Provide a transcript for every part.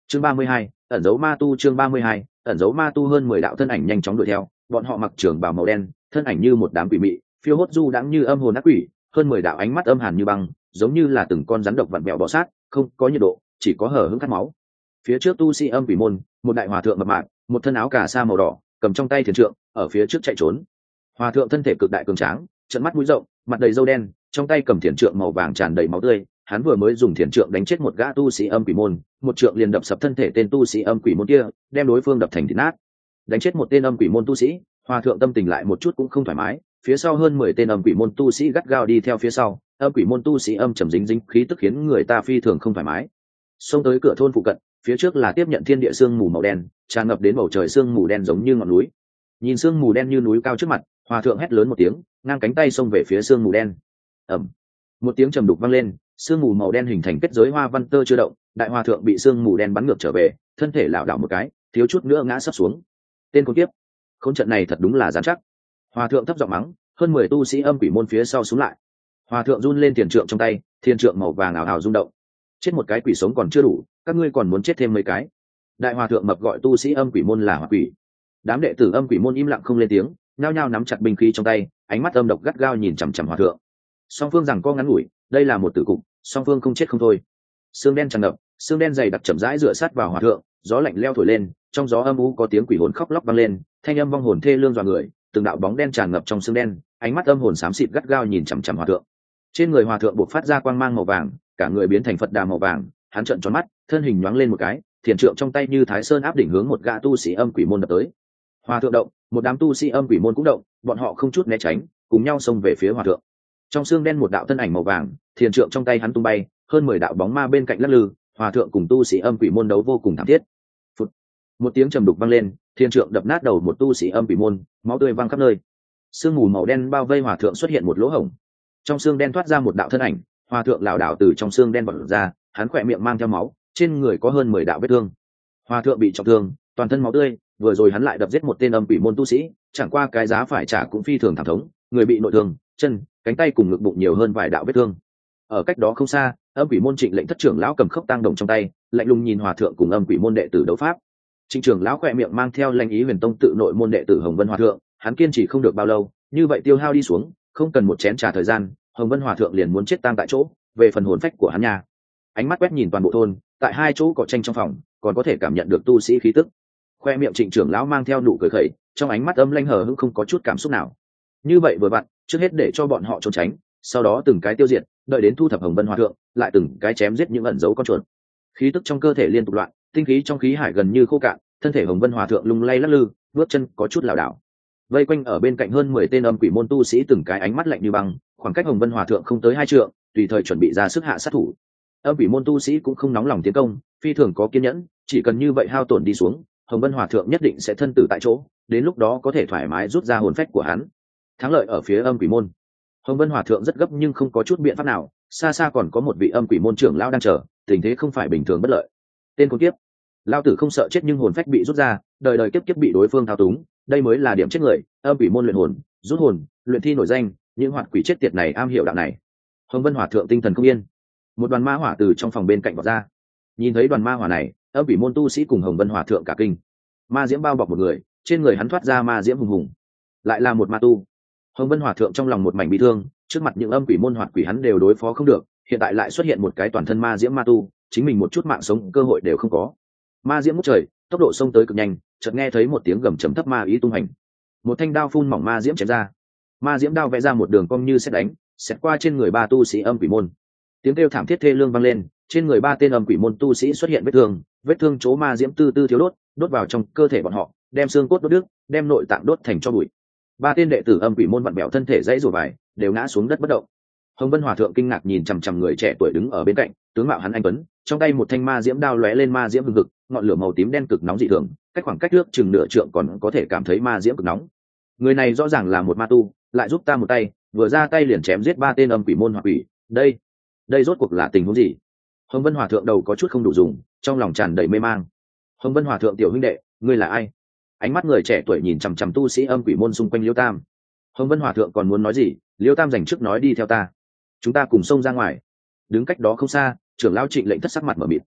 Chương 32, ẩn dấu ma tu. Chương 32, ẩn dấu ma tu. Hơn 10 đạo thân ảnh nhanh chóng đuổi theo, bọn họ mặc trường bào màu đen, thân ảnh như một đám quỷ mị, phiêu hốt du đãng như âm hồn ác quỷ. Hơn 10 đạo ánh mắt âm hàn như băng, giống như là từng con rắn độc vặn vẹo bò sát, không có nhiệt độ, chỉ có hở hững khát máu. Phía trước tu sĩ âm quỷ môn, một đại hòa thượng mập mạp, một thân áo cà sa màu đỏ, cầm trong tay thiền trượng, ở phía trước chạy trốn. Hòa thượng thân thể cực đại cường tráng, trận mắt mũi rộng, mặt đầy râu đen, trong tay cầm thiền trượng màu vàng tràn đầy máu tươi. Hắn vừa mới dùng thiền trượng đánh chết một gã tu sĩ âm quỷ môn, một trượng liền đập sập thân thể tên tu sĩ âm quỷ môn kia, đem đối phương đập thành thịt nát. Đánh chết một tên âm quỷ môn tu sĩ, hòa thượng tâm tình lại một chút cũng không thoải mái. Phía sau hơn 10 tên âm quỷ môn tu sĩ gắt gao đi theo phía sau, âm quỷ môn tu sĩ âm trầm dính dính khí tức khiến người ta phi thường không thoải mái. Xông tới cửa thôn phụ cận, phía trước là tiếp nhận thiên địa sương mù màu đen, tràn ngập đến bầu trời sương mù đen giống như ngọn núi. Nhìn sương mù đen như núi cao trước mặt, hòa thượng hét lớn một tiếng, ngang cánh tay xông về phía sương mù đen. Ầm, một tiếng trầm đục vang lên, sương mù màu đen hình thành kết giới hoa văn tơ chưa động, đại hòa thượng bị sương mù đen bắn ngược trở về, thân thể lảo đảo một cái, thiếu chút nữa ngã sấp xuống. Tên con kiếp, khốn trận này thật đúng là dán chắc. Hòa thượng thấp giọng mắng, hơn 10 tu sĩ âm quỷ môn phía sau xuống lại. Hòa thượng run lên thiền trượng trong tay, thiền trượng màu vàng ảo ảo rung động. Chết một cái quỷ sống còn chưa đủ, các ngươi còn muốn chết thêm mấy cái? Đại hòa thượng mập gọi tu sĩ âm quỷ môn là hỏa quỷ. Đám đệ tử âm quỷ môn im lặng không lên tiếng, nhao nhao nắm chặt binh khí trong tay, ánh mắt âm độc gắt gao nhìn chằm chằm hòa thượng. Song phương rằng co ngắn ngủi, đây là một tử cục, song phương không chết không thôi. Xương đen tràn ngập, xương đen dày đặc chậm rãi dựa sát vào hòa thượng, gió lạnh leo thổi lên, trong gió âm u có tiếng quỷ hồn khóc lóc vang lên, thanh âm vong hồn thê lương dọa người, từng đạo bóng đen tràn ngập trong xương đen, ánh mắt âm hồn xám xịt gắt gao nhìn chằm chằm hòa thượng. Trên người hòa thượng bộc phát ra quang mang màu vàng, cả người biến thành Phật đà màu vàng, hắn trợn tròn mắt, thân hình nhoáng lên một cái, thiền trượng trong tay như Thái Sơn áp đỉnh hướng một gã tu sĩ âm quỷ môn đập tới. Hòa thượng động, một đám tu sĩ âm quỷ môn cũng động, bọn họ không chút né tránh, cùng nhau xông về phía hòa thượng. Trong xương đen một đạo thân ảnh màu vàng, thiền trượng trong tay hắn tung bay, hơn 10 đạo bóng ma bên cạnh lắc lư, hòa thượng cùng tu sĩ âm quỷ môn đấu vô cùng thảm thiết. Phụt. Một tiếng trầm đục vang lên, thiền trượng đập nát đầu một tu sĩ âm quỷ môn, máu tươi văng khắp nơi. Sương mù màu đen bao vây hòa thượng, xuất hiện một lỗ hổng. Trong xương đen thoát ra một đạo thân ảnh, hòa thượng lảo đảo từ trong xương đen bật ra, hắn khỏe miệng mang theo máu, trên người có hơn 10 đạo vết thương. Hòa thượng bị trọng thương, toàn thân máu tươi, vừa rồi hắn lại đập giết một tên âm quỷ môn tu sĩ, chẳng qua cái giá phải trả cũng phi thường thảm thống, người bị nội thương, chân, cánh tay cùng ngực bụng nhiều hơn vài đạo vết thương. Ở cách đó không xa, âm quỷ môn Trịnh Lệnh thất trưởng lão cầm khốc tang đồng trong tay, lạnh lùng nhìn hòa thượng cùng âm quỷ môn đệ tử đấu pháp. Trịnh trưởng lão khỏe miệng mang theo lanh ý huyền tông tự nội môn đệ tử Hồng Vân hòa thượng, hắn kiên trì không được bao lâu, như vậy tiêu hao đi xuống, không cần một chén trà thời gian, Hồng Vân hòa thượng liền muốn chết tang tại chỗ. Về phần hồn phách của hắn nha, ánh mắt quét nhìn toàn bộ thôn, tại hai chỗ cỏ tranh trong phòng, còn có thể cảm nhận được tu sĩ khí tức. Khoe miệng Trịnh trưởng lão mang theo nụ cười khẩy, trong ánh mắt âm lanh hờ hững không có chút cảm xúc nào. Như vậy vừa vặn, trước hết để cho bọn họ trốn tránh, sau đó từng cái tiêu diệt, đợi đến thu thập Hồng Vân hòa thượng, lại từng cái chém giết những ẩn dấu con chuột. Khí tức trong cơ thể liên tục loạn, tinh khí trong khí hải gần như khô cạn, thân thể Hồng Vân hòa thượng lung lay lắc lư, bước chân có chút lảo đảo. Vây quanh ở bên cạnh hơn 10 tên âm quỷ môn tu sĩ, từng cái ánh mắt lạnh như băng, khoảng cách Hồng Vân hòa thượng không tới 2 trượng, tùy thời chuẩn bị ra sức hạ sát thủ. Âm quỷ môn tu sĩ cũng không nóng lòng tiến công, phi thường có kiên nhẫn, chỉ cần như vậy hao tổn đi xuống, Hồng Vân hòa thượng nhất định sẽ thân tử tại chỗ, đến lúc đó có thể thoải mái rút ra hồn phách của hắn. Thắng lợi ở phía âm quỷ môn. Hồng Vân hòa thượng rất gấp nhưng không có chút biện pháp nào, xa xa còn có một vị âm quỷ môn trưởng lão đang chờ, tình thế không phải bình thường bất lợi. Tên con kiếp, lão tử không sợ chết nhưng hồn phách bị rút ra, đời đời kiếp kiếp bị đối phương thao túng, đây mới là điểm chết người. Âm quỷ môn luyện hồn, rút hồn, luyện thi nổi danh, những hoạt quỷ chết tiệt này am hiểu đạo này. Hồng Vân hòa thượng tinh thần không yên, một đoàn ma hỏa từ trong phòng bên cạnh vọt ra. Nhìn thấy đoàn ma hỏa này, âm quỷ môn tu sĩ cùng Hồng Vân hòa thượng cả kinh. Ma diễm bao bọc một người, trên người hắn thoát ra ma diễm hùng hùng, lại là một ma tu. Hồng Vân hòa thượng trong lòng một mảnh bị thương, trước mặt những âm quỷ môn hoạt quỷ hắn đều đối phó không được, hiện tại lại xuất hiện một cái toàn thân ma diễm ma tu, chính mình một chút mạng sống cơ hội đều không có. Ma diễm ngút trời, tốc độ xông tới cực nhanh, chợt nghe thấy một tiếng gầm trầm thấp ma ý tung hành, một thanh đao phun mỏng ma diễm chém ra. Ma diễm đao vẽ ra một đường cong như sét đánh, xẹt qua trên người ba tu sĩ âm quỷ môn. Tiếng kêu thảm thiết thê lương vang lên, trên người ba tên âm quỷ môn tu sĩ xuất hiện vết thương chỗ ma diễm tư tư thiếu đốt, đốt vào trong cơ thể bọn họ, đem xương cốt đốt đứt, đem nội tạng đốt thành tro bụi. Ba tên đệ tử âm quỷ môn vặn bẹo thân thể dãy rủa vài, đều ngã xuống đất bất động. Hồng Vân hòa thượng kinh ngạc nhìn chằm chằm người trẻ tuổi đứng ở bên cạnh, tướng mạo hắn anh tuấn, trong tay một thanh ma diễm đao lóe lên ma diễm hừng hực, ngọn lửa màu tím đen cực nóng dị thường, cách khoảng cách nước chừng nửa trượng còn có thể cảm thấy ma diễm cực nóng. Người này rõ ràng là một ma tu, lại giúp ta một tay, vừa ra tay liền chém giết ba tên âm quỷ môn hoặc quỷ. Đây rốt cuộc là tình huống gì? Hồng Vân hòa thượng đầu có chút không đủ dùng, trong lòng tràn đầy mê mang. Hồng Vân hòa thượng tiểu huynh đệ, ngươi là ai? Ánh mắt người trẻ tuổi nhìn chằm chằm tu sĩ âm quỷ môn xung quanh Liêu Tam. Hồng Vân hòa thượng còn muốn nói gì, Liêu Tam dành trước nói đi theo ta, chúng ta cùng xông ra ngoài. Đứng cách đó không xa, trưởng lão Trịnh Lệnh thất sắc mặt mở mịt.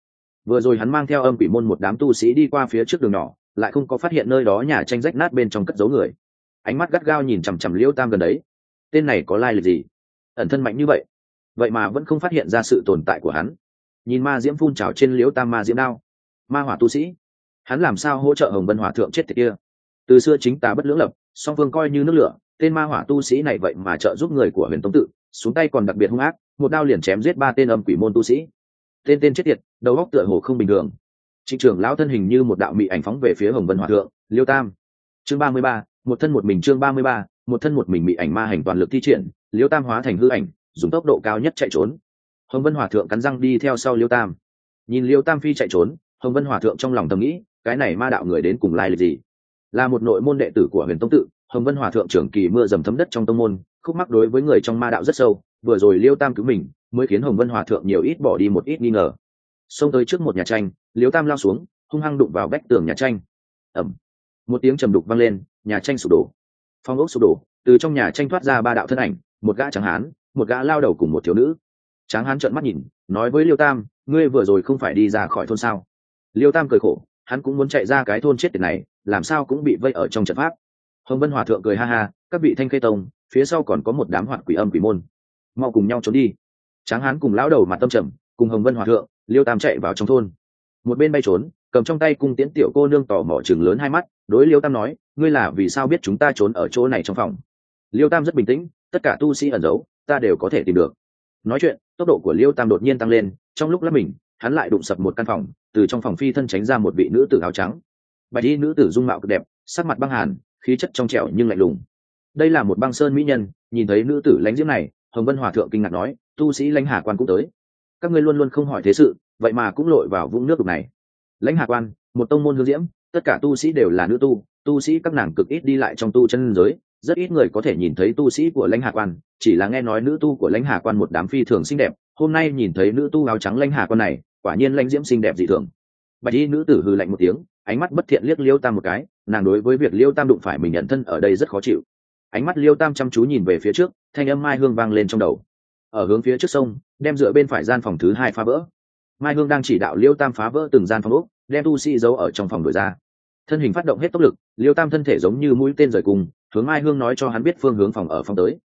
Vừa rồi hắn mang theo âm quỷ môn một đám tu sĩ đi qua phía trước đường nhỏ, lại không có phát hiện nơi đó nhà tranh rách nát bên trong cất giấu người. Ánh mắt gắt gao nhìn chằm chằm Liêu Tam gần đấy. Tên này có lai lịch gì? Ẩn thân mạnh như vậy, vậy mà vẫn không phát hiện ra sự tồn tại của hắn. Nhìn ma diễm phun trào trên Liêu Tam ma diễm đao, ma hỏa tu sĩ, hắn làm sao hỗ trợ Hồng Vân Hòa thượng chết tiệt kia? Từ xưa chính tà bất lưỡng lập, song phương coi như nước lửa, tên ma hỏa tu sĩ này vậy mà trợ giúp người của Huyền Tông tự, xuống tay còn đặc biệt hung ác, một đao liền chém giết 3 tên âm quỷ môn tu sĩ. Tên chết tiệt, đầu óc tựa hồ không bình thường. Trịnh trưởng lão thân hình như một đạo mị ảnh phóng về phía Hồng Vân Hòa thượng. Liêu Tam. Chương 33, một thân một mình. Chương 33, một thân một mình. Mị ảnh ma hành toàn lực thi triển, Liêu Tam hóa thành hư ảnh, dùng tốc độ cao nhất chạy trốn. Hồng Vân Hòa thượng cắn răng đi theo sau Liêu Tam. Nhìn Liêu Tam phi chạy trốn, Hồng Vân Hòa thượng trong lòng thầm nghĩ, cái này ma đạo người đến cùng lai lịch gì? Là một nội môn đệ tử của Huyền Tông tự, Hồng Vân Hòa thượng trưởng kỳ mưa dầm thấm đất trong tông môn, khúc mắc đối với người trong ma đạo rất sâu, vừa rồi Liêu Tam cứu mình, mới khiến Hồng Vân Hòa thượng nhiều ít bỏ đi một ít nghi ngờ. Xông tới trước một nhà tranh, Liêu Tam lao xuống, hung hăng đụng vào vách tường nhà tranh. Ầm. Một tiếng trầm đục vang lên, nhà tranh sụp đổ. Phong ốc sụp đổ, từ trong nhà tranh thoát ra 3 đạo thân ảnh, một gã tráng hán, một gã lao đầu cùng một thiếu nữ. Tráng hán trợn mắt nhìn, nói với Liêu Tam, ngươi vừa rồi không phải đi ra khỏi thôn sao? Liêu Tam cười khổ, hắn cũng muốn chạy ra cái thôn chết tiệt này, làm sao cũng bị vây ở trong trận pháp. Hồng Vân Hòa thượng cười ha ha, các vị Thanh Khê tông, phía sau còn có một đám hoạt quỷ âm quỷ môn, mau cùng nhau trốn đi. Tráng hán cùng lão đầu mặt tâm trầm, cùng Hồng Vân Hòa thượng, Liêu Tam chạy vào trong thôn. Một bên bay trốn, cầm trong tay cung tiễn tiểu cô nương tò mò chừng lớn 2 mắt, đối Liêu Tam nói, ngươi là vì sao biết chúng ta trốn ở chỗ này trong phòng? Liêu Tam rất bình tĩnh, tất cả tu sĩ ẩn giấu, ta đều có thể tìm được. Nói chuyện, tốc độ của Liêu Tam đột nhiên tăng lên, trong lúc lấp mình, hắn lại đụng sập một căn phòng, từ trong phòng phi thân tránh ra một vị nữ tử áo trắng. Bạch y nữ tử dung mạo cực đẹp, sắc mặt băng hàn, khí chất trong trẻo nhưng lạnh lùng. Đây là một băng sơn mỹ nhân. Nhìn thấy nữ tử lãnh diễm này, Hồng Vân Hòa thượng kinh ngạc nói, tu sĩ Lãnh Hà Quan cũng tới. Các ngươi luôn luôn không hỏi thế sự, vậy mà cũng lội vào vũng nước đục này. Lãnh Hà Quan, một tông môn hương diễm, tất cả tu sĩ đều là nữ tu, tu sĩ các nàng cực ít đi lại trong tu chân giới, rất ít người có thể nhìn thấy tu sĩ của Lãnh Hà Quan, chỉ là nghe nói nữ tu của Lãnh Hà Quan một đám phi thường xinh đẹp, hôm nay nhìn thấy nữ tu áo trắng Lãnh Hà Quan này, quả nhiên lãnh diễm xinh đẹp dị thường. Bạch y nữ tử hừ lạnh một tiếng, ánh mắt bất thiện liếc Liêu Tam một cái, nàng đối với việc Liêu Tam đụng phải mình nhận thân ở đây rất khó chịu. Ánh mắt Liêu Tam chăm chú nhìn về phía trước, thanh âm mai hương vang lên trong đầu. Ở hướng phía trước sông, đem dựa bên phải gian phòng thứ 2 phá vỡ. Mai hương đang chỉ đạo Liêu Tam phá vỡ từng gian phòng ốc, đem tu sĩ giấu ở trong phòng đuổi ra. Thân hình phát động hết tốc lực, Liêu Tam thân thể giống như mũi tên rời cùng, hướng Mai hương nói cho hắn biết phương hướng phòng ở phong tới.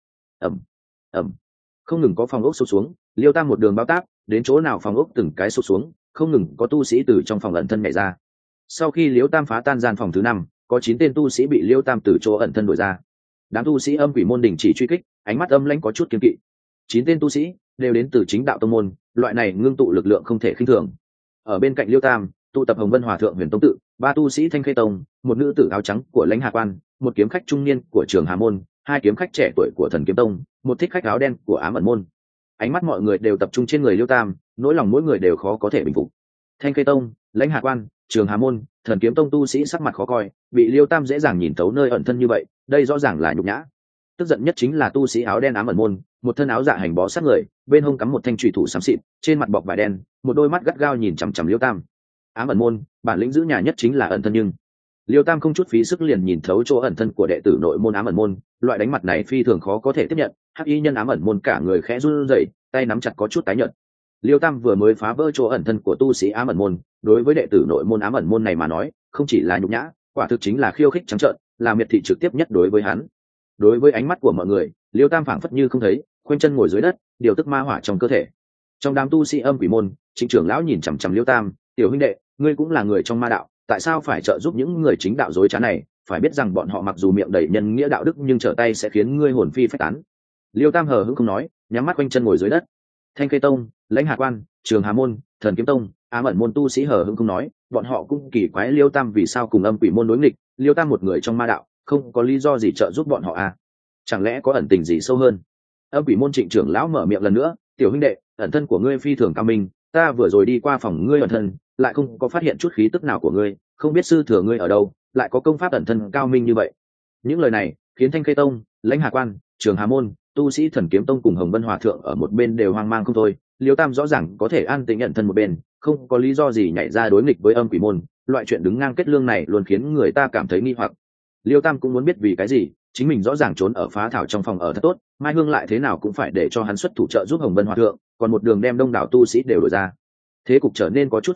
Ầm, không ngừng có phòng ốc sụp xuống, Liêu Tam một đường bao tác, đến chỗ nào phòng ốc từng cái sụp xuống, không ngừng có tu sĩ từ trong phòng ẩn thân nhảy ra. Sau khi Liêu Tam phá tan gian phòng thứ 5, có 9 tên tu sĩ bị Liêu Tam từ chỗ ẩn thân đuổi ra. Đám tu sĩ âm quỷ môn đình chỉ truy kích, ánh mắt âm lãnh có chút kiêng kỵ. 9 tên tu sĩ đều đến từ chính đạo tông môn, loại này ngưng tụ lực lượng không thể khinh thường. Ở bên cạnh Liêu Tam, tụ tập Hồng Vân Hòa thượng Huyền Tông tự, 3 tu sĩ Thanh Khê tông, một nữ tử áo trắng của Lãnh Hà Quan, một kiếm khách trung niên của Trường Hà môn, 2 kiếm khách trẻ tuổi của Thần Kiếm tông, một thích khách áo đen của Ám ẩn môn. Ánh mắt mọi người đều tập trung trên người Liêu Tam, nỗi lòng mỗi người đều khó có thể bình phục. Thanh Khê tông, Lãnh Hà Quan, Trường Hà môn, Thần Kiếm tông tu sĩ sắc mặt khó coi, bị Liêu Tam dễ dàng nhìn thấu nơi ẩn thân như vậy, đây rõ ràng là nhục nhã. Tức giận nhất chính là tu sĩ áo đen Ám ẩn môn, một thân áo dạ hành bó sát người, bên hông cắm một thanh chùy thủ xám xịt, trên mặt bọc vải đen, một đôi mắt gắt gao nhìn chằm chằm Liêu Tam. Ám ẩn môn, bản lĩnh giữ nhà nhất chính là ẩn thân, nhưng Liêu Tam không chút phí sức liền nhìn thấu chỗ ẩn thân của đệ tử nội môn Ám ẩn môn, loại đánh mặt này phi thường khó có thể tiếp nhận. Hắc y nhân Ám ẩn môn cả người khẽ run rẩy, tay nắm chặt có chút tái nhợt. Liêu Tam vừa mới phá vỡ chỗ ẩn thân của tu sĩ Ám ẩn môn, đối với đệ tử nội môn Ám ẩn môn này mà nói, không chỉ là nhục nhã, quả thực chính là khiêu khích trắng trợn, là miệt thị trực tiếp nhất đối với hắn. Đối với ánh mắt của mọi người, Liêu Tam phảng phất như không thấy, khoanh chân ngồi dưới đất, điều tức ma hỏa trong cơ thể. Trong đám tu sĩ âm quỷ môn, Trịnh trưởng lão nhìn chằm chằm Liêu Tam, tiểu huynh đệ, ngươi cũng là người trong ma đạo, tại sao phải trợ giúp những người chính đạo dối trá này? Phải biết rằng bọn họ mặc dù miệng đầy nhân nghĩa đạo đức nhưng trở tay sẽ khiến ngươi hồn phi phách tán. Liêu Tam hờ hững không nói, nhắm mắt quanh chân ngồi dưới đất. Thanh Khê tông, Lãnh Hà Quan, Trường Hà môn, Thần Kiếm tông, Ám ẩn môn tu sĩ hờ hững không nói, bọn họ cũng kỳ quái Liêu Tam vì sao cùng âm quỷ môn đối nghịch. Liêu Tam một người trong ma đạo, không có lý do gì trợ giúp bọn họ à? Chẳng lẽ có ẩn tình gì sâu hơn? Âm quỷ môn Trịnh trưởng lão mở miệng lần nữa, tiểu huynh đệ, ẩn thân của ngươi phi thường cao minh, ta vừa rồi đi qua phòng ngươi ẩn thân, lại không có phát hiện chút khí tức nào của ngươi, không biết sư thừa ngươi ở đâu, lại có công pháp ẩn thân cao minh như vậy. Những lời này khiến Thanh Khê tông, Lãnh Hà Quan, Trường Hà môn, tu sĩ Thần Kiếm tông cùng Hồng Vân Hòa thượng ở một bên đều hoang mang không thôi. Liêu Tam rõ ràng có thể an tĩnh ẩn thân một bên, không có lý do gì nhảy ra đối nghịch với âm quỷ môn, loại chuyện đứng ngang kết lương này luôn khiến người ta cảm thấy nghi hoặc. Liêu Tam cũng muốn biết vì cái gì, chính mình rõ ràng trốn ở phá thảo trong phòng ở thật tốt, Mai Hương lại thế nào cũng phải để cho hắn xuất thủ trợ giúp Hồng Vân Hòa thượng, còn một đường đem đông đảo tu sĩ đều đổi ra. Thế cục trở nên có chút phức tạp,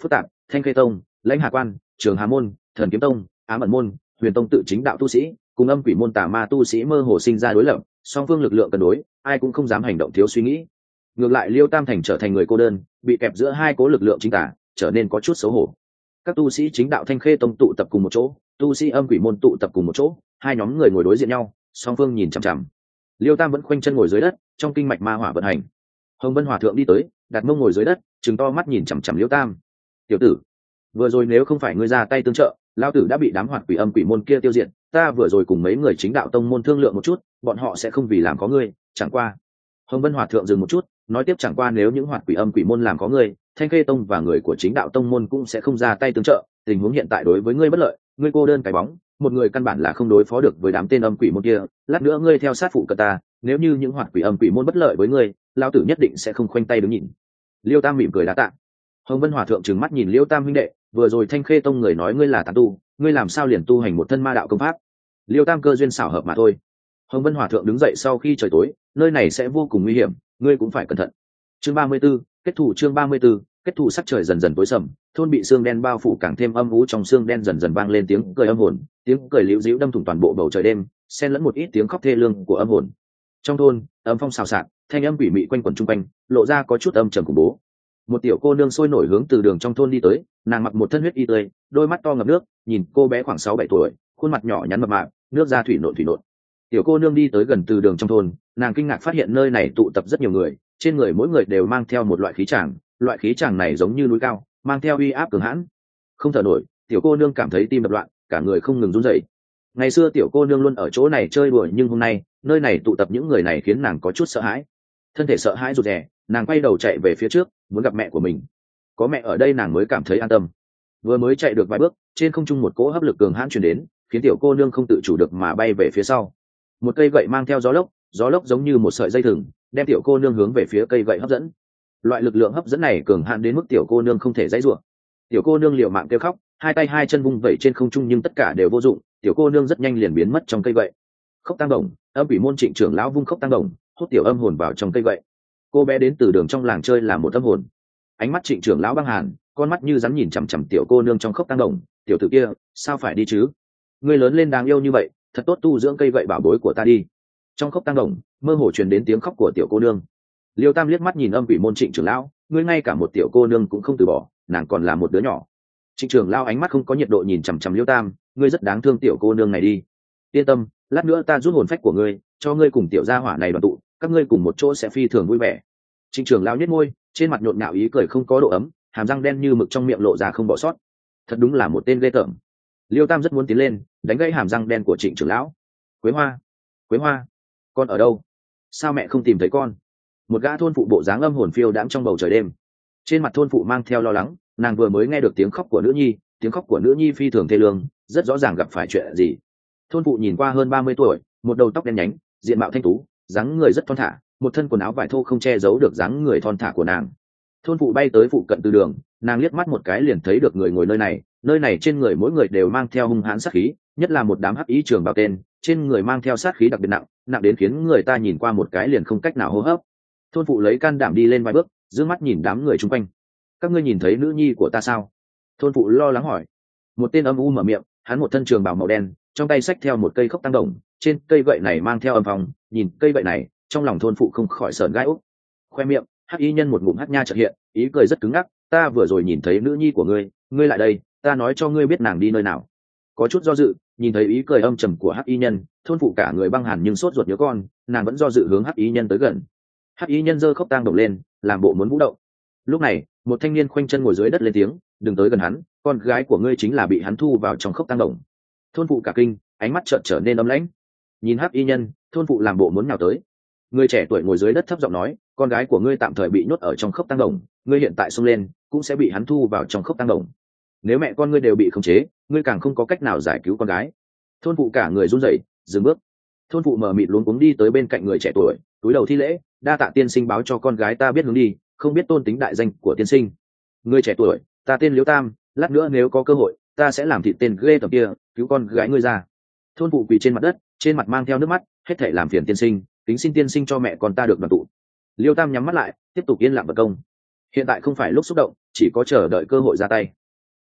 Thanh Khê Tông, Lãnh Hà Quan, Trường Hà Môn, Thần Kiếm Tông, Ám Ẩn Môn, Huyền Tông tự chính đạo tu sĩ cùng âm quỷ môn tà ma tu sĩ mơ hồ sinh ra đối lập, song phương lực lượng cân đối, ai cũng không dám hành động thiếu suy nghĩ. Ngược lại Liêu Tam Thành trở thành người cô đơn, bị kẹp giữa hai cố lực lượng chính tả, trở nên có chút xấu hổ. Các tu sĩ chính đạo Thanh Khê Tông tụ tập cùng một chỗ, tu sĩ âm quỷ môn tụ tập cùng một chỗ, hai nhóm người ngồi đối diện nhau, song phương nhìn chằm chằm. Liêu Tam vẫn khoanh chân ngồi dưới đất, trong kinh mạch ma hỏa vận hành. Hồng Vân Hòa thượng đi tới, đặt mông ngồi dưới đất, trừng to mắt nhìn chằm chằm Liêu Tam. "Tiểu tử, vừa rồi nếu không phải ngươi ra tay tương trợ, lão tử đã bị đám hoạt quỷ âm quỷ môn kia tiêu diệt. Ta vừa rồi cùng mấy người chính đạo tông môn thương lượng một chút, bọn họ sẽ không vì làm có ngươi, chẳng qua." Hồng Vân Hòa thượng dừng một chút, nói tiếp, "Chẳng qua nếu những hoạt quỷ âm quỷ môn làm có ngươi, Thanh Khê Tông và người của chính đạo tông môn cũng sẽ không ra tay tương trợ. Tình huống hiện tại đối với ngươi bất lợi, ngươi cô đơn cái bóng, một người căn bản là không đối phó được với đám tên âm quỷ môn kia. Lát nữa ngươi theo sát phụ cận ta, nếu như những hoạt quỷ âm quỷ môn bất lợi với ngươi, lão tử nhất định sẽ không khoanh tay đứng nhìn." Liêu Tam mỉm cười đáp tạ. Hồng Vân Hòa thượng trừng mắt nhìn Liêu Tam huynh đệ, "Vừa rồi Thanh Khê Tông người nói ngươi là tán tu, ngươi làm sao liền tu hành một thân ma đạo công pháp?" Liêu Tam cơ duyên xảo hợp mà thôi. Hồng Vân Hòa thượng đứng dậy, "Sau khi trời tối, nơi này sẽ vô cùng nguy hiểm, ngươi cũng phải cẩn thận." Chương 34, kết thủ. Chương 34, kết thủ. Sắc trời dần dần tối sầm, thôn bị sương đen bao phủ càng thêm âm u, trong sương đen dần dần vang lên tiếng cười âm hồn, tiếng cười liễu díu đâm thủng toàn bộ bầu trời đêm, xen lẫn một ít tiếng khóc thê lương của âm hồn. Trong thôn, âm phong xào xạc, thanh âm quỷ mị quanh quẩn chung quanh, lộ ra có chút âm trầm khủng bố. Một tiểu cô nương sôi nổi hướng từ đường trong thôn đi tới, nàng mặc một thân huyết y tươi, đôi mắt to ngập nước, nhìn cô bé khoảng 6-7 tuổi, khuôn mặt nhỏ nhắn mập mạp, nước da thủy nộn thủy nộn. Tiểu cô nương đi tới gần từ đường trong thôn, nàng kinh ngạc phát hiện nơi này tụ tập rất nhiều người, trên người mỗi người đều mang theo một loại khí tràng, loại khí tràng này giống như núi cao, mang theo uy áp cường hãn. Không thở nổi, tiểu cô nương cảm thấy tim đập loạn, cả người không ngừng run rẩy. Ngày xưa tiểu cô nương luôn ở chỗ này chơi đùa, nhưng hôm nay nơi này tụ tập những người này khiến nàng có chút sợ hãi. Thân thể sợ hãi rụt rè, nàng quay đầu chạy về phía trước, muốn gặp mẹ của mình. Có mẹ ở đây nàng mới cảm thấy an tâm. Vừa mới chạy được vài bước, trên không trung một cỗ hấp lực cường hãn truyền đến, khiến tiểu cô nương không tự chủ được mà bay về phía sau. Một cây gậy mang theo gió lốc giống như một sợi dây thừng, đem tiểu cô nương hướng về phía cây gậy hấp dẫn. Loại lực lượng hấp dẫn này cường hãn đến mức tiểu cô nương không thể dãy rủa. Tiểu cô nương liều mạng kêu khóc, hai tay hai chân vung vẩy trên không trung nhưng tất cả đều vô dụng, tiểu cô nương rất nhanh liền biến mất trong cây gậy. Khốc tăng đồng, âm quỷ môn Trịnh trưởng lão vung khốc tăng đồng, hút tiểu âm hồn vào trong cây gậy. Cô bé đến từ đường trong làng chơi là một âm hồn. Ánh mắt Trịnh trưởng lão băng hàn, con mắt như rắn nhìn chằm chằm tiểu cô nương trong khốc tăng đồng. "Tiểu tử kia, sao phải đi chứ? Ngươi lớn lên đáng yêu như vậy, thật tốt tu dưỡng cây gậy bảo bối của ta đi." Trong khốc tăng đồng, mơ hồ truyền đến tiếng khóc của tiểu cô nương. Liêu Tam liếc mắt nhìn âm quỷ môn Trịnh trưởng lão, "Ngươi ngay cả một tiểu cô nương cũng không từ bỏ, nàng còn là một đứa nhỏ." Trịnh trưởng lão ánh mắt không có nhiệt độ nhìn chằm chằm Liêu Tam, "Ngươi rất đáng thương tiểu cô nương này đi. Yên tâm, lát nữa ta rút hồn phách của ngươi, cho ngươi cùng tiểu gia hỏa này đoàn tụ, các ngươi cùng một chỗ sẽ phi thường vui vẻ." Trịnh trưởng lão nhếch môi, trên mặt nhộn nhạo ý cười không có độ ấm, hàm răng đen như mực trong miệng lộ ra không bỏ sót. Thật đúng là một tên ghê tởm. Liêu Tam rất muốn tiến lên, đánh gãy hàm răng đen của Trịnh trưởng lão. "Quế Hoa, Quế Hoa, con ở đâu? Sao mẹ không tìm thấy con?" Một gã thôn phụ bộ dáng âm hồn phiêu đãng trong bầu trời đêm. Trên mặt thôn phụ mang theo lo lắng, nàng vừa mới nghe được tiếng khóc của nữ nhi, tiếng khóc của nữ nhi phi thường thê lương, rất rõ ràng gặp phải chuyện gì. Thôn phụ nhìn qua hơn 30 tuổi, một đầu tóc đen nhánh, diện mạo thanh tú, dáng người rất thon thả, một thân quần áo vải thô không che giấu được dáng người thon thả của nàng. Thôn phụ bay tới phụ cận từ đường, nàng liếc mắt một cái liền thấy được người ngồi nơi này trên người mỗi người đều mang theo hung hãn sát khí, nhất là một đám hắc ý trường bào tên, trên người mang theo sát khí đặc biệt nặng, nặng đến khiến người ta nhìn qua một cái liền không cách nào hô hấp. Thôn phụ lấy can đảm đi lên vài bước, dương mắt nhìn đám người chung quanh. "Các ngươi nhìn thấy nữ nhi của ta sao?" Thôn phụ lo lắng hỏi. Một tên âm u mở miệng, hắn một thân trường bào màu đen, trong tay xách theo một cây khốc tăng đồng, trên cây gậy này mang theo âm phong, nhìn cây gậy này, trong lòng thôn phụ không khỏi sởn gai ốc. Khoe miệng, hắc y nhân một ngụm hắc nha chợt hiện, ý cười rất cứng ngắc, "Ta vừa rồi nhìn thấy nữ nhi của ngươi, ngươi lại đây, ta nói cho ngươi biết nàng đi nơi nào." Có chút do dự, nhìn thấy ý cười âm trầm của hắc y nhân, thôn phụ cả người băng hàn nhưng sốt ruột nhớ con, nàng vẫn do dự hướng hắc y nhân tới gần. Hắc y nhân giơ khốc tang đồng lên, làm bộ muốn vũ động. Lúc này, một thanh niên khoanh chân ngồi dưới đất lên tiếng, "Đừng tới gần hắn, con gái của ngươi chính là bị hắn thu vào trong khốc tang đồng." Thôn phụ cả kinh, ánh mắt chợt trở nên ấm lãnh. Nhìn hắc y nhân, thôn phụ làm bộ muốn nhào tới. Người trẻ tuổi ngồi dưới đất thấp giọng nói, "Con gái của ngươi tạm thời bị nhốt ở trong khốc tang đồng, ngươi hiện tại xông lên, cũng sẽ bị hắn thu vào trong khốc tang đồng. Nếu mẹ con ngươi đều bị khống chế, ngươi càng không có cách nào giải cứu con gái." Thôn phụ cả người run rẩy, dừng bước. Thôn phụ mờ mịt luống cuống đi tới bên cạnh người trẻ tuổi, cúi đầu thi lễ, "Đa tạ tiên sinh báo cho con gái ta biết hướng đi, không biết tôn tính đại danh của tiên sinh." "Người trẻ tuổi, ta tên Liễu Tam, lát nữa nếu có cơ hội, ta sẽ làm thịt tên ghê tởm kia, cứu con gái ngươi ra." Thôn phụ quỳ trên mặt đất, trên mặt mang theo nước mắt, "Hết thảy làm phiền tiên sinh, kính xin tiên sinh cho mẹ con ta được đoàn tụ." Liêu Tam nhắm mắt lại, tiếp tục yên lặng vật công. Hiện tại không phải lúc xúc động, chỉ có chờ đợi cơ hội ra tay.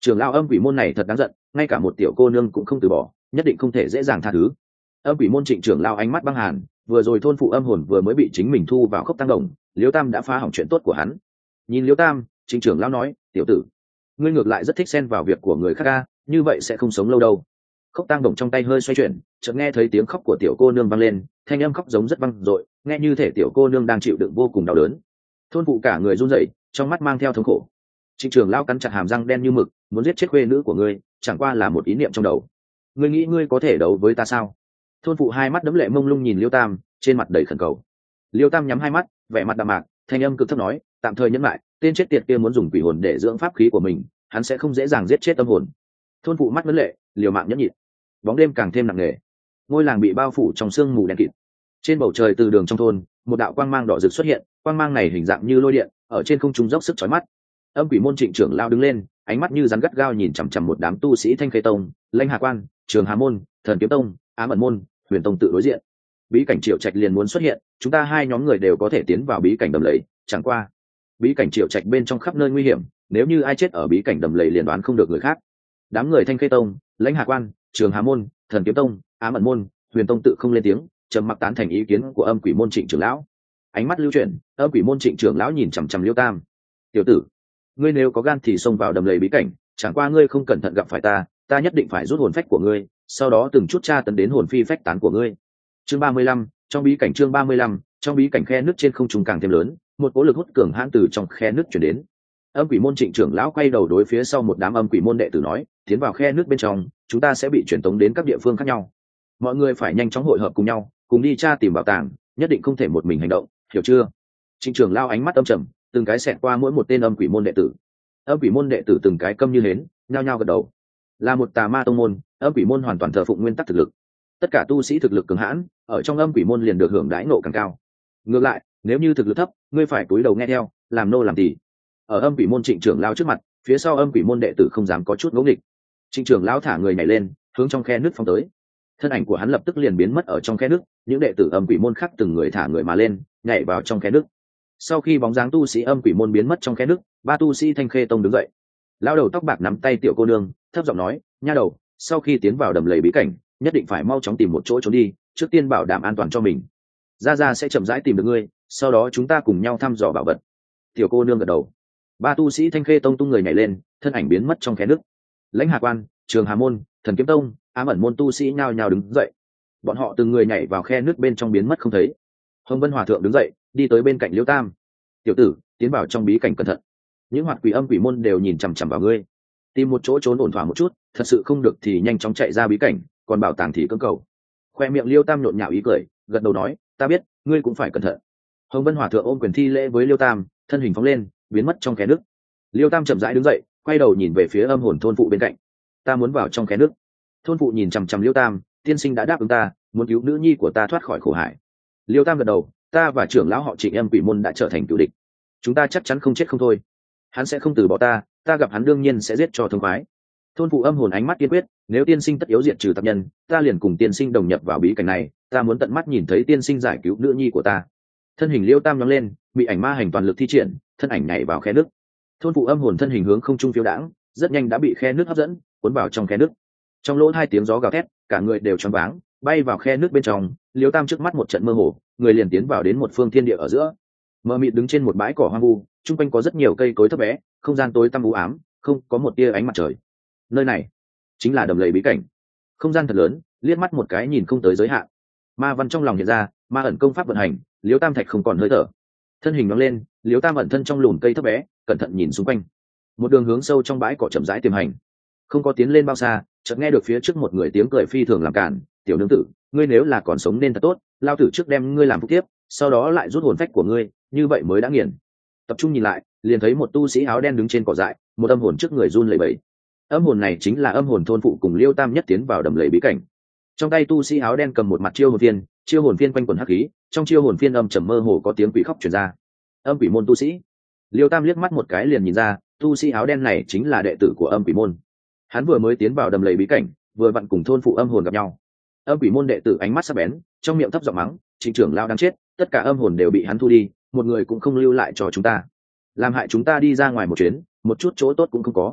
Trưởng lão âm quỷ môn này thật đáng giận, ngay cả một tiểu cô nương cũng không từ bỏ, nhất định không thể dễ dàng tha thứ. Âm quỷ môn Trịnh trưởng lão ánh mắt băng hàn, vừa rồi thôn phụ âm hồn vừa mới bị chính mình thu vào khốc tăng đồng, Liêu Tam đã phá hỏng chuyện tốt của hắn. Nhìn Liêu Tam, Trịnh trưởng lão nói, tiểu tử, ngươi ngược lại rất thích xen vào việc của người khác ca, như vậy sẽ không sống lâu đâu. Khốc tăng đồng trong tay hơi xoay chuyển, chợt nghe thấy tiếng khóc của tiểu cô nương vang lên, thanh âm khóc giống rất vang dội, nghe như thể tiểu cô nương đang chịu đựng vô cùng đau đớn. Thôn phụ cả người run rẩy, trong mắt mang theo thống khổ. Trịnh trưởng lão cắn chặt hàm răng đen như mực, muốn giết chết khuê nữ của ngươi, chẳng qua là một ý niệm trong đầu. Ngươi nghĩ ngươi có thể đấu với ta sao? Thôn phụ hai mắt đẫm lệ mông lung nhìn Liêu Tam, trên mặt đầy khẩn cầu. Liêu Tam nhắm hai mắt, vẻ mặt đạm mạc, thanh âm cực thấp nói, tạm thời nhẫn lại, tên chết tiệt kia muốn dùng quỷ hồn để dưỡng pháp khí của mình, hắn sẽ không dễ dàng giết chết tâm hồn. Thôn phụ mắt vấn lệ, liều mạng nhẫn nhịn. Bóng đêm càng thêm nặng nề, ngôi làng bị bao phủ trong sương mù đen kịt. Trên bầu trời từ đường trong thôn, một đạo quang mang đỏ rực xuất hiện, quang mang này hình dạng như lôi điện, ở trên không trung dốc sức chói mắt. Âm quỷ môn Trịnh trưởng lao đứng lên, ánh mắt như rắn gắt gao nhìn chằm chằm một đám tu sĩ Thanh Khê Tông, Lãnh Hà Quan, Trường Hà Môn, Thần Kiếm Tông, Ám Ẩn Môn, Huyền Tông tự đối diện. Bí cảnh Triệu Trạch liền muốn xuất hiện, chúng ta hai nhóm người đều có thể tiến vào bí cảnh đầm lầy, chẳng qua bí cảnh Triệu Trạch bên trong khắp nơi nguy hiểm, nếu như ai chết ở bí cảnh đầm lầy liền đoán không được người khác. Đám người Thanh Khê Tông, Lãnh Hà Quan, Trường Hà Môn, Thần Kiếm Tông, Ám Ẩn Môn, Huyền Tông tự không lên tiếng, trầm mặc tán thành ý kiến của âm quỷ môn Trịnh trưởng lão. Ánh mắt lưu chuyển, âm quỷ môn Trịnh trưởng lão nhìn chằm chằm Liêu Tam. Tiểu tử, ngươi nếu có gan thì xông vào đầm lầy bí cảnh, chẳng qua ngươi không cẩn thận gặp phải ta nhất định phải rút hồn phách của ngươi, sau đó từng chút tra tấn đến hồn phi phách tán của ngươi. Chương 35, trong bí cảnh. Chương 35, trong bí cảnh. Khe nước trên không trung càng thêm lớn, một cỗ lực hút cường hãn từ trong khe nước chuyển đến. Âm quỷ môn Trịnh trưởng lão quay đầu đối phía sau một đám âm quỷ môn đệ tử nói, tiến vào khe nước bên trong, chúng ta sẽ bị chuyển tống đến các địa phương khác nhau. Mọi người phải nhanh chóng hội hợp cùng nhau, cùng đi tra tìm bảo tàng, nhất định không thể một mình hành động, hiểu chưa? Trịnh trưởng lão ánh mắt âm trầm, từng cái xẹt qua mỗi một tên âm quỷ môn đệ tử. Âm quỷ môn đệ tử từng cái câm như hến, nhao nhao gật đầu. Là một tà ma tông môn, âm quỷ môn hoàn toàn thờ phụng nguyên tắc thực lực. Tất cả tu sĩ thực lực cường hãn, ở trong âm quỷ môn liền được hưởng đãi ngộ càng cao. Ngược lại, nếu như thực lực thấp, ngươi phải cúi đầu nghe theo, làm nô làm tỳ. Ở âm quỷ môn Trịnh trưởng lão trước mặt, phía sau âm quỷ môn đệ tử không dám có chút ngỗ nghịch. Trịnh trưởng lão thả người nhảy lên, hướng trong khe nước phóng tới. Thân ảnh của hắn lập tức liền biến mất ở trong khe nước, những đệ tử âm quỷ môn khác từng người thả người mà lên, nhảy vào trong khe nước. Sau khi bóng dáng tu sĩ âm quỷ môn biến mất trong khe nước, ba tu sĩ Thanh Khê Tông đứng dậy. Lão đầu tóc bạc nắm tay tiểu cô nương, thấp giọng nói, nha đầu, sau khi tiến vào đầm lầy bí cảnh, nhất định phải mau chóng tìm một chỗ trốn đi, trước tiên bảo đảm an toàn cho mình. Gia Gia sẽ chậm rãi tìm được ngươi, sau đó chúng ta cùng nhau thăm dò bảo vật. Tiểu cô nương gật đầu. Ba tu sĩ Thanh Khê Tông tung người nhảy lên, thân ảnh biến mất trong khe nước. Lãnh Hà Quan, Trường Hà Môn, Thần Kiếm Tông, Ám Ẩn Môn tu sĩ nhao nhao đứng dậy. Bọn họ từng người nhảy vào khe nước bên trong biến mất không thấy. Hồng Vân Hòa thượng đứng dậy, đi tới bên cạnh Liêu Tam. Tiểu tử, tiến vào trong bí cảnh cẩn thận. Những hoạt quỷ âm quỷ môn đều nhìn chằm chằm vào ngươi. Tìm một chỗ trốn ổn thỏa một chút, thật sự không được thì nhanh chóng chạy ra bí cảnh, còn bảo tàng thì cưỡng cầu. Khoe miệng Liêu Tam nhộn nhạo ý cười, gật đầu nói, ta biết, ngươi cũng phải cẩn thận. Hồng Vân Hòa thượng ôm quyền thi lễ với Liêu Tam, thân hình phóng lên, biến mất trong khe nước. Liêu Tam chậm rãi đứng dậy, quay đầu nhìn về phía âm hồn thôn phụ bên cạnh. Ta muốn vào trong khe nước. Thôn phụ nhìn chằm chằm Liêu Tam, tiên sinh đã đáp ứng ta, muốn cứu nữ nhi của ta thoát khỏi khổ hải. Liêu Tam gật đầu, ta và trưởng lão họ Trịnh âm quỷ môn đã trở thành cựu địch, chúng ta chắc chắn không chết không thôi. Hắn sẽ không từ bỏ ta gặp hắn đương nhiên sẽ giết cho thông khoái. Thôn phụ âm hồn ánh mắt kiên quyết, nếu tiên sinh tất yếu diệt trừ tạp nhân, ta liền cùng tiên sinh đồng nhập vào bí cảnh này, ta muốn tận mắt nhìn thấy tiên sinh giải cứu nữ nhi của ta. Thân hình Liêu Tam nhóng lên, bị ảnh ma hành toàn lực thi triển, thân ảnh nhảy vào khe nước. Thôn phụ âm hồn thân hình hướng không trung phiêu đãng, rất nhanh đã bị khe nước hấp dẫn, cuốn vào trong khe nước. Trong lỗ hai tiếng gió gào thét, cả người đều choáng váng, bay vào khe nước bên trong. Liêu Tam trước mắt một trận mơ hồ, người liền tiến vào đến một phương thiên địa ở giữa. Mờ mịt đứng trên một bãi cỏ hoang vu, chung quanh có rất nhiều cây cối thấp bé, không gian tối tăm u ám, không có một tia ánh mặt trời. Nơi này chính là đầm lầy bí cảnh. Không gian thật lớn, liếc mắt một cái nhìn không tới giới hạn. Ma văn trong lòng hiện ra, ma ẩn công pháp vận hành, Liêu Tam thạch không còn hơi thở. Thân hình nhoáng lên, Liêu Tam ẩn thân trong lùm cây thấp bé, cẩn thận nhìn xung quanh. Một đường hướng sâu trong bãi cỏ chậm rãi tiềm hành. Không có tiến lên bao xa, chợt nghe được phía trước một người tiếng cười phi thường làm cản, tiểu nương tử, ngươi nếu là còn sống nên thật tốt, lao tử trước đem ngươi làm phúc tiếp, sau đó lại rút hồn phách của ngươi, như vậy mới đã nghiền. Tập trung nhìn lại, liền thấy một tu sĩ áo đen đứng trên cỏ dại, một âm hồn trước người run lẩy bẩy. Âm hồn này chính là âm hồn thôn phụ cùng Liêu Tam nhất tiến vào đầm lầy bí cảnh. Trong tay tu sĩ áo đen cầm một mặt chiêu hồn phiên quanh quần hắc khí, trong chiêu hồn phiên âm trầm mơ hồ có tiếng quỷ khóc truyền ra. Âm quỷ môn tu sĩ. Liêu Tam liếc mắt một cái liền nhìn ra, tu sĩ áo đen này chính là đệ tử của âm quỷ môn. Hắn vừa mới tiến vào đầm lầy bí cảnh, vừa vặn cùng thôn phụ âm hồn gặp nhau. Âm quỷ môn đệ tử ánh mắt sắc bén, trong miệng thấp giọng mắng, Trịnh trưởng lão đang chết, tất cả âm hồn đều bị hắn thu đi, một người cũng không lưu lại cho chúng ta, làm hại chúng ta đi ra ngoài một chuyến, một chút chỗ tốt cũng không có.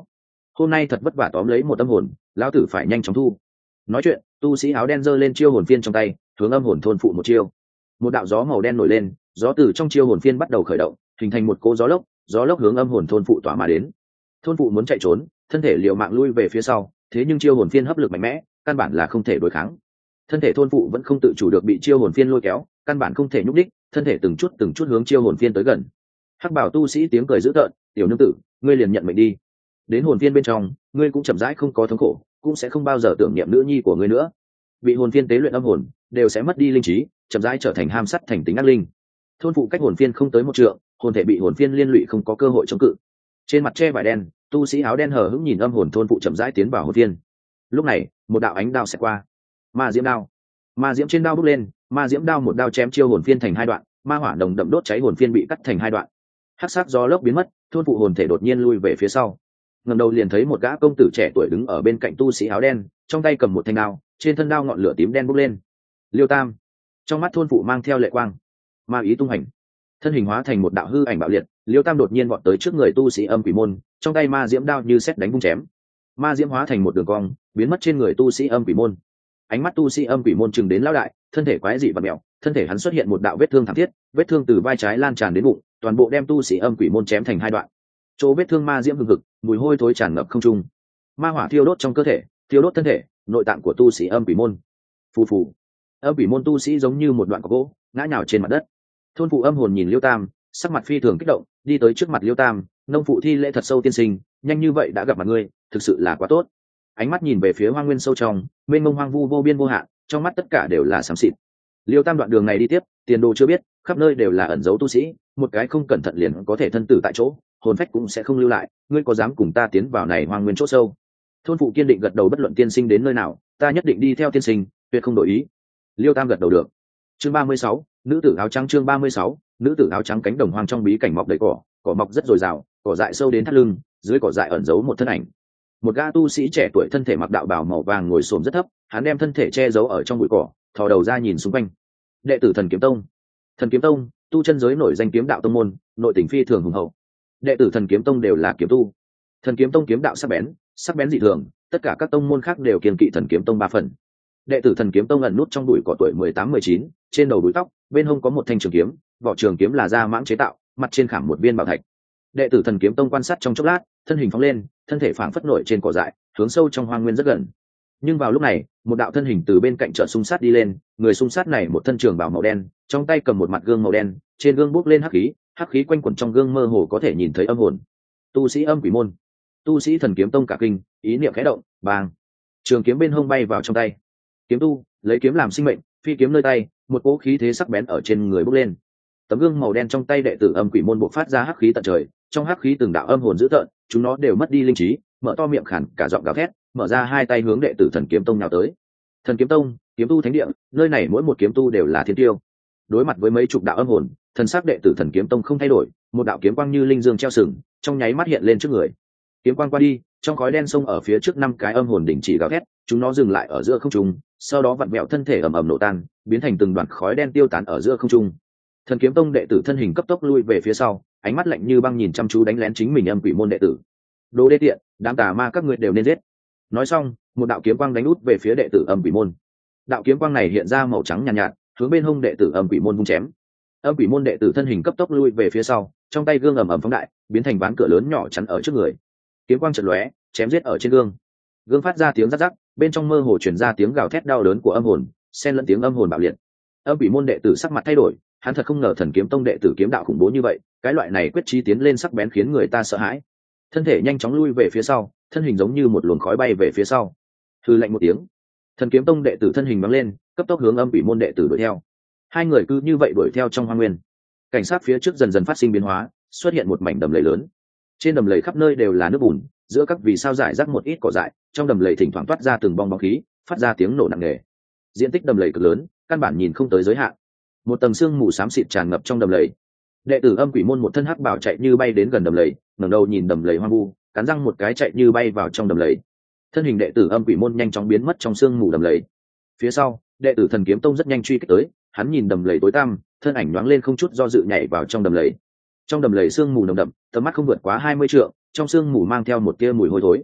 hôm nay thật vất vả tóm lấy một âm hồn, lão tử phải nhanh chóng thu. Nói chuyện, tu sĩ áo đen giơ lên chiêu hồn phiên trong tay, hướng âm hồn thôn phụ một chiêu. Một đạo gió màu đen nổi lên, gió từ trong chiêu hồn phiên bắt đầu khởi động, hình thành một cỗ gió lốc hướng âm hồn thôn phụ tỏa mà đến. Thôn phụ muốn chạy trốn, thân thể liều mạng lui về phía sau, thế nhưng chiêu hồn phiên hấp lực mạnh mẽ, căn bản là không thể đối kháng. Thân thể thôn phụ vẫn không tự chủ được bị chiêu hồn phiên lôi kéo, căn bản không thể nhúc đích, thân thể từng chút hướng chiêu hồn phiên tới gần. Hắc bảo tu sĩ tiếng cười dữ tợn, tiểu nương tử, ngươi liền nhận mệnh đi. Đến hồn phiên bên trong, ngươi cũng chậm rãi không có thống khổ, cũng sẽ không bao giờ tưởng niệm nữ nhi của ngươi nữa. Bị hồn phiên tế luyện âm hồn, đều sẽ mất đi linh trí, chậm rãi trở thành ham sắt thành tính ác linh. Thôn phụ cách hồn phiên không tới một trượng, hồn thể bị hồn phiên liên lụy không có cơ hội chống cự. Trên mặt che vải đen, tu sĩ áo đen hờ hững nhìn âm hồn thôn phụ chậm rãi tiến vào hồn phiên. Lúc này, một đạo ánh đao sẽ qua. Ma diễm đao. Ma diễm trên đao bốc lên, ma diễm đao một đao chém chiêu hồn phiên thành hai đoạn, ma hỏa nồng đậm đốt cháy hồn phiên bị cắt thành hai đoạn. Hắc sắc gió lốc biến mất, thôn phụ hồn thể đột nhiên lui về phía sau. Ngẩng đầu liền thấy một gã công tử trẻ tuổi đứng ở bên cạnh tu sĩ áo đen, trong tay cầm một thanh đao, trên thân đao ngọn lửa tím đen bốc lên. Liêu Tam. Trong mắt thôn phụ mang theo lệ quang. Ma ý tung hành, thân hình hóa thành một đạo hư ảnh bạo liệt. Liêu Tam đột nhiên vọt tới trước người tu sĩ âm quỷ môn, trong tay ma diễm đao như sét đánh vung chém. Ma diễm hóa thành một đường cong, biến mất trên người tu sĩ âm quỷ môn. Ánh mắt tu sĩ âm quỷ môn chừng đến lão đại, thân thể quái dị và mèo, thân thể hắn xuất hiện một đạo vết thương thảm thiết, vết thương từ vai trái lan tràn đến bụng, toàn bộ đem tu sĩ âm quỷ môn chém thành hai đoạn. Chỗ vết thương ma diễm hừng hực, mùi hôi thối tràn ngập không trung. Ma hỏa thiêu đốt trong cơ thể, thiêu đốt thân thể, nội tạng của tu sĩ âm quỷ môn. Phù phù. Âm quỷ môn tu sĩ giống như một đoạn cọc gỗ, ngã nhào trên mặt đất. Thôn phụ âm hồn nhìn Liêu Tam, sắc mặt phi thường kích động, đi tới trước mặt Liêu Tam, nông phụ thi lễ thật sâu tiên sinh, nhanh như vậy đã gặp mặt ngươi, thực sự là quá tốt. Ánh mắt nhìn về phía hoang nguyên sâu trong, mênh mông hoang vu vô biên vô hạn, trong mắt tất cả đều là xám xịt. Liêu Tam đoạn đường này đi tiếp, tiền đồ chưa biết, khắp nơi đều là ẩn dấu tu sĩ, một cái không cẩn thận liền có thể thân tử tại chỗ, hồn phách cũng sẽ không lưu lại, ngươi có dám cùng ta tiến vào này hoang nguyên chỗ sâu? Thôn phụ kiên định gật đầu, bất luận tiên sinh đến nơi nào, ta nhất định đi theo tiên sinh, tuyệt không đổi ý. Liêu Tam gật đầu được. Chương 36, nữ tử áo trắng. Chương 36, nữ tử áo trắng. Cánh đồng hoang trong bí cảnh mọc đầy cỏ mọc rất dồi dào, cỏ dại sâu đến thắt lưng, dưới cỏ dại ẩn giấu một thân ảnh. Một gã tu sĩ trẻ tuổi thân thể mặc đạo bào màu vàng ngồi xổm rất thấp, hắn đem thân thể che giấu ở trong bụi cỏ, thò đầu ra nhìn xung quanh. Đệ tử Thần Kiếm Tông. Thần Kiếm Tông, tu chân giới nổi danh kiếm đạo tông môn, nội tình phi thường hùng hậu. Đệ tử Thần Kiếm Tông đều là kiếm tu. Thần Kiếm Tông kiếm đạo sắc bén dị thường, tất cả các tông môn khác đều kiêng kỵ Thần Kiếm Tông ba phần. Đệ tử Thần Kiếm Tông ẩn nút trong bụi cỏ, tuổi 18-19, trên đầu búi tóc, bên hông có một thanh trường kiếm, vỏ trường kiếm là da mãng chế tạo, mặt trên khảm một viên bảo thạch. Đệ tử Thần Kiếm Tông quan sát trong chốc lát, thân hình phóng lên, thân thể phảng phất nổi trên cỏ dại, hướng sâu trong hoang nguyên rất gần. Nhưng vào lúc này, một đạo thân hình từ bên cạnh chợt xung sát đi lên, người xung sát này một thân trường bào màu đen, trong tay cầm một mặt gương màu đen, trên gương bốc lên hắc khí quanh quẩn trong gương mơ hồ có thể nhìn thấy âm hồn. Tu sĩ âm quỷ môn, tu sĩ Thần Kiếm Tông cả kinh, ý niệm khẽ động, bang, trường kiếm bên hông bay vào trong tay. Kiếm tu, lấy kiếm làm sinh mệnh, phi kiếm nơi tay, một cỗ khí thế sắc bén ở trên người bốc lên. Tấm gương màu đen trong tay đệ tử âm quỷ môn bộc phát ra hắc khí tận trời, trong hắc khí từng đạo âm hồn dữ tợn, chúng nó đều mất đi linh trí, mở to miệng khản cả giọng gào thét, mở ra hai tay hướng đệ tử Thần Kiếm Tông nào tới. Thần Kiếm Tông, kiếm tu thánh địa, nơi này mỗi một kiếm tu đều là thiên tiêu. Đối mặt với mấy chục đạo âm hồn, thần sắc đệ tử Thần Kiếm Tông không thay đổi, một đạo kiếm quang như linh dương treo sừng, trong nháy mắt hiện lên trước người. Kiếm quang qua đi, trong khói đen xông ở phía trước năm cái âm hồn đình chỉ gào thét, chúng nó dừng lại ở giữa không trung, sau đó vặn vẹo thân thể ầm ầm nổ tan, biến thành từng đoàn khói đen tiêu tán ở giữa không trung. Thần Kiếm Tông đệ tử thân hình cấp tốc lui về phía sau, ánh mắt lạnh như băng nhìn chăm chú đánh lén chính mình âm quỷ môn đệ tử. Đồ đê tiện, đám tà ma các ngươi đều nên giết. Nói xong, một đạo kiếm quang đánh út về phía đệ tử âm quỷ môn. Đạo kiếm quang này hiện ra màu trắng nhàn nhạt, hướng bên hông đệ tử âm quỷ môn vung chém. Âm quỷ môn đệ tử thân hình cấp tốc lui về phía sau, trong tay gương ầm ầm phóng đại, biến thành ván cửa lớn nhỏ chắn ở trước người. Kiếm quang chợt lóe, chém giết ở trên gương. Gương phát ra tiếng rắc rắc, bên trong mơ hồ truyền ra tiếng gào thét đau đớn của âm hồn, xen lẫn tiếng âm hồn bạo liệt. Âm quỷ môn đệ tử sắc mặt thay đổi, hắn thật không ngờ Thần Kiếm Tông đệ tử kiếm đạo khủng bố như vậy, cái loại này quyết chí tiến lên sắc bén khiến người ta sợ hãi. Thân thể nhanh chóng lui về phía sau, thân hình giống như một luồng khói bay về phía sau. Hừ lạnh một tiếng, Thần Kiếm Tông đệ tử thân hình bắn lên, cấp tốc hướng âm quỷ môn đệ tử đuổi theo. Hai người cứ như vậy đuổi theo trong hoang nguyên. Cảnh sát phía trước dần dần phát sinh biến hóa, xuất hiện một mảnh đầm lầy lớn. Trên đầm lầy khắp nơi đều là nước bùn, giữa các vì sao rải rác một ít cỏ dại, trong đầm lầy thỉnh thoảng toát ra từng bong bóng khí, phát ra tiếng nổ nặng nề. Diện tích đầm lầy cực lớn, căn bản nhìn không tới giới hạn. Một tầng sương mù xám xịt tràn ngập trong đầm lầy. Đệ tử âm quỷ môn một thân hắc bảo chạy như bay đến gần đầm lầy, ngẩng đầu nhìn đầm lầy hoang vu, cắn răng một cái chạy như bay vào trong đầm lầy. Thân hình đệ tử âm quỷ môn nhanh chóng biến mất trong sương mù đầm lầy. Phía sau, đệ tử Thần Kiếm Tông rất nhanh truy kích tới, hắn nhìn đầm lầy tối tăm, thân ảnh nhoáng lên không chút do dự nhảy vào trong đầm lầy. Trong đầm lầy sương mù nồng đậm, tầm mắt không vượt quá 20 trượng, trong sương mù mang theo một tia mùi hôi thối.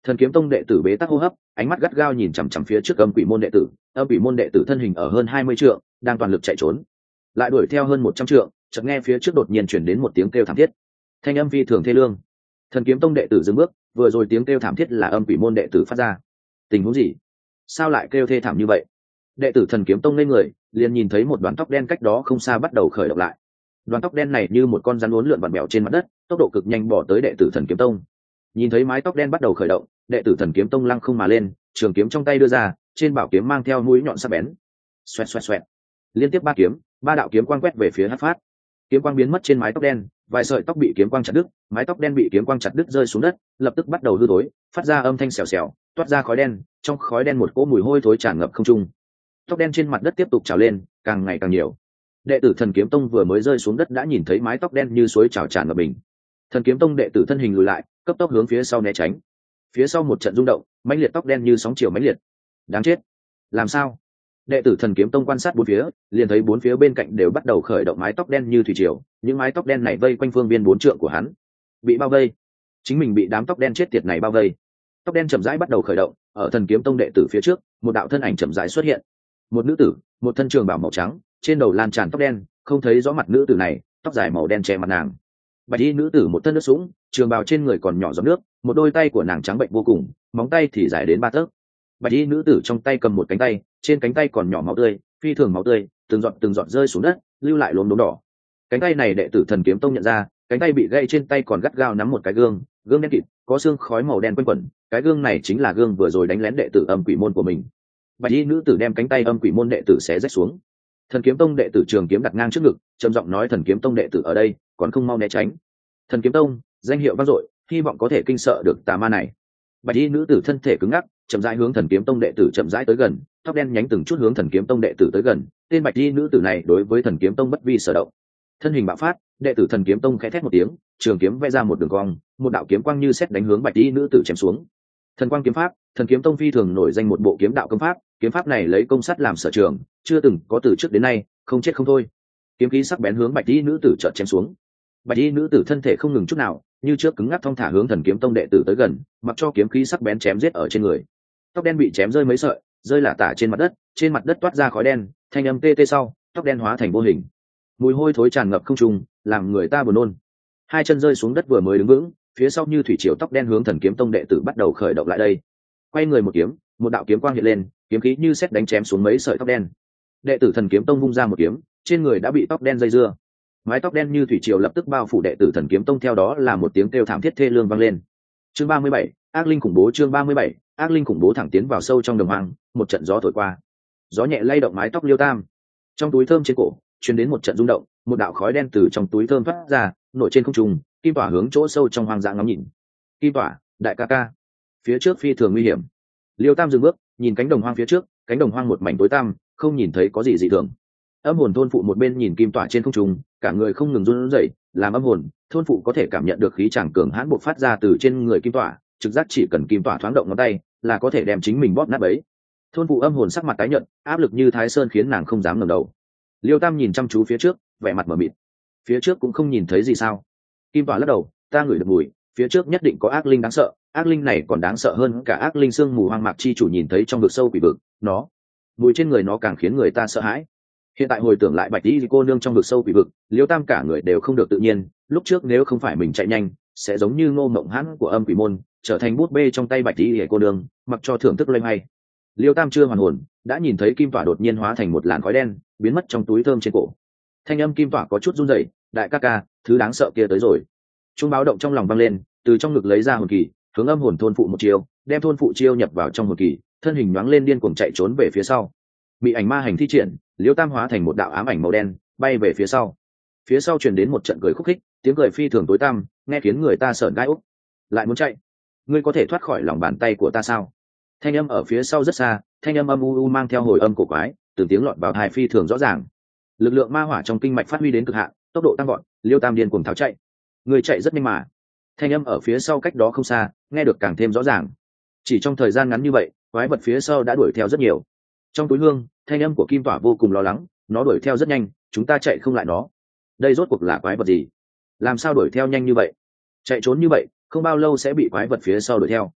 Thần kiếm tông đệ tử bế tắc hô hấp, ánh mắt gắt gao nhìn chằm chằm phía trước âm quỷ môn đệ tử. Âm quỷ môn đệ tử thân hình ở hơn 20 trượng, đang toàn lực chạy trốn, lại đuổi theo hơn 100 trượng, chợt nghe phía trước đột nhiên chuyển đến một tiếng kêu thảm thiết, thanh âm phi thường thê lương. Thần kiếm tông đệ tử dừng bước, vừa rồi tiếng kêu thảm thiết là âm quỷ môn đệ tử phát ra. Tình huống gì? Sao lại kêu thê thảm như vậy? Đệ tử thần kiếm tông lên người, liền nhìn thấy một đoàn tóc đen cách đó không xa bắt đầu khởi động lại. Đoàn tóc đen này như một con rắn uốn lượn vặn vẹo trên mặt đất, tốc độ cực nhanh bỏ tới đệ tử thần kiếm tông. Nhìn thấy mái tóc đen bắt đầu khởi động, đệ tử thần kiếm tông lăng không mà lên, trường kiếm trong tay đưa ra, trên bảo kiếm mang theo mũi nhọn sắc bén. Xoẹt xoẹt xoẹt, liên tiếp 3 kiếm, 3 đạo kiếm quang quét về phía Hắc Phát. Kiếm quang biến mất trên mái tóc đen, vài sợi tóc bị kiếm quang chặt đứt, mái tóc đen bị kiếm quang chặt đứt rơi xuống đất, lập tức bắt đầu hư tối, phát ra âm thanh xèo xèo, toát ra khói đen, trong khói đen một cỗ mùi hôi thối tràn ngập không trung. Tóc đen trên mặt đất tiếp tục trào lên, càng ngày càng nhiều. Đệ tử thần kiếm tông vừa mới rơi xuống đất đã nhìn thấy mái tóc đen như suối trào tràn ngập bình. Thần kiếm tông đệ tử thân hình lùi lại, cấp tốc hướng phía sau né tránh. Phía sau một trận rung động, mãnh liệt tóc đen như sóng chiều mãnh liệt. Đáng chết! Làm sao? Đệ tử thần kiếm tông quan sát bốn phía, liền thấy bốn phía bên cạnh đều bắt đầu khởi động mái tóc đen như thủy triều, những mái tóc đen này vây quanh phương viên 4 trượng của hắn, bị bao vây. Chính mình bị đám tóc đen chết tiệt này bao vây. Tóc đen chậm rãi bắt đầu khởi động, ở thần kiếm tông đệ tử phía trước, một đạo thân ảnh chậm rãi xuất hiện. Một nữ tử, một thân trường bào màu trắng, trên đầu lan tràn tóc đen, không thấy rõ mặt nữ tử này, tóc dài màu đen che mặt nàng. Bạch y nữ tử một thân nước sũng, trường bào trên người còn nhỏ giọt nước, một đôi tay của nàng trắng bệnh vô cùng, móng tay thì dài đến 3 tấc. Bạch y nữ tử trong tay cầm một cánh tay, trên cánh tay còn nhỏ máu tươi, phi thường máu tươi, từng giọt rơi xuống đất, lưu lại lốm đốm đỏ. Cánh tay này đệ tử thần kiếm tông nhận ra, cánh tay bị gãy trên tay còn gắt gao nắm một cái gương, gương đen kịt, có xương khói màu đen quanh quẩn, cái gương này chính là gương vừa rồi đánh lén đệ tử âm quỷ môn của mình. Bạch y nữ tử đem cánh tay âm quỷ môn đệ tử xé rách xuống. Thần kiếm tông đệ tử trường kiếm đặt ngang trước ngực, trầm giọng nói: thần kiếm tông đệ tử ở đây, còn không mau né tránh. Thần kiếm tông, danh hiệu vang dội, hy vọng có thể kinh sợ được tà ma này. Bạch y nữ tử thân thể cứng ngắc, chậm rãi hướng thần kiếm tông đệ tử chậm rãi tới gần, tóc đen nhánh từng chút hướng thần kiếm tông đệ tử tới gần. Tên bạch y nữ tử này đối với thần kiếm tông bất vi sở động. Thân hình bạo phát, đệ tử thần kiếm tông khẽ thét một tiếng, trường kiếm vẽ ra một đường cong, một đạo kiếm quang như sét đánh hướng bạch y nữ tử chém xuống. Thần quang kiếm pháp, thần kiếm tông phi thường nổi danh một bộ kiếm đạo công pháp, kiếm pháp này lấy công sắt làm sở trường, chưa từng có từ trước đến nay, không chết không thôi. Kiếm khí sắc bén hướng bạch y nữ tử chợt chém xuống. Bạch y nữ tử thân thể không ngừng chút nào, như trước cứng ngắc thong thả hướng thần kiếm tông đệ tử tới gần, mặc cho kiếm khí sắc bén chém giết ở trên người. Tóc đen bị chém rơi mấy sợi, rơi lả tả trên mặt đất toát ra khói đen, thanh âm tê tê sau, tóc đen hóa thành vô hình. Mùi hôi thối tràn ngập không trung, làm người ta buồn nôn. Hai chân rơi xuống đất vừa mới đứng vững, phía sau như thủy triều tóc đen hướng thần kiếm tông đệ tử bắt đầu khởi động lại đây. Quay người một kiếm, một đạo kiếm quang hiện lên, kiếm khí như sét đánh chém xuống mấy sợi tóc đen. Đệ tử thần kiếm tông vung ra một kiếm, trên người đã bị tóc đen dây dưa. Mái tóc đen như thủy triều lập tức bao phủ đệ tử thần kiếm tông, theo đó là một tiếng kêu thảm thiết thê lương vang lên. Chương 37, ác linh khủng bố. Chương 37, ác linh khủng bố. Thẳng tiến vào sâu trong đồng hoang, một trận gió thổi qua, gió nhẹ lay động mái tóc Liêu Tam. Trong túi thơm trên cổ truyền đến một trận rung động, một đạo khói đen từ trong túi thơm phát ra, nổi trên không trung. Kim Tỏa hướng chỗ sâu trong hoang dã ngắm nhìn. Kim Tỏa, đại ca ca, phía trước phi thường nguy hiểm. Liêu Tam dừng bước, nhìn cánh đồng hoang phía trước, cánh đồng hoang một mảnh tối tăm, không nhìn thấy có gì dị thường. Âm hồn thôn phụ một bên nhìn Kim Tỏa trên không trung, cả người không ngừng run rẩy. Làm âm hồn thôn phụ có thể cảm nhận được khí tràng cường hãn bộc phát ra từ trên người Kim Tỏa, trực giác chỉ cần Kim Tỏa thoáng động ngón tay là có thể đem chính mình bóp nát bấy. Thôn phụ âm hồn sắc mặt tái nhợt, áp lực như Thái Sơn khiến nàng không dám ngẩng đầu. Liêu Tam nhìn chăm chú phía trước, vẻ mặt mờ mịt. Phía trước cũng không nhìn thấy gì sao? Kim Tỏa lắc đầu, ta ngửi được mùi, phía trước nhất định có ác linh đáng sợ, ác linh này còn đáng sợ hơn cả ác linh sương mù hoang mạc chi chủ nhìn thấy trong vực sâu quỷ vực, nó mùi trên người nó càng khiến người ta sợ hãi. Hiện tại hồi tưởng lại Bạch Y cô nương trong vực sâu quỷ vực, Liêu Tam cả người đều không được tự nhiên, lúc trước nếu không phải mình chạy nhanh, sẽ giống như Ngô Mộng Hãn của âm quỷ môn, trở thành bút bê trong tay Bạch Y cô nương, mặc cho thưởng thức loay hoay. Liêu Tam chưa hoàn hồn, đã nhìn thấy Kim Tỏa đột nhiên hóa thành một làn khói đen, biến mất trong túi thơm trên cổ. Thanh âm Kim Tỏa có chút run rẩy, đại ca ca, thứ đáng sợ kia tới rồi. Chuông báo động trong lòng vang lên, từ trong ngực lấy ra hồn kỳ, hướng âm hồn thôn phụ một chiêu, đem thôn phụ chiêu nhập vào trong hồn kỳ, thân hình nhoáng lên điên cuồng chạy trốn về phía sau. Bị ảnh ma hành thi triển, Liêu Tam hóa thành một đạo ám ảnh màu đen, bay về phía sau. Phía sau truyền đến một trận cười khúc khích, tiếng cười phi thường tối tăm, nghe khiến người ta sởn gai ốc. Lại muốn chạy? Ngươi có thể thoát khỏi lòng bàn tay của ta sao? Thanh âm ở phía sau rất xa, thanh âm âm u u mang theo hồi âm cổ quái, từng tiếng lọt vào tai phi thường rõ ràng. Lực lượng ma hỏa trong kinh mạch phát huy đến cực hạn, tốc độ tăng vọt, Liêu Tam điên cuồng tháo chạy. Người chạy rất nhanh mà. Thanh âm ở phía sau cách đó không xa, nghe được càng thêm rõ ràng. Chỉ trong thời gian ngắn như vậy, quái vật phía sau đã đuổi theo rất nhiều. Trong túi hương, thanh âm của Kim Tỏa vô cùng lo lắng, nó đuổi theo rất nhanh, chúng ta chạy không lại nó. Đây rốt cuộc là quái vật gì? Làm sao đuổi theo nhanh như vậy? Chạy trốn như vậy, không bao lâu sẽ bị quái vật phía sau đuổi theo.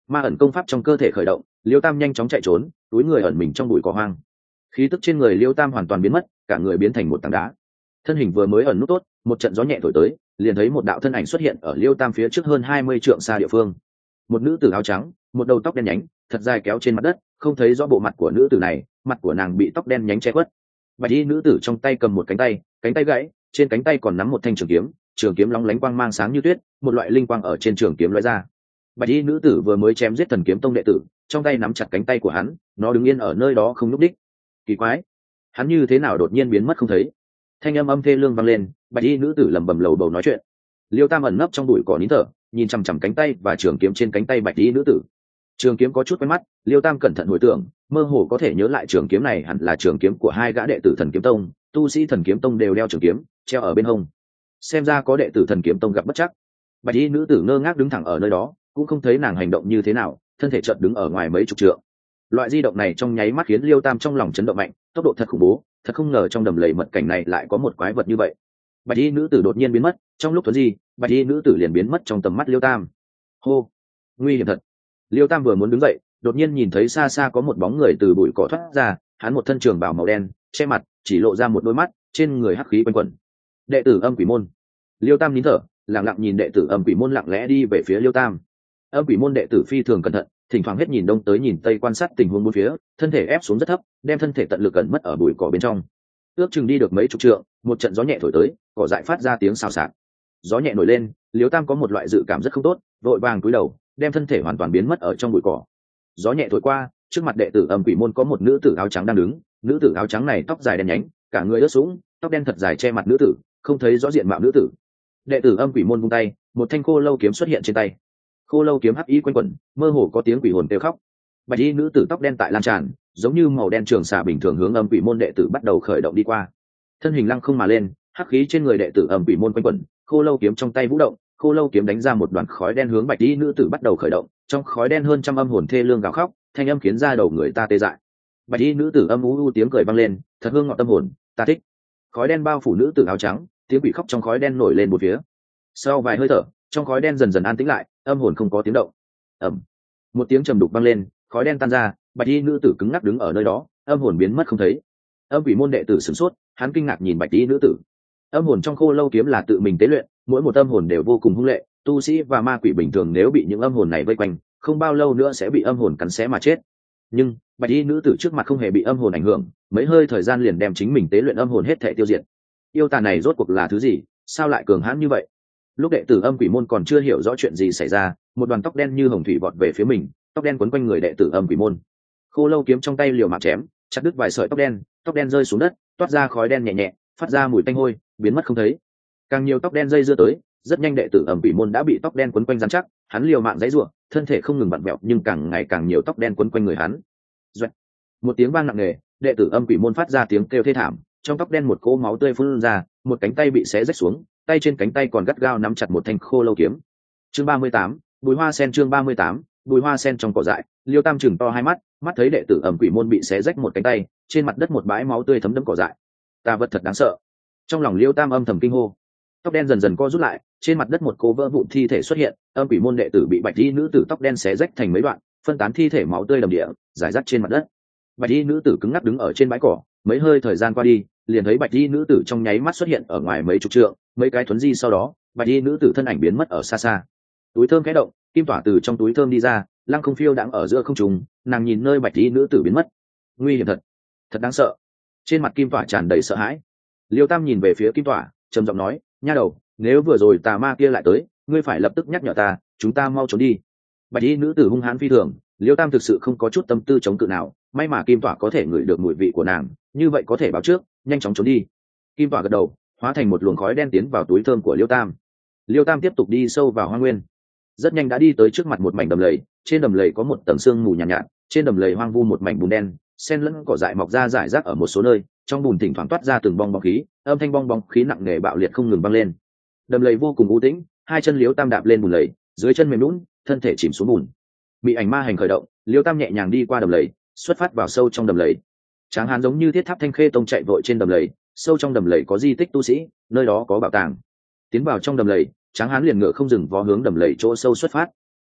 Ma ẩn công pháp trong cơ thể khởi động, Liêu Tam nhanh chóng chạy trốn, túi người ẩn mình trong bụi cỏ hoang. Khí tức trên người Liêu Tam hoàn toàn biến mất, cả người biến thành một tảng đá. Thân hình vừa mới ẩn nút tốt, một trận gió nhẹ thổi tới, liền thấy một đạo thân ảnh xuất hiện ở Liêu Tam phía trước hơn 20 trượng xa địa phương. Một nữ tử áo trắng, một đầu tóc đen nhánh, thật dài kéo trên mặt đất, không thấy rõ bộ mặt của nữ tử này, mặt của nàng bị tóc đen nhánh che khuất. Bạch y nữ tử trong tay cầm một cánh tay gãy, trên cánh tay còn nắm một thanh trường kiếm lóng lánh quang mang sáng như tuyết, một loại linh quang ở trên trường kiếm lóe ra. Bạch y nữ tử vừa mới chém giết Thần Kiếm Tông đệ tử, trong tay nắm chặt cánh tay của hắn, nó đứng yên ở nơi đó không nhúc đích. Kỳ quái, hắn như thế nào đột nhiên biến mất không thấy? Thanh âm thê lương vang lên, Bạch y nữ tử lẩm bẩm lầu bầu nói chuyện. Liêu Tam ẩn nấp trong bụi cỏ nín thở, nhìn chằm chằm cánh tay và trường kiếm trên cánh tay Bạch y nữ tử. Trường kiếm có chút quen mắt, Liêu Tam cẩn thận hồi tưởng, mơ hồ có thể nhớ lại trường kiếm này hẳn là trường kiếm của hai gã đệ tử Thần Kiếm Tông, tu sĩ Thần Kiếm Tông đều đeo trường kiếm, treo ở bên hông. Xem ra có đệ tử Thần Kiếm Tông gặp bất trắc. Bạch y nữ tử ngơ ngác đứng thẳng ở nơi đó, cũng không thấy nàng hành động như thế nào, thân thể chợt đứng ở ngoài mấy chục trượng. Loại di động này trong nháy mắt khiến Liêu Tam trong lòng chấn động mạnh, tốc độ thật khủng bố, thật không ngờ trong đầm lầy mật cảnh này lại có một quái vật như vậy. Bạch y nữ tử đột nhiên biến mất, trong lúc thuấn di, Bạch y nữ tử liền biến mất trong tầm mắt Liêu Tam. Hô, nguy hiểm thật. Liêu Tam vừa muốn đứng dậy, đột nhiên nhìn thấy xa xa có một bóng người từ bụi cỏ thoát ra, hắn một thân trường bào màu đen, che mặt, chỉ lộ ra một đôi mắt, trên người hắc khí quanh quẩn. Đệ tử Âm Quỷ môn. Liêu Tam nín thở, lặng lặng nhìn đệ tử Âm Quỷ môn lặng lẽ đi về phía Liêu Tam. Âm Quỷ môn đệ tử phi thường cẩn thận, thỉnh thoảng hết nhìn đông tới nhìn tây quan sát tình huống bốn phía, thân thể ép xuống rất thấp, đem thân thể tận lực cẩn mất ở bụi cỏ bên trong. Ước chừng đi được mấy chục trượng, một trận gió nhẹ thổi tới, cỏ dại phát ra tiếng xào xạc. Gió nhẹ nổi lên, Liêu Tam có một loại dự cảm rất không tốt, vội vàng cúi đầu, đem thân thể hoàn toàn biến mất ở trong bụi cỏ. Gió nhẹ thổi qua, trước mặt đệ tử Âm Quỷ môn có một nữ tử áo trắng đang đứng, nữ tử áo trắng này tóc dài đen nhánh, cả người ướt sũng, tóc đen thật dài che mặt nữ tử, không thấy rõ diện mạo nữ tử. Đệ tử Âm Quỷ môn vung tay, một thanh khô lâu kiếm xuất hiện trên tay. Khô lâu kiếm hắc ý quanh quẩn, mơ hồ có tiếng quỷ hồn kêu khóc. Bạch y nữ tử tóc đen tại lan tràn, giống như màu đen trường xà bình thường hướng Âm Quỷ môn đệ tử bắt đầu khởi động đi qua. Thân hình lăng không mà lên, hắc khí trên người đệ tử Âm Quỷ môn quanh quẩn, khô lâu kiếm trong tay vũ động, khô lâu kiếm đánh ra một đoàn khói đen hướng Bạch y nữ tử bắt đầu khởi động, trong khói đen hơn trăm âm hồn thê lương gào khóc, thanh âm khiến ra đầu người ta tê dại. Bạch y nữ tử âm u tiếng cười vang lên, thật hương ngọt tâm hồn, ta thích. Khói đen bao phủ nữ tử áo trắng, tiếng quỷ khóc trong khói đen nổi lên một phía. Sau vài hơi thở, trong khói đen dần dần an tĩnh lại, âm hồn không có tiếng động. Ầm, một tiếng trầm đục vang lên, khói đen tan ra, Bạch y nữ tử cứng ngắc đứng ở nơi đó, âm hồn biến mất không thấy. Âm Quỷ môn đệ tử sửng sốt, hắn kinh ngạc nhìn Bạch y nữ tử. Âm hồn trong khô lâu kiếm là tự mình tế luyện, mỗi một âm hồn đều vô cùng hung lệ, tu sĩ và ma quỷ bình thường nếu bị những âm hồn này vây quanh, không bao lâu nữa sẽ bị âm hồn cắn xé mà chết. Nhưng Bạch y nữ tử trước mặt không hề bị âm hồn ảnh hưởng, mấy hơi thời gian liền đem chính mình tế luyện âm hồn hết thảy tiêu diệt. Yêu tà này rốt cuộc là thứ gì, sao lại cường hãn như vậy? Lúc đệ tử Âm Quỷ môn còn chưa hiểu rõ chuyện gì xảy ra, một đoàn tóc đen như hồng thủy vọt về phía mình, tóc đen quấn quanh người đệ tử Âm Quỷ môn. Khô lâu kiếm trong tay liều mạng chém, chặt đứt vài sợi tóc đen rơi xuống đất, toát ra khói đen nhẹ nhẹ, phát ra mùi tanh hôi, biến mất không thấy. Càng nhiều tóc đen dây dưa tới, rất nhanh đệ tử Âm Quỷ môn đã bị tóc đen quấn quanh rắn chắc, hắn liều mạng giãy giụa, thân thể không ngừng vặn vẹo, nhưng càng ngày càng nhiều tóc đen quấn quanh người hắn. Doẹt. Một tiếng vang nặng nề, đệ tử Âm Quỷ môn phát ra tiếng kêu thê thảm, trong tóc đen một cỗ máu tươi phun ra, một cánh tay bị xé rách xuống, tay trên cánh tay còn gắt gao nắm chặt một thanh khô lâu kiếm. Chương 38, Bùi Hoa Sen. Chương 38, Bùi Hoa Sen. Trong cỏ dại, Liêu Tam chừng to hai mắt, mắt thấy đệ tử Âm Quỷ môn bị xé rách một cánh tay, trên mặt đất một bãi máu tươi thấm đẫm cỏ dại. Tà vật thật đáng sợ. Trong lòng Liêu Tam âm thầm kinh hô. Tóc đen dần dần co rút lại, trên mặt đất một cô vỡ vụn thi thể xuất hiện, Âm Quỷ môn đệ tử bị Bạch y nữ tử tóc đen xé rách thành mấy đoạn, phân tán thi thể máu tươi đầm địa, rải rác trên mặt đất. Bạch y nữ tử cứng ngắc đứng ở trên bãi cỏ, mấy hơi thời gian qua đi, liền thấy Bạch y nữ tử trong nháy mắt xuất hiện ở ngoài mấy chục trượng, mấy cái thuấn di sau đó, Bạch y nữ tử thân ảnh biến mất ở xa xa. Túi thơm khẽ động, kim tỏa từ trong túi thơm đi ra, lăng không phiêu đãng ở giữa không trung, nàng nhìn nơi Bạch y nữ tử biến mất. Nguy hiểm thật, thật đáng sợ. Trên mặt kim tỏa tràn đầy sợ hãi. Liêu Tam nhìn về phía kim tỏa, trầm giọng nói, nha đầu, nếu vừa rồi tà ma kia lại tới, ngươi phải lập tức nhắc nhở ta, chúng ta mau trốn đi. Bạch y nữ tử hung hãn phi thường, Liêu Tam thực sự không có chút tâm tư chống cự nào, may mà kim tỏa có thể ngửi được mùi vị của nàng, như vậy có thể báo trước, nhanh chóng trốn đi. Kim tỏa gật đầu, hóa thành một luồng khói đen tiến vào túi thơm của Liêu Tam. Liêu Tam tiếp tục đi sâu vào hoang nguyên, rất nhanh đã đi tới trước mặt một mảnh đầm lầy, trên đầm lầy có một tầng sương mù nhàn nhạt, trên đầm lầy hoang vu một mảnh bùn đen, xen lẫn cỏ dại mọc ra rải rác ở một số nơi, trong bùn thỉnh thoảng toát ra từng bong bóng khí, âm thanh bong bóng khí nặng nề bạo liệt không ngừng vang lên. Đầm lầy vô cùng u tĩnh, hai chân Liêu Tam đạp lên bùn lầy, dưới chân mềm nhũn, thân thể chìm xuống bùn. Bị ảnh ma hành khởi động, Liêu Tam nhẹ nhàng đi qua đầm lầy, xuất phát vào sâu trong đầm lầy. Tráng hán giống như thiết tháp thanh khê tông chạy vội trên đầm lầy, sâu trong đầm lầy có di tích tu sĩ, nơi đó có bảo tàng. Tiến vào trong đầm lầy, Tráng hán liền ngựa không dừng vó hướng đầm lầy chỗ sâu xuất phát.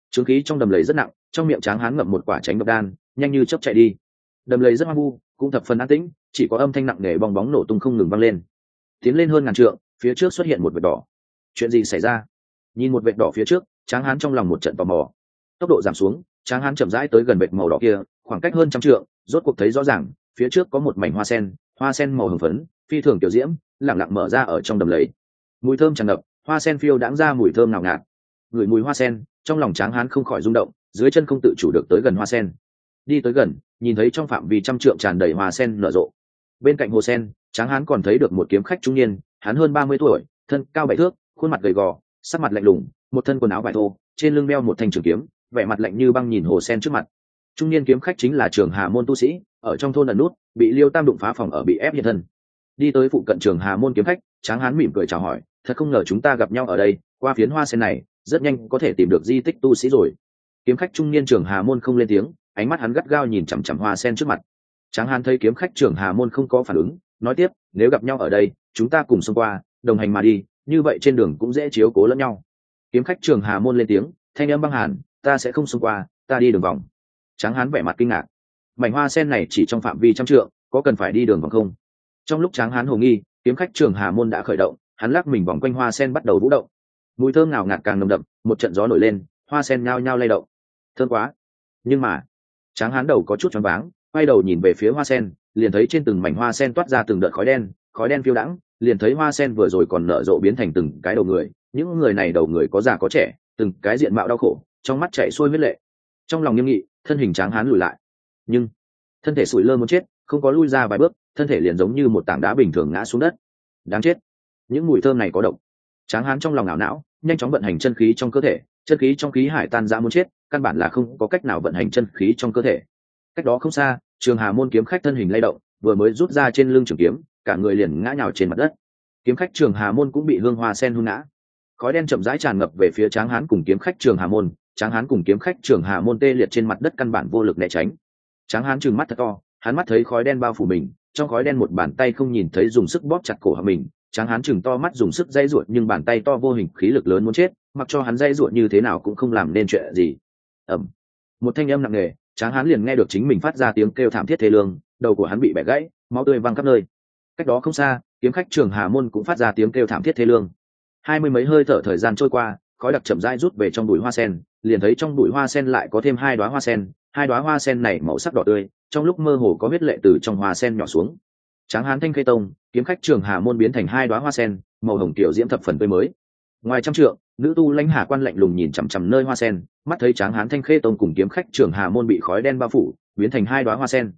trướng khí trong đầm lầy rất nặng, trong miệng Tráng Hán ngậm một quả tránh độc đan, nhanh như chớp chạy đi. Đầm lầy rất hoang vu, cũng thập phần an tĩnh, chỉ có âm thanh nặng nề bong bóng nổ tung không ngừng vang lên. Tiến lên hơn ngàn trượng, phía trước xuất hiện một vệt đỏ. Chuyện gì xảy ra? Nhìn một vệt đỏ phía trước, Tráng Hán trong lòng một trận tò mò. Tốc độ giảm xuống, Tráng Hán chậm rãi tới gần vệt màu đỏ kia, khoảng cách hơn trăm trượng, rốt cuộc thấy rõ ràng, phía trước có một mảnh hoa sen màu hồng phấn, phi thường tiểu diễm, lặng lặng mở ra ở trong đầm lầy. Mùi thơm tràn ngập, hoa sen phiêu đãng ra mùi thơm ngào ngạt. Ngửi mùi hoa sen, trong lòng Tráng Hán không khỏi rung động, dưới chân không tự chủ được tới gần hoa sen. Đi tới gần, nhìn thấy trong phạm vi trăm trượng tràn đầy hoa sen nở rộ. Bên cạnh hồ sen, Tráng Hán còn thấy được một kiếm khách trung niên, hắn hơn 30 tuổi, thân cao 7 thước, khuôn mặt gầy gò, sắc mặt lạnh lùng, một thân quần áo vải thô, trên lưng đeo một thanh trường kiếm, vẻ mặt lạnh như băng nhìn hồ sen trước mặt. Trung niên kiếm khách chính là Trường Hà môn tu sĩ, ở trong thôn ẩn nút, bị Liêu Tam đụng phá phòng ở bị ép hiện thân. Đi tới phụ cận Trường Hà môn kiếm khách, Tráng Hán mỉm cười chào hỏi, thật không ngờ chúng ta gặp nhau ở đây, qua phiến hoa sen này, rất nhanh có thể tìm được di tích tu sĩ rồi. Kiếm khách trung niên Trường Hà môn không lên tiếng, ánh mắt hắn gắt gao nhìn chằm chằm hoa sen trước mặt. Tráng Hán thấy kiếm khách Trường Hà môn không có phản ứng, nói tiếp, nếu gặp nhau ở đây, chúng ta cùng xông qua, đồng hành mà đi, như vậy trên đường cũng dễ chiếu cố lẫn nhau. Kiếm khách Trường Hà môn lên tiếng, thanh âm băng hàn, ta sẽ không xông qua, ta đi đường vòng. Tráng Hán vẻ mặt kinh ngạc, mảnh hoa sen này chỉ trong phạm vi trăm trượng, có cần phải đi đường vòng không? Trong lúc Tráng Hán hồ nghi, kiếm khách Trường Hà môn đã khởi động, hắn lắc mình vòng quanh hoa sen bắt đầu vũ động. Mùi thơm ngào ngạt càng nồng đậm, một trận gió nổi lên, hoa sen nhao nhao lay động. Thơm quá. Nhưng mà, Tráng Hán đầu có chút choáng váng, quay đầu nhìn về phía hoa sen, liền thấy trên từng mảnh hoa sen toát ra từng đợt khói đen phiêu đãng, liền thấy hoa sen vừa rồi còn nở rộ biến thành từng cái đầu người, những người này đầu người có già có trẻ, từng cái diện mạo đau khổ, trong mắt chảy xuôi huyết lệ. Trong lòng nghiêm nghị, thân hình Tráng Hán lùi lại, nhưng thân thể sủi lơ muốn chết, không có lui ra vài bước, thân thể liền giống như một tảng đá bình thường ngã xuống đất. Đáng chết, những mùi thơm này có độc. Tráng Hán trong lòng ảo não, nhanh chóng vận hành chân khí trong cơ thể, chân khí trong khí hải tan rã muốn chết, căn bản là không có cách nào vận hành chân khí trong cơ thể. Cách đó không xa, Trường Hà môn kiếm khách thân hình lay động, vừa mới rút ra trên lưng trường kiếm, cả người liền ngã nhào trên mặt đất. Kiếm khách Trường Hà môn cũng bị hương hoa sen hun ngã. Khói đen chậm rãi tràn ngập về phía Tráng Hán cùng kiếm khách Trường Hà môn, Tráng Hán cùng kiếm khách Trường Hà môn tê liệt trên mặt đất căn bản vô lực né tránh. Tráng Hán trừng mắt thật to, hắn mắt thấy khói đen bao phủ mình, trong khói đen một bàn tay không nhìn thấy dùng sức bóp chặt cổ họng mình. Tráng Hán trừng to mắt dùng sức dây ruột, nhưng bàn tay to vô hình khí lực lớn muốn chết, mặc cho hắn dây ruột như thế nào cũng không làm nên chuyện gì. Ầm, một thanh âm nặng nề, Tráng Hán liền nghe được chính mình phát ra tiếng kêu thảm thiết thê lương, đầu của hắn bị bẻ gãy, máu tươi văng khắp nơi. Cách đó không xa, kiếm khách Trường Hà môn cũng phát ra tiếng kêu thảm thiết thê lương. 20 mấy hơi thở thời gian trôi qua, khói đặc chậm rãi rút về trong bụi hoa sen, liền thấy trong bụi hoa sen lại có thêm 2 đóa hoa sen, 2 đóa hoa sen này màu sắc đỏ tươi, trong lúc mơ hồ có huyết lệ từ trong hoa sen nhỏ xuống. Tráng Hán Thanh Khê Tông, kiếm khách Trường Hà môn biến thành 2 đóa hoa sen, màu hồng tiểu diễm thập phần tươi mới. Ngoài trăm trượng, nữ tu Lãnh Hà Quan lạnh lùng nhìn chằm chằm nơi hoa sen, mắt thấy Tráng Hán Thanh Khê Tông cùng kiếm khách Trường Hà môn bị khói đen bao phủ, biến thành 2 đóa hoa sen.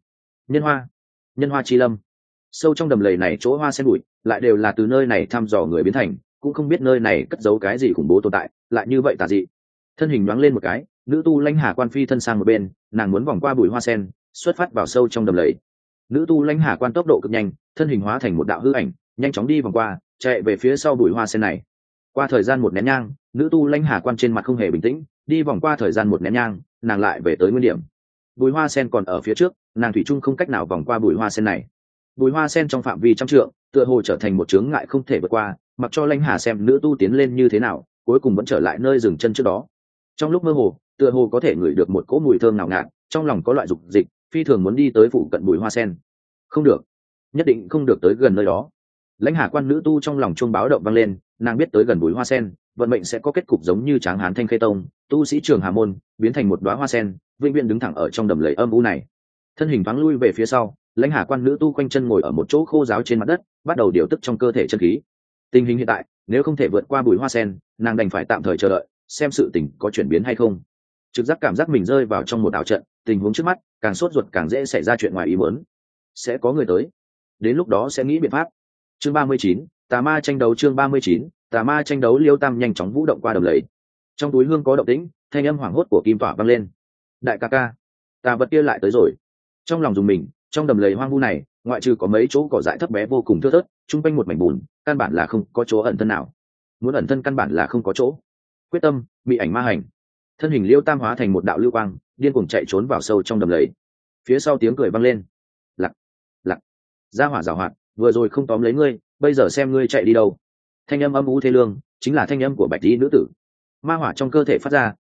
Nhân hoa chi lâm. Sâu trong đầm lầy này chỗ hoa sen bụi, lại đều là từ nơi này thăm dò người biến thành, cũng không biết nơi này cất giấu cái gì khủng bố tồn tại, lại như vậy tà dị. Thân hình nhoáng lên một cái, nữ tu Lãnh Hà Quan phi thân sang một bên, nàng muốn vòng qua bụi hoa sen, xuất phát vào sâu trong đầm lầy. Nữ tu Lãnh Hà Quan tốc độ cực nhanh, thân hình hóa thành một đạo hư ảnh, nhanh chóng đi vòng qua, chạy về phía sau bụi hoa sen này. Qua thời gian một nén nhang, nữ tu Lãnh Hà Quan trên mặt không hề bình tĩnh, đi vòng qua thời gian một nén nhang, nàng lại về tới nguyên điểm. Bụi hoa sen còn ở phía trước, nàng thủy chung không cách nào vòng qua bụi hoa sen này. Bụi hoa sen trong phạm vi trăm trượng, tựa hồ trở thành một chướng ngại không thể vượt qua, mặc cho Lãnh Hà xem nữ tu tiến lên như thế nào, cuối cùng vẫn trở lại nơi dừng chân trước đó. Trong lúc mơ hồ, tựa hồ có thể ngửi được một cỗ mùi thơm ngào ngạt, trong lòng có loại dục dịch, phi thường muốn đi tới phụ cận bụi hoa sen. Không được, nhất định không được tới gần nơi đó. Lãnh Hà Quan nữ tu trong lòng chuông báo động vang lên, nàng biết tới gần bụi hoa sen, vận mệnh sẽ có kết cục giống như Tráng Hán Thanh Khê Tông, tu sĩ Trường Hà môn biến thành một đóa hoa sen, vĩnh viễn đứng thẳng ở trong đầm lầy âm u này. Thân hình thoáng lui về phía sau, Lãnh Hà Quan nữ tu quanh chân ngồi ở một chỗ khô ráo trên mặt đất, bắt đầu điều tức trong cơ thể chân khí. Tình hình hiện tại, nếu không thể vượt qua bụi hoa sen, nàng đành phải tạm thời chờ đợi, xem sự tình có chuyển biến hay không. Trực giác cảm giác mình rơi vào trong một ảo trận, tình huống trước mắt càng sốt ruột càng dễ xảy ra chuyện ngoài ý muốn. Sẽ có người tới, đến lúc đó sẽ nghĩ biện pháp. Chương 39, tà ma tranh đấu. Chương 39, tà ma tranh đấu. Liêu Tam nhanh chóng vũ động qua đầm lầy. Trong túi hương có động tĩnh, thanh âm hoảng hốt của Kim Tỏa vang lên. Đại ca ca, tà vật kia lại tới rồi. Trong lòng dùng mình, trong đầm lầy hoang vu này, ngoại trừ có mấy chỗ cỏ dại thấp bé vô cùng thưa thớt, chung quanh một mảnh bùn, căn bản là không có chỗ ẩn thân nào. Muốn ẩn thân căn bản là không có chỗ. Quyết tâm, bị ảnh ma hành. Thân hình Liêu Tam hóa thành một đạo lưu quang, điên cuồng chạy trốn vào sâu trong đầm lầy. Phía sau tiếng cười vang lên. Lặc, lặc. Gia hỏa giảo hoạt, vừa rồi không tóm lấy ngươi, bây giờ xem ngươi chạy đi đâu. Thanh âm âm u thê lương, chính là thanh âm của Bạch Y nữ tử. Ma hỏa trong cơ thể phát ra,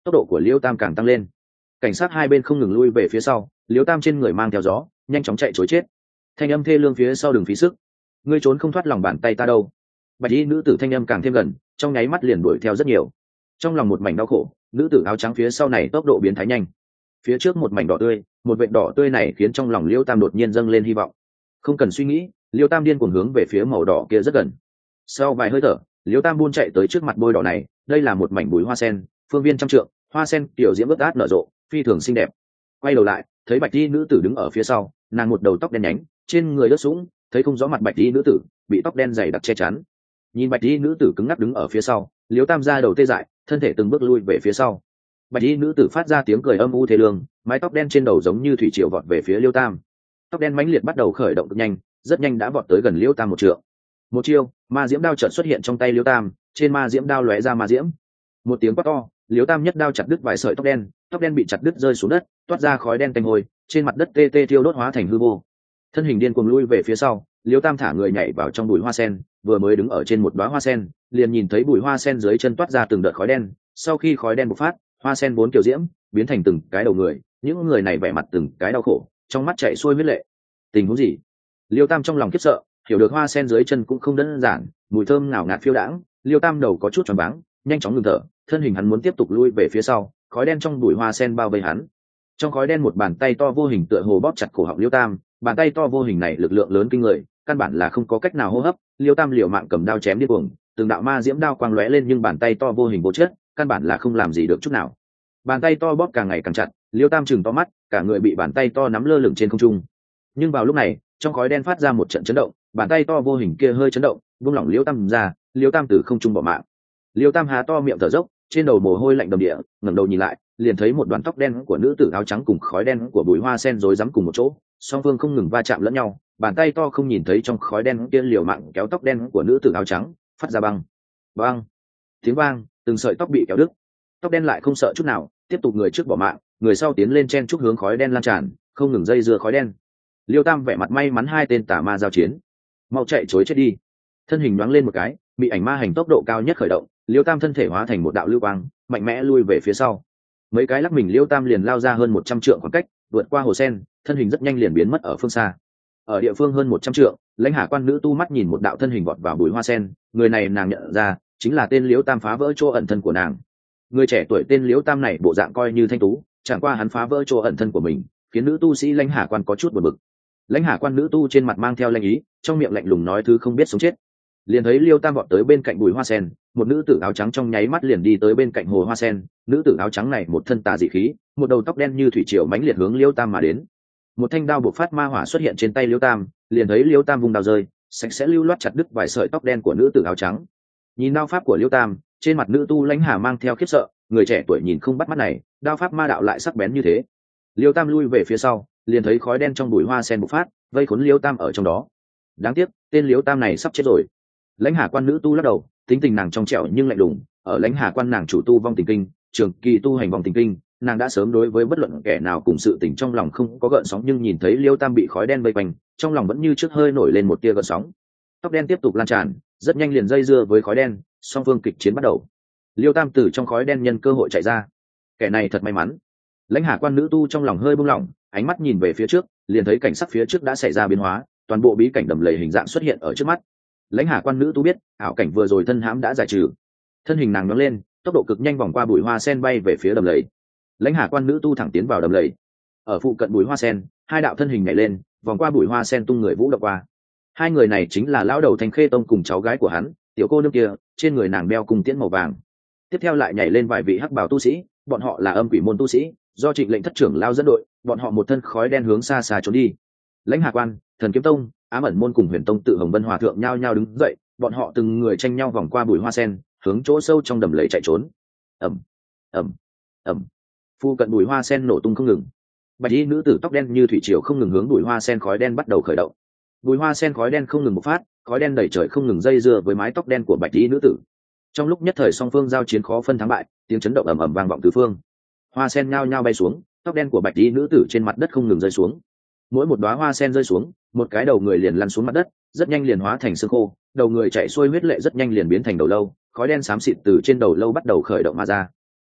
tốc độ của liêu tam càng tăng lên. Cảnh sát hai bên không ngừng lui về phía sau, liêu tam trên người mang theo gió nhanh chóng chạy chối chết. Thanh âm thê lương phía sau đừng phí sức, ngươi trốn không thoát lòng bàn tay ta đâu. Bạch y nữ tử thanh âm càng thêm gần, trong nháy mắt liền đuổi theo rất nhiều. Trong lòng một mảnh đau khổ, nữ tử áo trắng phía sau này tốc độ biến thái nhanh. Phía trước một mảnh đỏ tươi, một vệt đỏ tươi này khiến trong lòng liêu tam đột nhiên dâng lên hy vọng. Không cần suy nghĩ, liêu tam điên cuồng hướng về phía màu đỏ kia rất gần. Sau vài hơi thở, liêu tam buôn chạy tới trước mặt bôi đỏ này. Đây là một mảnh bụi hoa sen, phương viên trăm trượng, hoa sen tiểu diễm ướt át nở rộ, phi thường xinh đẹp. Quay đầu lại, thấy bạch y nữ tử đứng ở phía sau, nàng một đầu tóc đen nhánh, trên người ướt sũng, thấy không rõ mặt bạch y nữ tử, bị tóc đen dày đặc che chắn. Nhìn bạch y nữ tử cứng ngắc đứng ở phía sau, liêu tam ra đầu tê dại, thân thể từng bước lui về phía sau. Bạch y nữ tử phát ra tiếng cười âm u thê lương, mái tóc đen trên đầu giống như thủy triều vọt về phía liêu tam. Tóc đen mãnh liệt bắt đầu khởi động cực nhanh, rất nhanh đã vọt tới gần liêu tam một trượng. Một chiêu, ma diễm đao chợt xuất hiện trong tay liêu tam, trên ma diễm đao lóe ra ma diễm. Một tiếng quát to, liêu tam nhất đao chặt đứt vài sợi tóc đen bị chặt đứt rơi xuống đất, toát ra khói đen tanh hôi, trên mặt đất tê tê thiêu đốt hóa thành hư vô. Thân hình điên cuồng lui về phía sau, liêu tam thả người nhảy vào trong bụi hoa sen, vừa mới đứng ở trên một đóa hoa sen, liền nhìn thấy bụi hoa sen dưới chân toát ra từng đợt khói đen. Sau khi khói đen bộc phát, hoa sen vốn kiều diễm biến thành từng cái đầu người, những người này vẻ mặt từng cái đau khổ, trong mắt chảy xuôi huyết lệ. Tình huống gì? Liêu tam trong lòng khiếp sợ, hiểu được hoa sen dưới chân cũng không đơn giản, mùi thơm ngào ngạt phiêu đãng. Liêu tam đầu có chút choáng váng, nhanh chóng ngừng thở, thân hình hắn muốn tiếp tục lui về phía sau, khói đen trong bụi hoa sen bao vây hắn. Trong khói đen một bàn tay to vô hình tựa hồ bóp chặt cổ họng Liêu tam, bàn tay to vô hình này lực lượng lớn kinh người, căn bản là không có cách nào hô hấp. Liêu tam liều mạng cầm đao chém điên cuồng, từng đạo ma diễm đao quang lóe lên, nhưng bàn tay to vô hình vô chất, căn bản là không làm gì được chút nào. Bàn tay to bóp càng ngày càng chặt, Liêu tam chừng to mắt, cả người bị bàn tay to nắm lơ lửng trên không trung. Nhưng vào lúc này, trong khói đen phát ra một trận chấn động, bàn tay to vô hình kia hơi chấn động, buông lỏng Liêu tam ra, Liêu tam từ không trung bỏ mạng. Liêu tam há to miệng thở dốc, trên đầu mồ hôi lạnh đầm địa, ngẩng đầu nhìn lại, liền thấy một đoàn tóc đen của nữ tử áo trắng cùng khói đen của bụi hoa sen rối rắm cùng một chỗ, song phương không ngừng va chạm lẫn nhau. Bàn tay to không nhìn thấy trong khói đen kia liều mạng kéo tóc đen của nữ tử áo trắng, phát ra băng băng tiếng vang, từng sợi tóc bị kéo đứt. Tóc đen lại không sợ chút nào, tiếp tục người trước bỏ mạng, người sau tiến lên chen chúc hướng khói đen lan tràn, không ngừng dây dưa khói đen. Liêu tam vẻ mặt may mắn hai tên tà ma giao chiến, mau chạy chối chết đi. Thân hình nhoáng lên một cái, bị ảnh ma hành tốc độ cao nhất khởi động, Liêu tam thân thể hóa thành một đạo lưu quang, mạnh mẽ lui về phía sau. Mấy cái lắc mình Liêu tam liền lao ra hơn 100 trượng khoảng cách, vượt qua hồ sen, thân hình rất nhanh liền biến mất ở phương xa. Ở địa phương hơn 100 trượng, Lãnh Hà quan nữ tu mắt nhìn một đạo thân hình vọt vào bụi hoa sen, người này nàng nhận ra chính là tên Liêu tam phá vỡ chỗ ẩn thân của nàng. Người trẻ tuổi tên Liêu tam này bộ dạng coi như thanh tú, chẳng qua hắn phá vỡ chỗ ẩn thân của mình, khiến nữ tu sĩ Lãnh Hà quan có chút buồn bực. Lãnh Hà quan nữ tu trên mặt mang theo lanh ý, trong miệng lạnh lùng nói thứ không biết sống chết. Liền thấy Liêu tam vọt tới bên cạnh bụi hoa sen, một nữ tử áo trắng trong nháy mắt liền đi tới bên cạnh hồ hoa sen. Nữ tử áo trắng này một thân tà dị khí, một đầu tóc đen như thủy triều mãnh liệt hướng Liêu tam mà đến. Một thanh đao bộc phát ma hỏa xuất hiện trên tay Liêu tam, liền thấy Liêu tam vùng đao rơi, sạch sẽ lưu loát chặt đứt vài sợi tóc đen của nữ tử áo trắng. Nhìn đao pháp của Liêu tam, trên mặt nữ tu Lãnh Hà mang theo khiếp sợ, người trẻ tuổi nhìn không bắt mắt này, đao pháp ma đạo lại sắc bén như thế. Liêu tam lui về phía sau, liền thấy khói đen trong bụi hoa sen bộc phát, vây khốn Liêu tam ở trong đó. Đáng tiếc, tên Liêu tam này sắp chết rồi. Lãnh Hà quan nữ tu lắc đầu, tính tình nàng trong trẻo nhưng lạnh lùng. Ở Lãnh Hà quan nàng chủ tu vong tình kinh, trường kỳ tu hành vong tình kinh, nàng đã sớm đối với bất luận kẻ nào cùng sự tình trong lòng không có gợn sóng, nhưng nhìn thấy Liêu tam bị khói đen vây quanh, trong lòng vẫn như trước hơi nổi lên một tia gợn sóng. Tóc đen tiếp tục lan tràn, rất nhanh liền dây dưa với khói đen, song phương kịch chiến bắt đầu. Liêu tam từ trong khói đen nhân cơ hội chạy ra, kẻ này thật may mắn. Lãnh Hà quan nữ tu trong lòng hơi buông lỏng, ánh mắt nhìn về phía trước, liền thấy cảnh sắc phía trước đã xảy ra biến hóa, toàn bộ bí cảnh đầm lầy hình dạng xuất hiện ở trước mắt. Lãnh Hà quan nữ tu biết ảo cảnh vừa rồi thân hãm đã giải trừ, thân hình nàng nhoáng lên, tốc độ cực nhanh vòng qua bụi hoa sen bay về phía đầm lầy. Lãnh Hà quan nữ tu thẳng tiến vào đầm lầy. Ở phụ cận bụi hoa sen, hai đạo thân hình nhảy lên, vòng qua bụi hoa sen tung người vũ động qua. Hai người này chính là lão đầu Thanh Khê Tông cùng cháu gái của hắn, tiểu cô nương kia, trên người nàng đeo cung tiễn màu vàng. Tiếp theo lại nhảy lên vài vị hắc bào tu sĩ, bọn họ là âm quỷ môn tu sĩ, do Trịnh lệnh thất trưởng lao dẫn đội, bọn họ một thân khói đen hướng xa xa trốn đi. Lãnh Hà quan, Thần Kiếm Tông, Ám Ẩn môn cùng Huyền Tông tự Hồng Vân Hòa thượng nhao nhao đứng dậy, bọn họ từng người tranh nhau vòng qua bụi hoa sen, hướng chỗ sâu trong đầm lầy chạy trốn. Ầm, ầm, ầm. Phu cận bụi hoa sen nổ tung không ngừng. Bạch y nữ tử tóc đen như thủy triều không ngừng hướng bụi hoa sen khói đen bắt đầu khởi động. Bụi hoa sen khói đen không ngừng bộc phát, khói đen đầy trời không ngừng dây dưa với mái tóc đen của bạch y nữ tử. Trong lúc nhất thời song phương giao chiến khó phân thắng bại, tiếng chấn động ầm ầm vang vọng tứ phương. Hoa sen nhao nhao bay xuống, tóc đen của bạch y nữ tử trên mặt đất không ngừng rơi xuống. Mỗi một đóa hoa sen rơi xuống, một cái đầu người liền lăn xuống mặt đất, rất nhanh liền hóa thành xương khô, đầu người chảy xuôi huyết lệ rất nhanh liền biến thành đầu lâu, khói đen xám xịt từ trên đầu lâu bắt đầu khởi động mà ra.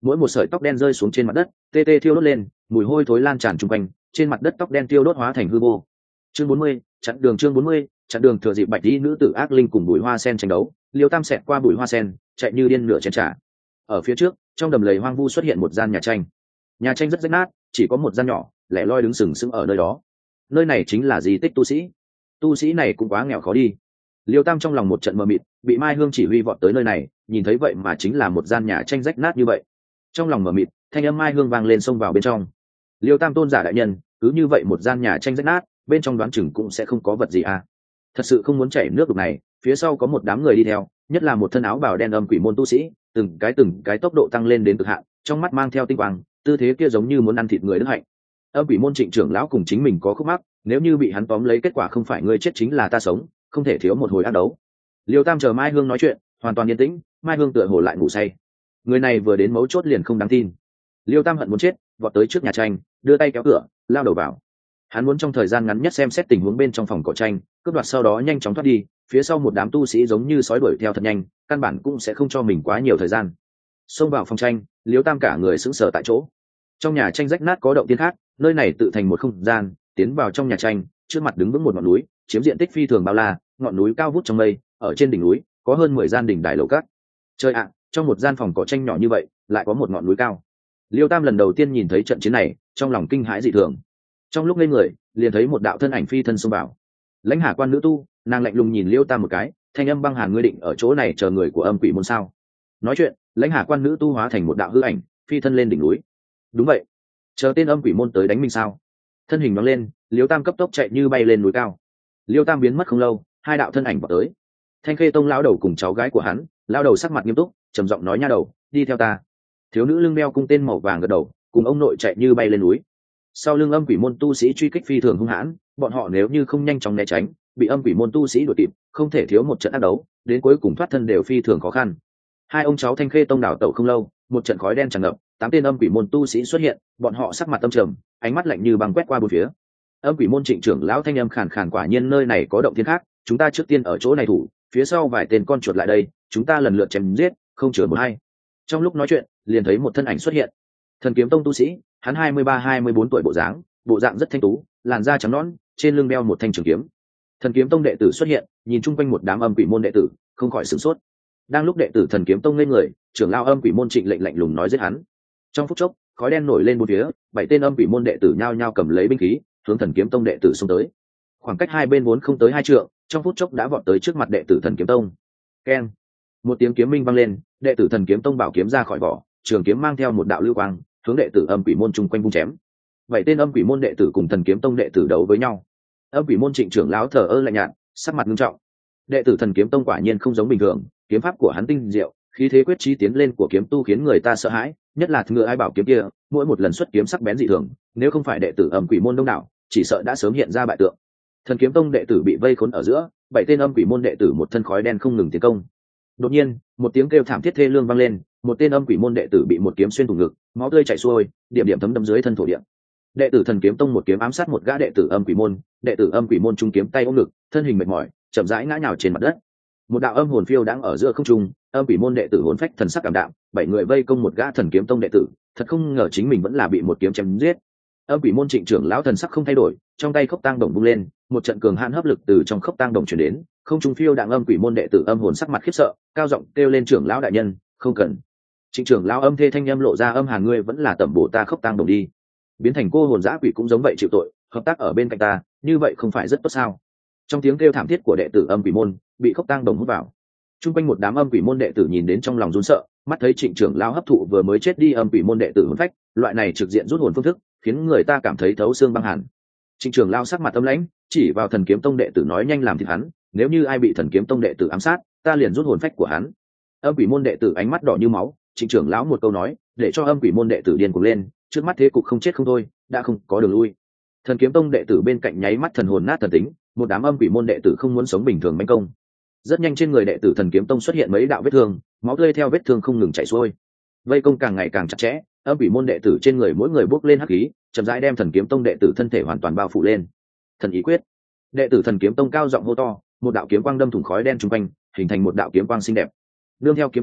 mỗi một sợi tóc đen rơi xuống trên mặt đất tê tê thiêu đốt lên, mùi hôi thối lan tràn chung quanh, trên mặt đất tóc đen tiêu đốt hóa thành hư vô. Chương 40, chặn đường. Chương 40, chặn đường. Thừa dịp bạch y nữ tử ác linh cùng bùi hoa sen tranh đấu, Liêu Tam xẹt qua bùi hoa sen, chạy như điên nửa chén trà. Ở phía trước, trong đầm lầy hoang vu xuất hiện một gian nhà tranh. Nhà tranh rất rách nát, chỉ có một gian nhỏ lẻ loi đứng sừng sững ở nơi đó. Nơi này chính là di tích tu sĩ. Tu sĩ này cũng quá nghèo khó đi. Liêu Tam trong lòng một trận mờ mịt, bị Mai Hương chỉ huy vọt tới nơi này, nhìn thấy vậy mà chính là một gian nhà tranh rách nát như vậy. Trong lòng mờ mịt, thanh âm Mai Hương vang lên xông vào bên trong. Liêu Tam tôn giả đại nhân, cứ như vậy một gian nhà tranh rách nát, bên trong đoán chừng cũng sẽ không có vật gì à? Thật sự không muốn chảy nước đục này, phía sau có một đám người đi theo, nhất là một thân áo bào đen âm quỷ môn tu sĩ, từng cái tốc độ tăng lên đến cực hạn, trong mắt mang theo tinh quang, tư thế kia giống như muốn ăn thịt người đức hạnh. Âm quỷ môn Trịnh trưởng lão cùng chính mình có khúc mắc, nếu như bị hắn tóm lấy kết quả không phải ngươi chết chính là ta sống, không thể thiếu một hồi ác đấu. Liêu Tam chờ Mai Hương nói chuyện, hoàn toàn yên tĩnh, Mai Hương tựa hồ lại ngủ say. Người này vừa đến mấu chốt liền không đáng tin. Liêu Tam hận muốn chết, vọt tới trước nhà tranh, đưa tay kéo cửa, lao đầu vào. Hắn muốn trong thời gian ngắn nhất xem xét tình huống bên trong phòng cỏ tranh, cướp đoạt sau đó nhanh chóng thoát đi, phía sau một đám tu sĩ giống như sói đuổi theo thật nhanh, căn bản cũng sẽ không cho mình quá nhiều thời gian. Xông vào phòng tranh, Liêu Tam cả người sững sờ tại chỗ. Trong nhà tranh rách nát có động tiên khác, nơi này tự thành một không gian, tiến vào trong nhà tranh, trước mặt đứng vững một ngọn núi, chiếm diện tích phi thường bao la, ngọn núi cao vút trong mây, ở trên đỉnh núi có hơn 10 gian đỉnh đài lầu cát. Trời ạ, trong một gian phòng cỏ tranh nhỏ như vậy, lại có một ngọn núi cao. Liêu Tam lần đầu tiên nhìn thấy trận chiến này, trong lòng kinh hãi dị thường. Trong lúc ngây người, liền thấy một đạo thân ảnh phi thân xông vào. Lãnh Hà quan nữ tu, nàng lạnh lùng nhìn Liêu Tam một cái, thanh âm băng hàn, ngươi định ở chỗ này chờ người của âm quỷ môn sao? Nói chuyện, Lãnh Hà quan nữ tu hóa thành một đạo hư ảnh, phi thân lên đỉnh núi. Đúng vậy, chờ tên âm quỷ môn tới đánh mình sao? Thân hình nhoáng lên, Liêu Tam cấp tốc chạy như bay lên núi cao. Liêu Tam biến mất không lâu, hai đạo thân ảnh vào tới. Thanh Khê Tông lão đầu cùng cháu gái của hắn, lão đầu sắc mặt nghiêm túc, trầm giọng nói, nha đầu, đi theo ta. Thiếu nữ lưng đeo cung tên màu vàng gật đầu, cùng ông nội chạy như bay lên núi. Sau lưng âm quỷ môn tu sĩ truy kích phi thường hung hãn, bọn họ nếu như không nhanh chóng né tránh, bị âm quỷ môn tu sĩ đuổi kịp, không thể thiếu một trận ác đấu, đến cuối cùng thoát thân đều phi thường khó khăn. Hai ông cháu Thanh Khê Tông đảo tẩu không lâu, một trận khói đen tràn ngập, 8 tên âm quỷ môn tu sĩ xuất hiện, bọn họ sắc mặt âm trầm, ánh mắt lạnh như băng quét qua bốn phía. Âm quỷ môn Trịnh trưởng lão thanh âm khàn khàn, quả nhiên nơi này có động thiên khác, chúng ta trước tiên ở chỗ này thủ, phía sau vài tên con chuột lại đây, chúng ta lần lượt chém giết, không chừa một hay. Trong lúc nói chuyện, liền thấy một thân ảnh xuất hiện. Thần Kiếm Tông tu sĩ, hắn 23-24 tuổi bộ dạng rất thanh tú, làn da trắng nõn, trên lưng đeo một thanh trường kiếm. Thần Kiếm Tông đệ tử xuất hiện, nhìn chung quanh một đám âm quỷ môn đệ tử, không khỏi sửng sốt. Đang lúc đệ tử Thần Kiếm Tông ngây người, trưởng lão âm quỷ môn Trịnh lệnh lạnh lùng nói giết hắn. Trong phút chốc, khói đen nổi lên bốn phía, 7 tên âm quỷ môn đệ tử nhao nhao cầm lấy binh khí, hướng Thần Kiếm Tông đệ tử xông tới. Khoảng cách hai bên vốn không tới 2 trượng, trong phút chốc đã vọt tới trước mặt đệ tử Thần Kiếm Tông. Keng! Một tiếng kiếm minh vang lên, đệ tử Thần Kiếm Tông bảo kiếm ra khỏi vỏ, trường kiếm mang theo một đạo lưu quang, hướng đệ tử âm quỷ môn chung quanh vung chém. 7 tên âm quỷ môn đệ tử cùng Thần Kiếm Tông đệ tử đấu với nhau. Âm quỷ môn Trịnh trưởng lão thờ ơ lạnh nhạt, sắc mặt nghiêm trọng. Đệ tử Thần Kiếm Tông quả nhiên không giống bình thường, kiếm pháp của hắn tinh diệu, khí thế quyết chí tiến lên của kiếm tu khiến người ta sợ hãi, nhất là ngựa ai bảo kiếm kia, mỗi một lần xuất kiếm sắc bén dị thường, nếu không phải đệ tử âm quỷ môn đông đảo, chỉ sợ đã sớm hiện ra bại tượng. Thần Kiếm Tông đệ tử bị vây khốn ở giữa, 7 tên âm quỷ môn đệ tử một thân khói đen không ngừng tiến công. Đột nhiên, một tiếng kêu thảm thiết thê lương vang lên, một tên âm quỷ môn đệ tử bị một kiếm xuyên thủng ngực, máu tươi chảy xuôi, điểm điểm thấm đẫm dưới thân thổ địa. Đệ tử Thần Kiếm Tông một kiếm ám sát một gã đệ tử âm quỷ môn, đệ tử âm quỷ môn trung kiếm tay ôm ngực, thân hình mệt mỏi, chậm rãi ngã nhào trên mặt đất. Một đạo âm hồn phiêu đang ở giữa không trung, âm quỷ môn đệ tử hồn phách thần sắc cảm đạm, 7 người vây công một gã Thần Kiếm Tông đệ tử, thật không ngờ chính mình vẫn là bị một kiếm chém giết. Âm quỷ môn Trịnh trưởng lão thần sắc không thay đổi, trong tay khốc tang đồng vung lên, một trận cường hãn hấp lực từ trong khốc tang đồng truyền đến, không trung phiêu đạng âm quỷ môn đệ tử âm hồn sắc mặt khiếp sợ, cao giọng kêu lên, trưởng lão đại nhân, không cần. Trịnh trưởng lão âm thê thanh âm lộ ra âm hàn, ngươi vẫn là tẩm bổ ta khốc tang đồng đi, biến thành cô hồn dã quỷ cũng giống vậy chịu tội, hợp tác ở bên cạnh ta, như vậy không phải rất tốt sao? Trong tiếng kêu thảm thiết của đệ tử âm quỷ môn, bị khốc tang đồng hút vào. Trung quanh một đám âm quỷ môn đệ tử nhìn đến trong lòng run sợ, mắt thấy Trịnh trưởng lão hấp thụ vừa mới chết đi âm quỷ môn đệ tử hồn phách, loại này trực diện rút hồn phương thức, khiến người ta cảm thấy thấu xương băng hàn. Trịnh trưởng lão sắc mặt âm lãnh, chỉ vào Thần Kiếm Tông đệ tử nói, nhanh làm thịt hắn, nếu như ai bị Thần Kiếm Tông đệ tử ám sát, ta liền rút hồn phách của hắn. Âm quỷ môn đệ tử ánh mắt đỏ như máu, Trịnh trưởng lão một câu nói, để cho âm quỷ môn đệ tử điên cuồng lên, trước mắt thế cục không chết không thôi, đã không có đường lui. Thần Kiếm Tông đệ tử bên cạnh nháy mắt thần hồn nát thần tính, một đám âm quỷ môn đệ tử không muốn sống bình thường manh công. Rất nhanh trên người đệ tử Thần Kiếm Tông xuất hiện mấy đạo vết thương, máu tươi theo vết thương không ngừng chảy xuôi. Vây công càng ngày càng chặt chẽ, âm quỷ môn đệ tử trên người mỗi người bốc lên hắc khí, chậm rãi đem Thần Kiếm Tông đệ tử thân thể hoàn toàn bao phủ lên. Thần ý quyết. Đệ tử Thần Kiếm Tông cao giọng hô to, một đạo kiếm quang đâm thủng khói đen trung quanh, hình thành một đạo kiếm quang xinh đẹp. Nương theo kiếm quang,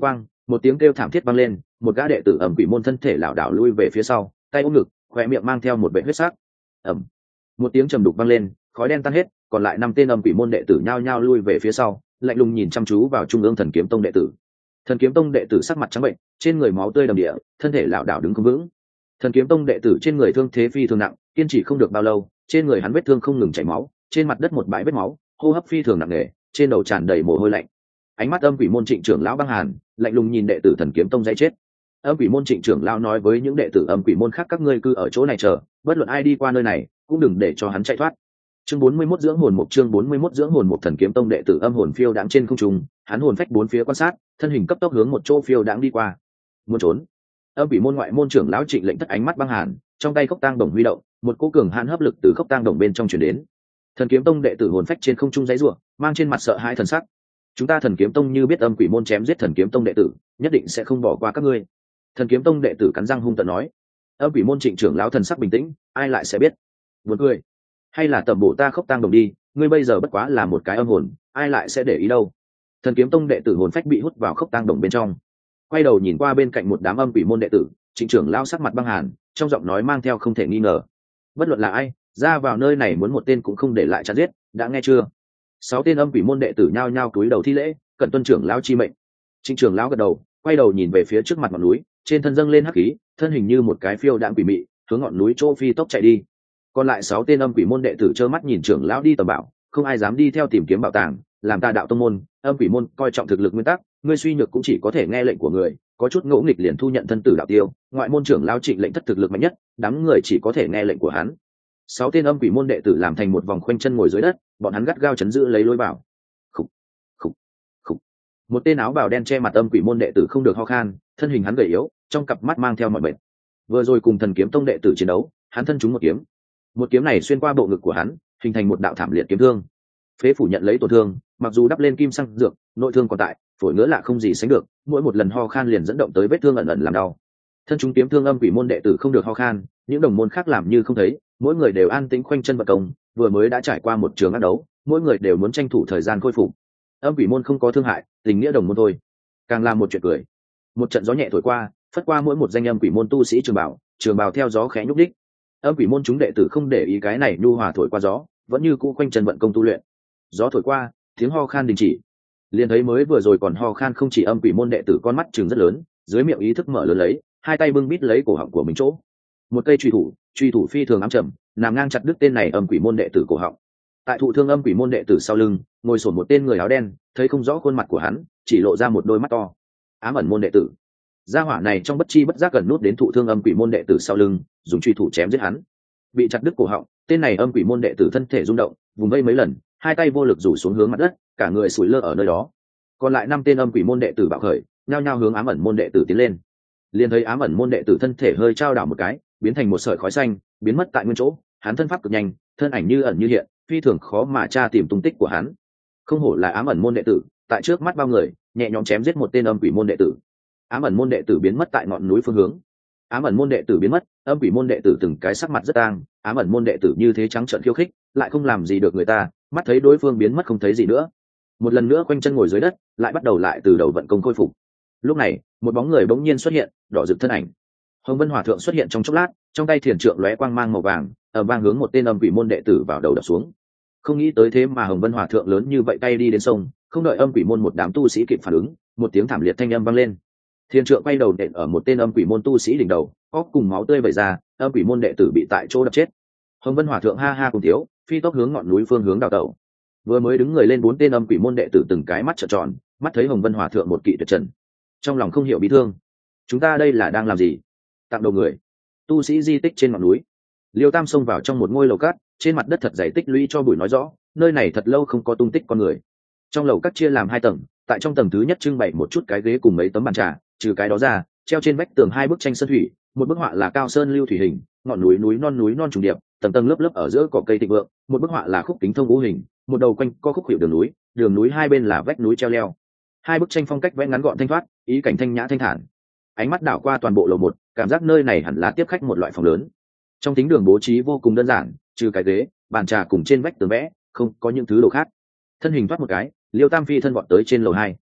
Một tiếng kêu thảm thiết vang lên, một gã đệ tử ẩm quỷ môn thân thể lảo đảo lui về phía sau, tay ôm ngực, khóe miệng mang theo một vệt huyết sắc. Ầm. Một tiếng trầm đục vang lên, khói đen tan hết, còn lại 5 tên ẩm quỷ môn đệ tử nhao nhao lui về phía sau, lạnh lùng nhìn chăm chú vào trung ương Thần Kiếm Tông đệ tử. Thần Kiếm Tông đệ tử sắc mặt trắng bệnh, trên người máu tươi đầm địa, thân thể lảo đảo đứng không vững. Thần Kiếm Tông đệ tử trên người thương thế phi thường nặng, kiên trì không được bao lâu, trên người hắn vết thương không ngừng chảy máu, trên mặt đất một bãi vết máu, hô hấp phi thường nặng nề, trên đầu tràn đầy mồ hôi lạnh. Ánh mắt âm quỷ môn Trịnh trưởng lão băng hàn, lạnh lùng nhìn đệ tử Thần Kiếm Tông dãy chết. Âm quỷ môn Trịnh trưởng lão nói với những đệ tử âm quỷ môn khác, các ngươi cứ ở chỗ này chờ, bất luận ai đi qua nơi này cũng đừng để cho hắn chạy thoát. Chương 41 dưỡng hồn mục, chương 41 dưỡng hồn mục. Thần Kiếm Tông đệ tử âm hồn phiêu đãng trên không trung, hắn hồn phách bốn phía quan sát, thân hình cấp tốc hướng một chỗ phiêu đãng đi qua. Muốn trốn. Âm quỷ môn ngoại môn trưởng lão Trịnh lệnh thất ánh mắt băng hàn, trong tay khốc tang đồng huy động, một cỗ cường hãn hấp lực từ khốc tang đồng bên trong truyền đến. Thần Kiếm Tông đệ tử hồn phách trên không trung giãy giụa, mang trên mặt sợ hãi thần sắc. Chúng ta Thần Kiếm Tông như biết âm quỷ môn chém giết Thần Kiếm Tông đệ tử, nhất định sẽ không bỏ qua các ngươi. Thần Kiếm Tông đệ tử cắn răng hung tợn nói. Âm quỷ môn Trịnh trưởng lão thần sắc bình tĩnh, ai lại sẽ biết. Buồn cười. Hay là tầm bổ ta khốc tang đồng đi, ngươi bây giờ bất quá là một cái âm hồn, ai lại sẽ để ý đâu. Thần Kiếm Tông đệ tử hồn phách bị hút vào khốc tang đồng bên trong, quay đầu nhìn qua bên cạnh một đám âm quỷ môn đệ tử, Trịnh trưởng lão sắc mặt băng hàn, trong giọng nói mang theo không thể nghi ngờ. Bất luận là ai ra vào nơi này muốn một tên cũng không để lại chặn giết, đã nghe chưa? 6 tên âm quỷ môn đệ tử nhao nhao cúi đầu thi lễ, cẩn tuân trưởng lão chi mệnh. Trịnh trưởng lão gật đầu, quay đầu nhìn về phía trước mặt ngọn núi, trên thân dâng lên hắc khí, thân hình như một cái phiêu đãng quỷ mị, hướng ngọn núi chỗ phi tốc chạy đi. Còn lại 6 tên âm quỷ môn đệ tử trơ mắt nhìn trưởng lão đi tầm bảo, không ai dám đi theo tìm kiếm bảo tàng, làm ta đạo tông môn, âm quỷ môn coi trọng thực lực nguyên tắc, ngươi suy nhược cũng chỉ có thể nghe lệnh của người, có chút ngỗ nghịch liền thu nhận thân tử đạo tiêu, ngoại môn trưởng lão Trịnh lệnh thất thực lực mạnh nhất, đám người chỉ có thể nghe lệnh của hắn. 6 tên âm quỷ môn đệ tử làm thành một vòng khoanh chân ngồi dưới đất, bọn hắn gắt gao chấn giữ lấy lối vào. Khục, khục, khục. Một tên áo bào đen che mặt âm quỷ môn đệ tử không được ho khan, thân hình hắn gầy yếu, trong cặp mắt mang theo mọi bệnh. Vừa rồi cùng Thần Kiếm Tông đệ tử chiến đấu, hắn thân trúng một kiếm này xuyên qua bộ ngực của hắn, hình thành một đạo thảm liệt kiếm thương. Phế phủ nhận lấy tổn thương, mặc dù đắp lên kim xăng dược, nội thương còn tại, phổi ngứa lạ không gì sánh được, mỗi một lần ho khan liền dẫn động tới vết thương ẩn ẩn làm đau. Thân chúng kiếm thương âm quỷ môn đệ tử không được ho khan, những đồng môn khác làm như không thấy, mỗi người đều an tĩnh khoanh chân vận công, vừa mới đã trải qua một trường ác đấu, mỗi người đều muốn tranh thủ thời gian khôi phục. Âm quỷ môn không có thương hại, tình nghĩa đồng môn thôi. Càng làm một chuyện cười. Một trận gió nhẹ thổi qua, phất qua mỗi một danh âm quỷ môn tu sĩ trường bào theo gió khẽ nhúc đích. Âm quỷ môn chúng đệ tử không để ý cái này nhu hòa thổi qua gió, vẫn như cũ quanh chân vận công tu luyện. Gió thổi qua, tiếng ho khan đình chỉ. Liền thấy mới vừa rồi còn ho khan không chỉ âm quỷ môn đệ tử con mắt trừng rất lớn, dưới miệng ý thức mở lớn lấy, hai tay bưng bít lấy cổ họng của mình chỗ. Một cây truy thủ phi thường ám trầm, nằm ngang chặt đứt tên này âm quỷ môn đệ tử cổ họng. Tại thụ thương âm quỷ môn đệ tử sau lưng, ngồi sổn một tên người áo đen, thấy không rõ khuôn mặt của hắn, chỉ lộ ra một đôi mắt to. Ám ẩn môn đệ tử. Gia hỏa này trong bất chi bất giác gần nút đến thụ thương âm quỷ môn đệ tử sau lưng, dùng truy thủ chém giết hắn. Bị chặt đứt cổ họng, tên này âm quỷ môn đệ tử thân thể rung động, vùng vây mấy lần, hai tay vô lực rủ xuống hướng mặt đất, cả người sủi lơ ở nơi đó. Còn lại 5 tên âm quỷ môn đệ tử bạo khởi, nhao nhao hướng ám ẩn môn đệ tử tiến lên. Liền thấy ám ẩn môn đệ tử thân thể hơi trao đảo một cái, biến thành một sợi khói xanh, biến mất tại nguyên chỗ. Hắn thân pháp cực nhanh, thân ảnh như ẩn như hiện, phi thường khó mà tra tìm tung tích của hắn. Không hổ là ám ẩn môn đệ tử, tại trước mắt bao người, nhẹ nhõm chém giết một tên âm quỷ môn đệ tử. Ám ẩn môn đệ tử biến mất tại ngọn núi phương hướng. Ám ẩn môn đệ tử biến mất, âm quỷ môn đệ tử từng cái sắc mặt rất tang. Ám ẩn môn đệ tử như thế trắng trợn khiêu khích, lại không làm gì được người ta, mắt thấy đối phương biến mất không thấy gì nữa, một lần nữa quanh chân ngồi dưới đất, lại bắt đầu lại từ đầu vận công khôi phục. Lúc này, một bóng người bỗng nhiên xuất hiện, đỏ rực thân ảnh. Hồng Vân Hòa thượng xuất hiện trong chốc lát, trong tay thiền trượng lóe quang mang màu vàng, ầm vang hướng một tên âm quỷ môn đệ tử vào đầu đập xuống. Không nghĩ tới thế mà Hồng Vân Hòa thượng lớn như vậy tay đi đến sông, không đợi âm quỷ môn một đám tu sĩ kịp phản ứng, một tiếng thảm liệt thanh âm vang lên. Thiền trượng quay đầu đệm ở một tên âm quỷ môn tu sĩ đỉnh đầu, óc cùng máu tươi vẩy ra, âm quỷ môn đệ tử bị tại chỗ đập chết. Hồng Vân Hòa thượng ha ha cùng thiếu, phi tốc hướng ngọn núi phương hướng đào tẩu. Vừa mới đứng người lên 4 tên âm quỷ môn đệ tử từng cái mắt trợn tròn, mắt thấy Hồng Vân Hòa thượng một kỵ tuyệt trần, trong lòng không hiểu bí thương. Chúng ta đây là đang làm gì? Tặng đầu người. Tu sĩ di tích trên ngọn núi. Liêu Tam xông vào trong một ngôi lầu cát, trên mặt đất thật dày tích lũy cho bụi nói rõ, nơi này thật lâu không có tung tích con người. Trong lầu cát chia làm 2 tầng, tại trong tầng thứ nhất trưng bày một chút cái ghế cùng mấy tấm bàn trà, trừ cái đó ra, treo trên vách tường 2 bức tranh sơn thủy, một bức họa là cao sơn lưu thủy hình, ngọn núi núi non trùng điệp, tầng tầng lớp lớp ở giữa cỏ cây thịnh vượng, một bức họa là khúc kính thông ngũ hình, một đầu quanh co khúc hiệu đường núi hai bên là vách núi treo leo. 2 bức tranh phong cách vẽ ngắn gọn thanh thoát, ý cảnh thanh nhã thanh thản. Ánh mắt đảo qua toàn bộ lầu 1, cảm giác nơi này hẳn là tiếp khách một loại phòng lớn. Trong thính đường bố trí vô cùng đơn giản, trừ cái ghế, bàn trà cùng trên vách tường vẽ, không có những thứ đồ khác. Thân hình thoát một cái, Liêu Tam phi thân vọt tới trên lầu 2.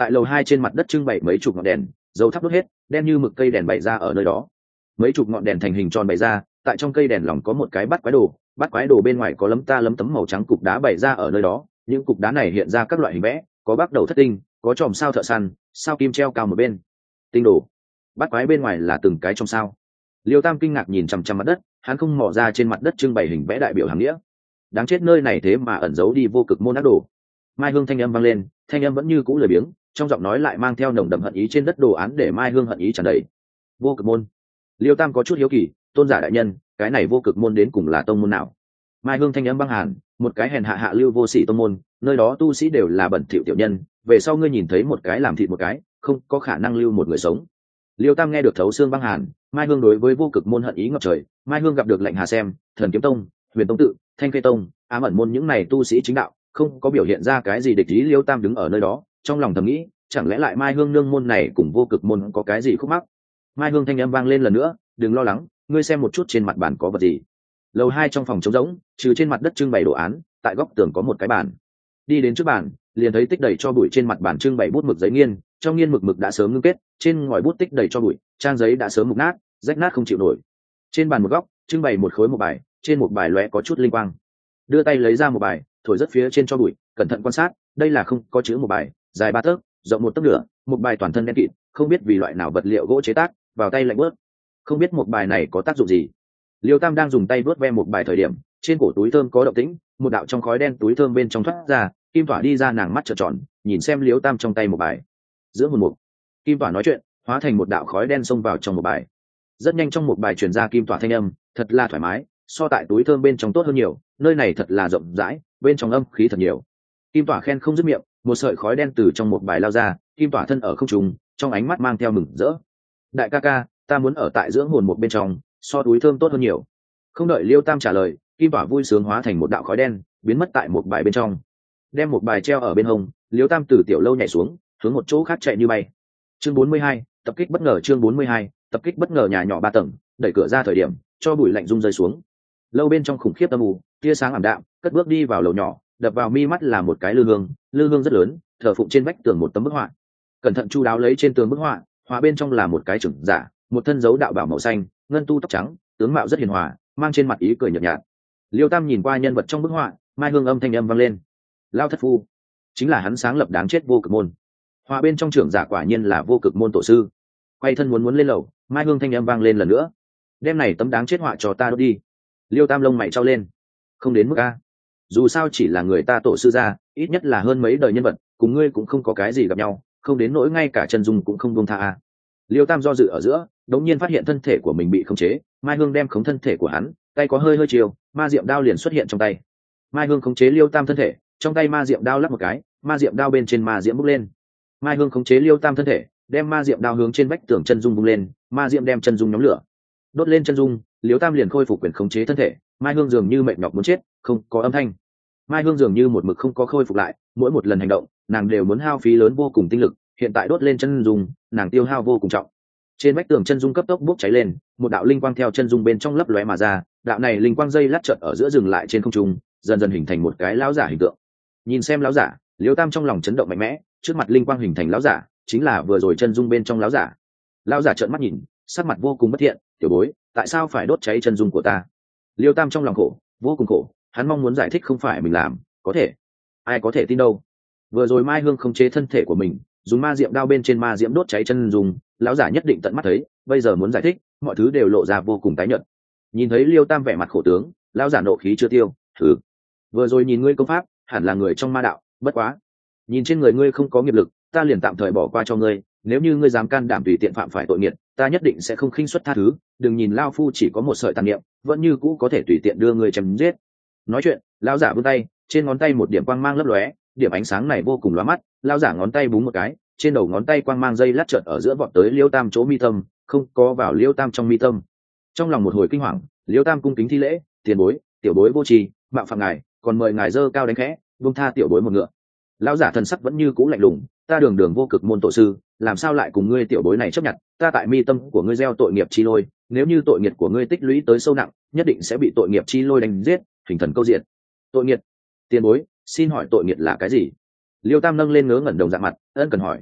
Tại lầu 2 trên mặt đất trưng bày mấy chục ngọn đèn, dầu thắp đốt hết, đen như mực cây đèn bày ra ở nơi đó. Mấy chục ngọn đèn thành hình tròn bày ra, tại trong cây đèn lỏng có một cái bát quái đồ bên ngoài có lấm ta lấm tấm màu trắng cục đá bày ra ở nơi đó. Những cục đá này hiện ra các loại hình vẽ, có bắt đầu thất tinh, có chòm sao thợ săn, sao kim treo cao một bên. Tinh đồ. Bát quái bên ngoài là từng cái trong sao. Liêu Tam kinh ngạc nhìn chằm chằm mặt đất, hắn không mò ra trên mặt đất trưng bày hình vẽ đại biểu hàng nghĩa. Đáng chết, nơi này thế mà ẩn giấu đi vô cực môn ác đồ. Mai Hương thanh âm vang lên, thanh âm vẫn như cũ lười biếng, trong giọng nói lại mang theo nồng đậm hận ý trên đất đồ án để Mai Hương hận ý tràn đầy. Vô cực môn. Liêu Tam có chút hiếu kỳ, tôn giả đại nhân, cái này vô cực môn đến cùng là tông môn nào? Mai Hương thanh âm băng hàn, một cái hèn hạ hạ lưu vô sĩ tông môn, nơi đó tu sĩ đều là bẩn thỉu tiểu nhân, về sau ngươi nhìn thấy một cái làm thịt một cái, không có khả năng lưu một người sống. Liêu Tam nghe được thấu xương băng hàn, Mai Hương đối với vô cực môn hận ý ngập trời. Mai Hương gặp được lệnh Hà Xem, Thần Kiếm Tông, Huyền Tông Tự, Thanh Khê Tông, Ám Ẩn môn những này tu sĩ chính đạo, không có biểu hiện ra cái gì địch ý. Liêu Tam đứng ở nơi đó, trong lòng thầm nghĩ, chẳng lẽ lại Mai Hương nương môn này cùng vô cực môn có cái gì khúc mắc? Mai Hương thanh âm vang lên lần nữa, đừng lo lắng, ngươi xem một chút trên mặt bàn có vật gì. Lầu 2 trong phòng trống rỗng, trừ trên mặt đất trưng bày đồ án, tại góc tường có một cái bàn. Đi đến trước bàn, liền thấy tích đầy cho bụi trên mặt bàn trưng bày bút mực giấy nghiên, trong nghiên mực đã sớm ngưng kết, trên ngòi bút tích đầy cho bụi, trang giấy đã sớm mục nát, rách nát không chịu nổi. Trên bàn một góc, trưng bày một khối một bài, trên một bài lóe có chút linh quang. Đưa tay lấy ra một bài, thổi rất phía trên cho bụi, cẩn thận quan sát, đây là không có chữ một bài, dài 3 tấc, rộng 1 tấc nửa, một bài toàn thân đen kịt, không biết vì loại nào vật liệu gỗ chế tác, vào tay lạnh bớt. Không biết một bài này có tác dụng gì. Liêu Tam đang dùng tay vớt ve một bài thời điểm, trên cổ túi thơm có động tĩnh, một đạo trong khói đen túi thơm bên trong thoát ra, Kim Tỏa đi ra, nàng mắt trợn tròn, nhìn xem Liêu Tam trong tay một bài. Giữa hồn mục, Kim Tỏa nói chuyện, hóa thành một đạo khói đen xông vào trong một bài. Rất nhanh trong một bài truyền ra Kim Tỏa thanh âm, thật là thoải mái, so tại túi thơm bên trong tốt hơn nhiều, nơi này thật là rộng rãi, bên trong âm khí thật nhiều. Kim Tỏa khen không dứt miệng, một sợi khói đen từ trong một bài lao ra, Kim Tỏa thân ở không trung, trong ánh mắt mang theo mừng rỡ. Đại ca ca, ta muốn ở tại dưỡng hồn một bên trong, so túi thơm tốt hơn nhiều. Không đợi Liêu Tam trả lời, Kim Tỏa vui sướng hóa thành một đạo khói đen, biến mất tại một bài bên trong. Đem một bài treo ở bên hông, Liêu Tam từ tiểu lâu nhảy xuống, hướng một chỗ khác chạy như bay. Chương 42, tập kích bất ngờ. Chương 42, tập kích bất ngờ. Nhà nhỏ 3 tầng, đẩy cửa ra thời điểm, cho bụi lạnh rung rơi xuống. Lâu bên trong khủng khiếp âm u, tia sáng ảm đạm, cất bước đi vào lầu nhỏ, đập vào mi mắt là một cái lư hương rất lớn, thờ phụng trên vách tường một tấm bức họa. Cẩn thận chu đáo lấy trên tường bức họa, họa bên trong là một cái trưởng giả, một thân dấu đạo bảo màu xanh, ngân tu tóc trắng, tướng mạo rất hiền hòa, mang trên mặt ý cười nhợt nhạt. Liêu Tam nhìn qua nhân vật trong bức họa, Mai Hương âm thanh âm vang lên. Lao thất phu, chính là hắn sáng lập đáng chết vô cực môn. Họa bên trong trưởng giả quả nhiên là vô cực môn tổ sư. Quay thân muốn lên lầu, Mai Hương thanh âm vang lên lần nữa. Đem này tấm đáng chết họa cho ta đốt đi. Liêu Tam lông mày trao lên. Không đến mức a. Dù sao chỉ là người ta tổ sư ra, ít nhất là hơn mấy đời nhân vật, cùng ngươi cũng không có cái gì gặp nhau, không đến nỗi ngay cả chân dung cũng không buông tha a. Liêu Tam do dự ở giữa, đống nhiên phát hiện thân thể của mình bị khống chế. Mai Hương đem khống thân thể của hắn, tay có hơi chiều, ma diệm đao liền xuất hiện trong tay. Mai Hương khống chế Liêu Tam thân thể, trong tay ma diệm đao lắp một cái, ma diệm đao bên trên ma diệm bốc lên. Mai Hương khống chế Liêu Tam thân thể, đem ma diệm đao hướng trên vách tường chân dung bung lên, ma diệm đem chân dung nhóm lửa, đốt lên chân dung, Liêu Tam liền khôi phục quyền khống chế thân thể. Mai Hương dường như mệt nhọc muốn chết, không có âm thanh. Mai Hương dường như một mực không có khôi phục lại, mỗi một lần hành động, nàng đều muốn hao phí lớn vô cùng tinh lực, hiện tại đốt lên chân dung, nàng tiêu hao vô cùng trọng. Trên vách tường chân dung cấp tốc bốc cháy lên, một đạo linh quang theo chân dung bên trong lấp lóe mà ra, đạo này linh quang dây lát chợt ở giữa dừng lại trên không trung, dần dần hình thành một cái lão giả hình tượng. Nhìn xem lão giả, Liêu Tam trong lòng chấn động mạnh mẽ, trước mặt linh quang hình thành lão giả, chính là vừa rồi chân dung bên trong lão giả. Lão giả trợn mắt nhìn, sắc mặt vô cùng bất thiện, "Tiểu bối, tại sao phải đốt cháy chân dung của ta?" Liêu Tam trong lòng khổ, vô cùng khổ, hắn mong muốn giải thích không phải mình làm, có thể, ai có thể tin đâu. Vừa rồi Mai Hương khống chế thân thể của mình, dùng ma diệm đao bên trên ma diệm đốt cháy chân dung, lão giả nhất định tận mắt thấy, bây giờ muốn giải thích, mọi thứ đều lộ ra vô cùng tái nhợt. Nhìn thấy Liêu Tam vẻ mặt khổ tướng, lão giả nộ khí chưa tiêu, "Thử, vừa rồi nhìn ngươi công pháp, hẳn là người trong ma đạo, bất quá, nhìn trên người ngươi không có nghiệp lực, ta liền tạm thời bỏ qua cho ngươi, nếu như ngươi dám can đảm tùy tiện phạm phải tội nghiệp, ta nhất định sẽ không khinh suất tha thứ, đừng nhìn lão phu chỉ có một sợi tàn niệm, vẫn như cũ có thể tùy tiện đưa ngươi chém giết." Nói chuyện, lão giả vươn tay, trên ngón tay một điểm quang mang lấp lóe, điểm ánh sáng này vô cùng lóa mắt, lão giả ngón tay búng một cái, trên đầu ngón tay quang mang dây lát chợt ở giữa vọt tới Liêu Tam chỗ mi tâm, không có vào Liêu Tam trong mi tâm. Trong lòng một hồi kinh hoàng, Liêu Tam cung kính thi lễ, "Tiền bối, tiểu bối vô tri, mạo phạm ngài, còn mời ngài dơ cao đánh khẽ, buông tha tiểu bối một ngựa." Lão giả thần sắc vẫn như cũ lạnh lùng, "Ta đường đường vô cực môn tổ sư, làm sao lại cùng ngươi tiểu bối này chấp nhận? Ta tại mi tâm của ngươi gieo tội nghiệp chi lôi, nếu như tội nghiệp của ngươi tích lũy tới sâu nặng, nhất định sẽ bị tội nghiệp chi lôi đánh giết, hình thần câu diện." "Tội nghiệp? Tiền bối, xin hỏi tội nghiệp là cái gì?" Liêu Tam nâng lên ngớ ngẩn đồng dạng mặt, ân cần hỏi,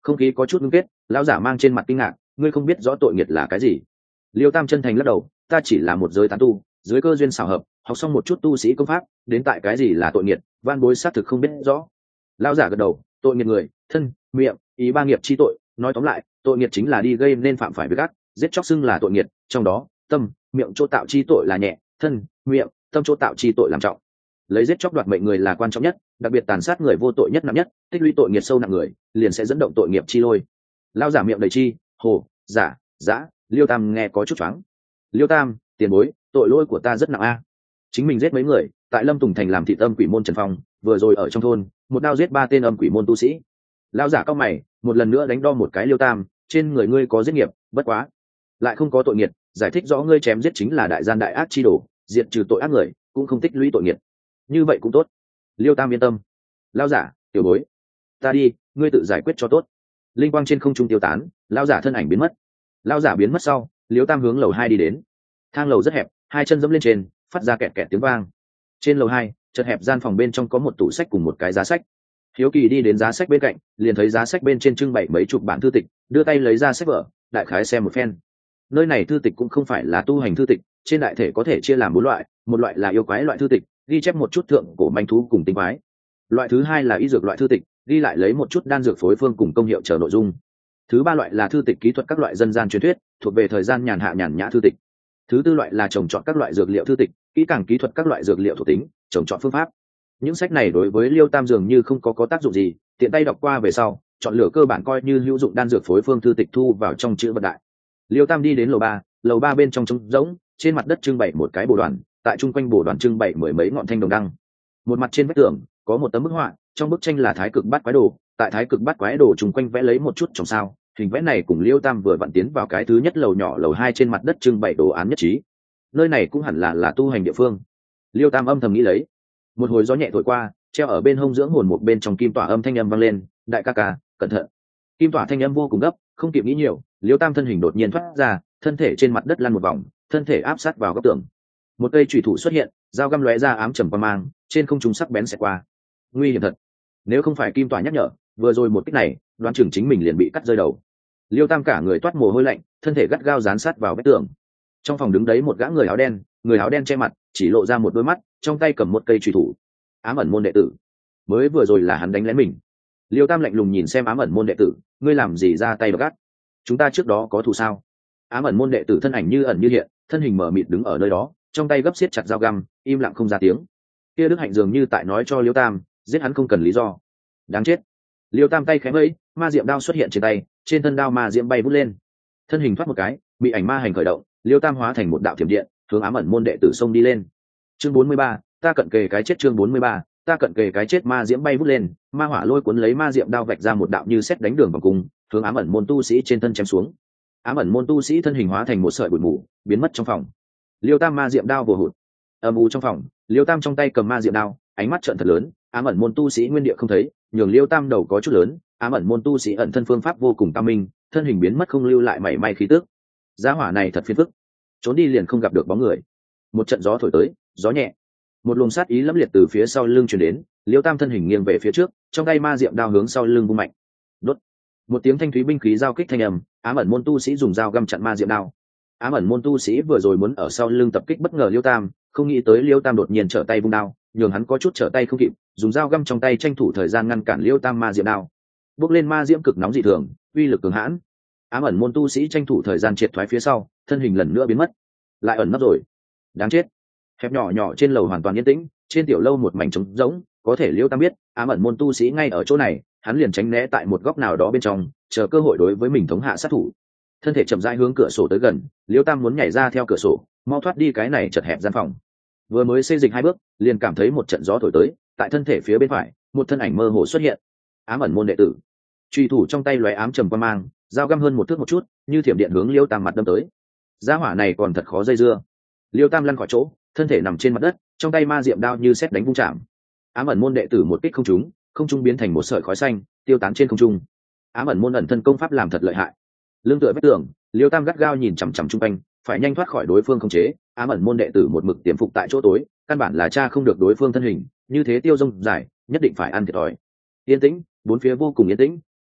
Không khí có chút ngưng kết, lão giả mang trên mặt kinh ngạc, ngươi không biết rõ tội nghiệt là cái gì? Liêu Tam chân thành lắc đầu, ta chỉ là một giới tán tu, dưới cơ duyên xảo hợp, học xong một chút tu sĩ công pháp, đến tại cái gì là tội nghiệt, van bối xác thực không biết rõ. Lão giả gật đầu, tội nghiệt người, thân, miệng, ý ba nghiệp chi tội, nói tóm lại, tội nghiệt chính là đi gây nên phạm phải việc ác, giết chóc xưng là tội nghiệt, trong đó, tâm, miệng chỗ tạo chi tội là nhẹ, thân, miệng, tâm chỗ tạo chi tội làm trọng. Lấy giết chóc đoạt mệnh người là quan trọng nhất, đặc biệt tàn sát người vô tội nhất nặng nhất, tích lũy tội nghiệt sâu nặng người, liền sẽ dẫn động tội nghiệp chi lôi. Lão giả miệng đầy chi, hồ, giả, dã, Liêu Tam nghe có chút choáng. Liêu Tam, tiền bối, tội lỗi của ta rất nặng a. Chính mình giết mấy người, tại Lâm Tùng thành làm thị âm quỷ môn Trần Phong, vừa rồi ở trong thôn, một đao giết 3 tên âm quỷ môn tu sĩ. Lão giả cao mày, một lần nữa đánh đo một cái. Liêu Tam, trên người ngươi có giết nghiệp, bất quá, lại không có tội nghiệt, giải thích rõ ngươi chém giết chính là đại gian đại ác chi đồ, diệt trừ tội ác người, cũng không tích lũy tội nghiệt. Như vậy cũng tốt. Liêu Tam yên tâm. Lão giả, tiểu bối, ta đi, ngươi tự giải quyết cho tốt. Linh quang trên không trung tiêu tán, lão giả thân ảnh biến mất. Lão giả biến mất sau, Liêu Tam hướng lầu 2 đi đến. Thang lầu rất hẹp, hai chân dẫm lên trên, phát ra kẹt kẹt tiếng vang. Trên lầu 2, chật hẹp gian phòng bên trong có một tủ sách cùng một cái giá sách. Hiếu kỳ đi đến giá sách bên cạnh, liền thấy giá sách bên trên trưng bày mấy chục bản thư tịch, đưa tay lấy ra sách vở, đại khái xem một phen. Nơi này thư tịch cũng không phải là tu hành thư tịch, trên đại thể có thể chia làm 4 loại, một loại là yêu quái loại thư tịch, ghi chép một chút thượng cổ manh thú cùng tinh quái. Loại thứ hai là y dược loại thư tịch, ghi lại lấy một chút đan dược phối phương cùng công hiệu chờ nội dung. Thứ ba loại là thư tịch kỹ thuật các loại dân gian truyền thuyết, thuộc về thời gian nhàn hạ nhàn nhã thư tịch. Thứ tư loại là trồng trọt các loại dược liệu thư tịch, kỹ càng kỹ thuật các loại dược liệu thuộc tính, trồng trọt phương pháp. Những sách này đối với Liêu Tam dường như không có tác dụng gì, tiện tay đọc qua về sau, chọn lựa cơ bản coi như hữu dụng đan dược phối phương thư tịch thu vào trong chữ vật đại. Liêu Tam đi đến lầu ba bên trong trống rỗng, trên mặt đất trưng bày một cái bồ đoàn, tại trung quanh bồ đoàn trưng bày mười mấy ngọn thanh đồng đăng. Một mặt trên vách tường có một tấm bức họa, trong bức tranh là thái cực bát quái đồ, tại thái cực bát quái đồ trung quanh vẽ lấy một chút trồng sao, hình vẽ này cùng Liêu Tam vừa vặn tiến vào cái thứ nhất lầu nhỏ lầu 2 trên mặt đất trưng bày đồ án nhất trí. Nơi này cũng hẳn là tu hành địa phương. Liêu Tam âm thầm nghĩ lấy. Một hồi gió nhẹ thổi qua, treo ở bên hông dưỡng hồn một bên trong kim tỏa âm thanh âm vang lên, đại ca ca, cẩn thận. Kim tỏa thanh âm vô cùng gấp, không kịp nghĩ nhiều, Liêu Tam thân hình đột nhiên thoát ra, thân thể trên mặt đất lăn một vòng, thân thể áp sát vào góc tường. Một cây chủy thủ xuất hiện, dao găm lóe ra ám trầm qua mang, trên không trung sắc bén xẹt qua. Nguy hiểm thật. Nếu không phải kim tỏa nhắc nhở, vừa rồi một kích này, đoán chừng chính mình liền bị cắt rơi đầu. Liêu Tam cả người toát mồ hôi lạnh, thân thể gắt gao dán sát vào vách tường. Trong phòng đứng đấy một gã người áo đen che mặt, chỉ lộ ra một đôi mắt, trong tay cầm một cây chủy thủ. Ám ẩn môn đệ tử. Mới vừa rồi là hắn đánh lén mình. Liêu Tam lạnh lùng nhìn xem ám ẩn môn đệ tử, ngươi làm gì ra tay gắt? Chúng ta trước đó có thù sao? Ám ẩn môn đệ tử thân ảnh như ẩn như hiện, thân hình mờ mịt đứng ở nơi đó, trong tay gấp siết chặt dao găm, im lặng không ra tiếng. Kia Đức Hạnh dường như tại nói cho Liêu Tam, giết hắn không cần lý do. Đáng chết. Liêu Tam tay khẽ vẫy, ma diệm đao xuất hiện trên tay, trên thân đao ma diệm bay vút lên. Thân hình thoát một cái, bị ảnh ma hành khởi động, Liêu Tam hóa thành một đạo thiểm điện, hướng ám ẩn môn đệ tử xông đi lên. Chương 43, ta cận kề cái chết. Chương 43, ta cận kề cái chết. Ma diễm bay vút lên, ma hỏa lôi cuốn lấy ma diệm đao vạch ra một đạo như sét đánh đường vòng cung, hướng ám ẩn môn tu sĩ trên thân chém xuống. Ám ẩn môn tu sĩ thân hình hóa thành một sợi bụi mù, biến mất trong phòng. Liêu Tam ma diệm đao vừa hụt. Âm u trong phòng, Liêu Tam trong tay cầm ma diệm đao, ánh mắt trợn thật lớn, ám ẩn môn tu sĩ nguyên địa không thấy, nhường Liêu Tam đầu có chút lớn, ám ẩn môn tu sĩ ẩn thân phương pháp vô cùng cao minh, thân hình biến mất không lưu lại mảy may khí tức. Giá hỏa này thật phiền phức, trốn đi liền không gặp được bóng người. Một trận gió thổi tới, gió nhẹ, một luồng sát ý lẫm liệt từ phía sau lưng truyền đến, Liêu Tam thân hình nghiêng về phía trước, trong tay ma diệm đao hướng sau lưng vung mạnh. Đốt. Một tiếng thanh thúy binh khí giao kích thanh âm, ám ẩn môn tu sĩ dùng dao găm chặn ma diệm đao. Ám ẩn môn tu sĩ vừa rồi muốn ở sau lưng tập kích bất ngờ Liêu Tam, không nghĩ tới Liêu Tam đột nhiên trở tay vung đao, nhường hắn có chút trở tay không kịp, dùng dao găm trong tay tranh thủ thời gian ngăn cản Liêu Tam ma diệm đao. Bước lên ma diễm cực nóng dị thường, uy lực cường hãn. Ám ẩn môn tu sĩ tranh thủ thời gian triệt thoái phía sau, thân hình lần nữa biến mất. Lại ẩn nấp rồi. Đáng chết. Hẹp nhỏ nhỏ trên lầu hoàn toàn yên tĩnh, trên tiểu lâu một mảnh trống rỗng, có thể Liêu Tam biết, ám ẩn môn tu sĩ ngay ở chỗ này, hắn liền tránh né tại một góc nào đó bên trong, chờ cơ hội đối với mình thống hạ sát thủ. Thân thể chậm rãi hướng cửa sổ tới gần, Liêu Tam muốn nhảy ra theo cửa sổ, mau thoát đi cái này chật hẹp gian phòng. Vừa mới xê dịch 2 bước, liền cảm thấy một trận gió thổi tới, tại thân thể phía bên phải, một thân ảnh mơ hồ xuất hiện. Ám ẩn môn đệ tử. Truy thủ trong tay lóe ám trầm quang mang, dao găm hơn 1 thước một chút, như thiểm điện hướng Liêu Tam mặt đâm tới. Gia hỏa này còn thật khó dây dưa. Liêu Tam lăn khỏi chỗ, thân thể nằm trên mặt đất, trong tay ma diệm đao như sét đánh vung chạm. Ám ẩn môn đệ tử một kích không trung biến thành một sợi khói xanh, tiêu tán trên không trung. Ám ẩn môn ẩn thân công pháp làm thật lợi hại. Lưng tựa vách tường, Liêu Tam gắt gao nhìn chằm chằm chung quanh, phải nhanh thoát khỏi đối phương khống chế. Ám ẩn môn đệ tử một mực tiềm phục tại chỗ tối, căn bản là tra không được đối phương thân hình, như thế tiêu dông dài, nhất định phải ăn thiệt thòi. Yên tĩnh, bốn phía vô cùng yên tĩnh,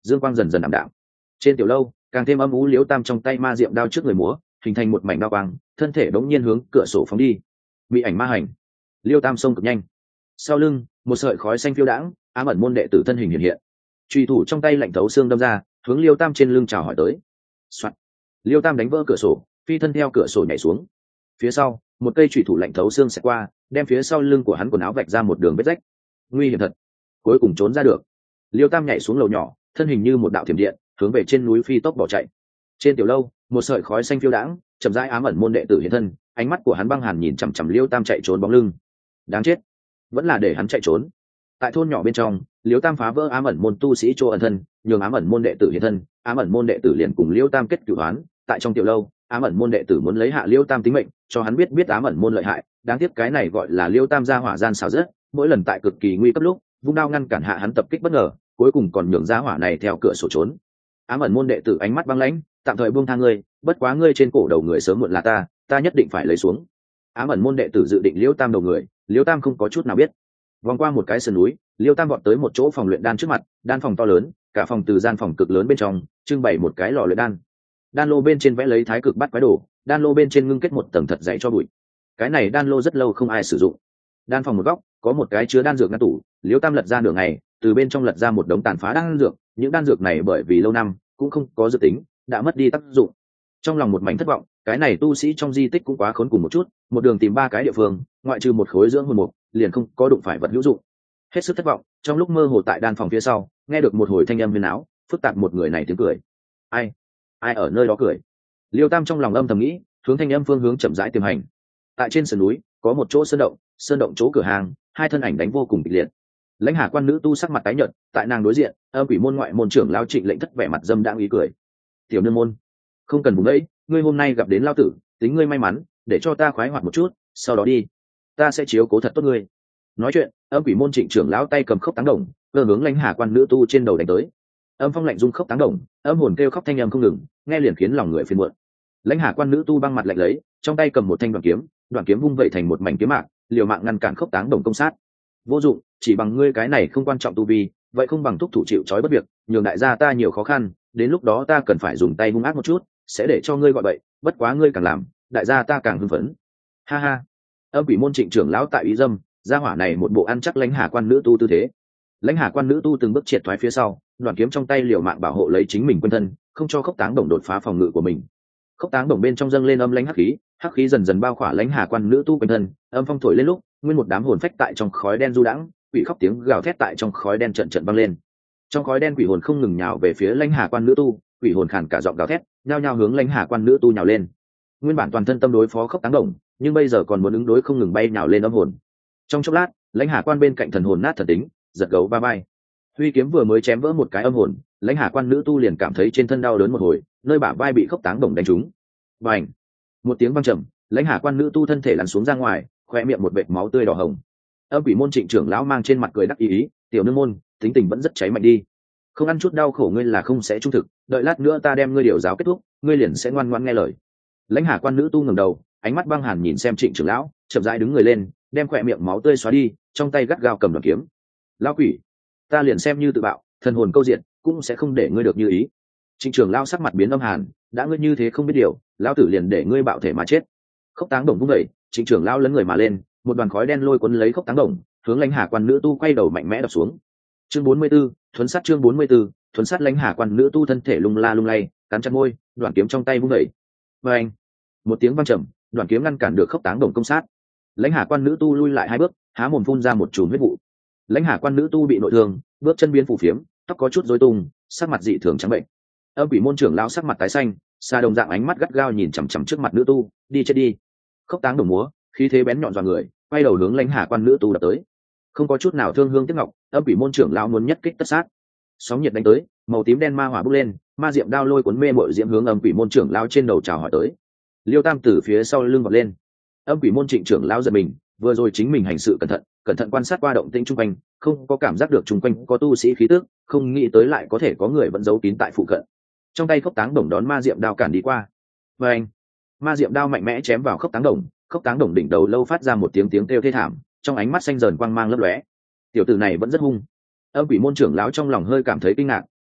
dương quang dần dần ảm đạm. Trên tiểu lâu càng thêm âm u, liễu tam trong tay ma diệm đao trước người múa, hình thành một mảnh đao quang, thân thể đống nhiên hướng cửa sổ phóng đi. Bị ảnh ma hành, liêu tam xông cực nhanh, sau lưng một sợi khói xanh phiêu đãng, ám ẩn môn đệ tử thân hình hiện hiện, truy thủ trong tay lạnh thấu xương đâm ra, hướng liêu tam trên lưng chào hỏi tới. Soạn. Liêu tam đánh vỡ cửa sổ, phi thân theo cửa sổ nhảy xuống. Phía sau một cây truy thủ lạnh thấu xương sẽ qua, đem phía sau lưng của hắn quần áo vạch ra một đường vết rách. Nguy hiểm thật, cuối cùng trốn ra được. Liêu tam nhảy xuống lầu nhỏ, thân hình như một đạo thiểm điện hướng về trên núi phi tốc bỏ chạy. Trên tiểu lâu một sợi khói xanh phiêu đãng, chậm rãi ám ẩn môn đệ tử hiện thân, ánh mắt của hắn băng hàn nhìn chằm chằm liêu tam chạy trốn bóng lưng. Đáng chết, vẫn là để hắn chạy trốn. Tại thôn nhỏ bên trong, liêu tam phá vỡ ám ẩn môn tu sĩ chỗ ẩn thân, nhường ám ẩn môn đệ tử hiện thân, ám ẩn môn đệ tử liền cùng liêu tam kết cửu oán. Tại trong tiểu lâu, ám ẩn môn đệ tử muốn lấy hạ liêu tam tính mệnh, cho hắn biết ám ẩn môn lợi hại. Đáng tiếc cái này gọi là liêu tam gia hỏa gian xảo rất, mỗi lần tại cực kỳ nguy cấp lúc vung đao ngăn cản hạ hắn tập kích bất ngờ, cuối cùng còn nhường gia hỏa này theo cửa sổ trốn. Ám ẩn môn đệ tử ánh mắt băng lãnh, tạm thời buông tha ngươi, bất quá ngươi trên cổ đầu người sớm muộn là ta nhất định phải lấy xuống. Ám ẩn môn đệ tử dự định liêu tam đầu người, liêu tam không có chút nào biết. Vòng qua một cái sườn núi, liêu tam vọt tới một chỗ phòng luyện đan trước mặt, đan phòng to lớn, cả phòng từ gian phòng cực lớn bên trong trưng bày một cái lò luyện đan. Đan lô bên trên vẽ lấy thái cực bát quái đồ, đan lô bên trên ngưng kết một tầng thật dày cho bụi. Cái này đan lô rất lâu không ai sử dụng. Đan phòng một góc có một cái chứa đan dược ngăn tủ, liêu tam lật ra nửa ngày, từ bên trong lật ra một đống tàn phá đan dược. Những đan dược này bởi vì lâu năm cũng không có dự tính, đã mất đi tác dụng. Trong lòng một mảnh thất vọng, cái này tu sĩ trong di tích cũng quá khốn cùng một chút, một đường tìm 3 cái địa phương, ngoại trừ một khối dưỡng hồn mục, liền không có đụng phải vật hữu dụng. Hết sức thất vọng, trong lúc mơ hồ tại đan phòng phía sau, nghe được một hồi thanh âm huyền áo, phức tạp một người này tiếng cười. Ai ở nơi đó cười? Liêu tam trong lòng âm thầm nghĩ, hướng thanh âm phương hướng chậm rãi tiềm hành. Tại trên sườn núi có một chỗ sơn động chỗ cửa hàng, hai thân ảnh đánh vô cùng kịch liệt. Lãnh Hà quan nữ tu sắc mặt tái nhợt, tại nàng đối diện, âm quỷ môn ngoại môn trưởng lão Trịnh Lệnh Thất vẻ mặt dâm đãng ý cười. Tiểu nương môn, không cần vùng đấy, ngươi hôm nay gặp đến lao tử, tính ngươi may mắn, để cho ta khoái hoạt một chút, sau đó đi, ta sẽ chiếu cố thật tốt ngươi. Nói chuyện, âm quỷ môn Trịnh trưởng lão tay cầm khốc táng đồng, cơ hướng Lãnh Hà quan nữ tu trên đầu đánh tới. Âm phong lạnh rung khốc táng đồng, âm hồn kêu khóc thanh âm không ngừng, nghe liền khiến lòng người phiền muộn. Lãnh Hà quan nữ tu băng mặt lạnh lấy, trong tay cầm một thanh đoạn kiếm vung vậy thành một mảnh kiếm mạc, liều mạng ngăn cản khốc táng đồng công sát. Vô dụng, chỉ bằng ngươi cái này không quan trọng tu vi, vậy không bằng thúc thủ chịu trói bất việc, nhường đại gia ta nhiều khó khăn, đến lúc đó ta cần phải dùng tay hung ác một chút, sẽ để cho ngươi gọi bậy, bất quá ngươi càng làm, đại gia ta càng hưng phấn. Ha ha. Âm quỷ môn Trịnh trưởng lão tại ý dâm, gia hỏa này một bộ ăn chắc Lãnh Hà quan nữ tu tư thế. Lãnh Hà quan nữ tu từng bước triệt thoái phía sau, đoạn kiếm trong tay liều mạng bảo hộ lấy chính mình quân thân, không cho khốc táng đồng đột phá phòng ngự của mình. Khốc táng đồng bên trong dâng lên âm lãnh hắc khí dần dần bao khỏa Lãnh Hà quan nữ tu quanh thân, âm phong thổi lên lúc, nguyên một đám hồn phách tại trong khói đen du đãng, quỷ khóc tiếng gào thét tại trong khói đen trận trận vang lên. Trong khói đen quỷ hồn không ngừng nhào về phía Lãnh Hà quan nữ tu, quỷ hồn khàn cả giọng gào thét, nhao nhao hướng Lãnh Hà quan nữ tu nhào lên. Nguyên bản toàn thân tâm đối phó khốc táng đồng, nhưng bây giờ còn muốn ứng đối không ngừng bay nhào lên âm hồn. Trong chốc lát, Lãnh Hà quan bên cạnh thần hồn nát thần tính, giật gấu ba bay. Huy kiếm vừa mới chém vỡ một cái âm hồn, Lãnh Hà quan nữ tu liền cảm thấy trên thân đau đớn một hồi, nơi bả vai bị khốc táng đồng đánh trúng. Bành! Một tiếng vang trầm, Lãnh Hà quan nữ tu thân thể lăn xuống ra ngoài, khoe miệng một vệt máu tươi đỏ hồng. Âm quỷ môn Trịnh trưởng lão mang trên mặt cười đắc ý, tiểu nương môn, tính tình vẫn rất cháy mạnh đi. Không ăn chút đau khổ ngươi là không sẽ trung thực, đợi lát nữa ta đem ngươi điều giáo kết thúc, ngươi liền sẽ ngoan ngoãn nghe lời. Lãnh Hà quan nữ tu ngẩng đầu, ánh mắt băng hàn nhìn xem Trịnh trưởng lão, chậm rãi đứng người lên, đem khoe miệng máu tươi xóa đi, trong tay gắt gao cầm đoạn kiếm. Lão quỷ, ta liền xem như tự bạo, thần hồn câu diện, cũng sẽ không để ngươi được như ý. Trịnh trưởng lão sắc mặt biến âm hàn, đã ngươi như thế không biết điều, lão tử liền để ngươi bạo thể mà chết. Khốc táng đồng vung dậy, Trịnh trưởng lão lấn người mà lên, một đoàn khói đen lôi cuốn lấy khốc táng đồng, hướng Lãnh Hà quan nữ tu quay đầu mạnh mẽ đập xuống. Chương 44, thuấn sát chương 44, thuấn sát. Lãnh Hà quan nữ tu thân thể lung la lung lay, cắn chặt môi, đoạn kiếm trong tay vung dậy. Oeng! Một tiếng vang trầm, đoạn kiếm ngăn cản được khốc táng đồng công sát. Lãnh Hà quan nữ tu lui lại 2 bước, há mồm phun ra một chùm huyết vụ. Lãnh Hà quan nữ tu bị nội thương, bước chân biến phù phiếm, tóc có chút rối tung, sắc mặt dị thường trắng bệnh. Âm quỷ môn trưởng lão sắc mặt tái xanh, xa đồng dạng ánh mắt gắt gao nhìn chằm chằm trước mặt nữ tu, đi chết đi. Khốc táng đồng múa, khí thế bén nhọn dọa người, quay đầu hướng Lãnh Hà quan nữ tu đập tới. Không có chút nào thương hương tiếc ngọc, âm quỷ môn trưởng lão muốn nhất kích tất sát. Sóng nhiệt đánh tới, màu tím đen ma hỏa bốc lên, ma diệm đao lôi cuốn mê mội diễm hướng âm quỷ môn trưởng lão trên đầu chào hỏi tới. Liêu tam từ phía sau lưng vọt lên. Âm quỷ môn Trịnh trưởng lão giật mình, vừa rồi chính mình hành sự cẩn thận quan sát qua động tĩnh chung quanh, không có cảm giác được chung quanh có tu sĩ khí tức, không nghĩ tới lại có thể có người vẫn giấu kín tại phụ cận. Trong tay khốc táng đồng đón ma diệm đao cản đi qua. Và anh, ma diệm đao mạnh mẽ chém vào khốc táng đồng đỉnh đầu lâu phát ra một tiếng kêu thê thảm, trong ánh mắt xanh dần quang mang lấp lóe. Tiểu tử này vẫn rất hung. Âm quỷ môn trưởng lão trong lòng hơi cảm thấy kinh ngạc,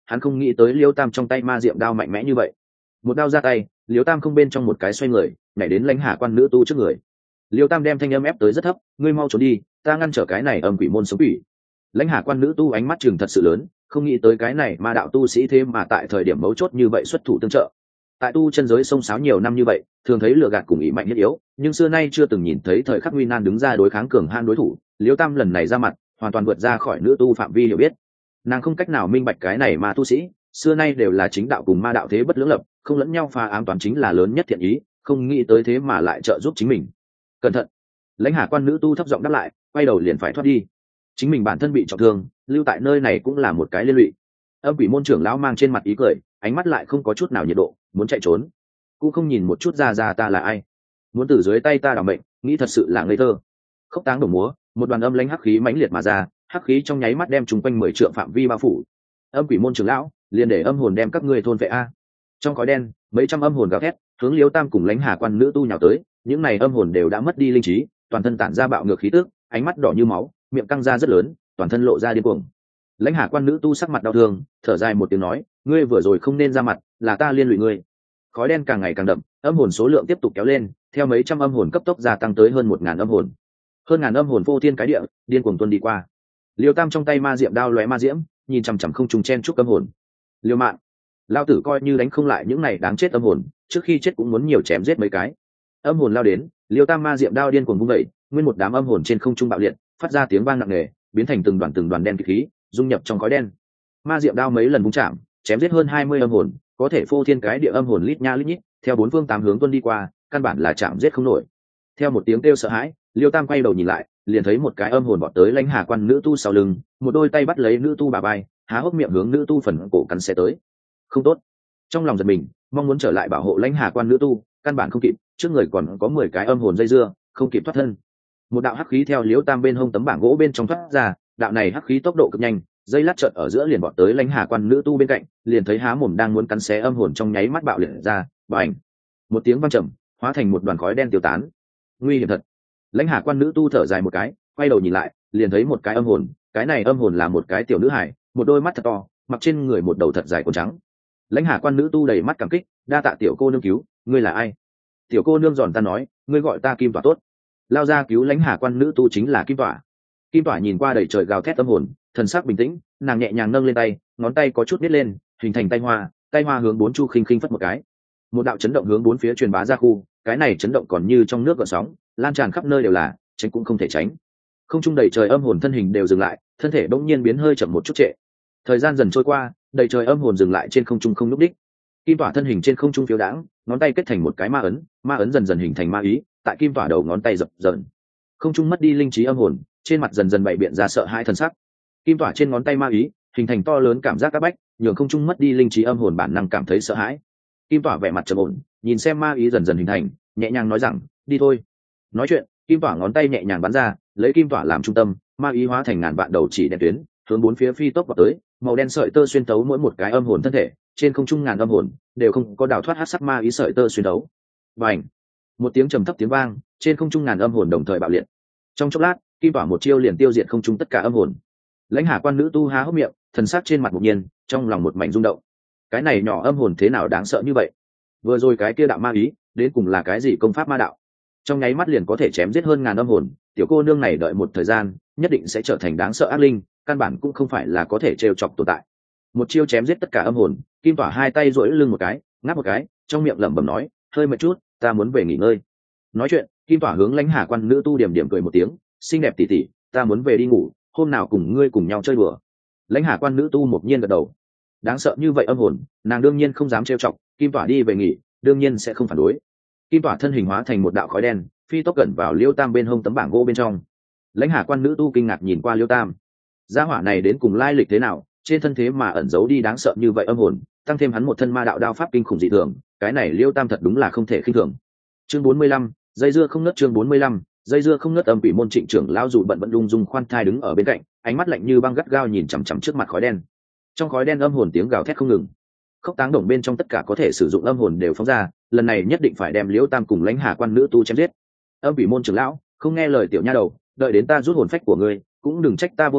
hắn không nghĩ tới liêu tam trong tay ma diệm đao mạnh mẽ như vậy. Một đao ra tay, liêu tam không bên trong một cái xoay người nhảy đến lãnh hà quan nữ tu trước người. Liêu tam đem thanh âm ép tới rất thấp, ngươi mau trốn đi, ta ngăn trở cái này âm quỷ môn sống quỷ. Lãnh hà quan nữ tu ánh mắt chừng thật sự lớn, không nghĩ tới cái này ma đạo tu sĩ thế mà tại thời điểm mấu chốt như vậy xuất thủ tương trợ. Tại tu chân giới sông sáo nhiều năm như vậy, thường thấy lừa gạt cùng ý mạnh nhất yếu, nhưng xưa nay chưa từng nhìn thấy thời khắc nguy nan đứng ra đối kháng cường han đối thủ. Liêu tam lần này ra mặt hoàn toàn vượt ra khỏi nữ tu phạm vi hiểu biết. Nàng không cách nào minh bạch cái này mà tu sĩ xưa nay đều là chính đạo cùng ma đạo thế bất lưỡng lập, không lẫn nhau pha ám toán chính là lớn nhất thiện ý, không nghĩ tới thế mà lại trợ giúp chính mình. Cẩn thận! Lãnh hà quan nữ tu thấp giọng đáp lại, quay đầu liền phải thoát đi. Chính mình bản thân bị trọng thương, lưu tại nơi này cũng là một cái liên lụy. Âm quỷ môn trưởng lão mang trên mặt ý cười, ánh mắt lại không có chút nào nhiệt độ, muốn chạy trốn cũng không nhìn một chút ra ta là ai, muốn từ dưới tay ta đảm mệnh, nghĩ thật sự là ngây thơ. Khốc táng đổ múa, một đoàn âm lãnh hắc khí mãnh liệt mà ra, hắc khí trong nháy mắt đem chung quanh 10 trượng phạm vi bao phủ. Âm quỷ môn trưởng lão, liền để âm hồn đem các ngươi thôn vệ a. Trong khói đen, mấy trăm âm hồn gào thét, hướng Liêu Tam cùng lãnh hà quan nữ tu nhào tới, những này âm hồn đều đã mất đi linh trí, toàn thân tản ra bạo ngược khí tức, ánh mắt đỏ như máu, miệng căng ra rất lớn, toàn thân lộ ra điên cuồng. Lãnh hà quan nữ tu sắc mặt đau thương, thở dài một tiếng nói, ngươi vừa rồi không nên ra mặt, là ta liên lụy ngươi. Khói đen càng ngày càng đậm, âm hồn số lượng tiếp tục kéo lên, theo mấy trăm âm hồn cấp tốc gia tăng tới hơn 1000 âm hồn. Hơn ngàn âm hồn phô thiên cái địa, điên cuồng tuôn đi qua. Liêu Tam trong tay ma diệm đao lóe ma diễm, nhìn chằm chằm không trùng chen chúc âm hồn. Liêu Mạn, lao tử coi như đánh không lại những này đáng chết âm hồn, trước khi chết cũng muốn nhiều chém giết mấy cái. Âm hồn lao đến, Liêu Tam ma diệm đao điên cuồng vung dậy, nguyên một đám âm hồn trên không trung bạo liệt, phát ra tiếng vang nặng nề, biến thành từng đoàn đen kịt khí, dung nhập trong khói đen. Ma diệm đao mấy lần vung chạm, chém giết hơn 20 âm hồn, có thể phô thiên cái địa âm hồn lít nha lít nhít, theo bốn phương tám hướng tuôn đi qua, căn bản là chạm giết không nổi. Theo một tiếng kêu sợ hãi, Liêu Tam quay đầu nhìn lại, liền thấy một cái âm hồn bọt tới lãnh hà quan nữ tu sau lưng, một đôi tay bắt lấy nữ tu bà vai, há hốc miệng hướng nữ tu phần cổ cắn xé tới. Không tốt! Trong lòng giật mình, mong muốn trở lại bảo hộ lãnh hà quan nữ tu, căn bản không kịp, trước người còn có 10 cái âm hồn dây dưa, không kịp thoát thân. Một đạo hắc khí theo Liêu Tam bên hông tấm bảng gỗ bên trong thoát ra, đạo này hắc khí tốc độ cực nhanh, dây lát chợt ở giữa liền bọt tới lãnh hà quan nữ tu bên cạnh, liền thấy há mồm đang muốn cắn xé âm hồn trong nháy mắt bạo liệt ra, bành! Một tiếng vang trầm, hóa thành một đoàn khói đen tiêu tán. Nguy hiểm thật! Lãnh hà quan nữ tu thở dài một cái, quay đầu nhìn lại, liền thấy một cái âm hồn, cái này âm hồn là một cái tiểu nữ hải, một đôi mắt thật to, mặc trên người một đầu thật dài quần trắng. Lãnh hà quan nữ tu đầy mắt cảm kích, đa tạ tiểu cô nương cứu, ngươi là ai? Tiểu cô nương giòn ta nói, ngươi gọi ta Kim Tỏa tốt. Lao ra cứu lãnh hà quan nữ tu chính là Kim Tỏa. Kim Tỏa nhìn qua đầy trời gào thét âm hồn, thần sắc bình tĩnh, nàng nhẹ nhàng nâng lên tay, ngón tay có chút nít lên, hình thành tay hoa hướng bốn chu khinh khinh phất một cái. Một đạo chấn động hướng bốn phía truyền bá ra khu, cái này chấn động còn như trong nước gợn sóng, lan tràn khắp nơi đều là, tránh cũng không thể tránh. Không trung đầy trời âm hồn thân hình đều dừng lại, thân thể bỗng nhiên biến hơi chậm một chút trệ. Thời gian dần trôi qua, đầy trời âm hồn dừng lại trên không trung không lúc đích. Kim Tỏa thân hình trên không trung phiêu đãng, ngón tay kết thành một cái ma ấn dần dần hình thành ma ý, tại Kim Tỏa đầu ngón tay dập dờn. Không trung mất đi linh trí âm hồn, trên mặt dần dần bày biện ra sợ hãi thần sắc. Kim Tỏa trên ngón tay ma ý, hình thành to lớn cảm giác áp bách, nhường không trung mất đi linh trí âm hồn bản năng cảm thấy sợ hãi. Kim Tỏa vẻ mặt trầm ổn, nhìn xem ma ý dần dần hình thành, nhẹ nhàng nói rằng, đi thôi. Nói chuyện, Kim Tỏa ngón tay nhẹ nhàng bắn ra, lấy Kim Tỏa làm trung tâm, ma ý hóa thành ngàn vạn đầu chỉ đen tuyến, hướng bốn phía phi tốc vào tới, màu đen sợi tơ xuyên tấu mỗi một cái âm hồn thân thể, trên không trung ngàn âm hồn đều không có đào thoát hắc sắc ma ý sợi tơ xuyên tấu. Bành! Một tiếng trầm thấp tiếng vang, trên không trung ngàn âm hồn đồng thời bạo liệt. Trong chốc lát, Kim Tỏa một chiêu liền tiêu diệt không trung tất cả âm hồn. Lãnh hà quan nữ tu há hốc miệng, thần sắc trên mặt ngạc nhiên, trong lòng một mảnh rung động. Cái này nhỏ âm hồn thế nào đáng sợ như vậy? Vừa rồi cái kia đạo ma ý, đến cùng là cái gì công pháp ma đạo? Trong nháy mắt liền có thể chém giết hơn ngàn âm hồn, tiểu cô nương này đợi một thời gian, nhất định sẽ trở thành đáng sợ ác linh, căn bản cũng không phải là có thể trêu chọc tồn tại. Một chiêu chém giết tất cả âm hồn, Kim Tỏa hai tay duỗi lưng một cái, ngáp một cái, trong miệng lẩm bẩm nói, hơi mệt chút, ta muốn về nghỉ ngơi. Nói chuyện, Kim Tỏa hướng lãnh hà quan nữ tu điểm điểm cười một tiếng, xinh đẹp tỉ tỉ, ta muốn về đi ngủ, hôm nào cùng ngươi cùng nhau chơi đùa. Lãnh hà quan nữ tu một nhiên gật đầu. Đáng sợ như vậy âm hồn, nàng đương nhiên không dám trêu chọc, Kim Tỏa đi về nghỉ, đương nhiên sẽ không phản đối. Kim Tỏa thân hình hóa thành một đạo khói đen, phi tốc gần vào Liêu Tam bên hông tấm bảng gỗ bên trong. Lãnh hà quan nữ tu kinh ngạc nhìn qua Liêu Tam, gia hỏa này đến cùng lai lịch thế nào, trên thân thế mà ẩn giấu đi đáng sợ như vậy âm hồn, tăng thêm hắn một thân ma đạo đao pháp kinh khủng dị thường, cái này Liêu Tam thật đúng là không thể khinh thường. Chương 45, dây dưa không ngớt. Chương 45, dây dưa không ngớt. Âm quỷ môn Trịnh trưởng lão dù bận lung dung khoan thai đứng ở bên cạnh, ánh mắt lạnh như băng gắt gao nhìn chằm chằm trước mặt khói đen. Trong khói đen âm hồn tiếng gào thét không ngừng, khốc táng đồng bên trong tất cả có thể sử dụng âm hồn đều phóng ra, lần này nhất định phải đem Liễu Tam cùng lãnh hà quan nữ tu chém giết. Âm quỷ môn trưởng lão, không nghe lời tiểu nha đầu, đợi đến ta rút hồn phách của ngươi, cũng đừng trách ta vô tình,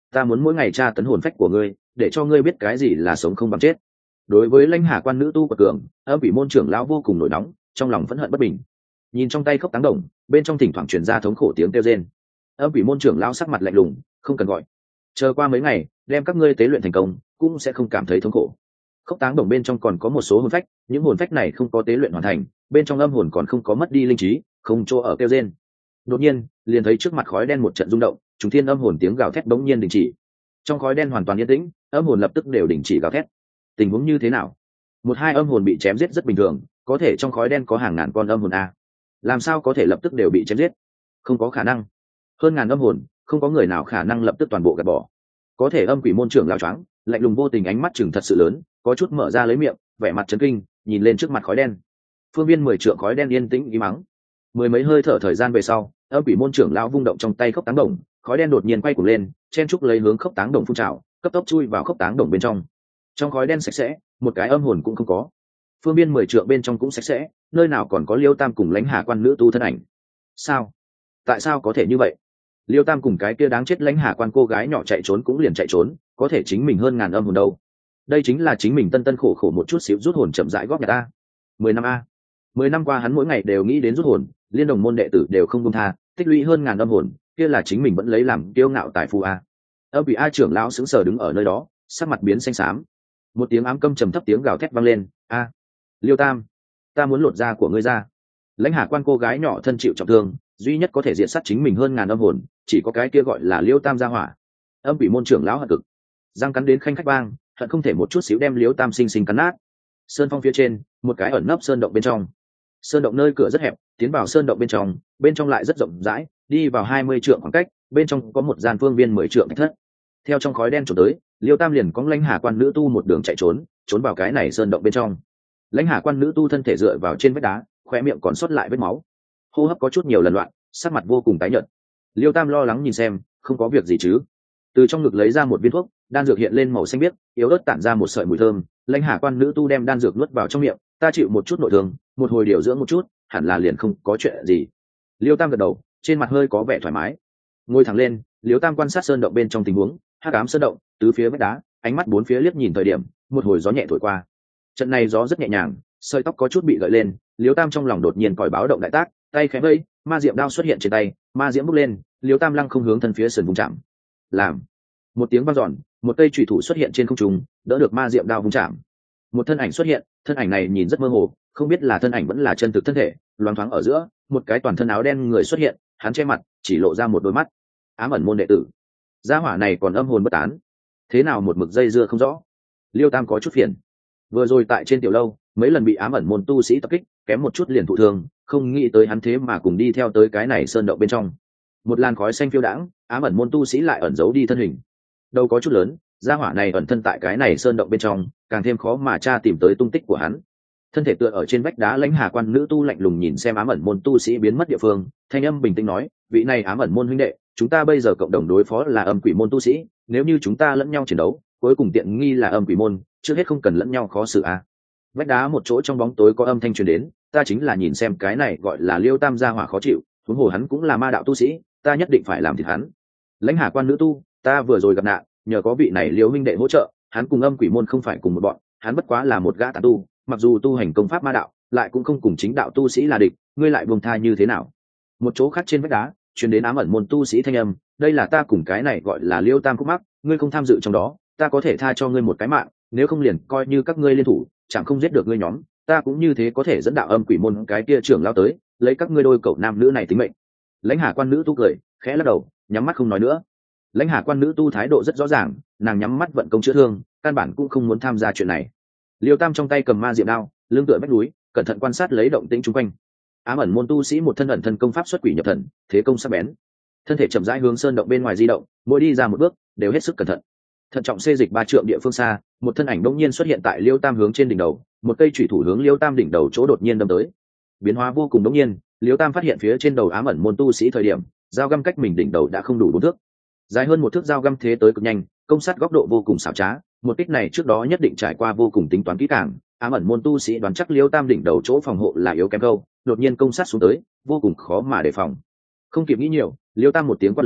ta muốn mỗi ngày tra tấn hồn phách của ngươi, để cho ngươi biết cái gì là sống không bằng chết. Đối với lãnh hà quan nữ tu của cường, âm quỷ môn trưởng lão vô cùng nổi nóng, trong lòng phẫn hận bất bình. Nhìn trong tay khốc táng đồng, bên trong thỉnh thoảng truyền ra thống khổ tiếng kêu rên. Âm quỷ môn trưởng lão sắc mặt lạnh lùng, không cần gọi, chờ qua mấy ngày đem các ngươi tế luyện thành công cũng sẽ không cảm thấy thống khổ. Khốc táng đồng bên trong còn có một số hồn phách, những hồn phách này không có tế luyện hoàn thành, bên trong âm hồn còn không có mất đi linh trí, không chỗ ở kêu rên. Đột nhiên liền thấy trước mặt khói đen một trận rung động, chúng thiên âm hồn tiếng gào thét bỗng nhiên đình chỉ. Trong khói đen hoàn toàn yên tĩnh, âm hồn lập tức đều đình chỉ gào thét. Tình huống như thế nào? Một hai âm hồn bị chém giết rất bình thường, có thể trong khói đen có hàng ngàn con âm hồn a, làm sao có thể lập tức đều bị chém giết? Không có khả năng. Hơn ngàn âm hồn, không có người nào khả năng lập tức toàn bộ gạt bỏ. Có thể âm quỷ môn trưởng lao choáng, lạnh lùng vô tình, ánh mắt chừng thật sự lớn, có chút mở ra lấy miệng, vẻ mặt chấn kinh, nhìn lên trước mặt khói đen. Phương viên 10 trượng khói đen yên tĩnh im mắng. Mười mấy hơi thở thời gian về sau, âm quỷ môn trưởng lão vung động trong tay khốc táng đồng, khói đen đột nhiên quay cuồng lên, chen trúc lấy hướng khốc táng đồng phun trào, cấp tốc chui vào khốc táng đồng bên trong. Trong khói đen sạch sẽ, một cái âm hồn cũng không có. Phương biên 10 trượng bên trong cũng sạch sẽ, nơi nào còn có Liêu Tam cùng lãnh hà quan nữ tu thân ảnh. Sao? Tại sao có thể như vậy? Liêu Tam cùng cái kia đáng chết lãnh hà quan cô gái nhỏ chạy trốn cũng liền chạy trốn, có thể chính mình hơn ngàn âm hồn đâu? Đây chính là chính mình tân tân khổ khổ một chút xíu rút hồn chậm rãi góp nhặt ta. 10 năm a. 10 năm qua hắn mỗi ngày đều nghĩ đến rút hồn, liên đồng môn đệ tử đều không buông tha, tích lũy hơn ngàn âm hồn, kia là chính mình vẫn lấy làm kiêu ngạo tài phú a. Âm quỷ A trưởng lão sững sờ đứng ở nơi đó, sắc mặt biến xanh xám. Một tiếng ám câm trầm thấp tiếng gào thét vang lên, "A, Liêu Tam, ta muốn lột da của ngươi ra." Lãnh hà quan cô gái nhỏ thân chịu trọng thương, duy nhất có thể diện sát chính mình hơn ngàn âm hồn, chỉ có cái kia gọi là Liêu Tam gia hỏa. Âm quỷ môn trưởng lão hận cực, răng cắn đến khanh khách vang, hận không thể một chút xíu đem Liêu Tam sinh sinh cắn nát. Sơn phong phía trên, một cái ẩn nấp sơn động bên trong. Sơn động nơi cửa rất hẹp, tiến vào sơn động bên trong lại rất rộng rãi, đi vào 20 trượng khoảng cách, bên trong có một gian phương viên 10 trượng thạch thất. Theo trong khói đen trốn tới, Liêu Tam liền có lãnh hà quan nữ tu một đường chạy trốn vào cái này sơn động bên trong. Lãnh hà quan nữ tu thân thể dựa vào trên vách đá, khoe miệng còn sót lại vết máu, hô hấp có chút nhiều lần loạn, sắc mặt vô cùng tái nhợt. Liêu Tam lo lắng nhìn xem, không có việc gì chứ? Từ trong ngực lấy ra một viên thuốc, đan dược hiện lên màu xanh biếc, yếu ớt tản ra một sợi mùi thơm. Lãnh hà quan nữ tu đem đan dược nuốt vào trong miệng, ta chịu một chút nội thương, một hồi điều dưỡng một chút, hẳn là liền không có chuyện gì. Liêu Tam gật đầu, trên mặt hơi có vẻ thoải mái. Ngồi thẳng lên, Liêu Tam quan sát sơn động bên trong tình huống, hắc ám sơn động, tứ phía vách đá, ánh mắt bốn phía liếc nhìn thời điểm, một hồi gió nhẹ thổi qua. Trận này gió rất nhẹ nhàng, sợi tóc có chút bị gợi lên, Liêu Tam trong lòng đột nhiên còi báo động đại tác, tay khẽ vẫy, ma diệm đao xuất hiện trên tay, ma diễm bốc lên, Liêu Tam lăng không hướng thân phía sườn vung chạm. Làm một tiếng vang dọn, một cây chủy thủ xuất hiện trên không trung, đỡ được ma diệm đao vung chạm. Một thân ảnh xuất hiện, thân ảnh này nhìn rất mơ hồ, không biết là thân ảnh vẫn là chân thực thân thể. Loáng thoáng ở giữa, một cái toàn thân áo đen người xuất hiện, hắn che mặt, chỉ lộ ra một đôi mắt. Ám ẩn môn đệ tử. Gia hỏa này còn âm hồn bất tán, thế nào một mực dây dưa không rõ. Liêu Tam có chút phiền. Vừa rồi tại trên tiểu lâu, mấy lần bị ám ẩn môn tu sĩ tập kích, kém một chút liền thụ thương, không nghĩ tới hắn thế mà cùng đi theo tới cái này sơn động bên trong. Một làn khói xanh phiêu đãng, ám ẩn môn tu sĩ lại ẩn giấu đi thân hình. Đâu có chút lớn, gia hỏa này ẩn thân tại cái này sơn động bên trong, càng thêm khó mà tra tìm tới tung tích của hắn. Thân thể tựa ở trên vách đá, lãnh hà quan nữ tu lạnh lùng nhìn xem ám ẩn môn tu sĩ biến mất địa phương, thanh âm bình tĩnh nói, vị này ám ẩn môn huynh đệ, chúng ta bây giờ cộng đồng đối phó là âm quỷ môn tu sĩ, nếu như chúng ta lẫn nhau chiến đấu, cuối cùng tiện nghi là âm quỷ môn, trước hết không cần lẫn nhau khó xử a. Vách đá một chỗ trong bóng tối có âm thanh truyền đến, ta chính là nhìn xem cái này gọi là Liêu Tam gia hỏa khó chịu, huống hồ hắn cũng là ma đạo tu sĩ, ta nhất định phải làm thịt hắn. Lãnh hà quan nữ tu, ta vừa rồi gặp nạn, nhờ có vị này Liêu huynh đệ hỗ trợ, hắn cùng âm quỷ môn không phải cùng một bọn, hắn bất quá là một gã tán tu, mặc dù tu hành công pháp ma đạo, lại cũng không cùng chính đạo tu sĩ là địch, ngươi lại buông tha như thế nào? Một chỗ khác trên vách đá, truyền đến ám ẩn môn tu sĩ thanh âm, đây là ta cùng cái này gọi là Liêu Tam khúc mắc, ngươi không tham dự trong đó, ta có thể tha cho ngươi một cái mạng, nếu không liền coi như các ngươi liên thủ, chẳng không giết được ngươi nhóm, ta cũng như thế có thể dẫn đạo âm quỷ môn cái kia trưởng lao tới, lấy các ngươi đôi cậu nam nữ này tính mệnh. Lãnh hà quan nữ tu cười, khẽ lắc đầu, nhắm mắt không nói nữa. Lãnh hà quan nữ tu thái độ rất rõ ràng, nàng nhắm mắt vận công chữa thương, căn bản cũng không muốn tham gia chuyện này. Liêu Tam trong tay cầm ma diệm đao, lưng tựa vách núi, cẩn thận quan sát lấy động tĩnh chung quanh. Ám ẩn môn tu sĩ một thân ẩn thân công pháp xuất quỷ nhập thần, thế công sắc bén. Thân thể chậm rãi hướng sơn động bên ngoài di động, mỗi đi ra một bước đều hết sức cẩn thận. Thận trọng xê dịch 3 trượng địa phương xa, một thân ảnh bỗng nhiên xuất hiện tại Liêu Tam hướng trên đỉnh đầu, một cây chủy thủ hướng Liêu Tam đỉnh đầu chỗ đột nhiên đâm tới. Biến hóa vô cùng đột nhiên, Liêu Tam phát hiện phía trên đầu ám ẩn môn tu sĩ thời điểm, dao găm cách mình đỉnh đầu đã không đủ 4 thước. Dài hơn 1 thước dao găm thế tới cực nhanh, công sát góc độ vô cùng xảo trá, một kích này trước đó nhất định trải qua vô cùng tính toán kỹ càng. Ám ẩn môn tu sĩ đoán chắc Liêu Tam đỉnh đầu chỗ phòng hộ là yếu kém câu, đột nhiên công sát xuống tới, vô cùng khó mà đề phòng. Không kịp nghĩ nhiều, Liêu Tam một tiếng quát lớn,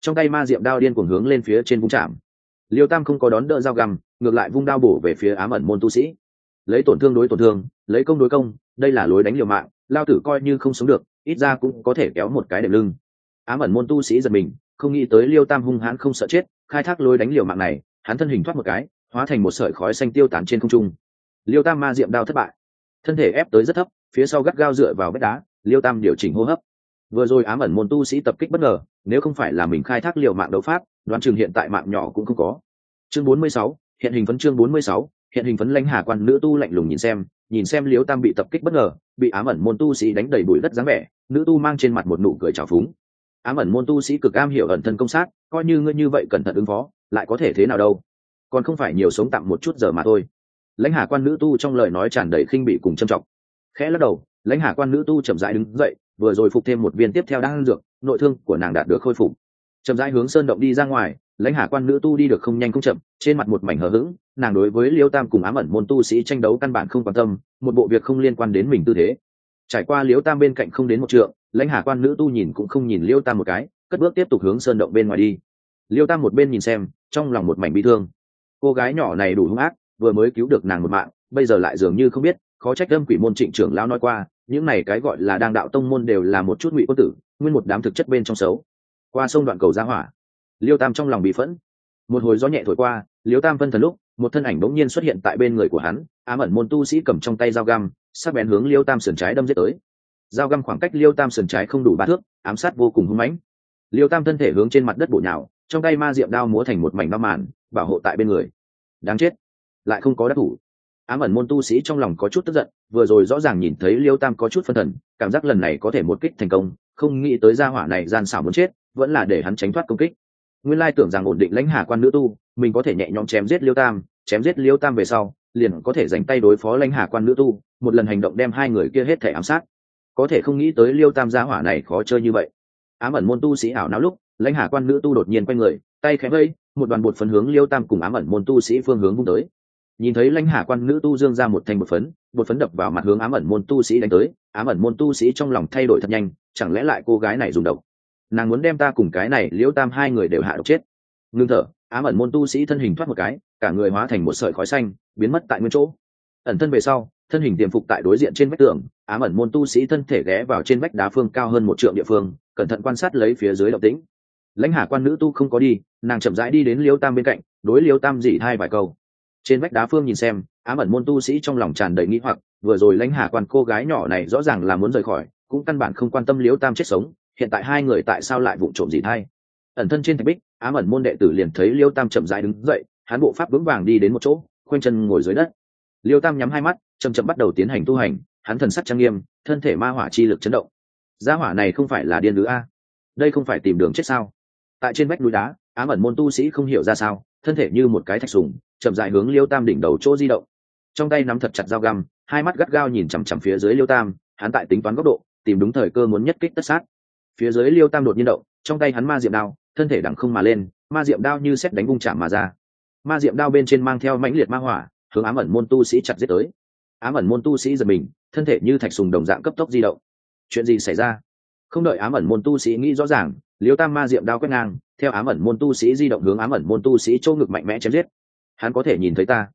trong tay ma diệm đao điên cuồng hướng lên phía trên vung chạm. Liêu Tam không có đón đỡ dao găm, ngược lại vung đao bổ về phía ám ẩn môn tu sĩ. Lấy tổn thương đối tổn thương, lấy công đối công, đây là lối đánh liều mạng, lao tử coi như không sống được, ít ra cũng có thể kéo một cái đệm lưng. Ám ẩn môn tu sĩ giật mình, không nghĩ tới Liêu Tam hung hãn không sợ chết, khai thác lối đánh liều mạng này, hắn thân hình thoát một cái, hóa thành một sợi khói xanh tiêu tán trên không trung. Liêu Tam ma diệm đao thất bại, thân thể ép tới rất thấp, phía sau gắt gao dựa vào vách đá. Liêu Tam điều chỉnh hô hấp. Vừa rồi ám ẩn môn tu sĩ tập kích bất ngờ, nếu không phải là mình khai thác liều mạng đấu pháp, đoán chừng hiện tại mạng nhỏ cũng không có. Chương 46, hiện hình phấn. Chương 46, hiện hình phấn. Lãnh Hà quan nữ tu lạnh lùng nhìn xem Liêu Tam bị tập kích bất ngờ, bị ám ẩn môn tu sĩ đánh đầy bụi đất dáng vẻ, nữ tu mang trên mặt một nụ cười trào phúng. Ám ẩn môn tu sĩ cực am hiểu ẩn thân công sát, coi như ngươi như vậy cẩn thận ứng phó, lại có thể thế nào đâu, còn không phải nhiều sống tạm một chút giờ mà thôi. Lãnh Hà quan nữ tu trong lời nói tràn đầy khinh bị cùng châm trọng. Khẽ lắc đầu, Lãnh Hà quan nữ tu chậm rãi đứng dậy, vừa rồi phục thêm một viên tiếp theo đang ăn dược, nội thương của nàng đạt được khôi phục. Chậm rãi hướng sơn động đi ra ngoài. Lãnh Hà quan nữ tu đi được không nhanh không chậm, trên mặt một mảnh hờ hững. Nàng đối với Liêu Tam cùng ám ẩn môn tu sĩ tranh đấu căn bản không quan tâm, một bộ việc không liên quan đến mình tư thế. Trải qua Liêu Tam bên cạnh không đến một trượng, Lãnh Hà quan nữ tu nhìn cũng không nhìn Liêu Tam một cái, cất bước tiếp tục hướng sơn động bên ngoài đi. Liêu Tam một bên nhìn xem, trong lòng một mảnh bi thương. Cô gái nhỏ này đủ hung ác, vừa mới cứu được nàng một mạng, bây giờ lại dường như không biết. Khó trách Âm Quỷ môn Trịnh trưởng lão nói qua, những này cái gọi là đang đạo tông môn đều là một chút ngụy quân tử, nguyên một đám thực chất bên trong xấu. Qua sông đoạn cầu ra hỏa, Liêu Tam trong lòng bị phẫn. Một hồi gió nhẹ thổi qua, Liêu Tam phân thần lúc, một thân ảnh bỗng nhiên xuất hiện tại bên người của hắn. Ám ẩn môn tu sĩ cầm trong tay dao găm, sắc bén hướng Liêu Tam sườn trái đâm giết tới. Dao găm khoảng cách Liêu Tam sườn trái không đủ 3 thước, ám sát vô cùng hung mãnh. Liêu Tam thân thể hướng trên mặt đất bổ nhào, trong tay ma diệm đao múa thành một mảnh bao màn, bảo hộ tại bên người. Đáng chết, lại không có đắc thủ. Ám ẩn môn tu sĩ trong lòng có chút tức giận, vừa rồi rõ ràng nhìn thấy Liêu Tam có chút phân thần, cảm giác lần này có thể một kích thành công, không nghĩ tới gia hỏa này gian xảo muốn chết, vẫn là để hắn tránh thoát công kích. Nguyên lai tưởng rằng ổn định Lãnh Hà quan nữ tu, mình có thể nhẹ nhõm chém giết Liêu Tam về sau, liền có thể dành tay đối phó Lãnh Hà quan nữ tu, một lần hành động đem hai người kia hết thể ám sát. Có thể không nghĩ tới Liêu Tam gia hỏa này khó chơi như vậy. Ám ẩn môn tu sĩ ảo não lúc, Lãnh Hà quan nữ tu đột nhiên quay người, tay khẽ vẫy, một đoàn bột phấn hướng Liêu Tam cùng ám ẩn môn tu sĩ phương hướng vung tới. Nhìn thấy Lãnh Hà quan nữ tu dương ra một thanh bột phấn đập vào mặt hướng ám ẩn môn tu sĩ đánh tới. Ám ẩn môn tu sĩ trong lòng thay đổi thật nhanh, chẳng lẽ lại cô gái này dùng độc? Nàng muốn đem ta cùng cái này Liêu Tam hai người đều hạ độc chết. Ngưng thở, ám ẩn môn tu sĩ thân hình thoát một cái, cả người hóa thành một sợi khói xanh, biến mất tại nguyên chỗ. Ẩn thân về sau, thân hình tiềm phục tại đối diện trên vách tường. Ám ẩn môn tu sĩ thân thể ghé vào trên vách đá phương cao hơn 1 trượng địa phương, cẩn thận quan sát lấy phía dưới động tĩnh. Lãnh Hà quan nữ tu không có đi, nàng chậm rãi đi đến Liêu Tam bên cạnh, đối Liêu Tam dỉ thai vài câu. Trên vách đá phương nhìn xem, ám ẩn môn tu sĩ trong lòng tràn đầy nghi hoặc, vừa rồi Lãnh Hà quan cô gái nhỏ này rõ ràng là muốn rời khỏi, cũng căn bản không quan tâm Liêu Tam chết sống, hiện tại hai người tại sao lại vụng trộm dỉ thai? Ẩn thân trên thạch bích, ám ẩn môn đệ tử liền thấy Liêu Tam chậm rãi đứng dậy, hắn bộ pháp vững vàng đi đến một chỗ, khoanh chân ngồi dưới đất. Liêu Tam nhắm hai mắt, chậm chậm bắt đầu tiến hành tu hành, hắn thần sắc trang nghiêm, thân thể ma hỏa chi lực chấn động. Gia hỏa này không phải là điên nữ a? Đây không phải tìm đường chết sao? Tại trên vách núi đá, ám ẩn môn tu sĩ không hiểu ra sao, thân thể như một cái thạch sùng, chậm rãi hướng Liêu Tam đỉnh đầu chỗ di động. Trong tay nắm thật chặt dao găm, hai mắt gắt gao nhìn chằm chằm phía dưới Liêu Tam, hắn tại tính toán góc độ, tìm đúng thời cơ muốn nhất kích tất sát. Phía dưới Liêu Tam đột nhiên động, trong tay hắn ma diệm đao, thân thể đằng không mà lên, ma diệm đao như sét đánh vung chạm mà ra. Ma diệm đao bên trên mang theo mãnh liệt ma hỏa, hướng ám ẩn môn tu sĩ chặt giết tới. Ám ẩn môn tu sĩ giật mình, thân thể như thạch sùng đồng dạng cấp tốc di động. Chuyện gì xảy ra? Không đợi ám ẩn môn tu sĩ nghĩ rõ ràng, Liêu Tam ma diệm đao quét ngang, theo ám ẩn môn tu sĩ di động hướng ám ẩn môn tu sĩ chỗ ngực mạnh mẽ chém giết. Hắn có thể nhìn thấy ta?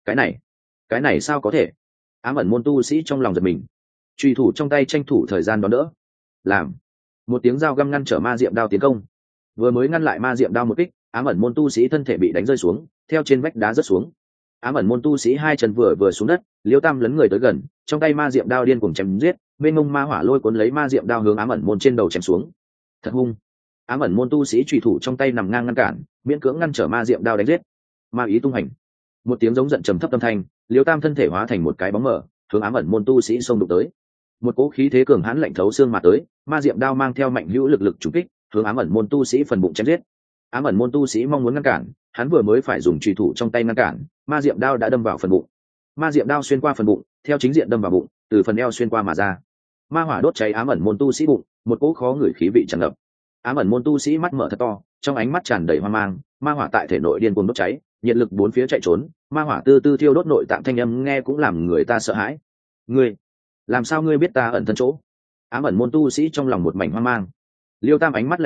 Cái này sao có thể? Ám ẩn môn tu sĩ trong lòng giật mình, truy thủ trong tay tranh thủ thời gian đón đỡ. Làm một tiếng dao găm ngăn trở ma diệm đao tiến công. Vừa mới ngăn lại ma diệm đao một kích, ám ẩn môn tu sĩ thân thể bị đánh rơi xuống, theo trên vách đá rớt xuống. Ám ẩn môn tu sĩ hai chân vừa xuống đất, Liêu Tam lấn người tới gần, trong tay ma diệm đao điên cuồng chém giết, mênh mông ma hỏa lôi cuốn lấy ma diệm đao hướng ám ẩn môn trên đầu chém xuống. Thật hung! Ám ẩn môn tu sĩ chủy thủ trong tay nằm ngang ngăn cản, miễn cưỡng ngăn trở ma diệm đao đánh giết. Ma ý tung hành. Một tiếng giống giận trầm thấp âm thanh, Liêu Tam thân thể hóa thành một cái bóng mờ, hướng ám ẩn môn tu sĩ xông đụng tới. Một cỗ khí thế cường hãn lạnh thấu xương mà tới, ma diệm đao mang theo mạnh hữu lực trùng kích, hướng ám ẩn môn tu sĩ phần bụng chém giết. Ám ẩn môn tu sĩ mong muốn ngăn cản, hắn vừa mới phải dùng chủy thủ trong tay ngăn cản, ma diệm đao đã đâm vào phần bụng. Ma diệm đao xuyên qua phần bụng, theo chính diện đâm vào bụng, từ phần eo xuyên qua mà ra. Ma hỏa đốt cháy ám ẩn môn tu sĩ bụng, một cỗ khó ngửi khí vị tràn ngập. Ám ẩn môn tu sĩ mắt mở thật to, trong ánh mắt tràn đầy hoang mang, ma hỏa tại thể nội điên cuồng đốt cháy, nhiệt lực bốn phía chạy trốn, ma hỏa tư tư thiêu đốt nội tạng, thanh âm nghe cũng làm người ta sợ hãi. Ngươi, làm sao ngươi biết ta ẩn thân chỗ? Ám ẩn môn tu sĩ trong lòng một mảnh hoang mang. Liêu Tam ánh mắt lạnh lùng,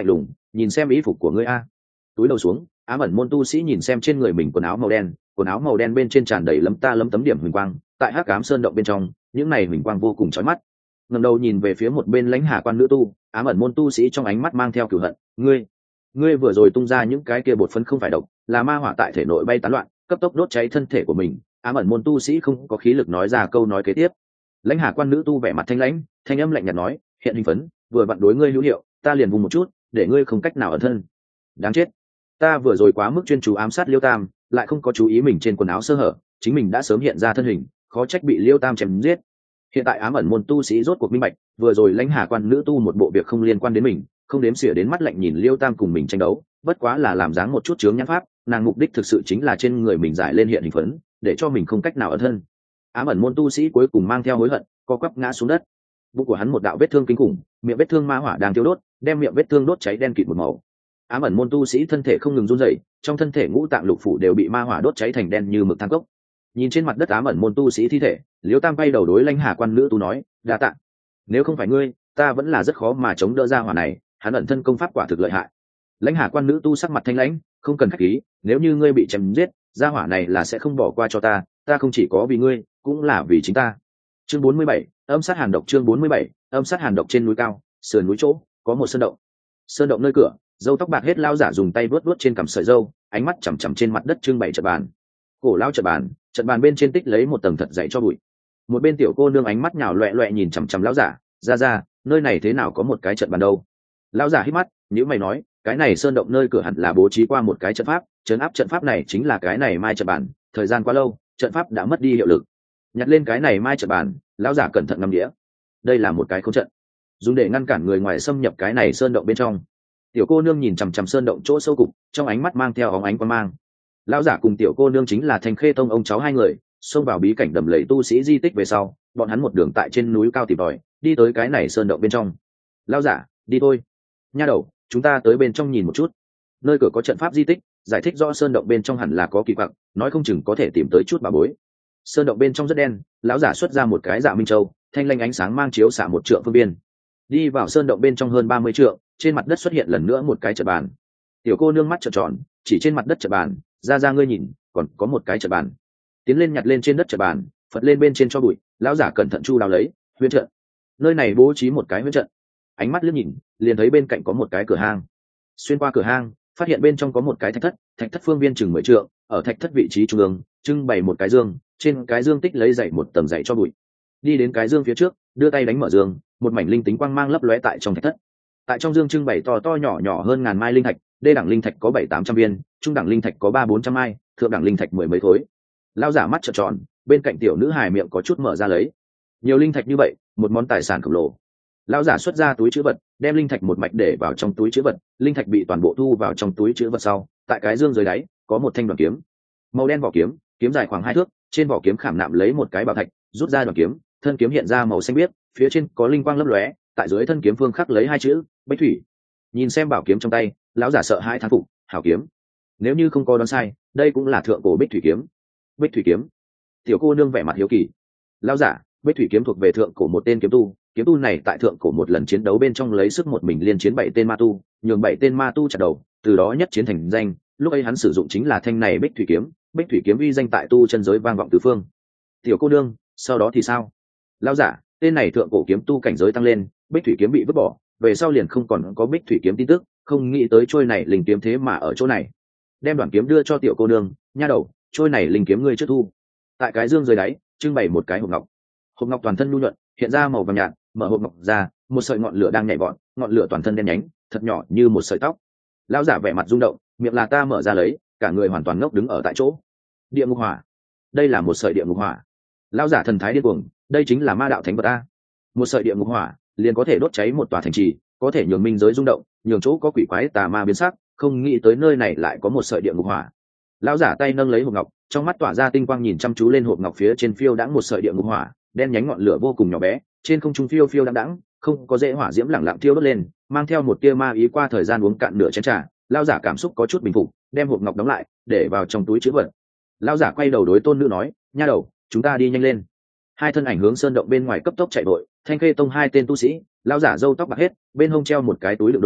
nhìn xem ý phục của ngươi a. Túi đầu xuống, ám ẩn môn tu sĩ nhìn xem trên người mình quần áo màu đen bên trên tràn đầy lấm tấm điểm huỳnh quang, tại hắc ám sơn động bên trong, những này huỳnh quang vô cùng chói mắt. Ngẩng đầu nhìn về phía một bên lãnh hà quan nữ tu, ám ẩn môn tu sĩ trong ánh mắt mang theo cửu hận, ngươi vừa rồi tung ra những cái kia bột phấn không phải độc, là ma hỏa tại thể nội bay tán loạn, cấp tốc đốt cháy thân thể của mình. Ám ẩn môn tu sĩ không có khí lực nói ra câu nói kế tiếp. Lãnh hà quan nữ tu vẻ mặt thanh lãnh, thanh âm lạnh nhạt nói, hiện hình phấn vừa vặn đối ngươi hữu hiệu, ta liền vùng một chút để ngươi không cách nào ẩn thân. Đáng chết, ta vừa rồi quá mức chuyên chú ám sát Liêu Tam, lại không có chú ý mình trên quần áo sơ hở, chính mình đã sớm hiện ra thân hình, khó trách bị Liêu Tam chém giết. Hiện tại ám ẩn môn tu sĩ rốt cuộc minh bạch, vừa rồi lãnh hà quan nữ tu một bộ việc không liên quan đến mình, không đếm xỉa đến mắt lạnh nhìn Liêu Tam cùng mình tranh đấu, bất quá là làm dáng một chút chướng nhãn pháp, nàng mục đích thực sự chính là trên người mình giải lên hiện hình phấn, để cho mình không cách nào ẩn thân. Ám ẩn môn tu sĩ cuối cùng mang theo hối hận, co quắp ngã xuống đất. Bụng của hắn một đạo vết thương kinh khủng, miệng vết thương ma hỏa đang thiêu đốt, đem miệng vết thương đốt cháy đen kịt một màu. Ám ẩn môn tu sĩ thân thể không ngừng run rẩy, trong thân thể ngũ tạng lục phủ đều bị ma hỏa đốt cháy thành đen như mực than cốc. Nhìn trên mặt đất ám ẩn môn tu sĩ thi thể, Liêu Tam bay đầu đối lãnh hà quan nữ tu nói, đa tạ, nếu không phải ngươi, ta vẫn là rất khó mà chống đỡ ra hỏa này, hắn ẩn thân công pháp quả thực lợi hại. Lãnh hà quan nữ tu sắc mặt thanh lãnh, không cần khách khí, nếu như ngươi bị chém giết, ra hỏa này là sẽ không bỏ qua cho ta, ta không chỉ có vì ngươi, cũng là vì chính ta. Chương 47, âm sát hàn độc. Chương 47, âm sát hàn độc. Trên núi cao, sườn núi chỗ có một sơn động. Sơn động nơi cửa, râu tóc bạc hết lao giả dùng tay vuốt vuốt trên cằm sợi râu, ánh mắt chằm chằm trên mặt đất trưng bày trận bàn. Cổ lao trận bàn bên trên tích lấy một tầng thật dày cho bụi. Một bên tiểu cô nương ánh mắt nhào loẹ loẹ nhìn chằm chằm lão giả, ra, nơi này thế nào có một cái trận bàn đâu? Lão giả hít mắt, nhíu mày nói, cái này sơn động nơi cửa hẳn là bố trí qua một cái trận pháp, trấn áp trận pháp này chính là cái này mai trận bàn, thời gian quá lâu, trận pháp đã mất đi hiệu lực. Nhặt lên cái này mai trận bàn, lão giả cẩn thận ngắm đĩa. Đây là một cái khống trận, dùng để ngăn cản người ngoài xâm nhập cái này sơn động bên trong. Tiểu cô nương nhìn chằm chằm sơn động chỗ sâu cục, trong ánh mắt mang theo óng ánh quang mang. Lão giả cùng tiểu cô nương chính là Thanh Khê Tông ông cháu hai người, xông vào bí cảnh đầm lầy tu sĩ di tích về sau, bọn hắn một đường tại trên núi cao tìm tòi, đi tới cái này sơn động bên trong. Lão giả, đi thôi. Nha đầu, chúng ta tới bên trong nhìn một chút. Nơi cửa có trận pháp di tích, giải thích rõ sơn động bên trong hẳn là có kỳ quặc, nói không chừng có thể tìm tới chút bà bối. Sơn động bên trong rất đen, lão giả xuất ra một cái dạ minh châu, thanh lanh ánh sáng mang chiếu xạ một trượng phương biên. Đi vào sơn động bên trong hơn 30 trượng, trên mặt đất xuất hiện lần nữa một cái trận bàn. Tiểu cô nương mắt trợn tròn, chỉ trên mặt đất trận bàn, ra ngươi nhìn, còn có một cái trận bàn. Tiến lên nhặt lên trên đất trận bàn, phật lên bên trên cho bụi, lão giả cẩn thận chu đáo lấy, huyễn trận. Nơi này bố trí một cái huyễn trận. Ánh mắt liếc nhìn, liền thấy bên cạnh có một cái cửa hang. Xuyên qua cửa hang, phát hiện bên trong có một cái thạch thất phương viên chừng 10 trượng, ở thạch thất vị trí trung ương, trưng bày một cái dương, trên cái dương tích lấy dậy một tầng dậy cho bụi. Đi đến cái dương phía trước, đưa tay đánh mở dương, một mảnh linh tính quang mang lấp lóe tại trong thạch thất. Tại trong dương trưng bày to to nhỏ nhỏ hơn ngàn mai linh thạch, đê đẳng linh thạch có 700-800 viên, trung đẳng linh thạch có 300-400 mai, thượng đẳng linh thạch 10 mấy khối. Lão giả mắt trợn tròn, bên cạnh tiểu nữ hài miệng có chút mở ra lấy. Nhiều linh thạch như vậy, một món tài sản khổng lồ. Lão giả xuất ra túi trữ vật, đem linh thạch một mạch để vào trong túi trữ vật, linh thạch bị toàn bộ thu vào trong túi trữ vật sau, tại cái dương dưới đáy có một thanh đoàn kiếm, màu đen vỏ kiếm, kiếm dài khoảng 2 thước, trên vỏ kiếm khảm nạm lấy một cái bảo thạch, rút ra đoàn kiếm, thân kiếm hiện ra màu xanh biếc, phía trên có linh quang lấp lóe, tại dưới thân kiếm phương khắc lấy 2 chữ Bích Thủy. Nhìn xem bảo kiếm trong tay, lão giả sợ hãi thán phục, hảo kiếm. Nếu như không có đoán sai, đây cũng là thượng cổ Bích Thủy kiếm. Bích Thủy kiếm. Tiểu cô nương vẻ mặt hiếu kỳ. Lão giả, Bích Thủy kiếm thuộc về thượng cổ một tên kiếm tu này tại thượng cổ một lần chiến đấu bên trong lấy sức một mình liên chiến 7 tên ma tu, nhường 7 tên ma tu chặt đầu, từ đó nhất chiến thành danh. Lúc ấy hắn sử dụng chính là thanh này Bích Thủy kiếm, Bích Thủy kiếm uy danh tại tu chân giới vang vọng tứ phương. Tiểu cô nương, sau đó thì sao? Lão giả, tên này thượng cổ kiếm tu cảnh giới tăng lên, Bích Thủy kiếm bị vứt bỏ, về sau liền không còn có Bích Thủy kiếm tin tức, không nghĩ tới trôi này linh kiếm thế mà ở chỗ này. Đem đoạn kiếm đưa cho tiểu cô nương, nha đầu, trôi này linh kiếm ngươi trước thu. Tại cái dương dưới đáy, trưng bày một cái hộp ngọc. Hộp ngọc toàn thân nhu nhuận, hiện ra màu vàng nhạt, mở hộp ngọc ra, một sợi ngọn lửa đang nhảy vọt, ngọn lửa toàn thân đen nhánh, thật nhỏ như một sợi tóc. Lão giả vẻ mặt rung động, miệng là ta mở ra lấy, cả người hoàn toàn ngốc đứng ở tại chỗ. Địa ngục hỏa, đây là một sợi địa ngục hỏa. Lão giả thần thái điên cuồng, đây chính là ma đạo thánh vật a. Một sợi địa ngục hỏa liền có thể đốt cháy một tòa thành trì, có thể nhường minh giới rung động, nhường chỗ có quỷ quái tà ma biến sắc, không nghĩ tới nơi này lại có một sợi địa ngục hỏa. Lão giả tay nâng lấy hộp ngọc, trong mắt tỏa ra tinh quang nhìn chăm chú lên hộp ngọc phía trên phiêu đãng một sợi địa ngục hỏa, đen nhánh ngọn lửa vô cùng nhỏ bé, trên không trung phiêu phiêu đãng đãng, không có dễ hỏa diễm lẳng lặng thiêu đốt lên, mang theo một tia ma ý. Qua thời gian uống cạn nửa chén trà, lão giả cảm xúc có chút bình phục, đem hộp ngọc đóng lại, để vào trong túi trữ vật. Lão giả quay đầu đối tôn nữ nói, nha đầu, chúng ta đi nhanh lên. Hai thân ảnh hướng sơn động bên ngoài cấp tốc chạy vội. Thanh Khê Tông 2 tên tu sĩ, lão giả râu tóc bạc hết, bên hông treo một cái túi đựng đồ,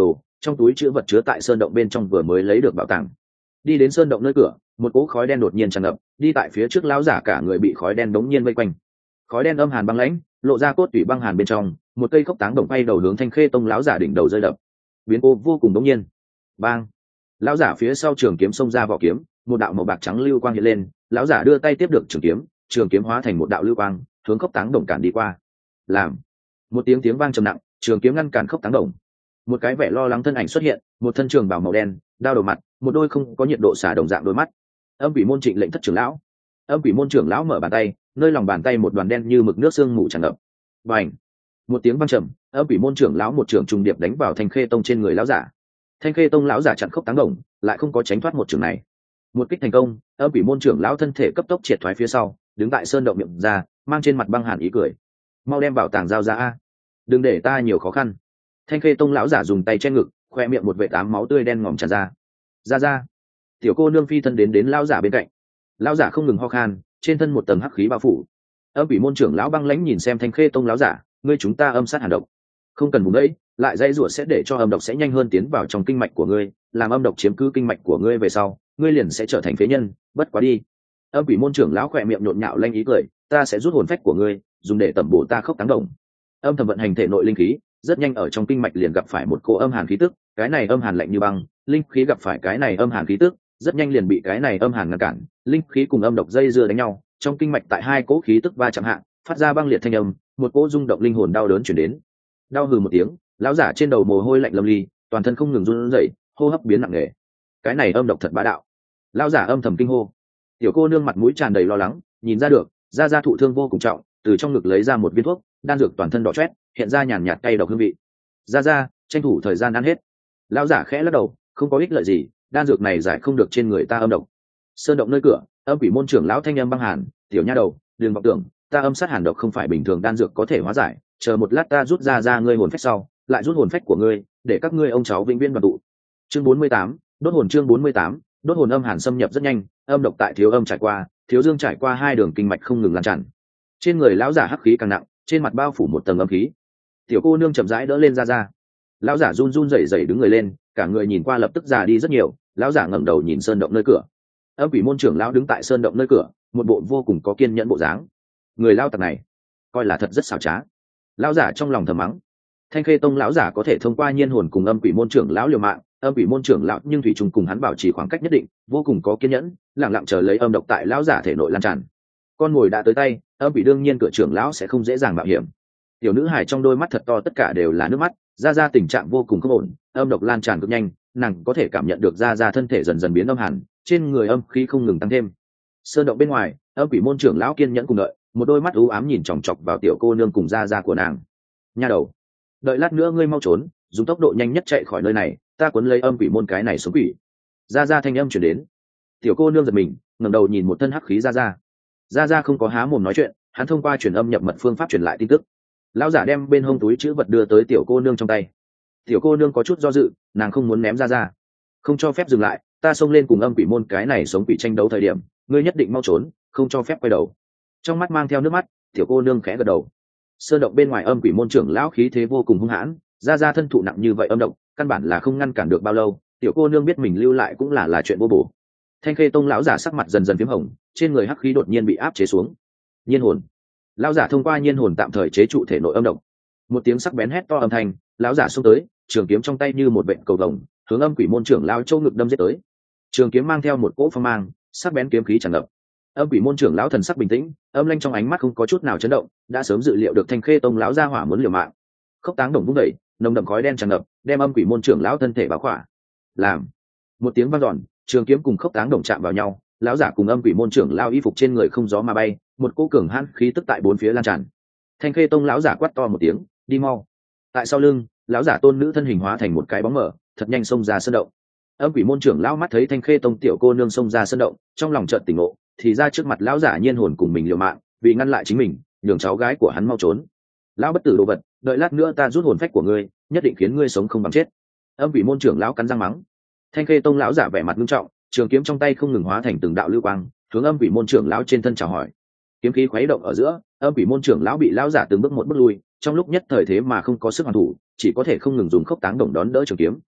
trong túi chữ vật chứa tại sơn động bên trong vừa mới lấy được bảo tàng. Đi đến sơn động nơi cửa, một cỗ khói đen đột nhiên tràn ngập, đi tại phía trước lão giả cả người bị khói đen đống nhiên vây quanh. Khói đen âm hàn băng lãnh, lộ ra cốt tủy băng hàn bên trong, một cây khốc táng đồng bay đầu hướng Thanh Khê Tông lão giả đỉnh đầu rơi đập. Biến cố vô cùng đống nhiên. Bang! Lão giả phía sau trường kiếm xông ra vỏ kiếm, một đạo màu bạc trắng lưu quang hiện lên, lão giả đưa tay tiếp được trường kiếm hóa thành một đạo lưu quang, hướng khốc táng đồng cản đi qua. Làm! Một tiếng vang trầm nặng, trường kiếm ngăn cản khốc táng đồng. Một cái vẻ lo lắng thân ảnh xuất hiện, một thân trường bào màu đen, đao đầu mặt, một đôi không có nhiệt độ xả đồng dạng đôi mắt. Âm Quỷ môn Trịnh lệnh thất trưởng lão. Âm Quỷ môn trưởng lão mở bàn tay, nơi lòng bàn tay một đoàn đen như mực nước sương mù tràn ngập. Bành! Một tiếng vang trầm, Âm Quỷ môn trưởng lão một trường trùng điệp đánh vào Thanh Khê Tông trên người lão giả. Thanh Khê Tông lão giả chặn khốc táng đồng, lại không có tránh thoát một trường này. Một kích thành công, Âm Quỷ môn trưởng lão thân thể cấp tốc triệt thoái phía sau, đứng tại sơn động miệng ra, mang trên mặt băng hàn ý cười. Mau đem bảo tàng giao ra a, đừng để ta nhiều khó khăn. Thanh Khê Tông lão giả dùng tay che ngực, khoe miệng một vệt ám máu tươi đen ngòm tràn ra. Ra. Tiểu cô nương phi thân đến lão giả bên cạnh. Lão giả không ngừng ho khan, trên thân một tầng hắc khí bao phủ. Âm Quỷ môn trưởng lão băng lãnh nhìn xem Thanh Khê Tông lão giả, ngươi chúng ta âm sát hàn độc, không cần vùng đấy, lại dây rủa sẽ để cho âm độc sẽ nhanh hơn tiến vào trong kinh mạch của ngươi, làm âm độc chiếm cứ kinh mạch của ngươi về sau, ngươi liền sẽ trở thành phế nhân, bất quá đi. Âm Quỷ môn trưởng lão khỏe miệng nhộn nhạo lanh ý cười, ta sẽ rút hồn phách của ngươi, dùng để tẩm bổ ta khốc táng đồng. Âm thầm vận hành thể nội linh khí, rất nhanh ở trong kinh mạch liền gặp phải một cỗ âm hàn khí tức, cái này âm hàn lạnh như băng, linh khí gặp phải cái này âm hàn khí tức, rất nhanh liền bị cái này âm hàn ngăn cản, linh khí cùng âm độc dây dưa đánh nhau, trong kinh mạch tại hai cỗ khí tức va chạm hạ, phát ra băng liệt thanh âm, một cỗ rung động linh hồn đau đớn truyền đến. Đau hừ một tiếng, lão giả trên đầu mồ hôi lạnh lâm ly, toàn thân không ngừng run rẩy, hô hấp biến nặng nề. Cái này âm độc thật bá đạo. Lão giả âm thầm kinh hô. Tiểu cô nương mặt mũi tràn đầy lo lắng, nhìn ra được, gia thụ thương vô cùng trọng, từ trong ngực lấy ra một viên thuốc, đan dược toàn thân đỏ chót, hiện ra nhàn nhạt cay độc hương vị. Gia, tranh thủ thời gian ăn hết. Lão giả khẽ lắc đầu, không có ích lợi gì, đan dược này giải không được trên người ta âm độc. Sơn động nơi cửa, Âm Quỷ môn trưởng lão thanh âm băng hàn, tiểu nha đầu, đừng vọng tưởng, ta âm sát hàn độc không phải bình thường đan dược có thể hóa giải, chờ một lát ta rút ra ngươi hồn phách sau, lại rút hồn phách của ngươi, để các ngươi ông cháu vĩnh viễn đoàn tụ. Chương 48, đốt hồn. Chương 48, đốt hồn. Âm hàn xâm nhập rất nhanh, âm độc tại thiếu âm trải qua, thiếu dương trải qua hai đường kinh mạch không ngừng lan tràn. Trên người lão giả hắc khí càng nặng, trên mặt bao phủ một tầng âm khí. Tiểu cô nương chậm rãi đỡ lên ra. Lão giả run run rẩy rẩy đứng người lên, cả người nhìn qua lập tức già đi rất nhiều. Lão giả ngẩng đầu nhìn sơn động nơi cửa. Âm Quỷ môn trưởng lão đứng tại sơn động nơi cửa, một bộ vô cùng có kiên nhẫn bộ dáng. Người lao tặc này, coi là thật rất xảo trá. Lão giả trong lòng thầm mắng. Thanh Khê Tông lão giả có thể thông qua nhiên hồn cùng Âm Quỷ môn trưởng lão liều mạng, Âm Quỷ môn trưởng lão nhưng thủy trùng cùng hắn bảo trì khoảng cách nhất định, vô cùng có kiên nhẫn, lặng lặng chờ lấy âm độc tại lão giả thể nội lan tràn. Con mồi đã tới tay, Âm Quỷ đương nhiên cửa trưởng lão sẽ không dễ dàng mạo hiểm. Tiểu nữ hài trong đôi mắt thật to tất cả đều là nước mắt, ra tình trạng vô cùng không ổn, âm độc lan tràn cực nhanh, nàng có thể cảm nhận được ra thân thể dần dần biến âm hàn, trên người âm khí không ngừng tăng thêm. Sơn động bên ngoài, Âm Quỷ môn trưởng lão kiên nhẫn cùng đợi, một đôi mắt u ám nhìn chòng chọc vào tiểu cô nương cùng ra của nàng. Nha đầu, đợi lát nữa ngươi mau trốn, dùng tốc độ nhanh nhất chạy khỏi nơi này, ta cuốn lấy Âm Quỷ môn cái này xuống quỷ. Ra thanh âm truyền đến. Tiểu cô nương giật mình, ngẩng đầu nhìn một thân hắc khí ra không có há mồm nói chuyện, hắn thông qua truyền âm nhập mật phương pháp truyền lại tin tức. Lão giả đem bên hông túi chữ vật đưa tới tiểu cô nương trong tay. Tiểu cô nương có chút do dự, nàng không muốn ném ra, không cho phép dừng lại, ta xông lên cùng Âm Quỷ môn cái này sống quỷ tranh đấu thời điểm, ngươi nhất định mau trốn, không cho phép quay đầu. Trong mắt mang theo nước mắt, tiểu cô nương khẽ gật đầu. Sơn động bên ngoài Âm Quỷ môn trưởng lão khí thế vô cùng hung hãn, ra thân thụ nặng như vậy âm động, căn bản là không ngăn cản được bao lâu. Tiểu cô nương biết mình lưu lại cũng là chuyện vô bổ. Thanh Khê Tông lão giả sắc mặt dần dần phím hồng, trên người hắc khí đột nhiên bị áp chế xuống. Nhiên hồn. Lão giả thông qua nhiên hồn tạm thời chế trụ thể nội âm động. Một tiếng sắc bén hét to âm thanh, lão giả xông tới, trường kiếm trong tay như một vện cầu vồng, hướng Âm Quỷ môn trưởng lão châu ngực đâm giết tới. Trường kiếm mang theo một cỗ phong mang, sắc bén kiếm khí tràn ngập. Âm Quỷ môn trưởng lão thần sắc bình tĩnh, âm lanh trong ánh mắt không có chút nào chấn động, đã sớm dự liệu được Thanh Khê Tông lão gia hỏa muốn liều mạng. Khốc táng đồng vung đẩy, nồng đậm khói đen tràn ngập, đem Âm Quỷ môn trưởng lão thân thể bao khỏa. Làm một tiếng vang dọn, trường kiếm cùng khốc táng đồng chạm vào nhau, lão giả cùng Âm Quỷ môn trưởng lão y phục trên người không gió mà bay, một cỗ cường hãn khí tức tại bốn phía lan tràn. Thanh Khê Tông lão giả quát to một tiếng, đi mau. Tại sau lưng, lão giả tôn nữ thân hình hóa thành một cái bóng mờ, thật nhanh xông ra sơn động. Âm Quỷ môn trưởng lão mắt thấy Thanh Khê Tông tiểu cô nương xông ra sơn động, trong lòng chợt tỉnh ngộ, thì ra trước mặt lão giả nhiên hồn cùng mình liều mạng, vì ngăn lại chính mình, nhường cháu gái của hắn mau trốn. Lão bất tử đồ vật, đợi lát nữa ta rút hồn phách của ngươi, nhất định khiến ngươi sống không bằng chết. Âm Quỷ môn trưởng lão cắn răng mắng. Thanh Khê Tông lão giả vẻ mặt nghiêm trọng, trường kiếm trong tay không ngừng hóa thành từng đạo lưu quang, hướng Âm Quỷ môn trưởng lão trên thân chào hỏi. Kiếm khí khuấy động ở giữa, Âm Quỷ môn trưởng lão bị lão giả từng bước một bước lui, trong lúc nhất thời thế mà không có sức hoàn thủ, chỉ có thể không ngừng dùng khốc táng đồng đón đỡ trường kiếm.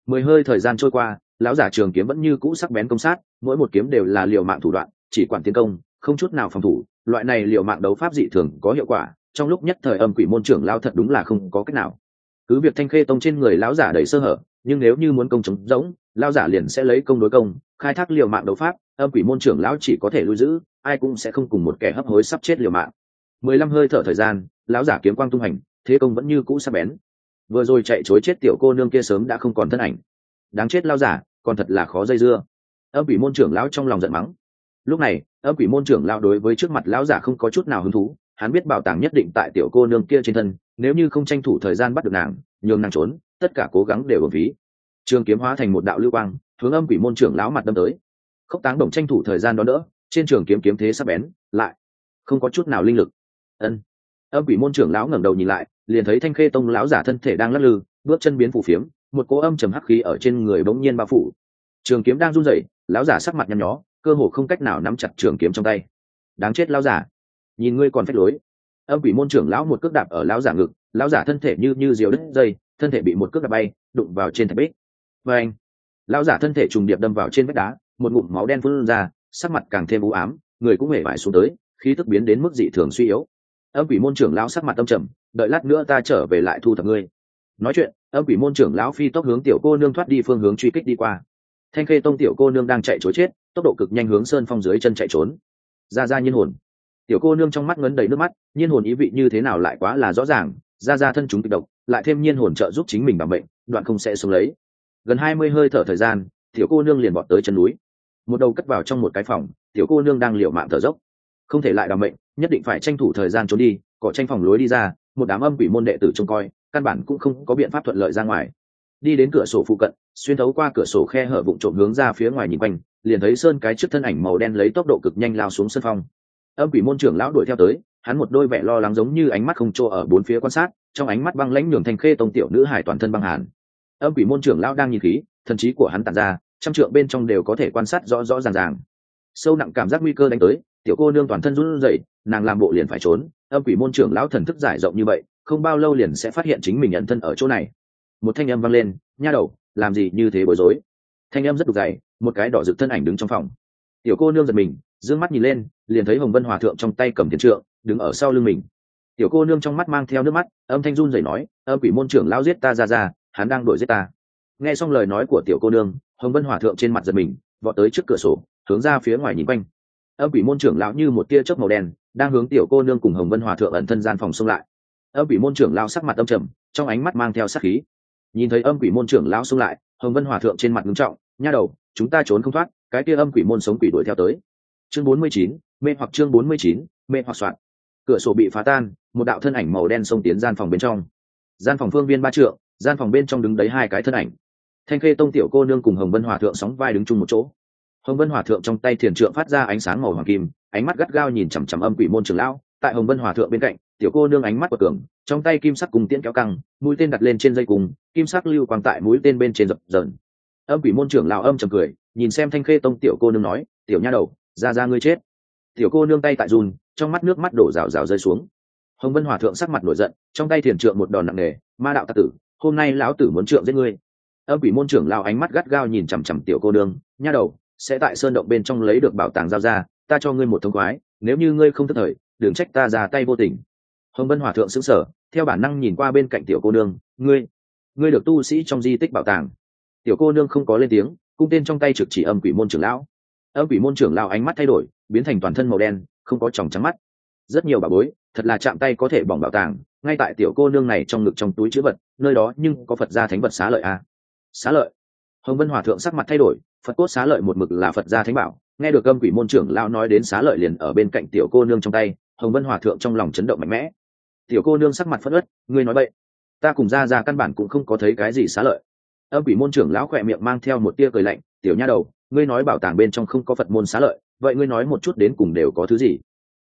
10 hơi thời gian trôi qua, lão giả trường kiếm vẫn như cũ sắc bén công sát, mỗi một kiếm đều là liều mạng thủ đoạn, chỉ quản tiến công, không chút nào phòng thủ. Loại này liều mạng đấu pháp dị thường có hiệu quả, trong lúc nhất thời Âm Quỷ môn trưởng lão thật đúng là không có cách nào. Cứ việc Thanh Khê tông trên người lão giả đầy sơ hở, nhưng nếu như muốn công chống rỗng, lão giả liền sẽ lấy công đối công, khai thác liều mạng đấu pháp, Âm Quỷ môn trưởng lão chỉ có thể lui giữ, ai cũng sẽ không cùng một kẻ hấp hối sắp chết liều mạng. 15 hơi thở thời gian, lão giả kiếm quang tung hành, thế công vẫn như cũ sắc bén. Vừa rồi chạy chối chết tiểu cô nương kia sớm đã không còn thân ảnh. Đáng chết lão giả, còn thật là khó dây dưa. Âm Quỷ môn trưởng lão trong lòng giận mắng. Lúc này, Âm Quỷ môn trưởng lão đối với trước mặt lão giả không có chút nào hứng thú, hắn biết bảo tàng nhất định tại tiểu cô nương kia trên thân, nếu như không tranh thủ thời gian bắt được nàng, nhường nàng trốn, tất cả cố gắng đều uổng phí. Trường kiếm hóa thành một đạo lưu quang, hướng Âm Quỷ môn trưởng lão mặt đâm tới. Khốc Táng Đồng tranh thủ thời gian đó đỡ, trên trường kiếm kiếm thế sắc bén, lại không có chút nào linh lực. Ân. Âm Quỷ môn trưởng lão ngẩng đầu nhìn lại, liền thấy Thanh Khê tông lão giả thân thể đang lắc lư, bước chân biến phù phiếm, một cỗ âm trầm hắc khí ở trên người bỗng nhiên bao phủ. Trường kiếm đang run rẩy, lão giả sắc mặt nhăn nhó, cơ hồ không cách nào nắm chặt trường kiếm trong tay. Đáng chết lão giả, nhìn ngươi còn phách lối. Âm Quỷ môn trưởng lão một cước đạp ở lão giả ngực, lão giả thân thể như diều đứt dây, thân thể bị một cước đạp bay, đụng vào trên thạch bích. Anh, lão giả thân thể trùng điệp đâm vào trên vách đá, một ngụm máu đen phun ra, sắc mặt càng thêm u ám, người cũng hề vải xuống tới, khí tức biến đến mức dị thường suy yếu. Âm Quỷ môn trưởng lão sắc mặt âm trầm, đợi lát nữa ta trở về lại thu thập ngươi. Nói chuyện, Âm Quỷ môn trưởng lão phi tốc hướng tiểu cô nương thoát đi phương hướng truy kích đi qua. Thanh Khê tông tiểu cô nương đang chạy trối chết, tốc độ cực nhanh hướng sơn phong dưới chân chạy trốn. Ra nhiên hồn. Tiểu cô nương trong mắt ngấn đầy nước mắt, nhiên hồn ý vị như thế nào lại quá là rõ ràng, ra thân chúng kịch độc, lại thêm nhiên hồn trợ giúp chính mình bảo mệnh, đoạn không sẽ xuống lấy. Gần 20 hơi thở thời gian, tiểu cô nương liền bọt tới chân núi. Một đầu cất vào trong một cái phòng, tiểu cô nương đang liều mạng thở dốc. Không thể lại đảm mệnh, nhất định phải tranh thủ thời gian trốn đi, cọ tranh phòng lối đi ra, một đám Âm Quỷ môn đệ tử trông coi, căn bản cũng không có biện pháp thuận lợi ra ngoài. Đi đến cửa sổ phụ cận, xuyên thấu qua cửa sổ khe hở vụng trộm hướng ra phía ngoài nhìn quanh, liền thấy sơn cái trước thân ảnh màu đen lấy tốc độ cực nhanh lao xuống sân phong. Âm Quỷ môn trưởng lão đuổi theo tới, hắn một đôi vẻ lo lắng giống như ánh mắt không chỗ ở bốn phía quan sát, trong ánh mắt băng lãnh nhường Thanh Khê tông tiểu nữ hải toàn thân băng hàn. Âm Quỷ môn trưởng lão đang nhìn khí, thần trí của hắn tản ra, trăm trượng bên trong đều có thể quan sát rõ ràng. Sâu nặng cảm giác nguy cơ đánh tới, tiểu cô nương toàn thân run rẩy, nàng làm bộ liền phải trốn. Âm Quỷ môn trưởng lão thần thức giải rộng như vậy, không bao lâu liền sẽ phát hiện chính mình ẩn thân ở chỗ này. Một thanh âm vang lên, nha đầu, làm gì như thế bối rối. Thanh âm rất đục dày, một cái đỏ rực thân ảnh đứng trong phòng. Tiểu cô nương giật mình, dương mắt nhìn lên, liền thấy Hồng Vân Hòa thượng trong tay cầm thiền trượng, đứng ở sau lưng mình. Tiểu cô nương trong mắt mang theo nước mắt, âm thanh run rẩy nói, Âm Quỷ môn trưởng lão giết ta ra, hắn đang đuổi giết ta. Nghe xong lời nói của tiểu cô nương, Hồng Vân Hòa thượng trên mặt giật mình, vọt tới trước cửa sổ, hướng ra phía ngoài nhìn quanh. Âm Quỷ môn trưởng lão như một tia chớp màu đen, đang hướng tiểu cô nương cùng Hồng Vân Hòa thượng ẩn thân gian phòng xông lại. Âm Quỷ môn trưởng lão sắc mặt âm trầm, trong ánh mắt mang theo sát khí. Nhìn thấy Âm Quỷ môn trưởng lão xông lại, Hồng Vân Hòa thượng trên mặt nghiêm trọng, nha đầu, chúng ta trốn không thoát, cái kia Âm Quỷ môn sống quỷ đuổi theo tới. Chương 49, mê hoặc chương 49, mê hoặc soạn. Cửa sổ bị phá tan, một đạo thân ảnh màu đen xông tiến gian phòng bên trong. Gian phòng phương viên 3 trượng, gian phòng bên trong đứng đấy hai cái thân ảnh. Thanh Khê tông tiểu cô nương cùng Hồng Vân Hòa thượng sóng vai đứng chung một chỗ. Hồng Vân Hòa thượng trong tay thiền trượng phát ra ánh sáng màu hoàng kim, ánh mắt gắt gao nhìn chằm chằm Âm Quỷ môn trưởng lão. Tại Hồng Vân Hòa thượng bên cạnh, tiểu cô nương ánh mắt quật cường, trong tay kim sắc cùng tiễn kéo căng, mũi tên đặt lên trên dây cùng, kim sắc lưu quang tại mũi tên bên trên dập dờn. Âm Quỷ môn trưởng lão âm trầm cười, nhìn xem Thanh Khê tông tiểu cô nương nói, tiểu nha đầu, ra ngươi chết. Tiểu cô nương tay tại run, trong mắt nước mắt đổ rào rào rơi xuống. Hồng Vân Hòa thượng sắc mặt nổi giận, trong tay thiền trượng một đòn nặng nề, ma đạo tặc tử, hôm nay lão tử muốn trượng giết ngươi. Âm Quỷ môn trưởng lão ánh mắt gắt gao nhìn chằm chằm tiểu cô nương, nha đầu, sẽ tại sơn động bên trong lấy được bảo tàng giao ra, ta cho ngươi một thông khoái, nếu như ngươi không thất thời, đừng trách ta ra tay vô tình. Hồng Vân Hòa thượng sững sờ, theo bản năng nhìn qua bên cạnh tiểu cô nương, ngươi được tu sĩ trong di tích bảo tàng. Tiểu cô nương không có lên tiếng, cung tên trong tay trực chỉ Âm Quỷ môn trưởng lão. Âm Quỷ môn trưởng lão ánh mắt thay đổi, biến thành toàn thân màu đen, không có tròng trắng mắt. Rất nhiều bảo bối, thật là chạm tay có thể bỏng bảo tàng, ngay tại tiểu cô nương này trong ngực trong túi chứa vật, nơi đó nhưng có Phật gia thánh vật xá lợi a. Xá lợi. Hồng Vân Hòa thượng sắc mặt thay đổi, Phật cốt xá lợi một mực là Phật gia thánh bảo, nghe được Âm Quỷ môn trưởng lão nói đến xá lợi liền ở bên cạnh tiểu cô nương trong tay, Hồng Vân Hòa thượng trong lòng chấn động mạnh mẽ. Tiểu cô nương sắc mặt phẫn uất, ngươi nói bậy, ta cùng ra căn bản cũng không có thấy cái gì xá lợi. Âm Quỷ môn trưởng lão khỏe miệng mang theo một tia cười lạnh, tiểu nha đầu, ngươi nói bảo tàng bên trong không có Phật môn xá lợi, vậy ngươi nói một chút đến cùng đều có thứ gì?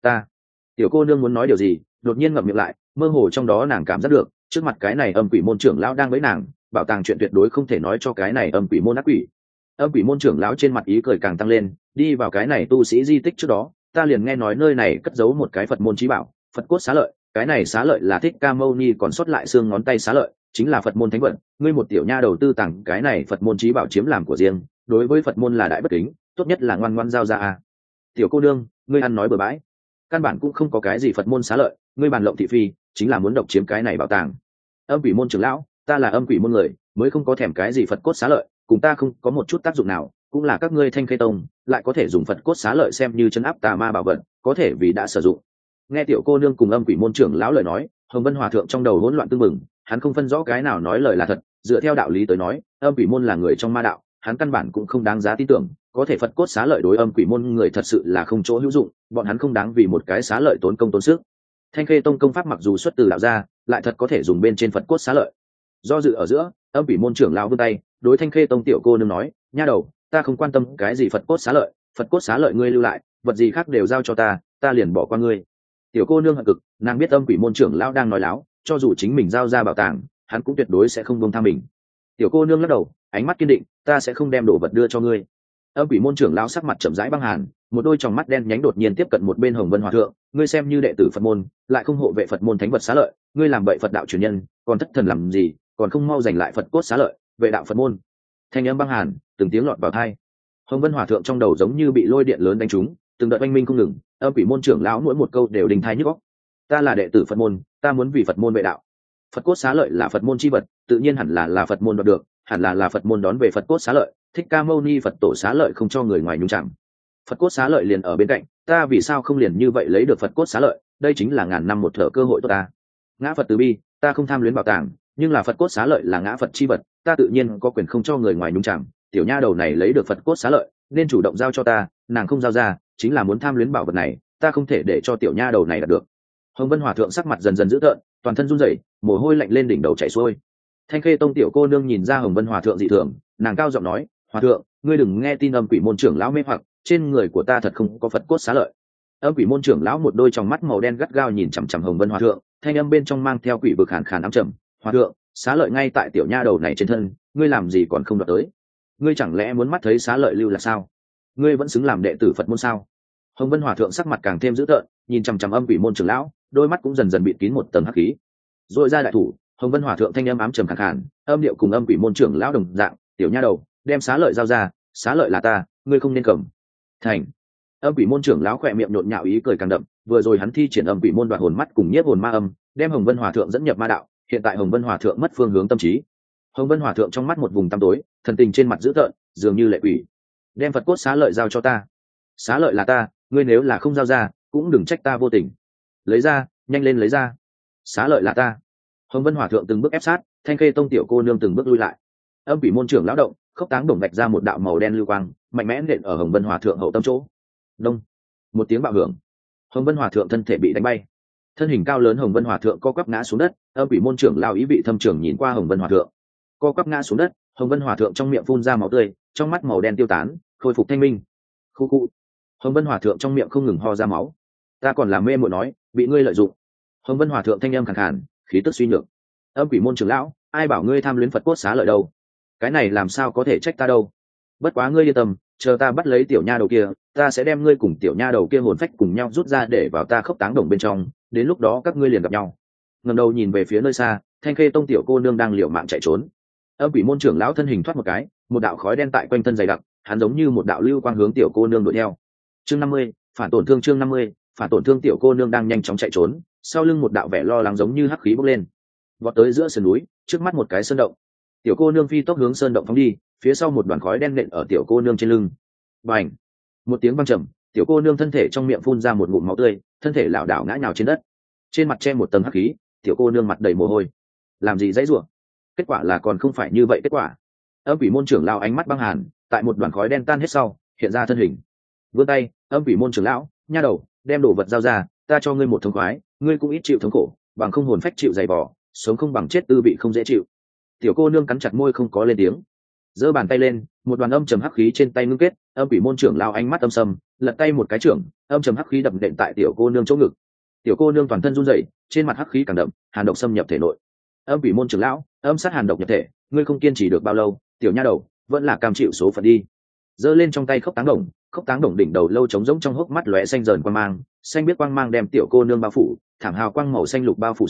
Tiểu cô nương muốn nói điều gì, đột nhiên ngậm miệng lại, mơ hồ trong đó nàng cảm giác được, trước mặt cái này Âm Quỷ môn trưởng lão đang với nàng, bảo tàng chuyện tuyệt đối không thể nói cho cái này Âm Quỷ môn ác quỷ. Âm Quỷ môn trưởng lão trên mặt ý cười càng tăng lên, đi vào cái này tu sĩ di tích trước đó, ta liền nghe nói nơi này cất giấu một cái Phật môn chí bảo, Phật cốt xá lợi, cái này xá lợi là Thích Ca Mâu Ni còn sót lại xương ngón tay xá lợi, chính là Phật môn thánh vật, ngươi một tiểu nha đầu tư tặng cái này Phật môn trí bảo chiếm làm của riêng, đối với Phật môn là đại bất kính, tốt nhất là ngoan ngoãn giao ra a. Tiểu cô nương, ngươi ăn nói bừa bãi, căn bản cũng không có cái gì Phật môn xá lợi, ngươi bàn lộng thị phi, chính là muốn độc chiếm cái này bảo tàng. Âm quỷ môn trưởng lão, ta là âm quỷ môn người, mới không có thèm cái gì Phật cốt xá lợi, cùng ta không có một chút tác dụng nào, cũng là các ngươi Thanh Khê tông lại có thể dùng Phật cốt xá lợi xem như trấn áp tà ma bảo vật, có thể vì đã sử dụng. Nghe tiểu cô nương cùng âm quỷ môn trưởng lão lời nói, Hồng Vân Hòa thượng trong đầu hỗn loạn tương mừng, hắn không phân rõ cái nào nói lời là thật, dựa theo đạo lý tới nói, âm quỷ môn là người trong ma đạo, hắn căn bản cũng không đáng giá tin tưởng, có thể Phật cốt xá lợi đối âm quỷ môn người thật sự là không chỗ hữu dụng, bọn hắn không đáng vì một cái xá lợi tốn công tốn sức. Thanh Khê tông công pháp mặc dù xuất từ đạo gia, lại thật có thể dùng bên trên Phật cốt xá lợi. Do dự ở giữa, âm quỷ môn trưởng lão vươn tay, đối Thanh Khê tông tiểu cô nương nói, nha đầu, ta không quan tâm cái gì Phật cốt xá lợi, Phật cốt xá lợi ngươi lưu lại, vật gì khác đều giao cho ta liền bỏ qua ngươi. Tiểu cô nương hận cực, nàng biết âm quỷ môn trưởng lão đang nói láo, cho dù chính mình giao ra bảo tàng, hắn cũng tuyệt đối sẽ không buông tha mình. Tiểu cô nương lắc đầu, ánh mắt kiên định, ta sẽ không đem đồ vật đưa cho ngươi. Âm quỷ môn trưởng lão sắc mặt chậm rãi băng hàn, một đôi tròng mắt đen nhánh đột nhiên tiếp cận một bên Hồng Vân Hòa thượng, ngươi xem như đệ tử Phật môn, lại không hộ vệ Phật môn thánh vật xá lợi, ngươi làm bậy Phật đạo truyền nhân, còn thất thần làm gì, còn không mau giành lại Phật cốt xá lợi, vệ đạo Phật môn. Thanh âm băng hàn, từng tiếng lọt vào tai. Hồng Vân Hòa thượng trong đầu giống như bị lôi điện lớn đánh trúng, từng đợt oanh minh không ngừng, âm quỷ môn trưởng lão mỗi một câu đều đình thai nhức óc. Ta là đệ tử Phật môn, ta muốn vì Phật môn vệ đạo. Phật cốt xá lợi là Phật môn chi vật, tự nhiên hẳn là Phật môn đoạt được, hẳn là Phật môn đón về Phật cốt xá lợi, Thích Ca Mâu Ni Phật tổ xá lợi không cho người ngoài nhúng chạm. Phật cốt xá lợi liền ở bên cạnh, ta vì sao không liền như vậy lấy được Phật cốt xá lợi, đây chính là ngàn năm một thở cơ hội tốt ta. Ngã Phật từ bi, ta không tham luyến bảo tàng, nhưng là Phật cốt xá lợi là ngã Phật chi vật, ta tự nhiên có quyền không cho người ngoài nhúng chạm. Tiểu nha đầu này lấy được Phật cốt xá lợi, nên chủ động giao cho ta, nàng không giao ra, chính là muốn tham luyến bảo vật này, ta không thể để cho tiểu nha đầu này đạt được. Hồng Vân Hòa thượng sắc mặt dần dần dữ tợn, toàn thân run rẩy, mồ hôi lạnh lên đỉnh đầu chảy xuôi. Thanh Khê tông tiểu cô nương nhìn ra Hồng Vân Hòa thượng dị thường, nàng cao giọng nói, Hòa thượng, ngươi đừng nghe tin âm quỷ môn trưởng lão mê hoặc, trên người của ta thật không có Phật cốt xá lợi. Âm quỷ môn trưởng lão một đôi tròng mắt màu đen gắt gao nhìn chằm chằm Hồng Vân Hòa thượng, thanh âm bên trong mang theo quỷ vực khàn khàn ám trầm, Hòa thượng, xá lợi ngay tại tiểu nha đầu này trên thân, ngươi làm gì còn không đoạt tới? Ngươi chẳng lẽ muốn mắt thấy xá lợi lưu là sao? Ngươi vẫn xứng làm đệ tử Phật môn sao? Hồng Vân Hòa thượng sắc mặt càng thêm dữ tợn, nhìn chằm chằm âm quỷ môn trưởng lão, đôi mắt cũng dần dần bịt kín một tầng hắc khí. Rồi ra đại thủ, Hồng Vân Hòa thượng thanh âm ám trầm khàn khàn, âm điệu cùng âm quỷ môn trưởng lão đồng dạng, tiểu nha đầu, đem xá lợi giao ra, xá lợi là ta, ngươi không nên cầm. Thành. Âm quỷ môn trưởng lão khỏe miệng nhộn nhạo ý cười càng đậm, vừa rồi hắn thi triển âm quỷ môn đoạt hồn mắt cùng nhiếp hồn ma âm, đem Hồng Vân Hòa thượng dẫn nhập ma đạo, hiện tại Hồng Vân Hòa thượng mất phương hướng tâm trí. Hồng Vân Hòa thượng trong mắt một vùng tăm tối, thần tình trên mặt dữ tợn, dường như lệ quỷ. Đem Phật cốt xá lợi giao cho ta. Xá lợi là ta, ngươi nếu là không giao ra, cũng đừng trách ta vô tình. Lấy ra, nhanh lên lấy ra. Xá lợi là ta. Hồng Vân Hòa thượng từng bước ép sát, Thanh Khê tông tiểu cô nương từng bước lui lại. Âm quỷ môn trưởng lão động, khốc táng đổng vạch ra một đạo màu đen lưu quang, mạnh mẽ nện ở Hồng Vân Hòa thượng hậu tâm chỗ. Đông. Một tiếng bạo hưởng. Hồng Vân Hòa thượng thân thể bị đánh bay. Thân hình cao lớn Hồng Vân Hòa thượng co quắp ngã xuống đất, âm quỷ môn trưởng lão ý vị thâm trưởng nhìn qua Hồng Vân Hòa thượng. Co quắp ngã xuống đất, Hồng Vân Hòa thượng trong miệng phun ra máu tươi, trong mắt màu đen tiêu tán, khôi phục thanh minh. Khu khu. Hồng Vân Hòa thượng trong miệng không ngừng ho ra máu. Ta còn làm mê muội nói, bị ngươi lợi dụng. Hồng Vân Hòa thượng thanh âm khàn khàn, khí tức suy nhược. Âm quỷ môn trưởng lão, ai bảo ngươi tham luyến Phật cốt xá lợi đâu? Cái này làm sao có thể trách ta đâu? Bất quá ngươi yên tâm, chờ ta bắt lấy tiểu nha đầu kia, ta sẽ đem ngươi cùng tiểu nha đầu kia hồn phách cùng nhau rút ra để vào ta khốc táng đồng bên trong, đến lúc đó các ngươi liền gặp nhau. Ngẩng đầu nhìn về phía nơi xa, Thanh Khê tông tiểu cô nương đang liều mạng chạy trốn. Âm quỷ môn trưởng lão thân hình thoát một cái, một đạo khói đen tại quanh thân dày đặc, hắn giống như một đạo lưu quang hướng tiểu cô nương đuổi theo. Chương 50, phản tổn thương chương 50, phản tổn thương tiểu cô nương đang nhanh chóng chạy trốn, sau lưng một đạo vẻ lo lắng giống như hắc khí bốc lên. Vọt tới giữa sườn núi, trước mắt một cái sơn động. Tiểu cô nương phi tốc hướng sơn động phóng đi, phía sau một đoàn khói đen nện ở tiểu cô nương trên lưng. Bành! Một tiếng vang trầm, tiểu cô nương thân thể trong miệng phun ra một ngụm máu tươi, thân thể lảo đảo ngã nhào trên đất. Trên mặt che một tầng hắc khí, tiểu cô nương mặt đầy mồ hôi. Làm gì dãy rủa? Kết quả là còn không phải như vậy kết quả. Âm quỷ môn trưởng lão ánh mắt băng hàn, tại một đoàn khói đen tan hết sau, hiện ra thân hình. Vươn tay, âm quỷ môn trưởng lão, nha đầu, đem đồ vật giao ra, ta cho ngươi một thống khoái, ngươi cũng ít chịu thống khổ, bằng không hồn phách chịu dày vò, sống không bằng chết tư vị không dễ chịu. Tiểu cô nương cắn chặt môi không có lên tiếng. Giơ bàn tay lên, một đoàn âm trầm hắc khí trên tay ngưng kết, âm quỷ môn trưởng lão ánh mắt âm sầm, lật tay một cái trưởng, âm trầm hắc khí đập đệm tại tiểu cô nương chỗ ngực. Tiểu cô nương toàn thân run rẩy, trên mặt hắc khí càng đậm, hàn độc xâm nhập thể nội. Âm quỷ môn trưởng lão, âm sát hàn độc nhập thể, ngươi không kiên trì được bao lâu, tiểu nha đầu, vẫn là cam chịu số phận đi. Giơ lên trong tay khốc táng đồng đỉnh đầu lâu trống rỗng trong hốc mắt lóe xanh dần quang mang, xanh biết quang mang đem tiểu cô nương bao phủ, thảm hào quang màu xanh lục bao phủ xuống,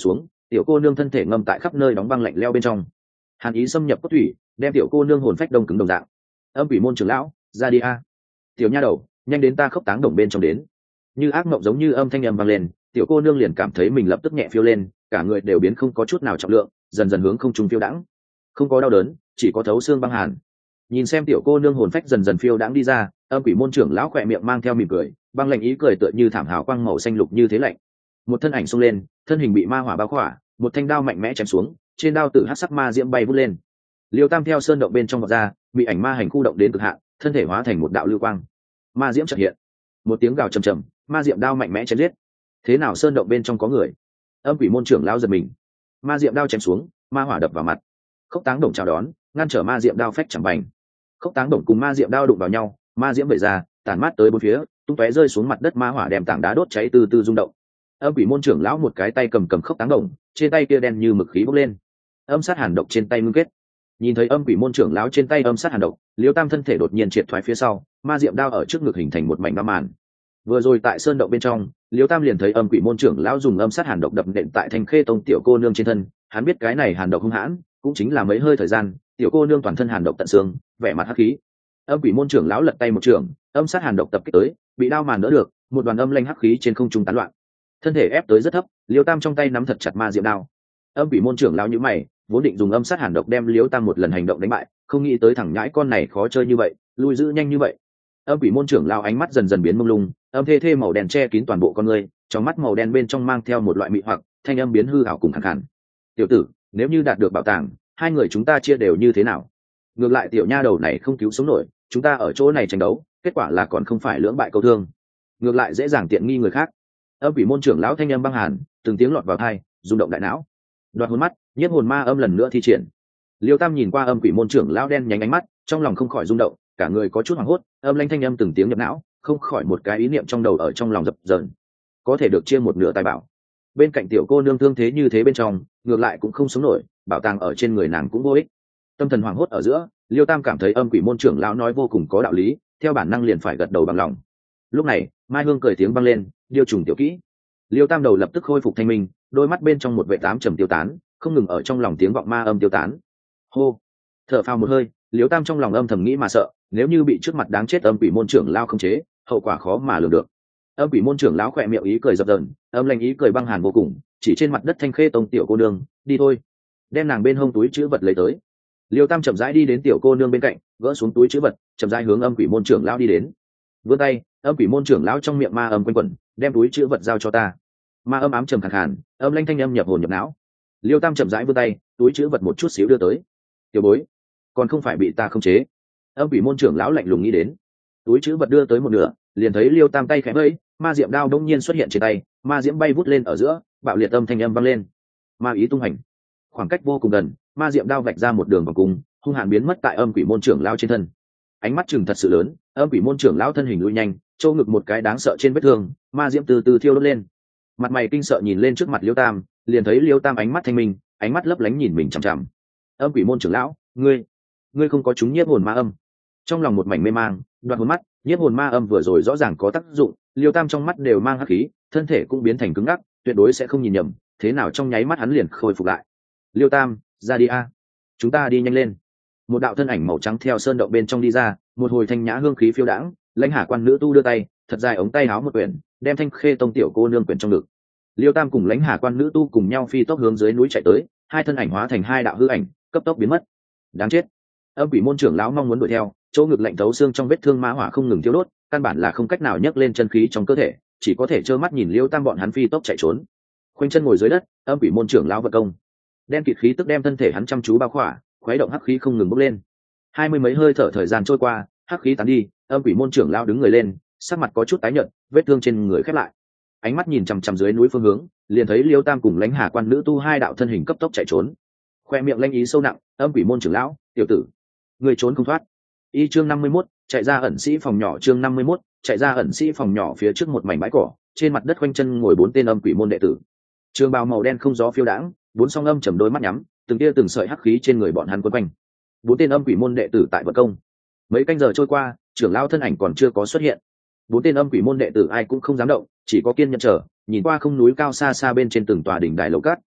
tiểu cô nương thân thể ngâm tại khắp nơi đóng băng lạnh leo bên trong, hàn ý xâm nhập cốt thủy, đem tiểu cô nương hồn phách đông cứng đồng dạng. Âm quỷ môn trưởng lão, ra đi a. Tiểu nha đầu, nhanh đến ta khốc táng đồng bên trong đến. Như ác mộng giống như âm thanh âm vang lên, tiểu cô nương liền cảm thấy mình lập tức nhẹ phiêu lên, cả người đều biến không có chút nào trọng lượng, dần dần hướng không trung phiêu đãng. Không có đau đớn, chỉ có thấu xương băng hàn. Nhìn xem tiểu cô nương hồn phách dần dần phiêu đãng đi ra, âm quỷ môn trưởng lão khỏe miệng mang theo mỉm cười, băng lạnh ý cười tựa như thảm hào quang màu xanh lục như thế lạnh. Một thân ảnh xông lên, thân hình bị ma hỏa bao khỏa, một thanh đao mạnh mẽ chém xuống, trên đao tự hắc sắc ma diễm bay vút lên. Liêu Tam theo sơn động bên trong vọt ra, bị ảnh ma hành khu động đến cực hạn, thân thể hóa thành một đạo lưu quang. Ma diễm chợt hiện, một tiếng gào trầm trầm, ma diệm đao mạnh mẽ chém giết. Thế nào sơn động bên trong có người? Âm quỷ môn trưởng lão giật mình. Ma diệm đao chém xuống, ma hỏa đập vào mặt. Khốc táng đồng chào đón, ngăn trở ma diệm đao phách chẳng bành. Khốc táng đồng cùng ma diệm đao đụng vào nhau, ma diễm bể ra, tản mát tới bốn phía, tung tóe rơi xuống mặt đất, ma hỏa đem tảng đá đốt cháy từ từ rung động. Âm quỷ môn trưởng lão một cái tay cầm khốc táng đồng, trên tay kia đen như mực khí bốc lên. Âm sát hàn độc trên tay ngưng kết. Nhìn thấy âm quỷ môn trưởng lão trên tay âm sát hàn độc, Liêu Tam thân thể đột nhiên triệt thoái phía sau, ma diệm đao ở trước ngực hình thành một mảnh đao màn. Vừa rồi tại sơn động bên trong, Liêu Tam liền thấy âm quỷ môn trưởng lão dùng âm sát hàn độc đập nện tại Thanh Khê Tông tiểu cô nương trên thân, hắn biết cái này hàn độc hung hãn, cũng chính là mấy hơi thời gian, tiểu cô nương toàn thân hàn độc tận xương, vẻ mặt hắc khí. Âm quỷ môn trưởng lão lật tay một trường, âm sát hàn độc tập kích tới, bị đao màn đỡ được, một đoàn âm lanh hắc khí trên không trung tán loạn. Thân thể ép tới rất thấp, Liêu Tam trong tay nắm thật chặt ma diệm đao. Âm quỷ môn trưởng lão nhíu mày, vốn định dùng âm sát hàn độc đem Liêu Tam một lần hành động đánh bại, không nghĩ tới thằng nhãi con này khó chơi như vậy, lui giữ nhanh như vậy. Âm quỷ môn trưởng lão ánh mắt dần dần biến mông lung, âm thê thê màu đen che kín toàn bộ con người, trong mắt màu đen bên trong mang theo một loại mị hoặc, thanh âm biến hư ảo cùng khàn khàn. Tiểu tử, nếu như đạt được bảo tàng, hai người chúng ta chia đều như thế nào? Ngược lại tiểu nha đầu này không cứu sống nổi, chúng ta ở chỗ này tranh đấu, kết quả là còn không phải lưỡng bại câu thương, ngược lại dễ dàng tiện nghi người khác. Âm quỷ môn trưởng lão thanh âm băng hàn, từng tiếng lọt vào tai, rung động đại não. Đoạt hồn mắt, nhiếp hồn ma âm lần nữa thi triển. Liêu Tam nhìn qua âm quỷ môn trưởng lão đen nhánh ánh mắt, trong lòng không khỏi rung động, cả người có chút hoảng hốt, âm lanh thanh âm từng tiếng nhập não, không khỏi một cái ý niệm trong đầu ở trong lòng dập dờn. Có thể được chia một nửa tài bảo. Bên cạnh tiểu cô nương thương thế như thế bên trong, ngược lại cũng không sống nổi, bảo tàng ở trên người nàng cũng vô ích. Tâm thần hoảng hốt ở giữa, Liêu Tam cảm thấy âm quỷ môn trưởng lão nói vô cùng có đạo lý, theo bản năng liền phải gật đầu bằng lòng. Lúc này, Mai Hương cười tiếng vang lên, điêu trùng tiểu kỹ. Liêu Tam đầu lập tức khôi phục thanh minh, đôi mắt bên trong một vệ tám trầm tiêu tán, không ngừng ở trong lòng tiếng vọng ma âm tiêu tán. Hô, thở phào một hơi, Liêu Tam trong lòng âm thầm nghĩ mà sợ, nếu như bị trước mặt đáng chết âm quỷ môn trưởng lão khống chế, hậu quả khó mà lường được. Âm quỷ môn trưởng lão khỏe miệng ý cười dập dờn, âm lanh ý cười băng hàn vô cùng, chỉ trên mặt đất Thanh Khê Tông tiểu cô nương, đi thôi, đem nàng bên hông túi chữ vật lấy tới. Liêu Tam chậm rãi đi đến tiểu cô nương bên cạnh, gỡ xuống túi chữ vật, chậm rãi hướng âm quỷ môn trưởng lão đi đến. Vươn tay, âm quỷ môn trưởng lão trong miệng ma âm quanh quẩn, đem túi chữ vật giao cho ta. Ma âm ám trầm khàn khàn, âm lanh thanh âm nhập hồn nhập não. Liêu Tam chậm rãi vươn tay, túi chữ vật một chút xíu đưa tới. Tiểu bối, còn không phải bị ta khống chế. Âm quỷ môn trưởng lão lạnh lùng nghĩ đến. Túi chữ vật đưa tới một nửa, liền thấy Liêu Tam tay khẽ vẫy, ma diệm đao đông nhiên xuất hiện trên tay, ma diễm bay vút lên ở giữa, bạo liệt âm thanh âm vang lên. Ma ý tung hành. Khoảng cách vô cùng gần, ma diệm đao vạch ra một đường vòng cung, hung hãn biến mất tại âm quỷ môn trưởng lão trên thân. Ánh mắt chừng thật sự lớn, âm quỷ môn trưởng lão thân hình lui nhanh, trâu ngực một cái đáng sợ trên vết thương, ma diễm từ từ thiêu đốt lên. Mặt mày kinh sợ nhìn lên trước mặt Liêu Tam, liền thấy Liêu Tam ánh mắt thanh minh, ánh mắt lấp lánh nhìn mình chằm chằm. Âm quỷ môn trưởng lão, ngươi không có chúng nhiếp hồn ma âm. Trong lòng một mảnh mê mang, đoạt hồn mắt, nhiếp hồn ma âm vừa rồi rõ ràng có tác dụng, Liêu Tam trong mắt đều mang hắc khí, thân thể cũng biến thành cứng ngắc, tuyệt đối sẽ không nhìn nhầm, thế nào trong nháy mắt hắn liền khôi phục lại. Liêu Tam, ra đi a, chúng ta đi nhanh lên. Một đạo thân ảnh màu trắng theo sơn động bên trong đi ra, một hồi thanh nhã hương khí phiêu đãng, Lãnh Hà quan nữ tu đưa tay, thật dài ống tay áo một quyển, đem Thanh Khê Tông tiểu cô nương quyển trong ngực. Liêu Tam cùng Lãnh Hà quan nữ tu cùng nhau phi tốc hướng dưới núi chạy tới, hai thân ảnh hóa thành hai đạo hư ảnh, cấp tốc biến mất. Đáng chết! Âm quỷ môn trưởng lão mong muốn đuổi theo, chỗ ngực lạnh thấu xương trong vết thương ma hỏa không ngừng thiêu đốt, căn bản là không cách nào nhấc lên chân khí trong cơ thể, chỉ có thể trơ mắt nhìn Liêu Tam bọn hắn phi tốc chạy trốn. Khoanh chân ngồi dưới đất, âm quỷ môn trưởng lão vận công, đen kịt khí tức đem thân thể hắn chăm chú bao khỏa, khuấy động hắc khí không ngừng bốc lên. 20 mấy hơi thở thời gian trôi qua, hắc khí tán đi, âm quỷ môn trưởng lão đứng người lên, sắc mặt có chút tái nhợt, vết thương trên người khép lại. Ánh mắt nhìn chằm chằm dưới núi phương hướng, liền thấy Liêu Tam cùng Lãnh Hà quan nữ tu hai đạo thân hình cấp tốc chạy trốn. Khoe miệng lanh ý sâu nặng, âm quỷ môn trưởng lão, tiểu tử, người trốn không thoát. Y chương 51, chạy ra ẩn sĩ phòng nhỏ. Chương 51, chạy ra ẩn sĩ phòng nhỏ. Phía trước một mảnh bãi cỏ, trên mặt đất khoanh chân ngồi 4 tên âm quỷ môn đệ tử. Trường bào màu đen không gió phiêu đãng, 4 song âm trầm đôi mắt nhắm, từng tia từng sợi hắc khí trên người bọn hắn quấn quanh. 4 tên âm quỷ môn đệ tử tại vận công. Mấy canh giờ trôi qua, trưởng lão thân ảnh còn chưa có xuất hiện. 4 tên âm quỷ môn đệ tử ai cũng không dám động, chỉ có kiên nhẫn chờ, nhìn qua không núi cao xa xa bên trên từng tòa đỉnh đài lầu cát,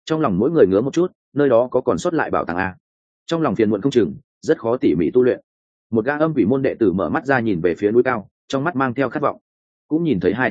trong lòng mỗi người ngứa một chút, nơi đó có còn sót lại bảo tàng a. Trong lòng phiền muộn không chừng, rất khó tỉ mỉ tu luyện. Một gã âm quỷ môn đệ tử mở mắt ra nhìn về phía núi cao, trong mắt mang theo khát vọng. Cũng nhìn thấy hai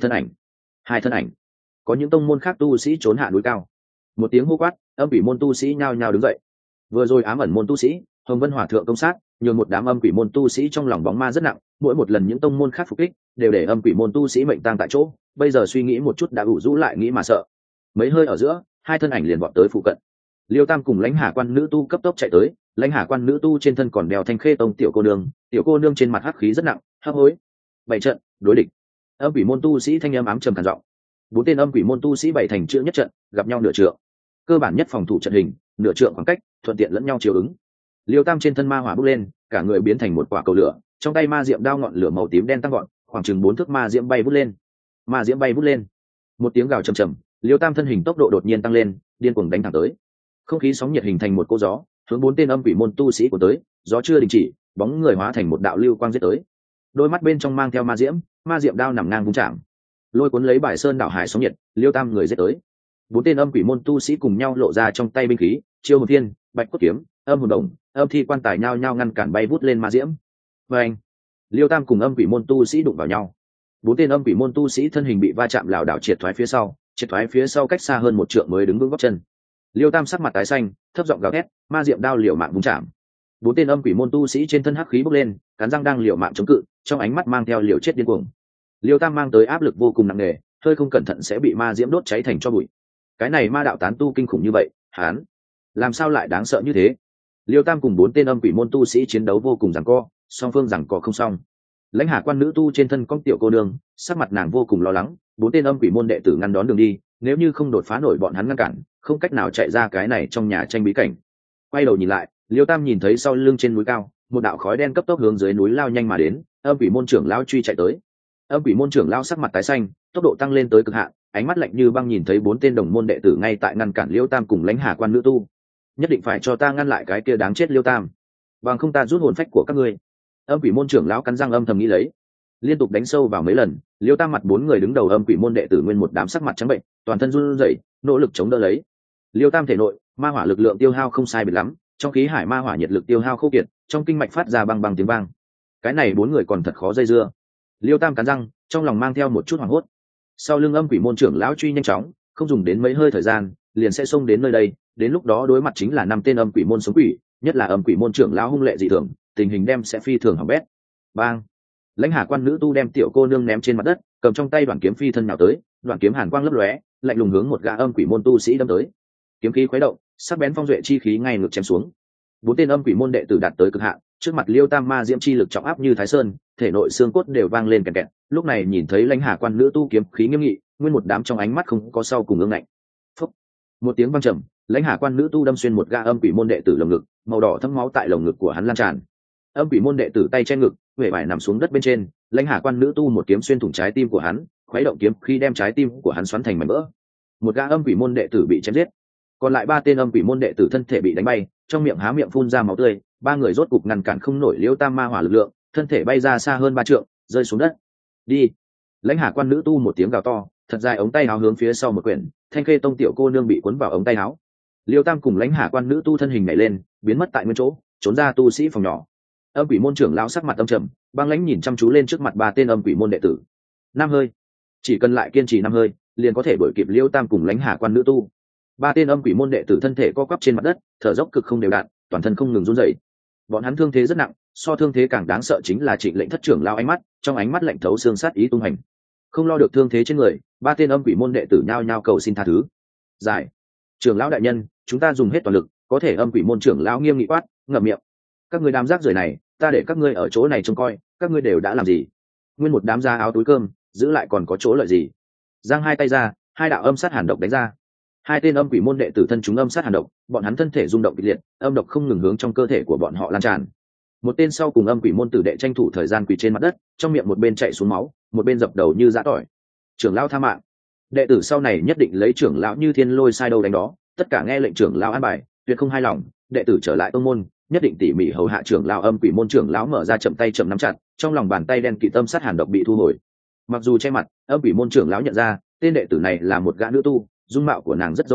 thân ảnh. Có những tông môn khác tu sĩ trốn hạ núi cao. Một tiếng hô quát, âm quỷ môn tu sĩ nhao nhao đứng dậy. Vừa rồi ám ẩn môn tu sĩ Hồng Vân Hòa thượng công sát, nhường một đám âm quỷ môn tu sĩ trong lòng bóng ma rất nặng, mỗi một lần những tông môn khác phục kích đều để âm quỷ môn tu sĩ mệnh tang tại chỗ. Bây giờ suy nghĩ một chút đã ủ rũ lại nghĩ mà sợ. Mấy hơi ở giữa, hai thân ảnh liền vọt tới phụ cận. Liêu Tam cùng Lãnh Hà Quan nữ tu cấp tốc chạy tới. Lãnh Hà Quan nữ tu trên thân còn đeo Thanh Khê Tông tiểu cô nương trên mặt hắc khí rất nặng, hấp hối. Bảy trận đối địch. Âm quỷ môn tu sĩ thanh âm ám trầm khàn giọng. Bốn tên âm quỷ môn tu sĩ bảy thành chữ nhất trận, gặp nhau nửa trượng. Cơ bản nhất phòng thủ trận hình, nửa trượng khoảng cách, thuận tiện lẫn nhau chiếu ứng. Liêu Tam trên thân ma hỏa bốc lên, cả người biến thành một quả cầu lửa, trong tay ma diệm đao ngọn lửa màu tím đen tăng gọn, khoảng chừng 4 thước ma diệm bay vút lên. Ma diệm bay vút lên. Một tiếng gào trầm trầm, Liêu Tam thân hình tốc độ đột nhiên tăng lên, điên cuồng đánh thẳng tới. Không khí sóng nhiệt hình thành một cô gió, hướng 4 tên âm quỷ môn tu sĩ của tới, gió chưa đình chỉ, bóng người hóa thành một đạo lưu quang giết tới. Đôi mắt bên trong mang theo ma diệm đao nằm ngang vung chạm. Lôi cuốn lấy bài sơn đảo hải sóng nhiệt, Liêu Tam người giết tới. 4 tên âm quỷ môn tu sĩ cùng nhau lộ ra trong tay binh khí, chiêu hồn thiên, bạch cốt kiếm, âm hồn đồng, âm thi quan tài nhao nhao ngăn cản bay vút lên ma diễm. Và anh, Liêu Tam cùng âm quỷ môn tu sĩ đụng vào nhau. 4 tên âm quỷ môn tu sĩ thân hình bị va chạm lảo đảo triệt thoái phía sau cách xa hơn 1 trượng mới đứng vững gót chân. Liêu Tam sắc mặt tái xanh, thấp giọng gào thét, ma diệm đao liều mạng vung chạm. 4 tên âm quỷ môn tu sĩ trên thân hắc khí bốc lên, cắn răng đang liều mạng chống cự, trong ánh mắt mang theo liều chết điên cuồng. Liêu Tam mang tới áp lực vô cùng nặng nề, hơi không cẩn thận sẽ bị ma diễm đốt cháy thành tro bụi. Cái này ma đạo tán tu kinh khủng như vậy, hắn làm sao lại đáng sợ như thế? Liêu Tam cùng 4 tên âm quỷ môn tu sĩ chiến đấu vô cùng giằng co, song phương giằng co không xong. Lãnh Hà Quan nữ tu trên thân con tiểu cô nương, sắc mặt nàng vô cùng lo lắng, 4 tên âm quỷ môn đệ tử ngăn đón đường đi, nếu như không đột phá nổi bọn hắn ngăn cản, không cách nào chạy ra cái này trong nhà tranh bí cảnh. Quay đầu nhìn lại, Liêu Tam nhìn thấy sau lưng trên núi cao, một đạo khói đen cấp tốc hướng dưới núi lao nhanh mà đến, âm quỷ môn trưởng lão truy chạy tới. Âm quỷ môn trưởng lão sắc mặt tái xanh, tốc độ tăng lên tới cực hạn, ánh mắt lạnh như băng nhìn thấy 4 tên đồng môn đệ tử ngay tại ngăn cản Liêu Tam cùng Lãnh Hà Quan nữ tu. Nhất định phải cho ta ngăn lại cái kia đáng chết Liêu Tam, bằng không ta rút hồn phách của các ngươi. Âm quỷ môn trưởng lão cắn răng âm thầm nghĩ lấy, liên tục đánh sâu vào mấy lần. Liêu Tam mặt 4 người đứng đầu âm quỷ môn đệ tử nguyên một đám sắc mặt trắng bệnh, toàn thân run rẩy, nỗ lực chống đỡ lấy. Liêu Tam thể nội ma hỏa lực lượng tiêu hao không sai biệt lắm, trong khí hải ma hỏa nhiệt lực tiêu hao khô kiệt, trong kinh mạch phát ra băng băng tiếng vang. Cái này 4 người còn thật khó dây dưa. Liêu Tam cắn răng, trong lòng mang theo một chút hoảng hốt. Sau lưng âm quỷ môn trưởng lão truy nhanh chóng, không dùng đến mấy hơi thời gian, liền sẽ xông đến nơi đây. Đến lúc đó đối mặt chính là 5 tên âm quỷ môn sống quỷ, nhất là âm quỷ môn trưởng lão hung lệ dị thường, tình hình đem sẽ phi thường hỏng bét. Bang! Lãnh Hà Quan nữ tu đem tiểu cô nương ném trên mặt đất, cầm trong tay đoạn kiếm phi thân nào tới, đoạn kiếm hàn quang lấp lóe, lạnh lùng hướng một gã âm quỷ môn tu sĩ đâm tới. Kiếm khí khuấy động, sắc bén phong duệ chi khí ngay ngược chém xuống. 4 tên âm quỷ môn đệ tử đạt tới cực hạn, trước mặt Liêu Tam ma diễm chi lực trọng áp như Thái Sơn, thể nội xương cốt đều vang lên kẹt kẹt. Lúc này nhìn thấy Lãnh Hà Quan nữ tu kiếm khí nghiêm nghị, nguyên một đám trong ánh mắt không có sau cùng ương ngạnh. Phốc! Một tiếng vang trầm, Lãnh Hà Quan nữ tu đâm xuyên một gã âm quỷ môn đệ tử lồng ngực, màu đỏ thấm máu tại lồng ngực của hắn lan tràn. Âm quỷ môn đệ tử tay che ngực, huệ vải nằm xuống đất bên trên. Lãnh Hà Quan nữ tu một kiếm xuyên thủng trái tim của hắn, khuấy động kiếm khi đem trái tim của hắn xoắn thành mảnh vỡ. Một gã âm quỷ môn đệ tử bị chém giết, còn lại 3 tên âm quỷ môn đệ tử thân thể bị đánh bay, trong miệng há miệng phun ra máu tươi. 3 người rốt cục ngăn cản không nổi Liêu Tam ma hỏa lực lượng, thân thể bay ra xa hơn 3 trượng, rơi xuống đất. Đi! Lãnh Hà Quan nữ tu một tiếng gào to, thật dài ống tay áo hướng phía sau một quyển, Thanh Khê Tông tiểu cô nương bị cuốn vào ống tay áo. Liêu Tam cùng Lãnh Hà Quan nữ tu thân hình nhảy lên, biến mất tại nguyên chỗ, trốn ra tu sĩ phòng nhỏ. Âm quỷ môn trưởng lão sắc mặt âm trầm, băng lãnh nhìn chăm chú lên trước mặt 3 tên âm quỷ môn đệ tử. 5 hơi, chỉ cần lại kiên trì 5 hơi, liền có thể đuổi kịp Liêu Tam cùng Lãnh Hà Quan nữ tu. 3 tên âm quỷ môn đệ tử thân thể co quắp trên mặt đất, thở dốc cực không đều đặn, toàn thân không ngừng run rẩy. Bọn hắn thương thế rất nặng, so thương thế càng đáng sợ chính là Trịnh Lệnh thất trưởng lão ánh mắt, trong ánh mắt lạnh thấu xương sát ý tung hành. Không lo được thương thế trên người, 3 tên âm quỷ môn đệ tử nhao nhao cầu xin tha thứ. Giải, trưởng lão đại nhân, chúng ta dùng hết toàn lực, có thể âm quỷ môn trưởng lão nghiêm nghị quát, ngậm miệng. Các ngươi đám rác rưởi này, ta để các ngươi ở chỗ này trông coi, các ngươi đều đã làm gì? Nguyên một đám da áo túi cơm, giữ lại còn có chỗ lợi gì? Giang hai tay ra, 2 đạo âm sát hàn độc đánh ra. 2 tên âm quỷ môn đệ tử thân chúng âm sát hàn độc, bọn hắn thân thể rung động kịch liệt, âm độc không ngừng hướng trong cơ thể của bọn họ lan tràn. Một tên sau cùng âm quỷ môn tử đệ tranh thủ thời gian quỳ trên mặt đất, trong miệng một bên chạy xuống máu, một bên dập đầu như giã tỏi. Trưởng lão tha mạng, đệ tử sau này nhất định lấy trưởng lão như thiên lôi sai đâu đánh đó, tất cả nghe lệnh trưởng lão an bài, tuyệt không hài lòng. Đệ tử trở lại tông môn, nhất định tỉ mỉ hầu hạ trưởng lão. Âm quỷ môn trưởng lão mở ra chậm tay chậm nắm chặt, trong lòng bàn tay đen kịt âm sát hàn độc bị thu hồi. Mặc dù che mặt, âm quỷ môn trưởng lão nhận ra tên đệ tử này là một gã nữ tu, dung mạo của nàng rất dấu hiệu,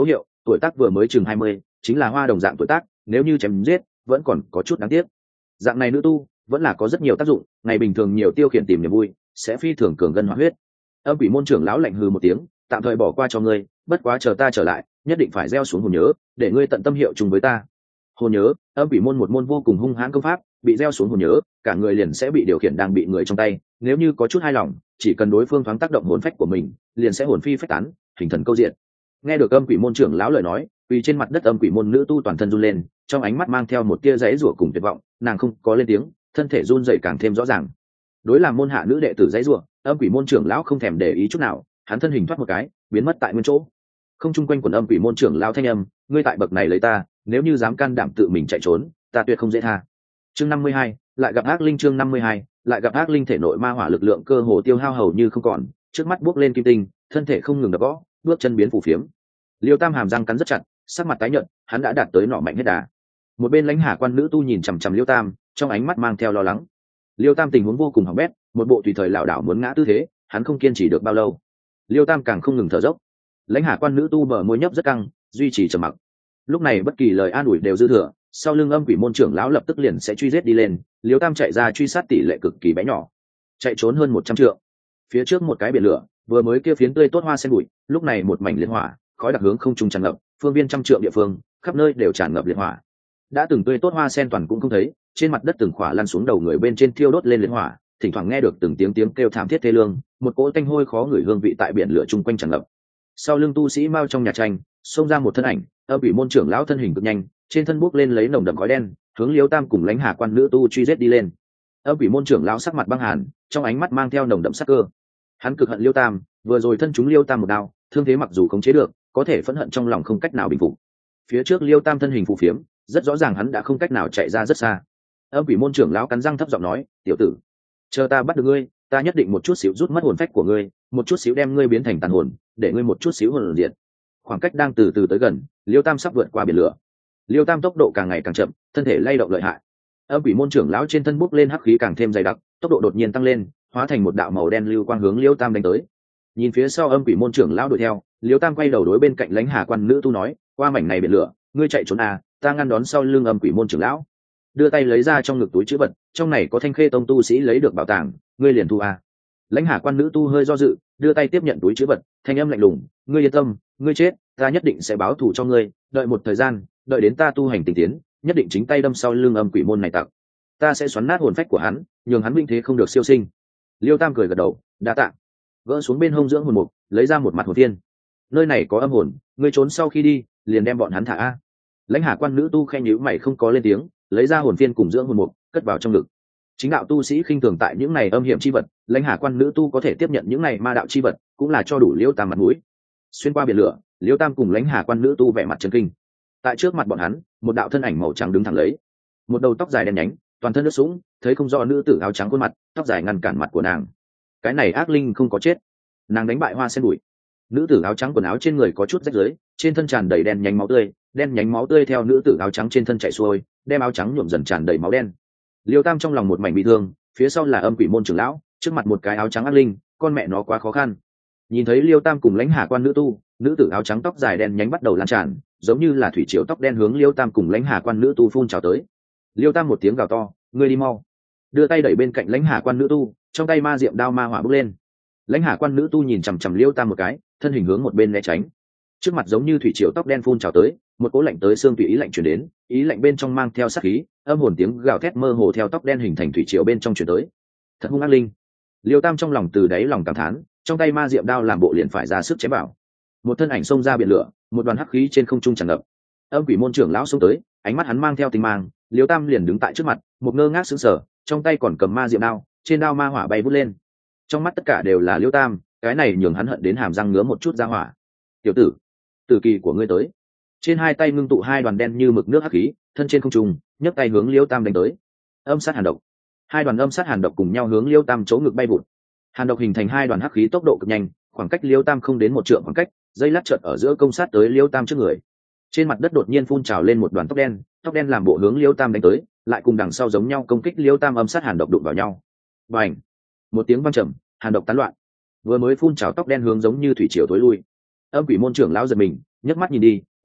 tuổi tác vừa mới chừng 20, chính là hoa đồng dạng tuổi tác, nếu như chém giết vẫn còn có chút đáng tiếc. Dạng này nữ tu vẫn là có rất nhiều tác dụng, ngày bình thường nhiều tiêu khiển tìm niềm vui, sẽ phi thường cường gân hóa huyết. Âm quỷ môn trưởng lão lạnh hừ một tiếng, tạm thời bỏ qua cho ngươi, bất quá chờ ta trở lại nhất định phải gieo xuống hồn nhớ, để ngươi tận tâm hiệu chung với ta. Hồn nhớ, âm quỷ môn một môn vô cùng hung hãn công pháp, bị gieo xuống hồn nhớ, cả người liền sẽ bị điều khiển đang bị người trong tay, nếu như có chút hài lòng, chỉ cần đối phương thoáng tác động hồn phách của mình, liền sẽ hồn phi phách tán, hình thần câu diện. Nghe được âm quỷ môn trưởng lão lời nói, quỳ trên mặt đất âm quỷ môn nữ tu toàn thân run lên, trong ánh mắt mang theo một tia giãy giụa cùng tuyệt vọng, nàng không có lên tiếng, thân thể run rẩy càng thêm rõ ràng. Đối làm môn hạ nữ đệ tử giãy giụa, âm quỷ môn trưởng lão không thèm để ý chút nào, hắn thân hình thoát một cái, biến mất tại nguyên chỗ. Không chung quanh quần âm quỷ môn trưởng lão thanh âm, ngươi tại bậc này lấy ta, nếu như dám can đảm tự mình chạy trốn, ta tuyệt không dễ tha. Chương 52, lại gặp ác linh. Chương 52, lại gặp ác linh. Thể nội ma hỏa lực lượng cơ hồ tiêu hao hầu như không còn, trước mắt buốc lên kim tinh, thân thể không ngừng đập gõ, bước chân biến phù phiếm. Liêu Tam hàm răng cắn rất chặt, sắc mặt tái nhợt, hắn đã đạt tới nọ mạnh hết đà. Một bên lãnh hà quan nữ tu nhìn chằm chằm Liêu Tam, trong ánh mắt mang theo lo lắng. Liêu Tam tình huống vô cùng hỏng bét, một bộ tùy thời lảo đảo muốn ngã tư thế, hắn không kiên trì được bao lâu. Liêu Tam càng không ngừng thở dốc. Lãnh hà quan nữ tu bờ môi nhấp rất căng, duy trì trầm mặc. Lúc này bất kỳ lời an ủi đều dư thừa, sau lưng âm quỷ môn trưởng lão lập tức liền sẽ truy giết đi lên. Liêu Tam chạy ra truy sát tỷ lệ cực kỳ bé nhỏ, chạy trốn hơn 100 trượng. Phía trước một cái biển lửa, vừa mới kia phiến tươi tốt hoa sen bụi, lúc này một mảnh liên hỏa, khói đặc hướng không trung tràn ngập, phương viên trăm trượng địa phương, khắp nơi đều tràn ngập liệt hỏa. Đã từng tươi tốt hoa sen toàn cũng không thấy, trên mặt đất từng khỏa lăn xuống đầu người bên trên thiêu đốt lên liệt hỏa, thỉnh thoảng nghe được từng tiếng kêu thảm thiết thê lương, một cỗ tanh hôi khó ngửi hương vị tại biển lửa chung quanh tràn ngập. Sau lưng tu sĩ mau trong nhà tranh, xông ra một thân ảnh, âm quỷ môn trưởng lão thân hình cực nhanh, trên thân bốc lên lấy nồng đậm khói đen, hướng Liêu Tam cùng lãnh hà quan nữ tu truy giết đi lên. Âm quỷ môn trưởng lão sắc mặt băng hàn, trong ánh mắt mang theo nồng đậm sát cơ. Hắn cực hận Liêu Tam, vừa rồi thân chúng Liêu Tam một đao, thương thế mặc dù khống chế được, có thể phẫn hận trong lòng không cách nào bình phục. Phía trước Liêu Tam thân hình phù phiếm, rất rõ ràng hắn đã không cách nào chạy ra rất xa. Âm quỷ môn trưởng lão cắn răng thấp giọng nói, tiểu tử, chờ ta bắt được ngươi, ta nhất định một chút xíu rút mất hồn phách của ngươi, một chút xíu đem ngươi biến thành tàn hồn, để ngươi một chút xíu hồn diệt. Khoảng cách đang từ từ tới gần, Liêu Tam sắp vượt qua biển lửa. Liêu Tam tốc độ càng ngày càng chậm, thân thể lay động lợi hại. Âm quỷ môn trưởng lão trên thân bốc lên hắc khí càng thêm dày đặc, tốc độ đột nhiên tăng lên, hóa thành một đạo màu đen lưu quang hướng Liêu Tam đánh tới. Nhìn phía sau âm quỷ môn trưởng lão đuổi theo, Liêu Tam quay đầu đối bên cạnh lãnh hà quan nữ tu nói, qua mảnh này biển lửa, ngươi chạy trốn à, ta ngăn đón sau lưng âm quỷ môn trưởng lão. Đưa tay lấy ra trong ngực túi trữ vật, trong này có thanh khê tông tu sĩ lấy được bảo tàng, ngươi liền thu à. Lãnh hà quan nữ tu hơi do dự, đưa tay tiếp nhận túi trữ vật, thanh âm lạnh lùng, ngươi yên tâm, ngươi chết, ta nhất định sẽ báo thù cho ngươi, đợi một thời gian, đợi đến ta tu hành tinh tiến, nhất định chính tay đâm sau lưng âm quỷ môn này tặc, ta sẽ xoắn nát hồn phách của hắn, nhường hắn vinh thế không được siêu sinh. Liêu Tam cười gật đầu, đa tạ. Gỡ xuống bên hông dưỡng hồn mục, lấy ra một mặt hồn tiên. Nơi này có âm hồn, ngươi trốn sau khi đi, liền đem bọn hắn thả a. Lãnh hà quan nữ tu khen nhíu mày không có lên tiếng, lấy ra hồn tiên cùng dưỡng hồn mục, cất vào trong ngực. Chính đạo tu sĩ khinh thường tại những này âm hiểm chi vật, lãnh hà quan nữ tu có thể tiếp nhận những này ma đạo chi vật, cũng là cho đủ Liêu Tam mặt mũi. Xuyên qua biển lửa, Liêu Tam cùng lãnh hà quan nữ tu vẻ mặt chấn kinh. Tại trước mặt bọn hắn, một đạo thân ảnh màu trắng đứng thẳng lấy, một đầu tóc dài đen nhánh, toàn thân nước sũng, thấy không rõ nữ tử áo trắng khuôn mặt, tóc dài ngăn cản mặt của nàng. Cái này ác linh không có chết, nàng đánh bại hoa sen bụi. Nữ tử áo trắng quần áo trên người có chút rách rưới, trên thân tràn đầy đen nhánh máu tươi, đen nhánh máu tươi theo nữ tử áo trắng trên thân chảy xuôi, đem áo trắng nhuộm dần tràn đầy máu đen. Liêu Tam trong lòng một mảnh bị thương, phía sau là âm quỷ môn trưởng lão, trước mặt một cái áo trắng ác linh, con mẹ nó quá khó khăn. Nhìn thấy Liêu Tam cùng lãnh hà quan nữ tu, nữ tử áo trắng tóc dài đen nhánh bắt đầu lan tràn, giống như là thủy triều tóc đen hướng Liêu Tam cùng lãnh hà quan nữ tu phun trào tới. Liêu Tam một tiếng gào to, ngươi đi mau, đưa tay đẩy bên cạnh lãnh hà quan nữ tu, trong tay ma diệm đao ma hỏa bốc lên. Lãnh hà quan nữ tu nhìn chằm chằm Liêu Tam một cái, thân hình hướng một bên né tránh. Trước mặt giống như thủy triều tóc đen phun trào tới, một cỗ lạnh tới xương tùy ý lạnh truyền đến, ý lạnh bên trong mang theo sát khí, âm hồn tiếng gào thét mơ hồ theo tóc đen hình thành thủy triều bên trong truyền tới. Thật hung ác linh. Liêu Tam trong lòng từ đáy lòng cảm thán, trong tay ma diệm đao làm bộ liền phải ra sức chém vào. Một thân ảnh xông ra biển lửa, một đoàn hắc khí trên không trung tràn ngập. Âm quỷ môn trưởng lão xông tới, ánh mắt hắn mang theo tinh mang, Liêu Tam liền đứng tại trước mặt, một ngơ ngác sững sờ, trong tay còn cầm ma diệm đao, trên đao ma hỏa bay vút lên. Trong mắt tất cả đều là Liêu Tam, cái này nhường hắn hận đến hàm răng ngứa một chút ra hỏa. Tiểu tử, tử kỳ của ngươi tới. Trên hai tay ngưng tụ hai đoàn đen như mực nước hắc khí, thân trên không trung, nhấc tay hướng Liêu Tam đánh tới. Âm sát hàn độc. Hai đoàn âm sát hàn độc cùng nhau hướng Liêu Tam chỗ ngực bay vụt. Hàn độc hình thành hai đoàn hắc khí tốc độ cực nhanh, khoảng cách Liêu Tam không đến một trượng khoảng cách, dây lát chợt ở giữa công sát tới Liêu Tam trước người. Trên mặt đất đột nhiên phun trào lên một đoàn tóc đen làm bộ hướng Liêu Tam đánh tới, lại cùng đằng sau giống nhau công kích Liêu Tam âm sát hàn độc đụng vào nhau. Bành! Một tiếng vang trầm, hàn độc tán loạn. Vừa mới phun trào tóc đen hướng giống như thủy triều tối lui. Âm quỷ môn trưởng lão giật mình, nhấc mắt nhìn đi,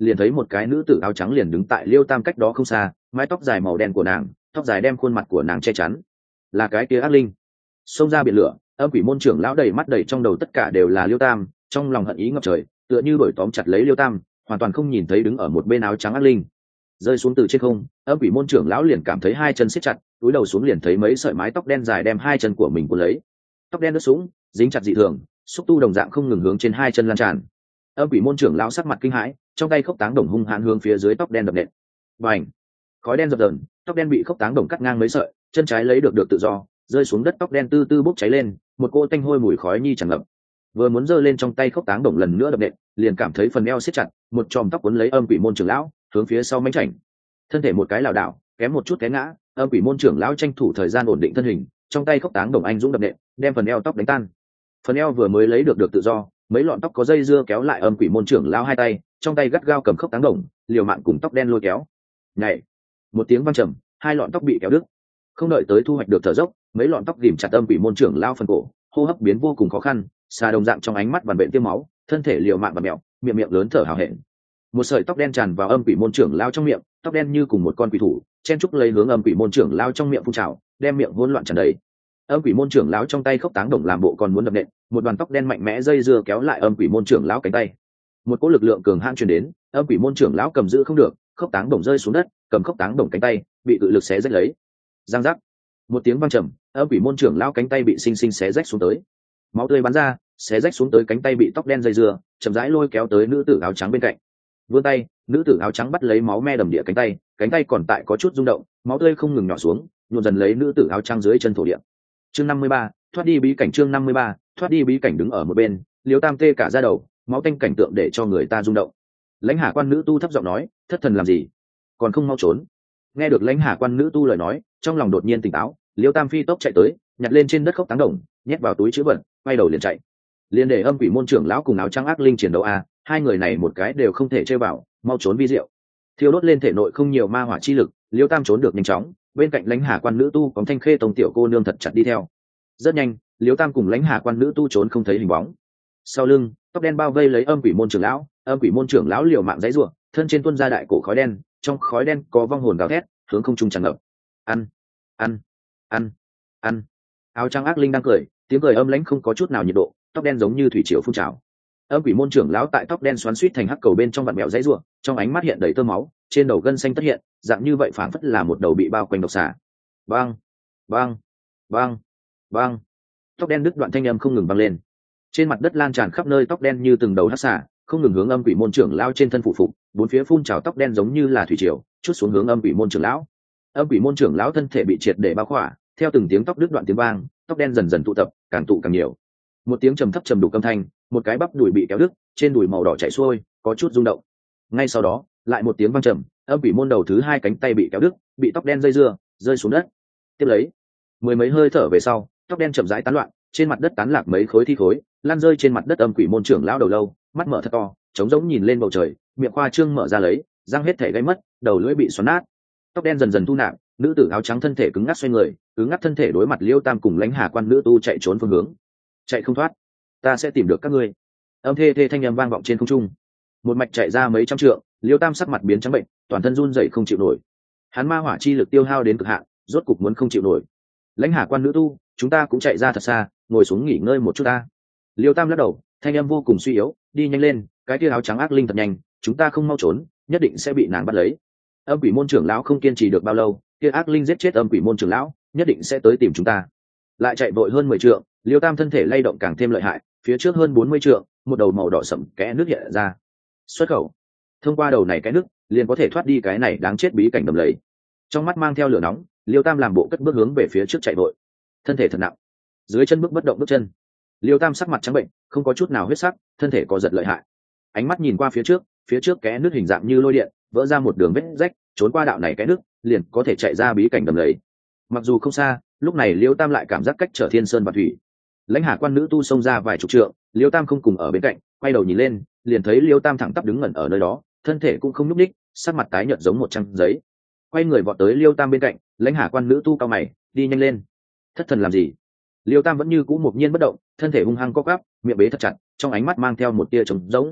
liền thấy một cái nữ tử áo trắng liền đứng tại liêu tam cách đó không xa, mái tóc dài màu đen của nàng, tóc dài đem khuôn mặt của nàng che chắn. Là cái kia ác linh. Xông ra biển lửa, âm quỷ môn trưởng lão đầy mắt đầy trong đầu tất cả đều là liêu tam, trong lòng hận ý ngập trời, tựa như đuổi tóm chặt lấy liêu tam, hoàn toàn không nhìn thấy đứng ở một bên áo trắng ác linh. Rơi xuống từ trên không, âm quỷ môn trưởng lão liền cảm thấy hai chân siết chặt, cúi đầu xuống liền thấy mấy sợi mái tóc đen dài đem hai chân của mình cuốn lấy. Tóc đen ướt sũng, dính chặt dị thường, xúc tu đồng dạng không ngừng hướng trên hai chân lan tràn. Âm quỷ môn trưởng lão sắc mặt kinh hãi, trong tay khốc táng đồng hung hãn hướng phía dưới tóc đen đập nện. Bành! Khói đen dập dờn, tóc đen bị khốc táng đồng cắt ngang mấy sợi, chân trái lấy được tự do, rơi xuống đất, tóc đen tư tư bốc cháy lên, một cỗ tanh hôi mùi khói nhi tràn ngập. Vừa muốn giơ lên trong tay khốc táng đồng lần nữa đập nện, liền cảm thấy phần eo siết chặt, một chòm tóc cuốn lấy âm quỷ môn trưởng lão, hướng phía sau mánh chảnh. Thân thể một cái lảo đảo, kém một chút té ngã, âm quỷ môn trưởng lão tranh thủ thời gian ổn định thân hình, trong tay khốc táng đồng anh dũng đập nện, đem phần eo tóc đánh tan. Phần eo vừa mới lấy được tự do, mấy lọn tóc có dây dưa kéo lại âm quỷ môn trưởng lão hai tay, trong tay gắt gao cầm khốc táng đồng, liều mạng cùng tóc đen lôi kéo. Nhảy! Một tiếng vang trầm, hai lọn tóc bị kéo đứt. Không đợi tới thu hoạch được thở dốc, mấy lọn tóc ghìm chặt âm quỷ môn trưởng lão phần cổ, hô hấp biến vô cùng khó khăn, xà đồng dạng trong ánh mắt vằn vện tiêm máu, thân thể liều mạng và mèo, miệng lớn thở hào hẹn. Một sợi tóc đen tràn vào âm quỷ môn trưởng lão trong miệng, tóc đen như cùng một con quỷ thủ, chen trúc lấy hướng âm quỷ môn trưởng lão trong miệng phun trào, đem miệng hỗn loạn tràn đầy. Âm quỷ môn trưởng lão trong tay khốc táng đồng làm bộ còn muốn đập nện, một đoàn tóc đen mạnh mẽ dây dưa kéo lại âm quỷ môn trưởng lão cánh tay. Một cỗ lực lượng cường hãn truyền đến, âm quỷ môn trưởng lão cầm giữ không được, khốc táng đồng rơi xuống đất, cầm khốc táng đồng cánh tay bị cự lực xé rách lấy. Giang giác! Một tiếng vang trầm, âm quỷ môn trưởng lão cánh tay bị sinh sinh xé rách xuống tới. Máu tươi bắn ra, xé rách xuống tới cánh tay bị tóc đen dây dưa, chậm rãi lôi kéo tới nữ tử áo trắng bên cạnh. Vươn tay, nữ tử áo trắng bắt lấy máu me đầm địa cánh tay còn tại có chút rung động, máu tươi không ngừng nhỏ xuống, nhuộm dần lấy nữ tử áo trắng dưới chân thổ địa. Chương 53, thoát đi bí cảnh. Chương 53, thoát đi bí cảnh. Đứng ở một bên, Liêu Tam tê cả da đầu, máu tanh cảnh tượng để cho người ta rung động. Lãnh Hà quan nữ tu thấp giọng nói, thất thần làm gì, còn không mau trốn. Nghe được Lãnh Hà quan nữ tu lời nói, trong lòng đột nhiên tỉnh táo, Liêu Tam phi tốc chạy tới, nhặt lên trên đất khốc táng đồng, nhét vào túi chữ vật, quay đầu liền chạy. Liền để âm quỷ môn trưởng lão cùng áo trắng ác linh chiến đấu a, hai người này một cái đều không thể chơi vào, mau trốn vi diệu. Thiêu đốt lên thể nội không nhiều ma hỏa chi lực, Liêu Tam trốn được nhanh chóng, bên cạnh Lãnh Hà quan nữ tu có Thanh Khê tông tiểu cô nương thật chặt đi theo. Rất nhanh, Liêu Tam cùng Lãnh Hà quan nữ tu trốn không thấy hình bóng. Sau lưng, tóc đen bao vây lấy âm quỷ môn trưởng lão, âm quỷ môn trưởng lão liều mạng giãy giụa, thân trên tuôn ra đại cổ khói đen, trong khói đen có vong hồn gào thét, hướng không trung tràn ngập. Ăn, ăn, ăn, ăn. Áo trắng ác linh đang cười, tiếng cười âm lãnh không có chút nào nhiệt độ, tóc đen giống như thủy triều phun trào. Âm quỷ môn trưởng lão tại tóc đen xoắn xuýt thành hắc cầu bên trong vặn mèo giãy giụa, trong ánh mắt hiện đầy tơ máu, trên đầu gân xanh tất hiện, dạng như vậy phảng phất là một đầu bị bao quanh độc xà. Bang, bang, bang, bang. Tóc đen đứt đoạn thanh âm không ngừng vang lên. Trên mặt đất lan tràn khắp nơi tóc đen như từng đầu hắc xà, không ngừng hướng âm quỷ môn trưởng lão trên thân phụ phục, bốn phía phun trào tóc đen giống như là thủy triều, chút xuống hướng âm quỷ môn trưởng lão. Âm quỷ môn trưởng lão thân thể bị triệt để bao khỏa, theo từng tiếng tóc đứt đoạn tiếng vang, tóc đen dần dần tụ tập, càng tụ càng nhiều. Một tiếng trầm thấp trầm đục âm thanh, một cái bắp đùi bị kéo đứt, trên đùi màu đỏ chảy xuôi, có chút rung động. Ngay sau đó, lại một tiếng vang trầm, âm quỷ môn đầu thứ hai cánh tay bị kéo đứt, bị tóc đen dây dưa, rơi xuống đất. Tiếp lấy, mười mấy hơi thở về sau, tóc đen chậm rãi tán loạn, trên mặt đất tán lạc mấy khối thi khối, lan rơi trên mặt đất. Âm quỷ môn trưởng lão đầu lâu, mắt mở thật to, trống rỗng nhìn lên bầu trời, miệng khoa trương mở ra lấy, răng hết thể gãy mất, đầu lưỡi bị xoắn nát. Tóc đen dần dần thu nạp, nữ tử áo trắng thân thể cứng ngắc xoay người, cứng ngắc thân thể đối mặt Liêu Tam cùng Lãnh Hà quan nữ tu chạy trốn phương hướng. Chạy không thoát, ta sẽ tìm được các ngươi. Âm thê thê thanh âm vang vọng trên không trung. Một mạch chạy ra mấy trăm trượng, Liêu Tam sắc mặt biến trắng bệnh, toàn thân run rẩy không chịu nổi. Hắn ma hỏa chi lực tiêu hao đến cực hạn, rốt cục muốn không chịu nổi. Lãnh Hà quan nữ tu, chúng ta cũng chạy ra thật xa, ngồi xuống nghỉ ngơi một chút ta. Liêu Tam lắc đầu, thanh âm vô cùng suy yếu, đi nhanh lên, cái kia áo trắng ác linh thật nhanh, chúng ta không mau trốn, nhất định sẽ bị nàng bắt lấy. Âm quỷ môn trưởng lão không kiên trì được bao lâu, kia ác linh giết chết âm quỷ môn trưởng lão, nhất định sẽ tới tìm chúng ta. Lại chạy vội hơn 10 trượng, Liêu Tam thân thể lay động càng thêm lợi hại, phía trước hơn 40 trượng, một đầu màu đỏ sẫm kẽ nước hiện ra. Xuất khẩu. Thông qua đầu này cái nước, liền có thể thoát đi cái này đáng chết bí cảnh đầm lầy. Trong mắt mang theo lửa nóng, Liêu Tam làm bộ cất bước hướng về phía trước chạy vội. Thân thể thật nặng, dưới chân bước bất động bước chân. Liêu Tam sắc mặt trắng bệnh, không có chút nào huyết sắc, thân thể có giật lợi hại. Ánh mắt nhìn qua phía trước kẽ nước hình dạng như lôi điện, vỡ ra một đường vết rách, trốn qua đạo này cái nước, liền có thể chạy ra bí cảnh đầm lầy. Mặc dù không xa, lúc này Liêu Tam lại cảm giác cách trở thiên sơn và thủy. Lãnh Hà quan nữ tu xông ra vài chục trượng, Liêu Tam không cùng ở bên cạnh, quay đầu nhìn lên, liền thấy Liêu Tam thẳng tắp đứng ngẩn ở nơi đó, thân thể cũng không nhúc nhích, sắc mặt tái nhợt giống một trang giấy. Quay người vọt tới Liêu Tam bên cạnh, Lãnh Hà quan nữ tu cao mày, đi nhanh lên. Thất thần làm gì? Liêu Tam vẫn như cũ mộc nhiên bất động, thân thể hung hăng co quắp, miệng bế thật chặt, trong ánh mắt mang theo một tia trống rỗng.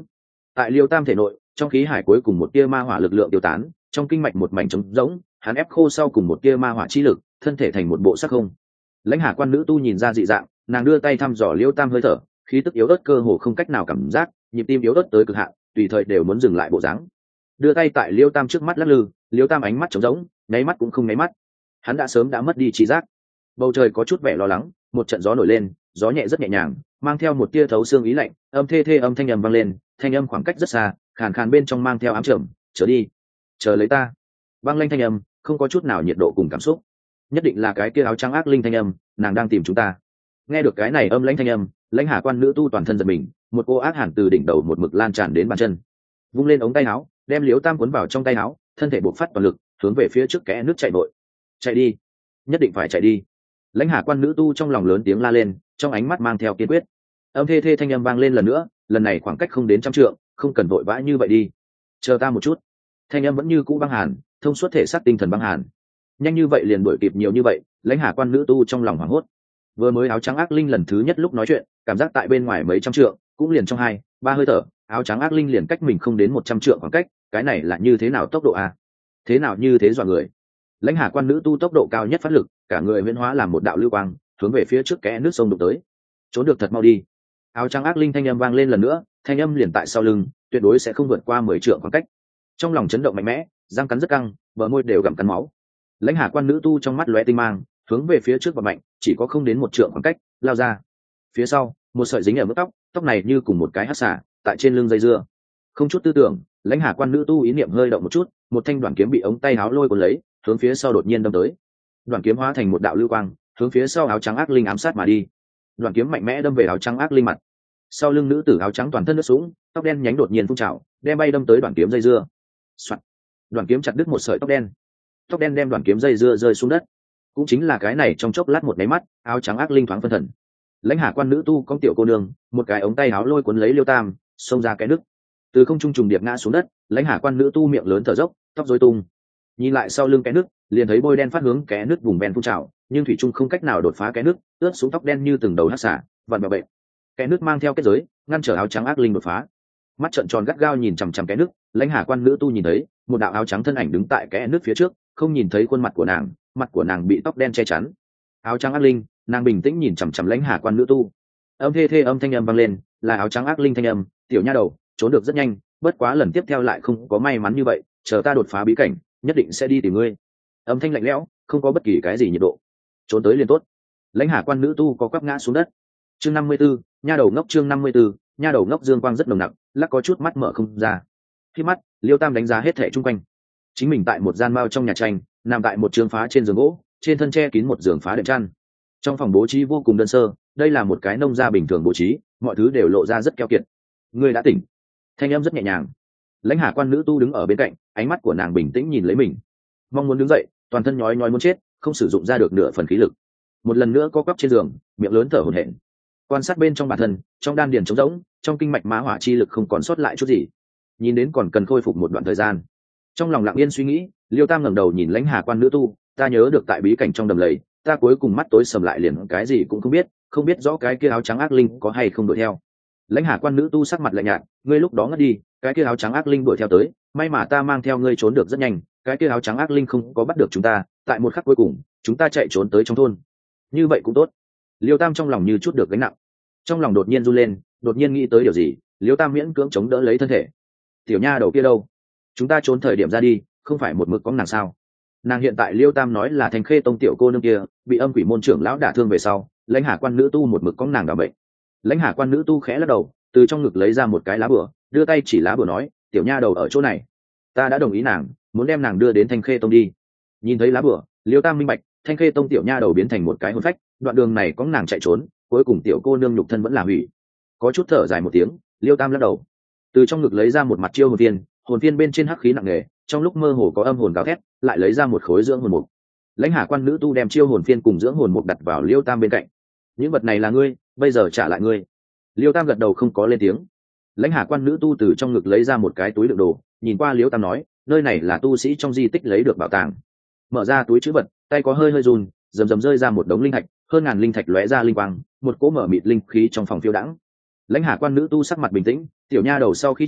Tại liêu tam thể nội, trong khí hải cuối cùng một tia ma hỏa lực lượng tiêu tán, trong kinh mạch một mảnh trống rỗng, hắn ép khô sau cùng một tia ma hỏa chi lực, thân thể thành một bộ sắc không. Lãnh Hà quan nữ tu nhìn ra dị dạng, nàng đưa tay thăm dò liêu tam hơi thở, khí tức yếu ớt cơ hồ không cách nào cảm giác, nhịp tim yếu ớt tới cực hạn, tùy thời đều muốn dừng lại bộ dáng. Đưa tay tại liêu tam trước mắt lắc lư, liêu tam ánh mắt trống rỗng, nháy mắt cũng không nháy mắt, hắn đã sớm mất đi trí giác. Bầu trời có chút vẻ lo lắng, một trận gió nổi lên, gió nhẹ rất nhẹ nhàng, mang theo một tia thấu xương ý lạnh, âm thê thê âm thanh ầm vang lên, thanh âm khoảng cách rất xa, khàn khàn bên trong mang theo ám trầm, "Chờ đi, chờ lấy ta." Băng lanh thanh âm, không có chút nào nhiệt độ cùng cảm xúc. Nhất định là cái kia áo trắng ác linh thanh âm, nàng đang tìm chúng ta. Nghe được cái này âm lãnh thanh âm, Lãnh Hà quan nữ tu toàn thân giật mình, một cô ác hàn từ đỉnh đầu một mực lan tràn đến bàn chân. Vung lên ống tay áo, đem Liễu Tam cuốn vào trong tay áo, thân thể bộc phát toàn lực, hướng về phía trước kẽ nước chạy vội. "Chạy đi, nhất định phải chạy đi." Lãnh Hà quan nữ tu trong lòng lớn tiếng la lên, trong ánh mắt mang theo kiên quyết. Âm thê thê thanh âm vang lên lần nữa, lần này khoảng cách không đến trăm trượng, "Không cần vội vã như vậy đi, chờ ta một chút." Thanh âm vẫn như cũ băng hàn, thông suốt thể xác tinh thần băng hàn. Nhanh như vậy liền đuổi kịp nhiều như vậy, Lãnh Hà quan nữ tu trong lòng hoảng hốt. Vừa mới áo trắng ác linh lần thứ nhất lúc nói chuyện, cảm giác tại bên ngoài mấy trăm trượng, cũng liền trong 2-3 hơi thở, áo trắng ác linh liền cách mình không đến 100 trượng khoảng cách, cái này là như thế nào tốc độ a? Thế nào như thế dọa người. Lãnh Hà quan nữ tu tốc độ cao nhất phát lực, cả người huyễn hóa làm một đạo lưu quang, hướng về phía trước kẽ nước sông đụng tới. Trốn được thật mau đi. Áo trắng ác linh thanh âm vang lên lần nữa, thanh âm liền tại sau lưng, tuyệt đối sẽ không vượt qua 10 trượng khoảng cách. Trong lòng chấn động mạnh mẽ, răng cắn rất căng, bờ môi đều gặm cắn máu. Lãnh Hà quan nữ tu trong mắt lóe tinh mang, hướng về phía trước và mạnh, chỉ có không đến 1 trượng khoảng cách, lao ra. Phía sau, một sợi dính ở mức tóc, tóc này như cùng một cái hắc xả, tại trên lưng dây dưa. Không chút tư tưởng, Lãnh Hà quan nữ tu ý niệm hơi động một chút, một thanh đoạn kiếm bị ống tay áo lôi cuốn lấy, hướng phía sau đột nhiên đâm tới. Đoạn kiếm hóa thành một đạo lưu quang, hướng phía sau áo trắng ác linh ám sát mà đi. Đoạn kiếm mạnh mẽ đâm về áo trắng ác linh mặt. Sau lưng nữ tử áo trắng toàn thân nước sũng, tóc đen nhánh đột nhiên phun trào, đem bay đâm tới đoạn kiếm dây dưa. Soạt. Đoạn kiếm chặt đứt một sợi tóc đen. Tóc đen đem đoạn kiếm dây dưa rơi xuống đất. Cũng chính là cái này, trong chốc lát một cái mắt, áo trắng ác linh thoáng phân thần. Lãnh Hà quan nữ tu con tiểu cô nương, một cái ống tay áo lôi cuốn lấy Liêu Tam, xông ra cái nước. Từ không trung trùng điệp ngã xuống đất, Lãnh Hà quan nữ tu miệng lớn thở dốc, tóc rối tung. Nhìn lại sau lưng cái nước, liền thấy bôi đen phát hướng cái nước vùng ven phun trào, nhưng thủy trung không cách nào đột phá cái nước, ướt xuống tóc đen như từng đầu hắc xả, vặn bèo bệnh. Cái nước mang theo kết giới, ngăn trở áo trắng ác linh đột phá. Mắt trợn tròn gắt gao nhìn chằm chằm cái nước, Lãnh Hà quan nữ tu nhìn thấy một đạo áo trắng thân ảnh đứng tại cái nước phía trước, không nhìn thấy khuôn mặt của nàng, mặt của nàng bị tóc đen che chắn. Áo trắng ác linh, nàng bình tĩnh nhìn chằm chằm Lãnh Hà quan nữ tu. Âm thê thê âm thanh âm vang lên, là áo trắng ác linh thanh âm, "Tiểu nha đầu, trốn được rất nhanh, bất quá lần tiếp theo lại không có may mắn như vậy, chờ ta đột phá bí cảnh, nhất định sẽ đi tìm ngươi." Âm thanh lạnh lẽo, không có bất kỳ cái gì nhiệt độ. "Trốn tới liền tốt." Lãnh Hà quan nữ tu có quắp ngã xuống đất. Chương 54, nha đầu ngốc. Chương 54, nha đầu ngốc. Dương quang rất nồng nặc, lắc có chút mắt mở không ra. Khi mắt, Liêu Tam đánh giá hết thảy chung quanh. Chính mình tại một gian mao trong nhà tranh, nằm tại một trường phá trên giường gỗ, trên thân che kín một giường phá đệm chăn. Trong phòng bố trí vô cùng đơn sơ, đây là một cái nông gia bình thường bố trí, mọi thứ đều lộ ra rất keo kiệt. "Ngươi đã tỉnh." Thanh âm rất nhẹ nhàng. Lãnh Hà quan nữ tu đứng ở bên cạnh, ánh mắt của nàng bình tĩnh nhìn lấy mình, mong muốn đứng dậy, toàn thân nhói nhói muốn chết, không sử dụng ra được nửa phần khí lực. Một lần nữa co quắp trên giường, miệng lớn thở hổn hển. Quan sát bên trong bản thân, trong đan điền trống rỗng, trong kinh mạch má hỏa chi lực không còn sót lại chút gì. Nhìn đến còn cần khôi phục một đoạn thời gian. Trong lòng lặng yên suy nghĩ, Liêu Tam ngẩng đầu nhìn Lãnh Hà quan nữ tu, "Ta nhớ được tại bí cảnh trong đầm lầy, ta cuối cùng mắt tối sầm lại liền cái gì cũng không biết rõ cái kia áo trắng ác linh có hay không đuổi theo." Lãnh Hà quan nữ tu sắc mặt lạnh nhạt, "Ngươi lúc đó ngất đi, cái kia áo trắng ác linh đuổi theo tới, may mà ta mang theo ngươi trốn được rất nhanh, cái kia áo trắng ác linh không có bắt được chúng ta, tại một khắc cuối cùng, chúng ta chạy trốn tới trong thôn. Như vậy cũng tốt." Liêu Tam trong lòng như chút được gánh nặng. Trong lòng đột nhiên run lên, đột nhiên nghĩ tới điều gì, Liêu Tam miễn cưỡng chống đỡ lấy thân thể. "Tiểu nha đầu kia đâu? Chúng ta trốn thời điểm ra đi, không phải một mực có nàng sao?" Nàng hiện tại Liêu Tam nói là Thanh Khê tông tiểu cô nương kia bị âm quỷ môn trưởng lão đả thương về sau, Lãnh Hà quan nữ tu một mực có nàng đảm bệnh. Lãnh Hà quan nữ tu khẽ lắc đầu, từ trong ngực lấy ra một cái lá bùa, đưa tay chỉ lá bùa nói, "Tiểu nha đầu ở chỗ này, ta đã đồng ý nàng, muốn đem nàng đưa đến Thanh Khê tông đi." Nhìn thấy lá bùa, Liêu Tam minh bạch, Thanh Khê tông tiểu nha đầu biến thành một cái hồn phách, đoạn đường này có nàng chạy trốn, cuối cùng tiểu cô nương nhục thân vẫn là hủy. Có chút thở dài một tiếng, Liêu Tam lắc đầu, từ trong ngực lấy ra một mặt chiêu hồn viên bên trên hắc khí nặng nề, trong lúc mơ hồ có âm hồn gào thét, lại lấy ra một khối dưỡng hồn mục. Lãnh Hà quan nữ tu đem chiêu hồn phiên cùng dưỡng hồn mục đặt vào Liêu Tam bên cạnh. "Những vật này là ngươi, bây giờ trả lại ngươi." Liêu Tam gật đầu không có lên tiếng. Lãnh Hà quan nữ tu từ trong ngực lấy ra một cái túi đựng đồ, nhìn qua Liêu Tam nói, "Nơi này là tu sĩ trong di tích lấy được bảo tàng." Mở ra túi trữ vật, tay có hơi run, rầm rầm rơi ra một đống linh thạch, hơn ngàn linh thạch lóe ra linh quang, một cỗ mở mịt linh khí trong phòng phiêu đãng. Lãnh Hà quan nữ tu sắc mặt bình tĩnh, "Tiểu nha đầu sau khi chết,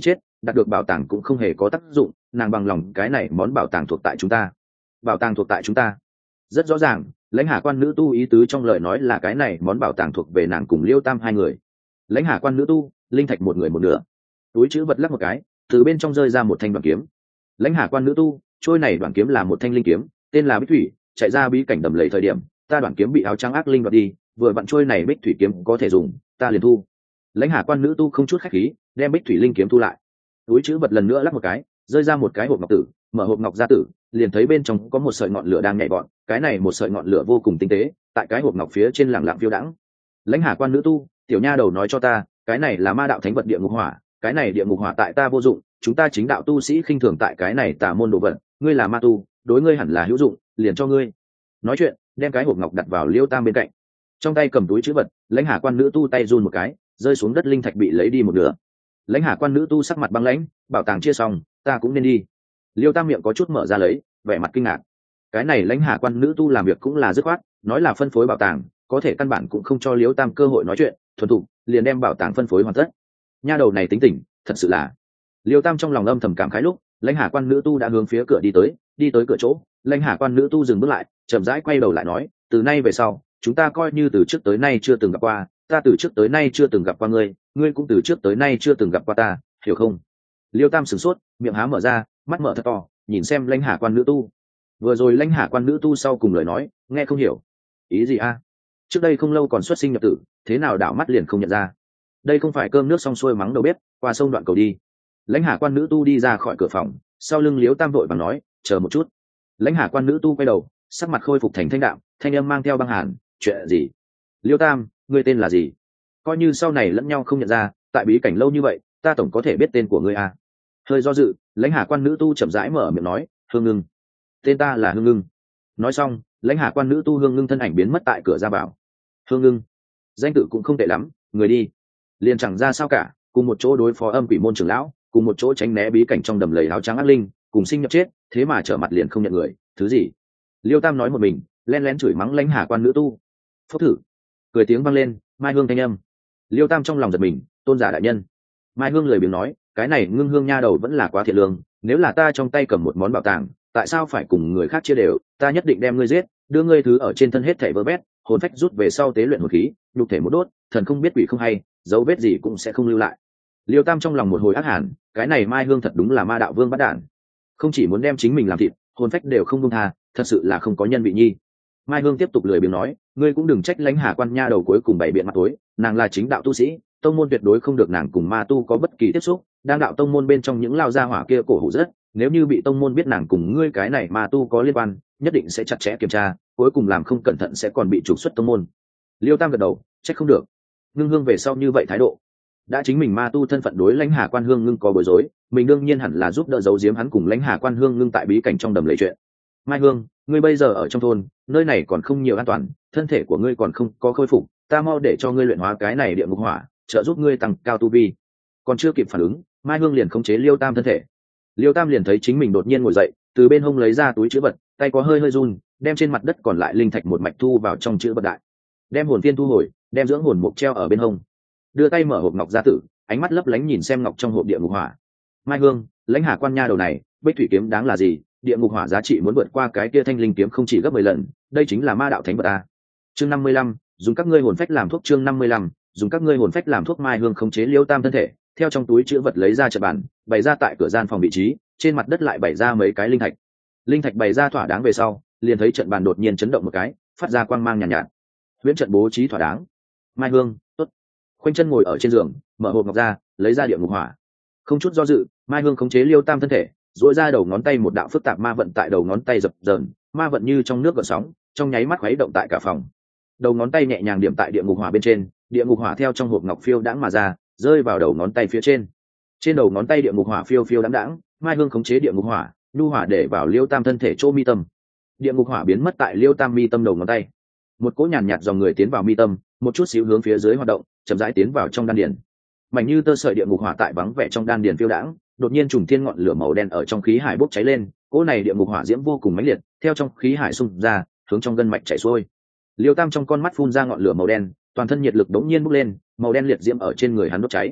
đạt được bảo tàng cũng không hề có tác dụng, nàng bằng lòng cái này món bảo tàng thuộc tại chúng ta. Bảo tàng thuộc tại chúng ta. Rất rõ ràng, lãnh hà quan nữ tu ý tứ trong lời nói là cái này món bảo tàng thuộc về nàng cùng Liêu Tam hai người. Lãnh hà quan nữ tu, linh thạch một người một nửa. Túi chữ vật lắc một cái, từ bên trong rơi ra một thanh đoạn kiếm. Lãnh hà quan nữ tu, trôi này đoạn kiếm là một thanh linh kiếm, tên là Bích Thủy, chạy ra bí cảnh đầm lầy thời điểm, ta đoạn kiếm bị áo trắng ác linh đoạt đi, vừa vặn trôi này Bích Thủy kiếm có thể dùng, ta liền thu. Lãnh hà quan nữ tu không chút khách khí, đem Bích Thủy linh kiếm thu lại. Túi chữ vật lần nữa lắc một cái, rơi ra một cái hộp ngọc tử, mở hộp ngọc ra tử, liền thấy bên trong có một sợi ngọn lửa đang nhảy vọt, cái này một sợi ngọn lửa vô cùng tinh tế, tại cái hộp ngọc phía trên lẳng lặng phiêu đãng. Lãnh hà quan nữ tu, tiểu nha đầu nói cho ta, cái này là ma đạo thánh vật địa ngục hỏa, cái này địa ngục hỏa tại ta vô dụng, chúng ta chính đạo tu sĩ khinh thường tại cái này tà môn đồ vật, ngươi là ma tu, đối ngươi hẳn là hữu dụng, liền cho ngươi. Nói chuyện, đem cái hộp ngọc đặt vào Liêu Tam bên cạnh, trong tay cầm túi chữ vật. Lãnh hà quan nữ tu tay run một cái, rơi xuống đất linh thạch bị lấy đi một nửa. Lãnh hà quan nữ tu sắc mặt băng lãnh, bảo tàng chia xong, ta cũng nên đi. Liêu Tam miệng có chút mở ra lấy, vẻ mặt kinh ngạc. Cái này lãnh hà quan nữ tu làm việc cũng là dứt khoát, nói là phân phối bảo tàng, có thể căn bản cũng không cho Liêu Tam cơ hội nói chuyện, thuần thục liền đem bảo tàng phân phối hoàn tất. Nha đầu này tính tình, thật sự là. Liêu Tam trong lòng âm thầm cảm khái lúc, lãnh hà quan nữ tu đã hướng phía cửa đi tới cửa chỗ. Lãnh hà quan nữ tu dừng bước lại, chậm rãi quay đầu lại nói, từ nay về sau, chúng ta coi như từ trước tới nay chưa từng gặp qua, ta từ trước tới nay chưa từng gặp qua ngươi, ngươi cũng từ trước tới nay chưa từng gặp qua ta, hiểu không? Liêu Tam sửng sốt, miệng há mở ra, mắt mở thật to, nhìn xem lãnh hà quan nữ tu. Vừa rồi lãnh hà quan nữ tu sau cùng lời nói, nghe không hiểu. Ý gì a? Trước đây không lâu còn xuất sinh nhập tử, thế nào đảo mắt liền không nhận ra? Đây không phải cơm nước xong xuôi mắng đầu bếp, qua sông đoạn cầu đi. Lãnh hà quan nữ tu đi ra khỏi cửa phòng, sau lưng Liêu Tam vội vàng nói, chờ một chút. Lãnh hà quan nữ tu quay đầu, sắc mặt khôi phục thành thanh đạm, thanh âm mang theo băng hàn, chuyện gì? Liêu Tam, ngươi tên là gì? Coi như sau này lẫn nhau không nhận ra, tại bí cảnh lâu như vậy, ta tổng có thể biết tên của ngươi à? Hơi do dự, lãnh hà quan nữ tu chậm rãi mở miệng nói, Hương Ngưng. Tên ta là Hương Ngưng. Nói xong, lãnh hà quan nữ tu Hương Ngưng thân ảnh biến mất tại cửa ra vào. Hương Ngưng, danh tự cũng không tệ lắm, người đi liền chẳng ra sao cả, cùng một chỗ đối phó âm quỷ môn trưởng lão, cùng một chỗ tránh né bí cảnh trong đầm lầy áo trắng ác linh, cùng sinh nhập chết, thế mà trở mặt liền không nhận người, thứ gì? Liêu Tam nói một mình, len lén chửi mắng lãnh hà quan nữ tu. Phốc thử, cười tiếng vang lên, Mai Hương thanh âm. Liêu Tam trong lòng giật mình, tôn giả đại nhân. Mai Hương lười biếng nói, cái này Ngưng Hương nha đầu vẫn là quá thiện lương, nếu là ta trong tay cầm một món bảo tàng, tại sao phải cùng người khác chia đều? Ta nhất định đem ngươi giết, đưa ngươi thứ ở trên thân hết thảy vỡ bét, hồn phách rút về sau tế luyện hồn khí, nhục thể một đốt, thần không biết quỷ không hay, dấu vết gì cũng sẽ không lưu lại. Liêu Tam trong lòng một hồi ác hàn, cái này Mai Hương thật đúng là ma đạo vương bắt đản, không chỉ muốn đem chính mình làm thịt, hồn phách đều không buông tha, thật sự là không có nhân vị nhi. Mai Hương tiếp tục lười biếng nói, ngươi cũng đừng trách lãnh hà quan nha đầu cuối cùng bày biện mặt tối, nàng là chính đạo tu sĩ, tông môn tuyệt đối không được nàng cùng ma tu có bất kỳ tiếp xúc, đang đạo tông môn bên trong những lao gia hỏa kia cổ hủ rất, nếu như bị tông môn biết nàng cùng ngươi cái này ma tu có liên quan, nhất định sẽ chặt chẽ kiểm tra, cuối cùng làm không cẩn thận sẽ còn bị trục xuất tông môn. Liêu Tam gật đầu, trách không được. Ngưng Hương về sau như vậy thái độ, đã chính mình ma tu thân phận đối lãnh hà quan Hương Ngưng có bối rối, mình đương nhiên hẳn là giúp đỡ giấu giếm hắn cùng lãnh hà quan Hương Ngưng tại bí cảnh trong đầm lầy chuyện. Mai Hương, ngươi bây giờ ở trong thôn, nơi này còn không nhiều an toàn, thân thể của ngươi còn không có khôi phục, ta mau để cho ngươi luyện hóa cái này địa ngục hỏa, trợ giúp ngươi tăng cao tu vi. Còn chưa kịp phản ứng, Mai Hương liền khống chế Liêu Tam thân thể. Liêu Tam liền thấy chính mình đột nhiên ngồi dậy, từ bên hông lấy ra túi chữ vật, tay có hơi run, đem trên mặt đất còn lại linh thạch một mạch thu vào trong chữ vật đại, đem hồn viên thu hồi, đem dưỡng hồn mục treo ở bên hông, đưa tay mở hộp ngọc ra tử, ánh mắt lấp lánh nhìn xem ngọc trong hộp địa ngục hỏa. Mai Hương, lãnh hà quan nha đầu này, Bích Thủy kiếm đáng là gì? Địa ngục hỏa giá trị muốn vượt qua cái kia thanh linh kiếm không chỉ gấp 10 lần, đây chính là ma đạo thánh vật a. Chương 55, dùng các ngươi hồn phách làm thuốc. Chương 55, dùng các ngươi hồn phách làm thuốc. Mai Hương khống chế Liêu Tam thân thể, theo trong túi chữ vật lấy ra trận bàn, bày ra tại cửa gian phòng vị trí, trên mặt đất lại bày ra mấy cái linh thạch. Linh thạch bày ra thỏa đáng về sau, liền thấy trận bàn đột nhiên chấn động một cái, phát ra quang mang nhàn nhạt. Huyễn trận bố trí thỏa đáng. Mai Hương, tốt. Khoanh chân ngồi ở trên giường, mở hộp ngọc ra, lấy ra địa ngục hỏa. Không chút do dự, Mai Hương khống chế Liêu Tam thân thể, duỗi ra đầu ngón tay một đạo phức tạp ma vận tại đầu ngón tay dập dờn, ma vận như trong nước gợn sóng, trong nháy mắt khuấy động tại cả phòng. Đầu ngón tay nhẹ nhàng điểm tại địa ngục hỏa bên trên, địa ngục hỏa theo trong hộp ngọc phiêu đãng mà ra, rơi vào đầu ngón tay phía trên. Trên đầu ngón tay địa ngục hỏa phiêu phiêu đãng đãng, Mai Hương khống chế địa ngục hỏa, nhu hỏa để vào Liêu Tam thân thể chỗ mi tâm. Địa ngục hỏa biến mất tại Liêu Tam mi tâm đầu ngón tay. Một cỗ nhàn nhạt dòng người tiến vào mi tâm, một chút xíu hướng phía dưới hoạt động, chậm rãi tiến vào trong đan điền. Mảnh như tơ sợi địa ngục hỏa tại vắng vẻ trong đan điền phiêu đãng, đột nhiên trùng thiên ngọn lửa màu đen ở trong khí hải bốc cháy lên, cỗ này địa ngục hỏa diễm vô cùng mãnh liệt, theo trong khí hải xung ra, hướng trong gân mạch chảy xuôi. Liêu Tam trong con mắt phun ra ngọn lửa màu đen, toàn thân nhiệt lực đống nhiên bốc lên, màu đen liệt diễm ở trên người hắn đốt cháy.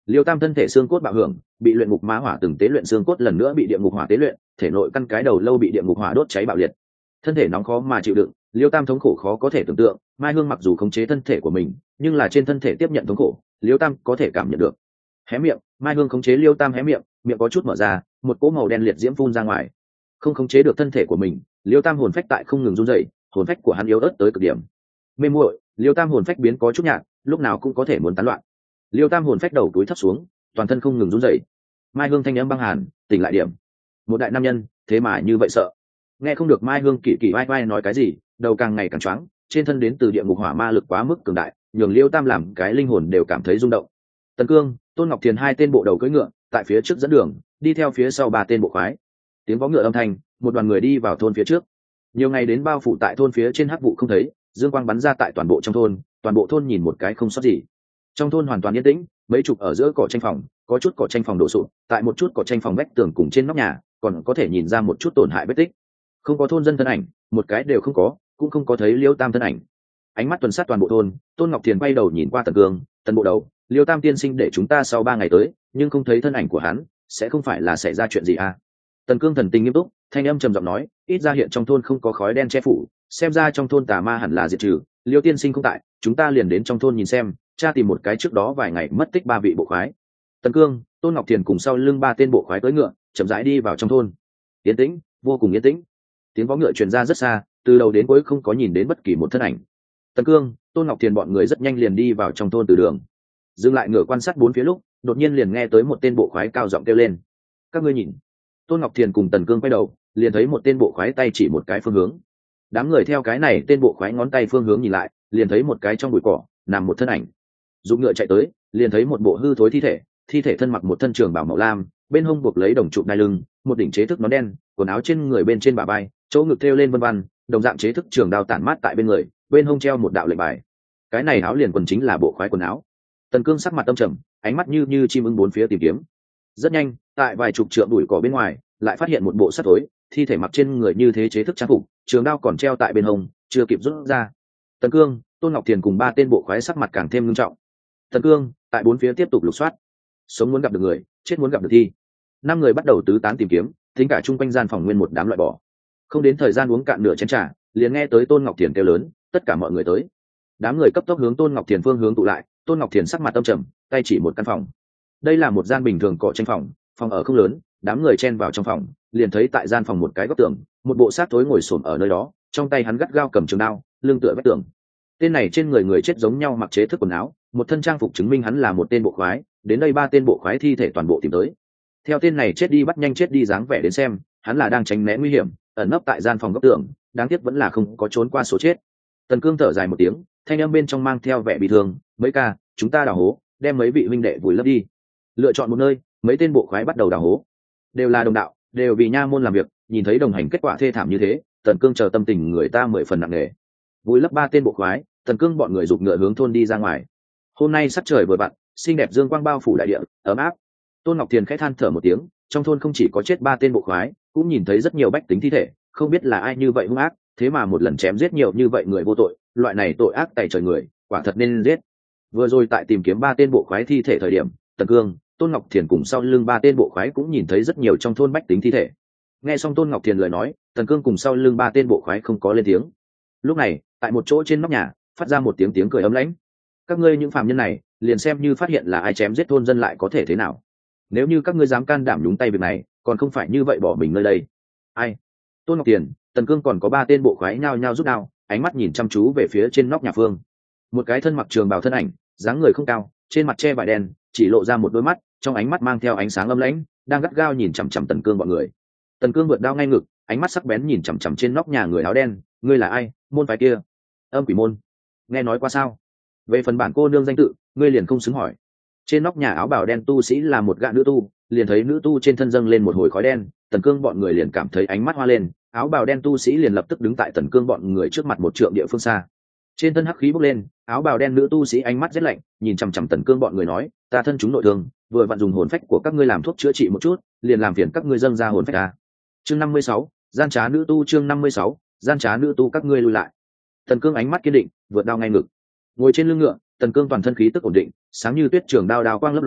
Liêu Tam thân thể xương cốt bạo hưởng, bị luyện ngục ma hỏa từng tế luyện xương cốt lần nữa bị địa ngục hỏa tế luyện, thể nội căn cái đầu lâu bị địa ngục hỏa đốt cháy bạo liệt. Thân thể nóng khó mà chịu đựng, Liêu Tam thống khổ khó có thể tưởng tượng, Mai Hương mặc dù khống chế thân thể của mình, nhưng là trên thân thể tiếp nhận thống khổ, Liêu Tam có thể cảm nhận được. Hé miệng, Mai Hương khống chế Liêu Tam hé miệng, miệng có chút mở ra, một cỗ màu đen liệt diễm phun ra ngoài. Không khống chế được thân thể của mình, Liêu Tam hồn phách tại không ngừng run rẩy, hồn phách của hắn yếu ớt tới cực điểm. Mê muội, Liêu Tam hồn phách biến có chút nhạt, lúc nào cũng có thể muốn tán loạn. Liêu Tam hồn phách đầu túi thấp xuống, toàn thân không ngừng run rẩy. Mai Hương thanh âm băng hàn, tỉnh lại điểm. Một đại nam nhân, thế mà như vậy sợ. Nghe không được Mai Hương kỳ kỳ vai vai nói cái gì, đầu càng ngày càng choáng, trên thân đến từ địa ngục hỏa ma lực quá mức cường đại, nhường Liêu Tam làm cái linh hồn đều cảm thấy rung động. Tần Cương, Tôn Ngọc Thiền hai tên bộ đầu cưỡi ngựa, tại phía trước dẫn đường, đi theo phía sau ba tên bộ khoái. Tiếng vó ngựa âm thanh, một đoàn người đi vào thôn phía trước. Nhiều ngày đến bao phủ tại thôn phía trên hắc vụ không thấy, dương quang bắn ra tại toàn bộ trong thôn, toàn bộ thôn nhìn một cái không sót gì. Trong thôn hoàn toàn yên tĩnh, mấy chục ở giữa cỏ tranh phòng, có chút cỏ tranh phòng đổ sụp, tại một chút cỏ tranh phòng vách tường cùng trên nóc nhà, còn có thể nhìn ra một chút tổn hại vết tích. Không có thôn dân thân ảnh, một cái đều không có, cũng không có thấy Liêu Tam thân ảnh. Ánh mắt tuần sát toàn bộ thôn, Tôn Ngọc Thiền quay đầu nhìn qua Tần Cương, Tần bộ đầu, Liêu Tam tiên sinh để chúng ta sau 3 ngày tới, nhưng không thấy thân ảnh của hắn, sẽ không phải là xảy ra chuyện gì à? Tần Cương thần tình nghiêm túc, thanh âm trầm giọng nói, ít ra hiện trong thôn không có khói đen che phủ, xem ra trong thôn tà ma hẳn là diệt trừ. Liêu tiên sinh không tại, chúng ta liền đến trong thôn nhìn xem, tra tìm một cái trước đó vài ngày mất tích 3 vị bộ khoái. Tần Cương, Tôn Ngọc Thiền cùng sau lưng 3 tên bộ khoái cưỡi ngựa, chậm rãi đi vào trong thôn. Yên tĩnh, vô cùng yên tĩnh. Tiếng vó ngựa truyền ra rất xa, từ đầu đến cuối không có nhìn đến bất kỳ một thân ảnh. Tần Cương, Tôn Ngọc Thiền bọn người rất nhanh liền đi vào trong thôn từ đường. Dừng lại ngựa quan sát 4 phía lúc, đột nhiên liền nghe tới một tên bộ khoái cao giọng kêu lên: "Các ngươi nhìn!" Tôn Ngọc Thiền cùng Tần Cương quay đầu, liền thấy một tên bộ khoái tay chỉ một cái phương hướng. Đám người theo cái này tên bộ khoái ngón tay phương hướng nhìn lại, liền thấy một cái trong bụi cỏ nằm một thân ảnh. Dùng ngựa chạy tới, liền thấy một bộ hư thối thi thể thân mặc một thân trường bào màu lam, bên hông buộc lấy đồng trụ đai lưng, một đỉnh chế thức nón đen, quần áo trên người bên trên bả vai, chỗ ngực thêu lên vân vân, đồng dạng chế thức trường đao tản mát tại bên người, bên hông treo một đạo lệnh bài. Cái này áo liền quần chính là bộ khoái quần áo. Tần Cương sắc mặt âm trầm, ánh mắt như chim ưng bốn phía tìm kiếm. Rất nhanh, tại vài chục trượng đuổi cỏ bên ngoài, lại phát hiện một bộ sắt tối, thi thể mặc trên người như thế chế thức trang phục, trường đao còn treo tại bên hông, chưa kịp rút ra. Tần Cương, Tôn Ngọc Thiền cùng 3 tên bộ khoái sắc mặt càng thêm nghiêm trọng. Tần Cương, tại 4 phía tiếp tục lục soát. Sống muốn gặp được người, chết muốn gặp được thi. 5 người bắt đầu tứ tán tìm kiếm, tính cả chung quanh gian phòng nguyên một đám loại bỏ. Không đến thời gian uống cạn nửa chén trà, liền nghe tới Tôn Ngọc Thiền kêu lớn, tất cả mọi người tới. Đám người cấp tốc hướng Tôn Ngọc Thiền phương hướng tụ lại, Tôn Ngọc Thiền sắc mặt âm trầm, tay chỉ một căn phòng. Đây là một gian bình thường cọ tranh phòng, phòng ở không lớn, đám người chen vào trong phòng, liền thấy tại gian phòng một cái góc tường, một bộ xác thối ngồi xổm ở nơi đó, trong tay hắn gắt gao cầm trường đao, lưng tựa vách tường. Tên này trên người chết giống nhau mặc chế thức quần áo, một thân trang phục chứng minh hắn là một tên bộ khoái, đến đây 3 tên bộ khoái thi thể toàn bộ tìm tới. Theo tên này chết đi bắt nhanh chết đi dáng vẻ đến xem, hắn là đang tránh né nguy hiểm, ẩn nấp tại gian phòng góc tường, đáng tiếc vẫn là không có trốn qua số chết. Tần Cương thở dài một tiếng, thanh âm bên trong mang theo vẻ bị thương, "Mấy ca, chúng ta đào hố, đem mấy vị huynh đệ vùi lấp đi." Lựa chọn một nơi, mấy tên bộ khoái bắt đầu đào hố. Đều là đồng đạo, đều vì nha môn làm việc, nhìn thấy đồng hành kết quả thê thảm như thế, Tần Cương chờ tâm tình người ta 10 phần nặng nề. Vùi lấp 3 tên bộ khoái, Tần Cương bọn người giục ngựa hướng thôn đi ra ngoài. Hôm nay sắc trời vừa vặn, xinh đẹp dương quang bao phủ đại địa, ấm áp. Tôn Ngọc Thiền khẽ than thở một tiếng, trong thôn không chỉ có chết 3 tên bộ khoái, cũng nhìn thấy rất nhiều bách tính thi thể, không biết là ai như vậy hung ác, thế mà một lần chém giết nhiều như vậy người vô tội, loại này tội ác tày trời người, quả thật nên giết. Vừa rồi tại tìm kiếm 3 tên bộ khoái thi thể thời điểm, Tần Cương, Tôn Ngọc Thiền cùng sau lưng 3 tên bộ khoái cũng nhìn thấy rất nhiều trong thôn bách tính thi thể. Nghe xong Tôn Ngọc Thiền lời nói, Tần Cương cùng sau lưng 3 tên bộ khoái không có lên tiếng. Lúc này, tại một chỗ trên nóc nhà, phát ra một tiếng cười ấm lãnh. "Các ngươi những phàm nhân này, liền xem như phát hiện là ai chém giết thôn dân lại có thể thế nào? Nếu như các ngươi dám can đảm nhúng tay việc này, còn không phải như vậy bỏ mình nơi đây." "Ai?" Tôn Ngọc Thiền, Tần Cương còn có 3 tên bộ khoái nhao nhao rút đao, ánh mắt nhìn chăm chú về phía trên nóc nhà phương. Một cái thân mặc trường bào thân ảnh, dáng người không cao, trên mặt che vải đen, chỉ lộ ra một đôi mắt, trong ánh mắt mang theo ánh sáng âm lãnh, đang gắt gao nhìn chằm chằm Tần Cương bọn người. Tần Cương vượt đao ngay ngực, ánh mắt sắc bén nhìn chằm chằm trên nóc nhà người áo đen. "Ngươi là ai? Môn phái kia?" "Âm Quỷ môn." "Nghe nói qua sao? Về phần bản cô nương danh tự, ngươi liền không xứng hỏi." Trên nóc nhà áo bào đen tu sĩ là một gã nữ tu, liền thấy nữ tu trên thân dâng lên một hồi khói đen, Tần Cương bọn người liền cảm thấy ánh mắt hoa lên, áo bào đen tu sĩ liền lập tức đứng tại Tần Cương bọn người trước mặt một trượng địa phương xa. Trên thân hắc khí bốc lên, áo bào đen nữ tu sĩ ánh mắt rét lạnh, nhìn chằm chằm Tần Cương bọn người nói, "Ta thân chúng nội thương, vừa vặn dùng hồn phách của các ngươi làm thuốc chữa trị một chút, liền làm phiền các ngươi dâng ra hồn phách ta." Chương 56, gian trá nữ tu. Chương 56, gian trá nữ tu. "Các ngươi lui lại." Tần Cương ánh mắt kiên định, vượt đao ngay ngực. Ngồi trên lưng ngựa, Tần Cương toàn thân khí tức ổn định, sáng như tuyết trường đao đao quang lấp lóe,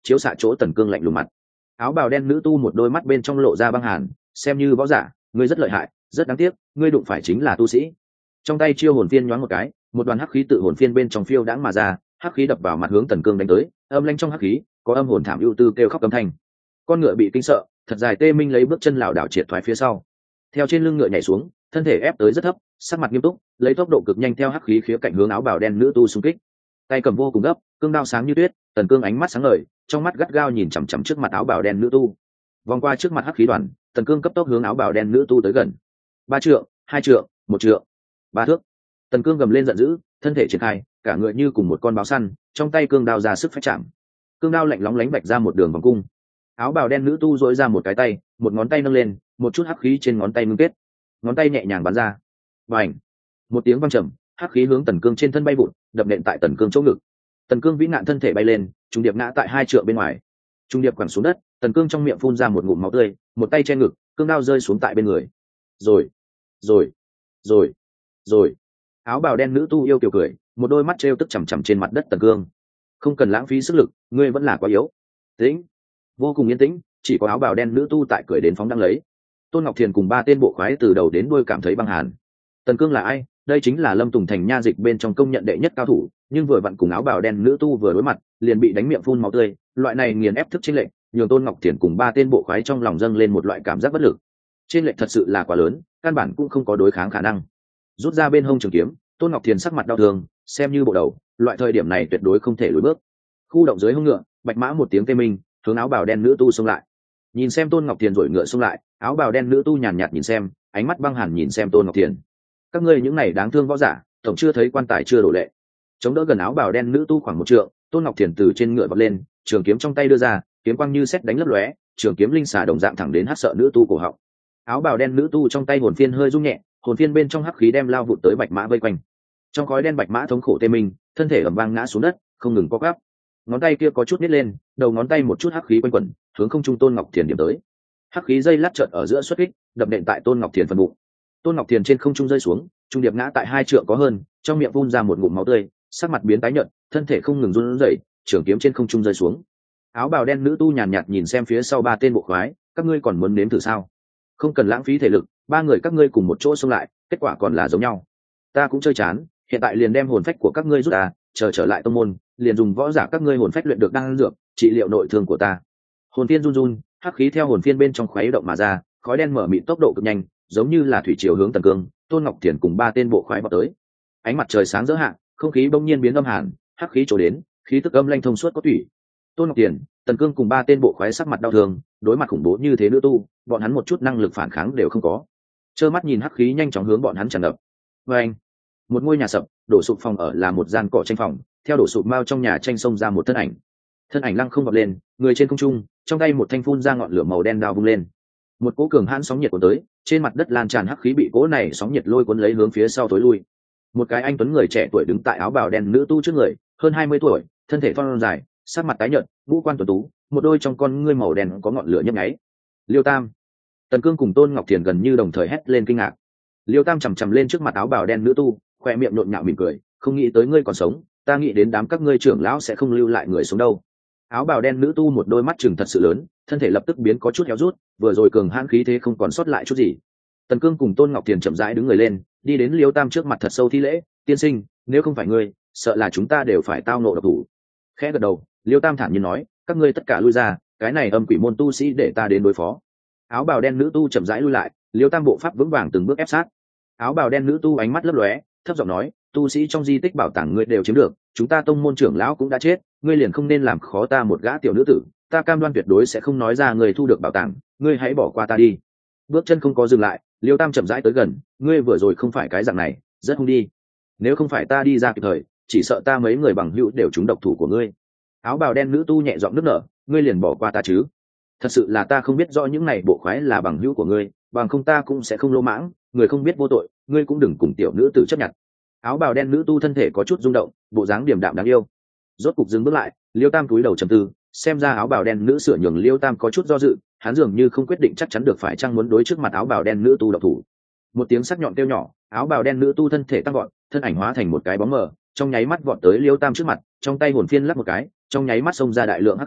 chiếu xạ chỗ Tần Cương lạnh lùng mặt. Áo bào đen nữ tu một đôi mắt bên trong lộ ra băng hàn, xem như võ giả ngươi rất lợi hại, rất đáng tiếc ngươi đụng phải chính là tu sĩ. Trong tay chiêu hồn phiên nhoáng một cái, một đoàn hắc khí tự hồn phiên bên trong phiêu đãng mà ra, hắc khí đập vào mặt hướng Tần Cương đánh tới, âm lãnh trong hắc khí có âm hồn thảm ưu tư kêu khóc âm thanh. Con ngựa bị kinh sợ, thật dài tê minh lấy bước chân lảo đảo triệt thoái phía sau, theo trên lưng ngựa nhảy xuống, thân thể ép tới rất thấp, sắc mặt nghiêm túc, lấy tốc độ cực nhanh theo hắc khí khía cạnh hướng áo bào đen nữ tu xung kích. Tay cầm vô cùng gấp, cương đao sáng như tuyết, Tần Cương ánh mắt sáng ngời, trong mắt gắt gao nhìn chằm chằm trước mặt áo bào đen nữ tu. Vòng qua trước mặt hắc khí đoàn, Tần Cương cấp tốc hướng áo bào đen nữ tu tới gần. 3 trượng, 2 trượng, 1 trượng, 3 thước. Tần Cương gầm lên giận dữ, thân thể triển khai, cả người như cùng một con báo săn, trong tay cương đao ra sức phách chạm. Cương đao lạnh lóng lánh vạch ra một đường vòng cung. Áo bào đen nữ tu duỗi ra một cái tay, một ngón tay nâng lên, một chút hắc khí trên ngón tay ngưng kết, ngón tay nhẹ nhàng bắn ra. Bành! Một tiếng vang trầm, hắc khí hướng Tần Cương trên thân bay vụt, đập nện tại Tần Cương chỗ ngực. Tần Cương vĩ nạn thân thể bay lên, trung điệp ngã tại 2 trượng bên ngoài. Trung điệp quẳng xuống đất, Tần Cương trong miệng phun ra một ngụm máu tươi, một tay che ngực, cương đao rơi xuống tại bên người. Rồi, rồi, rồi, rồi. Áo bào đen nữ tu yêu kiều cười, một đôi mắt trêu tức chằm chằm trên mặt đất Tần Cương. Không cần lãng phí sức lực, ngươi vẫn là quá yếu. Tĩnh, vô cùng yên tĩnh, chỉ có áo bào đen nữ tu tại cười đến phóng đang lấy. Tôn Ngọc Thiền cùng 3 tên bộ khoái từ đầu đến đuôi cảm thấy băng hàn. Tần Cương là ai? Đây chính là Lâm Tùng Thành nha dịch bên trong công nhận đệ nhất cao thủ, nhưng vừa vặn cùng áo bào đen nữ tu vừa đối mặt, liền bị đánh miệng phun máu tươi, loại này nghiền ép thức chênh lệch, nhường Tôn Ngọc Thiền cùng 3 tên bộ khoái trong lòng dâng lên một loại cảm giác bất lực. Chênh lệch thật sự là quá lớn, căn bản cũng không có đối kháng khả năng. Rút ra bên hông trường kiếm, Tôn Ngọc Thiền sắc mặt đau thương, xem như bộ đầu, loại thời điểm này tuyệt đối không thể lùi bước. Khu động dưới hông ngựa, bạch mã một tiếng kêu minh, hướng áo bào đen nữ tu xông lại. Nhìn xem Tôn Ngọc Thiền rồi ngựa xông lại, áo bào đen nữ tu nhàn nhạt nhìn xem, ánh mắt băng hàn nhìn xem Tôn Ngọc Thiền. Các ngươi những này đáng thương võ giả, tổng chưa thấy quan tài chưa đổ lệ. Chống đỡ gần áo bào đen nữ tu khoảng 1 trượng, Tôn Ngọc Thiền từ trên ngựa vọt lên, trường kiếm trong tay đưa ra, kiếm quang như sét đánh lấp lóe, trường kiếm linh xà đồng dạng thẳng đến hắc sợ nữ tu cổ họng. Áo bào đen nữ tu trong tay hồn phiên hơi rung nhẹ, hồn phiên bên trong hắc khí đem lao vụt tới bạch mã vây quanh. Trong khói đen bạch mã thống khổ tê mình, thân thể ầm vang ngã xuống đất, không ngừng co quắp. Ngón tay kia có chút nít lên, đầu ngón tay một chút hắc khí quanh quẩn, hướng không trung Tôn Ngọc Thiền điểm tới. Hắc khí dây lát chợt ở giữa xuất kích, đập nện tại Tôn Ngọc Thiền phần bụng. Tôn Ngọc Thiền trên không trung rơi xuống, trung điệp ngã tại 2 trượng có hơn, trong miệng phun ra một ngụm máu tươi, sắc mặt biến tái nhợt, thân thể không ngừng run rẩy, trường kiếm trên không trung rơi xuống. Áo bào đen nữ tu nhàn nhạt nhìn xem phía sau 3 tên bộ khoái, các ngươi còn muốn nếm thử sao? Không cần lãng phí thể lực, 3 người các ngươi cùng một chỗ xông lại, kết quả còn là giống nhau. Ta cũng chơi chán, hiện tại liền đem hồn phách của các ngươi rút ra, chờ trở lại tông môn, liền dùng võ giả các ngươi hồn phách luyện được đan dược, trị liệu nội thương của ta. Hồn phiên run run, hắc khí theo hồn phiên bên trong khuấy động mà ra, khói đen mở mịt tốc độ cực nhanh, giống như là thủy triều hướng Tần Cương, Tôn Ngọc Thiền cùng 3 tên bộ khoái vọt tới. Ánh mặt trời sáng rỡ hạ, không khí bỗng nhiên biến âm hàn, hắc khí trổ đến, khí tức âm lanh thông suốt có thủy. Tôn Ngọc Thiền, Tần Cương cùng 3 tên bộ khoái sắc mặt đau thương, đối mặt khủng bố như thế nữ tu, bọn hắn một chút năng lực phản kháng đều không có. Trơ mắt nhìn hắc khí nhanh chóng hướng bọn hắn tràn ngập. Oeng! Một ngôi nhà sập, đổ sụp phòng ở là một gian cỏ tranh phòng, theo đổ sụp mao trong nhà tranh xông ra một thân ảnh. Thân ảnh lăng không vọt lên, người trên không trung, trong tay một thanh phun ra ngọn lửa màu đen đao vung lên. Một cỗ cường hãn sóng nhiệt cuốn tới, trên mặt đất lan tràn hắc khí bị cỗ này sóng nhiệt lôi cuốn lấy hướng phía sau tối lui. Một cái anh tuấn người trẻ tuổi đứng tại áo bào đen nữ tu trước người, hơn 20 tuổi, thân thể thon dài, sắc mặt tái nhợt, ngũ quan tuấn tú, một đôi trong con ngươi màu đen có ngọn lửa nhấp nháy. Liêu Tam. Tần Cương cùng Tôn Ngọc Thiền gần như đồng thời hét lên kinh ngạc. Liêu Tam chằm chằm lên trước mặt áo bào đen nữ tu, khoe miệng nhộn nhạo mỉm cười, không nghĩ tới ngươi còn sống, ta nghĩ đến đám các ngươi trưởng lão sẽ không lưu lại người sống đâu. Áo bào đen nữ tu một đôi mắt trừng thật sự lớn, thân thể lập tức biến có chút héo rút, vừa rồi cường hãn khí thế không còn sót lại chút gì. Tần Cương cùng Tôn Ngọc Thiền chậm rãi đứng người lên, đi đến Liêu Tam trước mặt thật sâu thi lễ, tiên sinh, nếu không phải ngươi, sợ là chúng ta đều phải tao nộ độc thủ. Khẽ gật đầu, Liêu Tam thản nhiên nói, các ngươi tất cả lui ra, cái này âm quỷ môn tu sĩ để ta đến đối phó. Áo bào đen nữ tu chậm rãi lui lại, Liêu Tam bộ pháp vững vàng từng bước ép sát. Áo bào đen nữ tu ánh mắt lấp lóe, thấp giọng nói, tu sĩ trong di tích bảo tàng ngươi đều chiếm được, chúng ta tông môn trưởng lão cũng đã chết, ngươi liền không nên làm khó ta một gã tiểu nữ tử, ta cam đoan tuyệt đối sẽ không nói ra người thu được bảo tàng, ngươi hãy bỏ qua ta đi. Bước chân không có dừng lại, Liêu Tam chậm rãi tới gần, ngươi vừa rồi không phải cái dạng này, rất hung đi. Nếu không phải ta đi ra kịp thời, chỉ sợ ta mấy người bằng hữu đều trúng độc thủ của ngươi. Áo bào đen nữ tu nhẹ giọng nức nở, ngươi liền bỏ qua ta chứ? Thật sự là ta không biết rõ những này bộ khoái là bằng hữu của ngươi, bằng không ta cũng sẽ không lô mãng, người không biết vô tội, ngươi cũng đừng cùng tiểu nữ tử chấp nhận. Áo bào đen nữ tu thân thể có chút rung động, bộ dáng điềm đạm đáng yêu. Rốt cục dừng bước lại, Liêu Tam cúi đầu trầm tư, xem ra áo bào đen nữ sửa nhường Liêu Tam có chút do dự, hắn dường như không quyết định chắc chắn được phải chăng muốn đối trước mặt áo bào đen nữ tu độc thủ. Một tiếng sắc nhọn kêu nhỏ, áo bào đen nữ tu thân thể tăng gọn, thân ảnh hóa thành một cái bóng mờ, trong nháy mắt vọt tới Liêu Tam trước mặt, trong tay hồn phiên lắc một cái, trong nháy mắt xông ra đại lượng hắc khí,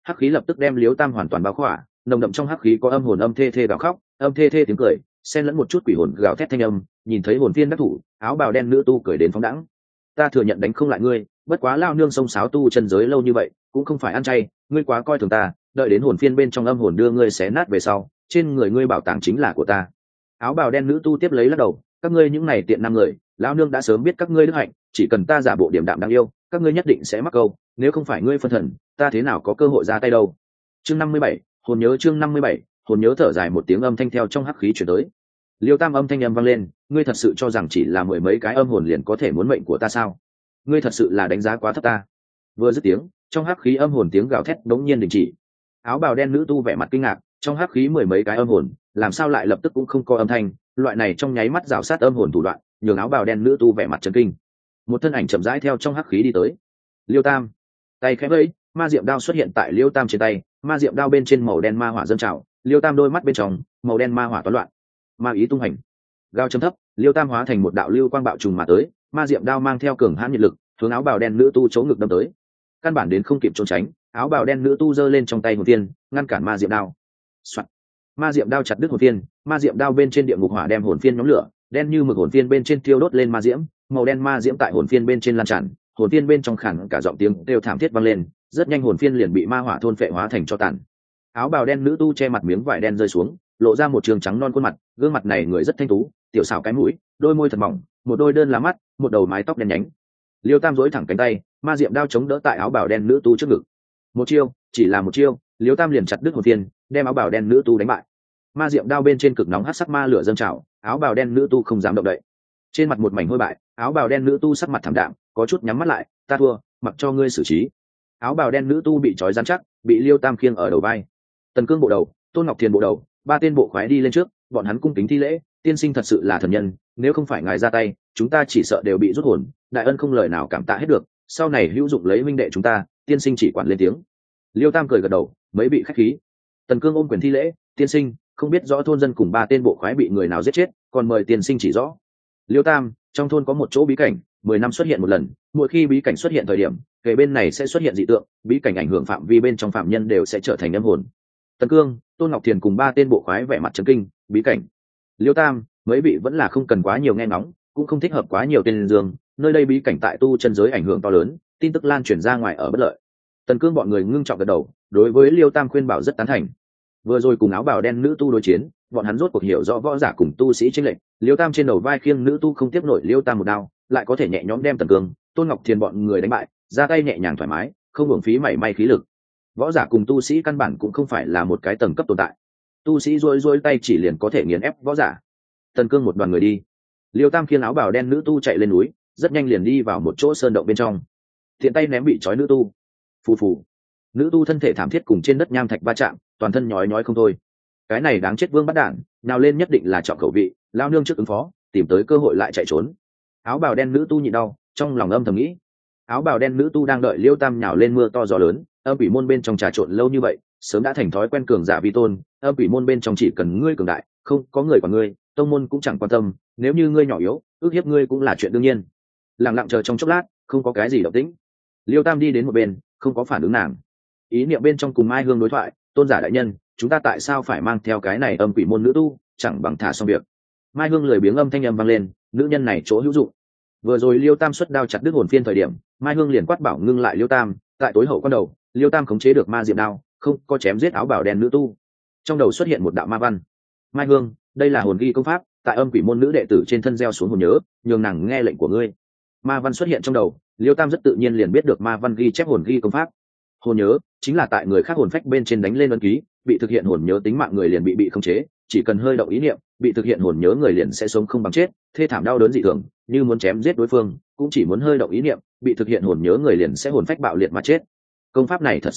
hắc khí lập tức đem liêu tam hoàn toàn bao khỏa, nồng đậm trong hắc khí có âm hồn âm thê thê gào khóc, âm thê thê tiếng cười, xen lẫn một chút quỷ hồn gào thét thanh âm. Nhìn thấy hồn viên đắc thủ, áo bào đen nữ tu cười đến phóng đãng. Ta thừa nhận đánh không lại ngươi, bất quá lao nương sông sáo tu chân giới lâu như vậy cũng không phải ăn chay, ngươi quá coi thường ta, đợi đến hồn phiên bên trong âm hồn đưa ngươi xé nát về sau, trên người ngươi bảo tàng chính là của ta. Áo bào đen nữ tu tiếp lấy lắc đầu, các ngươi những này tiện năm người, lão nương đã sớm biết các ngươi đức hạnh, chỉ cần ta giả bộ điểm đạm đáng yêu, các ngươi nhất định sẽ mắc câu, nếu không phải ngươi phân thần, ta thế nào có cơ hội ra tay đâu. Chương 57, hồn nhớ. Chương 57, hồn nhớ. Thở dài một tiếng âm thanh theo trong hắc khí chuyển tới. Liêu Tam âm thanh âm vang lên, ngươi thật sự cho rằng chỉ là mười mấy cái âm hồn liền có thể muốn mệnh của ta sao? Ngươi thật sự là đánh giá quá thấp ta. Vừa dứt tiếng, trong hắc khí âm hồn tiếng gào thét đống nhiên đình chỉ. Áo bào đen nữ tu vẻ mặt kinh ngạc, trong hắc khí mười mấy cái âm hồn, làm sao lại lập tức cũng không có âm thanh, loại này trong nháy mắt rào sát âm hồn thủ đoạn, nhường áo bào đen nữ tu vẻ mặt chấn kinh. Một thân ảnh chậm rãi theo trong hắc khí đi tới. Liêu Tam, tay khẽ vẫy, ma diệm đao xuất hiện tại Liêu Tam trên tay, ma diệm đao bên trên màu đen ma hỏa dâng trào, Liêu Tam đôi mắt bên trong, màu đen ma hỏa toán loạn. Ma ý tung hành, gao chấm thấp, Liêu Tam hóa thành một đạo lưu quang bạo trùng mà tới, ma diệm đao mang theo cường hãn nhiệt lực, hướng áo bào đen nữ tu chỗ ngực đâm tới. Căn bản đến không kịp trốn tránh, áo bào đen nữ tu giơ lên trong tay hồn tiên, ngăn cản ma diệm đao. Soạn. Ma diệm đao chặt đứt hồn tiên, ma diệm đao bên trên địa ngục hỏa đem hồn phiên nhóm lửa, đen như mực hồn phiên bên trên thiêu đốt lên ma diễm, màu đen ma diễm tại hồn phiên bên trên lan tràn, hồn phiên bên trong khản cả giọng tiếng đều thảm thiết vang lên, rất nhanh hồn phiên liền bị ma hỏa thôn phệ hóa thành tro tàn. Áo bào đen nữ tu che mặt miếng vải đen rơi xuống, lộ ra một trường trắng non khuôn mặt, gương mặt này người rất thanh tú, tiểu xảo cái mũi, đôi môi thật mỏng, một đôi đơn lá mắt, một đầu mái tóc đen nhánh. Liêu Tam duỗi thẳng cánh tay, ma diệm đao chống đỡ tại áo bào đen nữ tu trước ngực. Một chiêu, chỉ là một chiêu, Liêu Tam liền chặt đứt hồn phiên, đem áo bào đen nữ tu đánh bại. Ma diệm đao bên trên cực nóng hắc sắc ma lửa dâng trào, áo bào đen nữ tu không dám động đậy. Trên mặt một mảnh hôi bại, áo bào đen nữ tu sắc mặt thảm đạm, có chút nhắm mắt lại, ta thua, mặc cho ngươi xử trí. Áo bào đen nữ tu bị trói rắn chắc, bị Liêu Tam khiêng ở đầu vai. Tần Cương bộ đầu, Tôn Ngọc Thiền bộ đầu, ba tên bộ khoái đi lên trước, bọn hắn cung kính thi lễ, tiên sinh thật sự là thần nhân, nếu không phải ngài ra tay, chúng ta chỉ sợ đều bị rút hồn, đại ân không lời nào cảm tạ hết được, sau này hữu dụng lấy minh đệ chúng ta, tiên sinh chỉ quản lên tiếng. Liêu Tam cười gật đầu, mấy bị khách khí. Tần Cương ôm quyền thi lễ, tiên sinh, không biết rõ thôn dân cùng ba tên bộ khoái bị người nào giết chết, còn mời tiên sinh chỉ rõ. Liêu Tam, trong thôn có một chỗ bí cảnh, 10 năm xuất hiện một lần, mỗi khi bí cảnh xuất hiện thời điểm, kề bên này sẽ xuất hiện dị tượng, bí cảnh ảnh hưởng phạm vi bên trong phạm nhân đều sẽ trở thành âm hồn. Tần Cương, Tôn Ngọc Thiền cùng ba tên bộ khoái vẻ mặt chấn kinh, bí cảnh. Liêu Tam, mấy vị vẫn là không cần quá nhiều nghe ngóng, cũng không thích hợp quá nhiều tên dương, nơi đây bí cảnh tại tu chân giới ảnh hưởng to lớn, tin tức lan truyền ra ngoài ở bất lợi. Tần Cương bọn người ngưng trọng gật đầu, đối với Liêu Tam khuyên bảo rất tán thành. Vừa rồi cùng áo bào đen nữ tu đối chiến, bọn hắn rốt cuộc hiểu rõ võ giả cùng tu sĩ chênh lệch, Liêu Tam trên đầu vai khiêng nữ tu không tiếp nổi Liêu Tam một đao, lại có thể nhẹ nhõm đem Tần Cương, Tôn Ngọc Thiền bọn người đánh bại, ra tay nhẹ nhàng thoải mái, không uổng phí mảy may khí lực. Võ giả cùng tu sĩ căn bản cũng không phải là một cái tầng cấp tồn tại, tu sĩ rối tay chỉ liền có thể nghiền ép võ giả. Tần Cương một đoàn người đi, Liêu Tam khiêng áo bào đen nữ tu chạy lên núi, rất nhanh liền đi vào một chỗ sơn động bên trong, thiện tay ném bị trói nữ tu, phù phù, nữ tu thân thể thảm thiết cùng trên đất nham thạch va chạm, toàn thân nhói nhói không thôi. Cái này đáng chết vương bắt đản, nào lên nhất định là trọng khẩu vị, lao nương trước ứng phó, tìm tới cơ hội lại chạy trốn. Áo bào đen nữ tu nhịn đau, trong lòng âm thầm nghĩ. Áo bào đen nữ tu đang đợi Liêu Tam nhào lên mưa to gió lớn, âm quỷ môn bên trong trà trộn lâu như vậy, sớm đã thành thói quen cường giả vi tôn, âm quỷ môn bên trong chỉ cần ngươi cường đại, không có người của ngươi, tông môn cũng chẳng quan tâm, nếu như ngươi nhỏ yếu, ước hiếp ngươi cũng là chuyện đương nhiên. Lặng lặng chờ trong chốc lát, không có cái gì động tĩnh. Liêu Tam đi đến một bên, không có phản ứng nàng. Ý niệm bên trong cùng Mai Hương đối thoại, tôn giả đại nhân, chúng ta tại sao phải mang theo cái này âm quỷ môn nữ tu, chẳng bằng thả xong việc. Mai Hương lười biếng âm thanh âm vang lên, nữ nhân này chỗ hữu dụng. Vừa rồi Liêu Tam xuất đao chặt đứt hồn phiên thời điểm, Mai Hương liền quát bảo ngưng lại Liêu Tam, tại tối hậu quan đầu, Liêu Tam khống chế được ma diệm đao, không có chém giết áo bào đen nữ tu. Trong đầu xuất hiện một đạo ma văn. Mai Hương, đây là hồn ghi công pháp, tại âm quỷ môn nữ đệ tử trên thân gieo xuống hồn nhớ, nhường nàng nghe lệnh của ngươi. Ma văn xuất hiện trong đầu, Liêu Tam rất tự nhiên liền biết được ma văn ghi chép hồn ghi công pháp. Hồn nhớ chính là tại người khác hồn phách bên trên đánh lên ấn ký, bị thực hiện hồn nhớ tính mạng người liền bị khống chế, chỉ cần hơi động ý niệm, bị thực hiện hồn nhớ người liền sẽ sống không bằng chết, thê thảm đau đớn dị thường, như muốn chém giết đối phương, cũng chỉ muốn hơi động ý niệm, bị thực hiện hồn nhớ người liền sẽ hồn phách bạo liệt mà chết. Công pháp này thật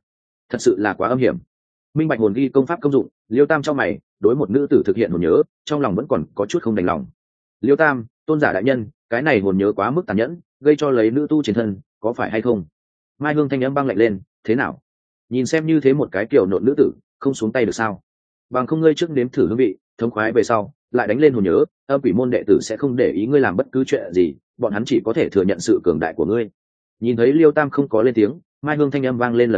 sự là quá âm hiểm. Minh bạch hồn ghi công pháp công dụng, Liêu Tam trong mày, đối một nữ tử thực hiện hồn nhớ, trong lòng vẫn còn có chút không đành lòng. Liêu Tam, tôn giả đại nhân, cái này hồn nhớ quá mức tàn nhẫn, gây cho lấy nữ tu trên thân, có phải hay không? Mai Hương thanh âm băng lạnh lên, thế nào? Nhìn xem như thế một cái kiểu nộn nữ tử, không xuống tay được sao? Bằng không ngươi trước nếm thử hương vị, thống khoái về sau, lại đánh lên hồn nhớ, âm quỷ môn đệ tử sẽ không để ý ngươi làm bất cứ chuyện gì, bọn hắn chỉ có thể thừa nhận sự cường đại của ngươi. Nhìn thấy Liêu Tam không có lên tiếng, Mai Hương thanh âm vang lên lần nữa,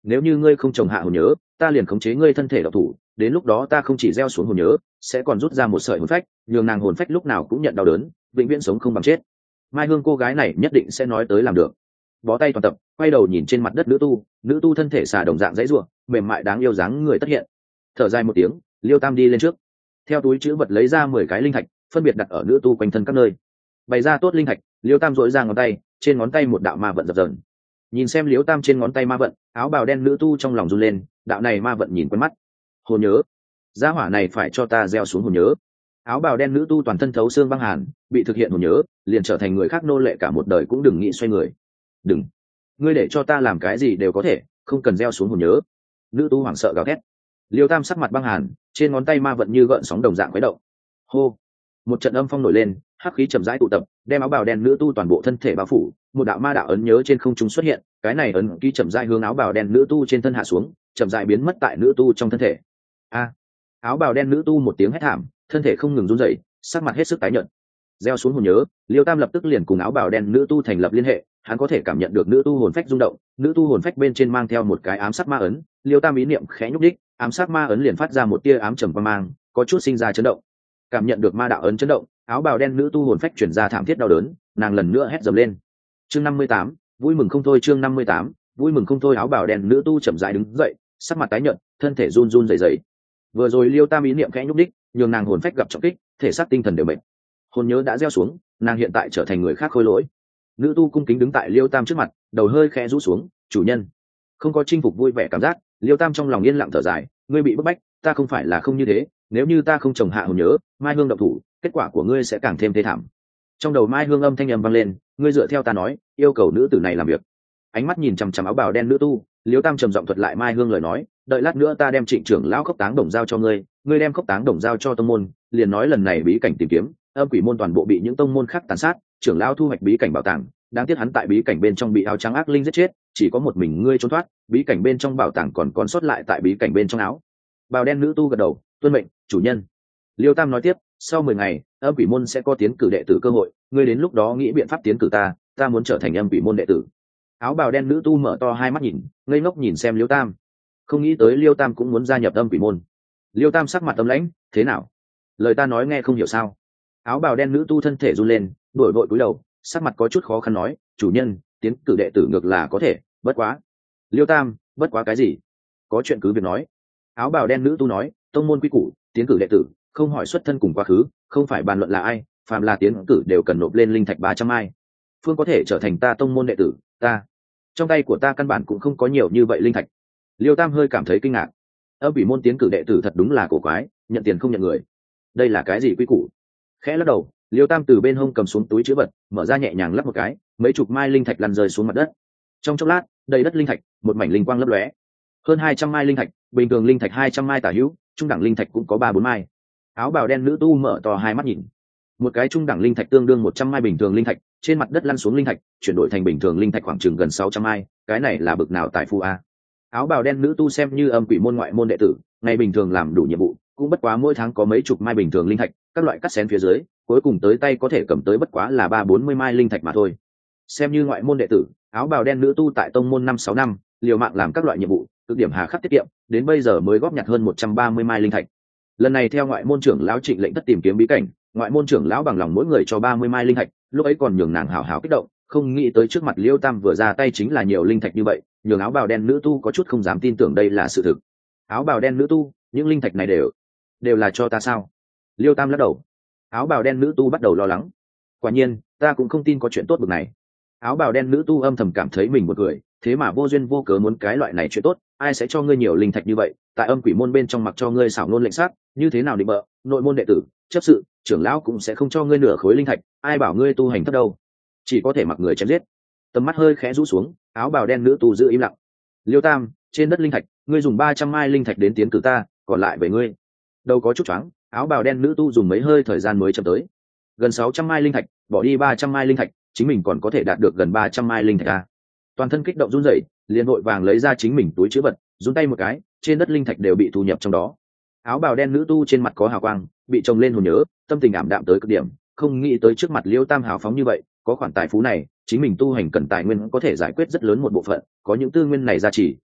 nếu như ngươi không trồng hạ hồn nhớ ta liền khống chế ngươi thân thể độc thủ, đến lúc đó ta không chỉ gieo xuống hồn nhớ, sẽ còn rút ra một sợi hồn phách, nhường nàng hồn phách lúc nào cũng nhận đau đớn, vĩnh viễn sống không bằng chết. Mai Hương cô gái này nhất định sẽ nói tới làm được. Bó tay toàn tập, quay đầu nhìn trên mặt đất nữ tu thân thể xà đồng dạng dãy ruộng, mềm mại đáng yêu dáng người tất hiện. Thở dài một tiếng, Liêu Tam đi lên trước, theo túi chữ vật lấy ra 10 cái linh thạch, phân biệt đặt ở nữ tu quanh thân các nơi. Bày ra tốt linh thạch, Liêu Tam dội ra ngón tay, trên ngón tay một đạo ma vận dập dờn. Nhìn xem Liêu Tam trên ngón tay ma vận, áo bào đen nữ tu trong lòng run lên, đạo này ma vận nhìn quen mắt. Hồn nhớ, gia hỏa này phải cho ta gieo xuống hồn nhớ. Áo bào đen nữ tu toàn thân thấu xương băng hàn, bị thực hiện hồn nhớ, liền trở thành người khác nô lệ cả một đời cũng đừng nghĩ xoay người. Đừng, ngươi để cho ta làm cái gì đều có thể, không cần gieo xuống hồn nhớ. Nữ tu hoảng sợ gào thét. Liêu Tam sắc mặt băng hàn, trên ngón tay ma vận như gợn sóng đồng dạng khuấy động. Hô, một trận âm phong nổi lên, hắc khí chậm rãi tụ tập, đem áo bào đen nữ tu toàn bộ thân thể bao phủ. Một đạo ma đạo ấn nhớ trên không trung xuất hiện, cái này ấn ký chậm rãi hướng áo bào đen nữ tu trên thân hạ xuống, chậm rãi biến mất tại nữ tu trong thân thể. A, áo bào đen nữ tu một tiếng hét thảm, thân thể không ngừng run rẩy, sắc mặt hết sức tái nhợt. Gieo xuống hồn nhớ, Liêu Tam lập tức liền cùng áo bào đen nữ tu thành lập liên hệ, hắn có thể cảm nhận được nữ tu hồn phách rung động, nữ tu hồn phách bên trên mang theo một cái ám sắc ma ấn. Liêu Tam ý niệm khẽ nhúc đích, ám sắc ma ấn liền phát ra một tia ám trầm quang mang, có chút sinh ra chấn động. Cảm nhận được ma đạo ấn chấn động, áo bào đen nữ tu hồn phách chuyển ra thảm thiết đau đớn, nàng lần nữa hét dầm lên. Chương 58, vui mừng không thôi. Chương 58, vui mừng không thôi. Áo bào đen nữ tu chậm rãi đứng dậy, sắc mặt tái nhợt, thân thể run run rẩy rẩy. Vừa rồi Liêu Tam ý niệm khẽ nhúc đích, nhường nàng hồn phách gặp trọng kích, thể xác tinh thần đều mệt. Hồn nhớ đã gieo xuống, nàng hiện tại trở thành người khác khôi lỗi. Nữ tu cung kính đứng tại Liêu Tam trước mặt, đầu hơi khẽ rũ xuống. Chủ nhân, không có chinh phục vui vẻ cảm giác. Liêu Tam trong lòng yên lặng thở dài, ngươi bị bức bách, ta không phải là không như thế, nếu như ta không trồng hạ hồn nhớ, Mai Hương động thủ, kết quả của ngươi sẽ càng thêm thê thảm. Trong đầu Mai Hương âm thanh vang lên, ngươi dựa theo ta nói, yêu cầu nữ tử này làm việc. Ánh mắt nhìn chằm chằm áo bào đen nữ tu, Liêu Tam trầm giọng thuật lại Mai Hương lời nói, đợi lát nữa ta đem Trịnh trưởng lão khốc táng đồng giao cho ngươi, ngươi đem khốc táng đồng giao cho tông môn, liền nói lần này bí cảnh tìm kiếm, âm quỷ môn toàn bộ bị những tông môn khác tàn sát, trưởng lão thu hoạch bí cảnh bảo tàng, đáng tiếc hắn tại bí cảnh bên trong bị áo trắng ác linh giết chết, chỉ có một mình ngươi trốn thoát, bí cảnh bên trong bảo tàng còn sót lại tại bí cảnh bên trong áo bào đen nữ tu gật đầu, tuân mệnh chủ nhân. Liêu Tam nói tiếp, sau 10 ngày âm quỷ môn sẽ có tiến cử đệ tử cơ hội, ngươi đến lúc đó nghĩ biện pháp tiến cử ta muốn trở thành âm quỷ môn đệ tử. Áo bào đen nữ tu mở to hai mắt nhìn, ngây ngốc nhìn xem Liêu Tam, không nghĩ tới Liêu Tam cũng muốn gia nhập âm quỷ môn. Liêu Tam sắc mặt âm lãnh, thế nào, lời ta nói nghe không hiểu sao? Áo bào đen nữ tu thân thể run lên, đổi vội cúi đầu, sắc mặt có chút khó khăn nói, chủ nhân, tiến cử đệ tử ngược là có thể, bất quá. Liêu Tam, bất quá cái gì? Có chuyện cứ việc nói. Áo bào đen nữ tu nói, tông môn quy củ, tiến cử đệ tử không hỏi xuất thân cùng quá khứ, không phải bàn luận là ai, phàm là tiến cử đều cần nộp lên linh thạch 300 mai. Phương có thể trở thành ta tông môn đệ tử, ta trong tay của ta căn bản cũng không có nhiều như vậy linh thạch. Liêu Tam hơi cảm thấy kinh ngạc, âm quỷ môn tiến cử đệ tử thật đúng là cổ quái, nhận tiền không nhận người, đây là cái gì quy củ? Khẽ lắc đầu, Liêu Tam từ bên hông cầm xuống túi chữ vật, mở ra nhẹ nhàng lắp một cái, mấy chục mai linh thạch lăn rơi xuống mặt đất. Trong chốc lát, đầy đất linh thạch, một mảnh linh quang lấp lóe. Hơn 200 mai linh thạch, bình thường linh thạch 200 mai tả hữu, trung đẳng linh thạch cũng có 3-4 mai. Áo bào đen nữ tu mở to hai mắt nhìn. Một cái trung đẳng linh thạch tương đương 100 mai bình thường linh thạch, trên mặt đất lăn xuống linh thạch, chuyển đổi thành bình thường linh thạch khoảng chừng gần 600 mai, cái này là bực nào tài phú a. Áo bào đen nữ tu xem như âm quỷ môn ngoại môn đệ tử, ngày bình thường làm đủ nhiệm vụ, cũng bất quá mỗi tháng có mấy chục mai bình thường linh thạch, các loại cắt xén phía dưới, cuối cùng tới tay có thể cầm tới bất quá là 3-40 mai linh thạch mà thôi. Xem như ngoại môn đệ tử, áo bào đen nữ tu tại tông môn 5-6 năm, liều mạng làm các loại nhiệm vụ, cực điểm hà khắc tiết kiệm, đến bây giờ mới góp nhặt hơn 130 mai linh thạch. Lần này theo ngoại môn trưởng lão Trịnh lệnh tất tìm kiếm bí cảnh, ngoại môn trưởng lão bằng lòng mỗi người cho 30 mai linh thạch, lúc ấy còn nhường nàng hào hào kích động, không nghĩ tới trước mặt Liêu Tam vừa ra tay chính là nhiều linh thạch như vậy, nhường áo bào đen nữ tu có chút không dám tin tưởng đây là sự thực. Áo bào đen nữ tu, những linh thạch này đều là cho ta sao? Liêu Tam lắc đầu. Áo bào đen nữ tu bắt đầu lo lắng. Quả nhiên, ta cũng không tin có chuyện tốt bực này. Áo bào đen nữ tu âm thầm cảm thấy mình một người, thế mà vô duyên vô cớ muốn cái loại này chuyện tốt, ai sẽ cho ngươi nhiều linh thạch như vậy? Tại âm quỷ môn bên trong mặc cho ngươi xảo nôn lệnh sát, như thế nào định bợ, nội môn đệ tử, chấp sự, trưởng lão cũng sẽ không cho ngươi nửa khối linh thạch, ai bảo ngươi tu hành thấp đâu? Chỉ có thể mặc người chém giết. Tầm mắt hơi khẽ rũ xuống, áo bào đen nữ tu giữ im lặng. Liêu Tam, trên đất linh thạch, ngươi dùng 300 mai linh thạch đến tiến cử ta, còn lại về ngươi. Đâu có chút choáng, áo bào đen nữ tu dùng mấy hơi thời gian mới chậm tới. Gần 600 mai linh thạch, bỏ đi 300 mai linh thạch, chính mình còn có thể đạt được gần 300 mai linh thạch à? Toàn thân kích động run rẩy, liền vội vàng lấy ra chính mình túi trữ vật, run tay một cái, trên đất linh thạch đều bị thu nhập trong đó. Áo bào đen nữ tu trên mặt có hào quang, bị chồng lên hồn nhớ, tâm tình ảm đạm tới cực điểm, không nghĩ tới trước mặt Liêu Tam hào phóng như vậy, có khoản tài phú này, chính mình tu hành cần tài nguyên có thể giải quyết rất lớn một bộ phận, có những tư nguyên này gia trì,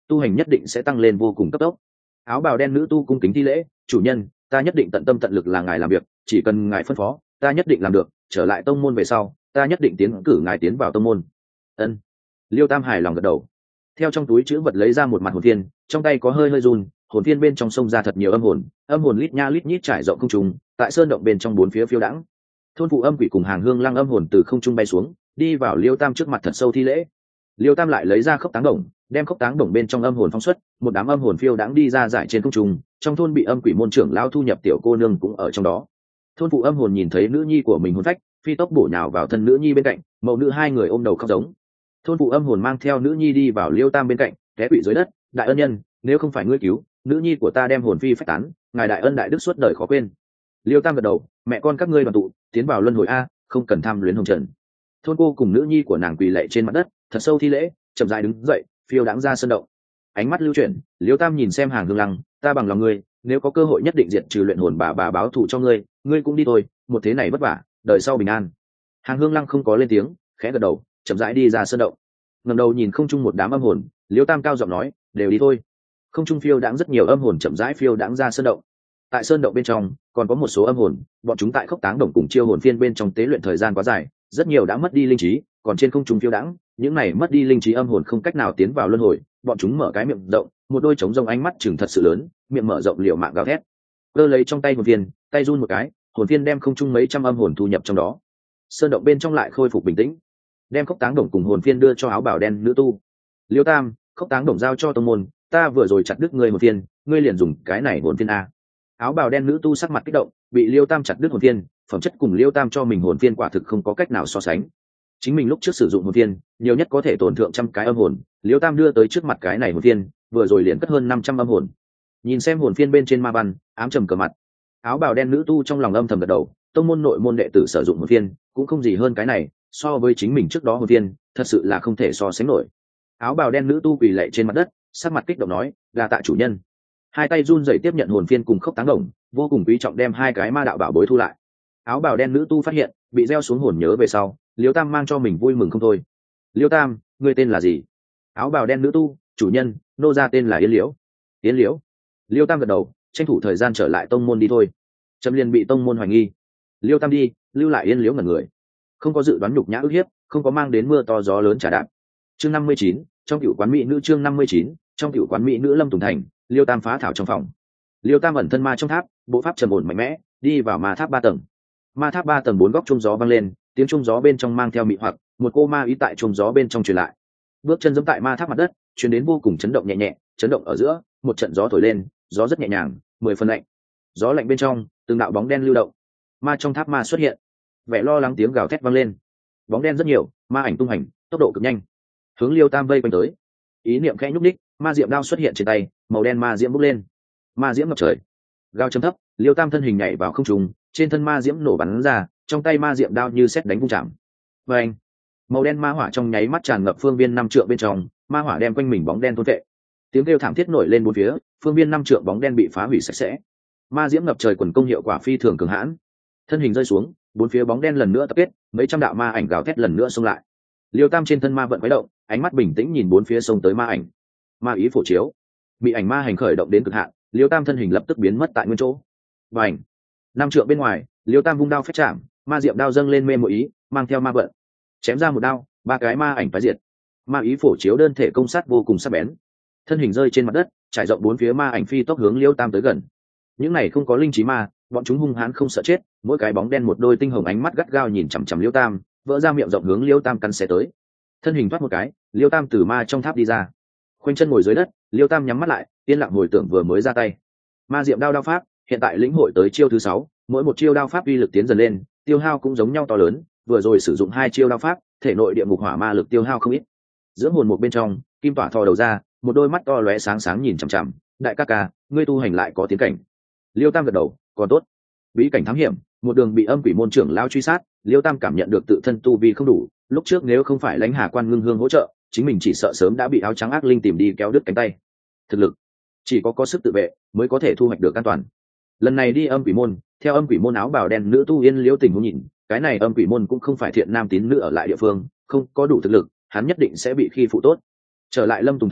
tu hành nhất định sẽ tăng lên vô cùng cấp tốc. Áo bào đen nữ tu cung kính thi lễ, chủ nhân, ta nhất định tận tâm tận lực là ngài làm việc, chỉ cần ngài phân phó, ta nhất định làm được. Trở lại tông môn về sau, ta nhất định tiến cử ngài tiến vào tông môn. Ân. Liêu Tam hài lòng gật đầu. Theo trong túi chữ vật lấy ra một mặt hồn phiên, trong tay có hơi run, hồn phiên bên trong sông ra thật nhiều âm hồn lít nha lít nhít trải rộng không trung, tại sơn động bên trong bốn phía phiêu đãng. Thôn phụ âm quỷ cùng hàng hương lăng âm hồn từ không trung bay xuống, đi vào Liêu Tam trước mặt thật sâu thi lễ. Liêu Tam lại lấy ra khốc táng đồng, đem khốc táng đồng bên trong âm hồn phóng xuất, một đám âm hồn phiêu đãng đi ra giải trên không trung. Trong thôn bị âm quỷ môn trưởng lão thu nhập tiểu cô nương cũng ở trong đó. Thôn phụ âm hồn nhìn thấy nữ nhi của mình hồn phách, phi tốc bổ nhào vào thân nữ nhi bên cạnh, mẫu nữ hai người ôm đầu khóc giống. Thôn phụ âm hồn mang theo nữ nhi đi vào Liêu Tam bên cạnh, té quỵ dưới đất, đại ân nhân, nếu không phải ngươi cứu, nữ nhi của ta đem hồn phi phách tán, ngài đại ân đại đức suốt đời khó quên. Liêu Tam gật đầu, mẹ con các ngươi đoàn tụ, tiến vào luân hồi a, không cần tham luyến hồng trần. Thôn cô cùng nữ nhi của nàng quỳ lạy trên mặt đất, thật sâu thi lễ, chậm rãi đứng dậy, phiêu đãng ra sân động. Ánh mắt lưu chuyển, Liêu Tam nhìn xem hàng hương lăng, ta bằng lòng ngươi, nếu có cơ hội nhất định diệt trừ luyện hồn bà báo thù cho ngươi, ngươi cũng đi thôi, một thế này vất vả, đời sau bình an. Hàng hương lăng không có lên tiếng, khẽ gật đầu, chậm rãi đi ra sân động. Ngẩng đầu nhìn không trung một đám âm hồn, Liêu Tam cao giọng nói, đều đi thôi. Không trung phiêu đãng rất nhiều âm hồn chậm rãi phiêu đãng ra sơn động. Tại sơn động bên trong còn có một số âm hồn, bọn chúng tại khốc táng đồng cùng chiêu hồn phiên bên trong tế luyện thời gian quá dài, rất nhiều đã mất đi linh trí, còn trên không trung phiêu đãng, những này mất đi linh trí âm hồn không cách nào tiến vào luân hồi, bọn chúng mở cái miệng rộng, một đôi trống rông ánh mắt chừng thật sự lớn, miệng mở rộng liều mạng gào thét. Cơ lấy trong tay hồn phiên, tay run một cái, hồn phiên đem không trung mấy trăm âm hồn thu nhập trong đó. Sơn động bên trong lại khôi phục bình tĩnh, đem khốc táng đồng cùng hồn phiên đưa cho áo bào đen nữ tu. Liêu Tam, khốc táng đồng giao cho tông môn, ta vừa rồi chặt đứt ngươi hồn phiên, ngươi liền dùng cái này hồn phiên a. Áo bào đen nữ tu sắc mặt kích động, bị Liêu Tam chặt đứt hồn phiên, phẩm chất cùng Liêu Tam cho mình hồn phiên quả thực không có cách nào so sánh. Chính mình lúc trước sử dụng hồn phiên, nhiều nhất có thể tổn thượng trăm cái âm hồn, Liêu Tam đưa tới trước mặt cái này hồn phiên, vừa rồi liền cất hơn 500 âm hồn. Nhìn xem hồn phiên bên trên ma văn, ám trầm cờ mặt. Áo bào đen nữ tu trong lòng âm thầm gật đầu, tông môn nội môn đệ tử sử dụng hồn phiên, cũng không gì hơn cái này, so với chính mình trước đó hồn phiên, thật sự là không thể so sánh nổi. Áo bào đen nữ tu quỳ lạy trên mặt đất, sắc mặt kích động nói, đa tạ chủ nhân. Hai tay run rẩy tiếp nhận hồn phiên cùng khốc táng đồng, vô cùng quý trọng đem hai cái ma đạo bảo bối thu lại. Áo bào đen nữ tu phát hiện bị gieo xuống hồn nhớ về sau, Liêu Tam mang cho mình vui mừng không thôi. Liêu Tam, ngươi tên là gì? Áo bào đen nữ tu, chủ nhân, nô gia tên là Yến Liễu. Yến Liễu. Liêu Tam gật đầu, tranh thủ thời gian trở lại tông môn đi thôi. Trầm liền bị tông môn hoài nghi. Liêu Tam đi, lưu lại Yến Liễu ngẩn người, không có dự đoán nhục nhã ức hiếp, không có mang đến mưa to gió lớn trả đạp. Chương 59, trong cựu quán mỹ nữ. Chương 59, trong cựu quán mỹ nữ. Lâm Tùng Thành, Liêu Tam phá thảo trong phòng. Liêu Tam ẩn thân ma trong tháp, bộ pháp trầm ổn mạnh mẽ, đi vào ma tháp 3 tầng. Ma tháp 3 tầng 4 góc trung gió vang lên, tiếng trung gió bên trong mang theo mị hoặc, một cô ma ý tại trung gió bên trong truyền lại. Bước chân giẫm tại ma tháp mặt đất, truyền đến vô cùng chấn động nhẹ nhẹ, chấn động ở giữa, một trận gió thổi lên, gió rất nhẹ nhàng, 10 phần lạnh. Gió lạnh bên trong, từng đạo bóng đen lưu động. Ma trong tháp ma xuất hiện, vẻ lo lắng tiếng gào thét vang lên. Bóng đen rất nhiều, ma ảnh tung hành, tốc độ cực nhanh, hướng Liêu Tam vây quanh tới. Ý niệm khẽ nhúc nhích, ma diệm đao xuất hiện trên tay, màu đen ma diễm bốc lên, ma diễm ngập trời, gao chấm thấp, Liêu Tam thân hình nhảy vào không trung, trên thân ma diễm nổ bắn ra, trong tay ma diệm đao như sét đánh vung chạm. Và anh, màu đen ma hỏa trong nháy mắt tràn ngập phương viên 5 trượng bên trong, ma hỏa đem quanh mình bóng đen thôn vệ. Tiếng kêu thảm thiết nổi lên bốn phía, phương viên 5 trượng bóng đen bị phá hủy sạch sẽ. Ma diễm ngập trời quần công hiệu quả phi thường cường hãn. Thân hình rơi xuống, bốn phía bóng đen lần nữa tập kết, mấy trăm đạo ma ảnh gào thét lần nữa xông lại. Liêu Tam trên thân ma vận quấy động, ánh mắt bình tĩnh nhìn bốn phía xông tới ma ảnh. Ma ý phổ chiếu, bị ảnh ma hành khởi động đến cực hạn, Liêu Tam thân hình lập tức biến mất tại nguyên chỗ. Và ảnh, 5 trượng bên ngoài, Liêu Tam vung đao phách chạm, ma diệm đao dâng lên mê muội ý, mang theo ma vận, chém ra một đao, 3 cái ma ảnh phá diệt. Ma ý phổ chiếu đơn thể công sát vô cùng sắc bén, thân hình rơi trên mặt đất, trải rộng bốn phía ma ảnh phi tốc hướng Liêu Tam tới gần. Những này không có linh trí ma, bọn chúng hung hãn không sợ chết, mỗi cái bóng đen một đôi tinh hồng ánh mắt gắt gao nhìn chằm chằm Liêu Tam, vỡ ra miệng rộng hướng Liêu Tam căn xé tới. Thân hình thoát một cái, Liêu Tam từ ma trong tháp đi ra, khoanh chân ngồi dưới đất, Liêu Tam nhắm mắt lại, yên lặng hồi tưởng vừa mới ra tay. Ma diệm đao pháp hiện tại lĩnh hội tới chiêu thứ 6, mỗi một chiêu đao pháp uy lực tiến dần lên, tiêu hao cũng giống nhau to lớn, vừa rồi sử dụng 2 chiêu đao pháp, thể nội địa ngục hỏa ma lực tiêu hao không ít. Giữa hồn một bên trong, kim tỏa thò đầu ra, một đôi mắt to lóe sáng sáng nhìn chằm chằm, đại ca ca, ngươi tu hành lại có tiến cảnh. Liêu Tam gật đầu, còn tốt. Bí cảnh thám hiểm, một đường bị âm quỷ môn trưởng lao truy sát, Liêu Tam cảm nhận được tự thân tu vi không đủ, lúc trước nếu không phải lãnh hà quan ngưng hương hỗ trợ, chính mình chỉ sợ sớm đã bị áo trắng ác linh tìm đi kéo đứt cánh tay. Thực lực chỉ có sức tự vệ mới có thể thu hoạch được an toàn. Lần này đi âm quỷ môn, theo âm quỷ môn áo bào đen nữ tu Yên Liễu tình huống nhìn, cái này âm quỷ môn cũng không phải thiện nam tín nữ ở lại địa phương, không có đủ thực lực, hắn nhất định sẽ bị khi phụ tốt. Trở lại Lâm Tùng Thành,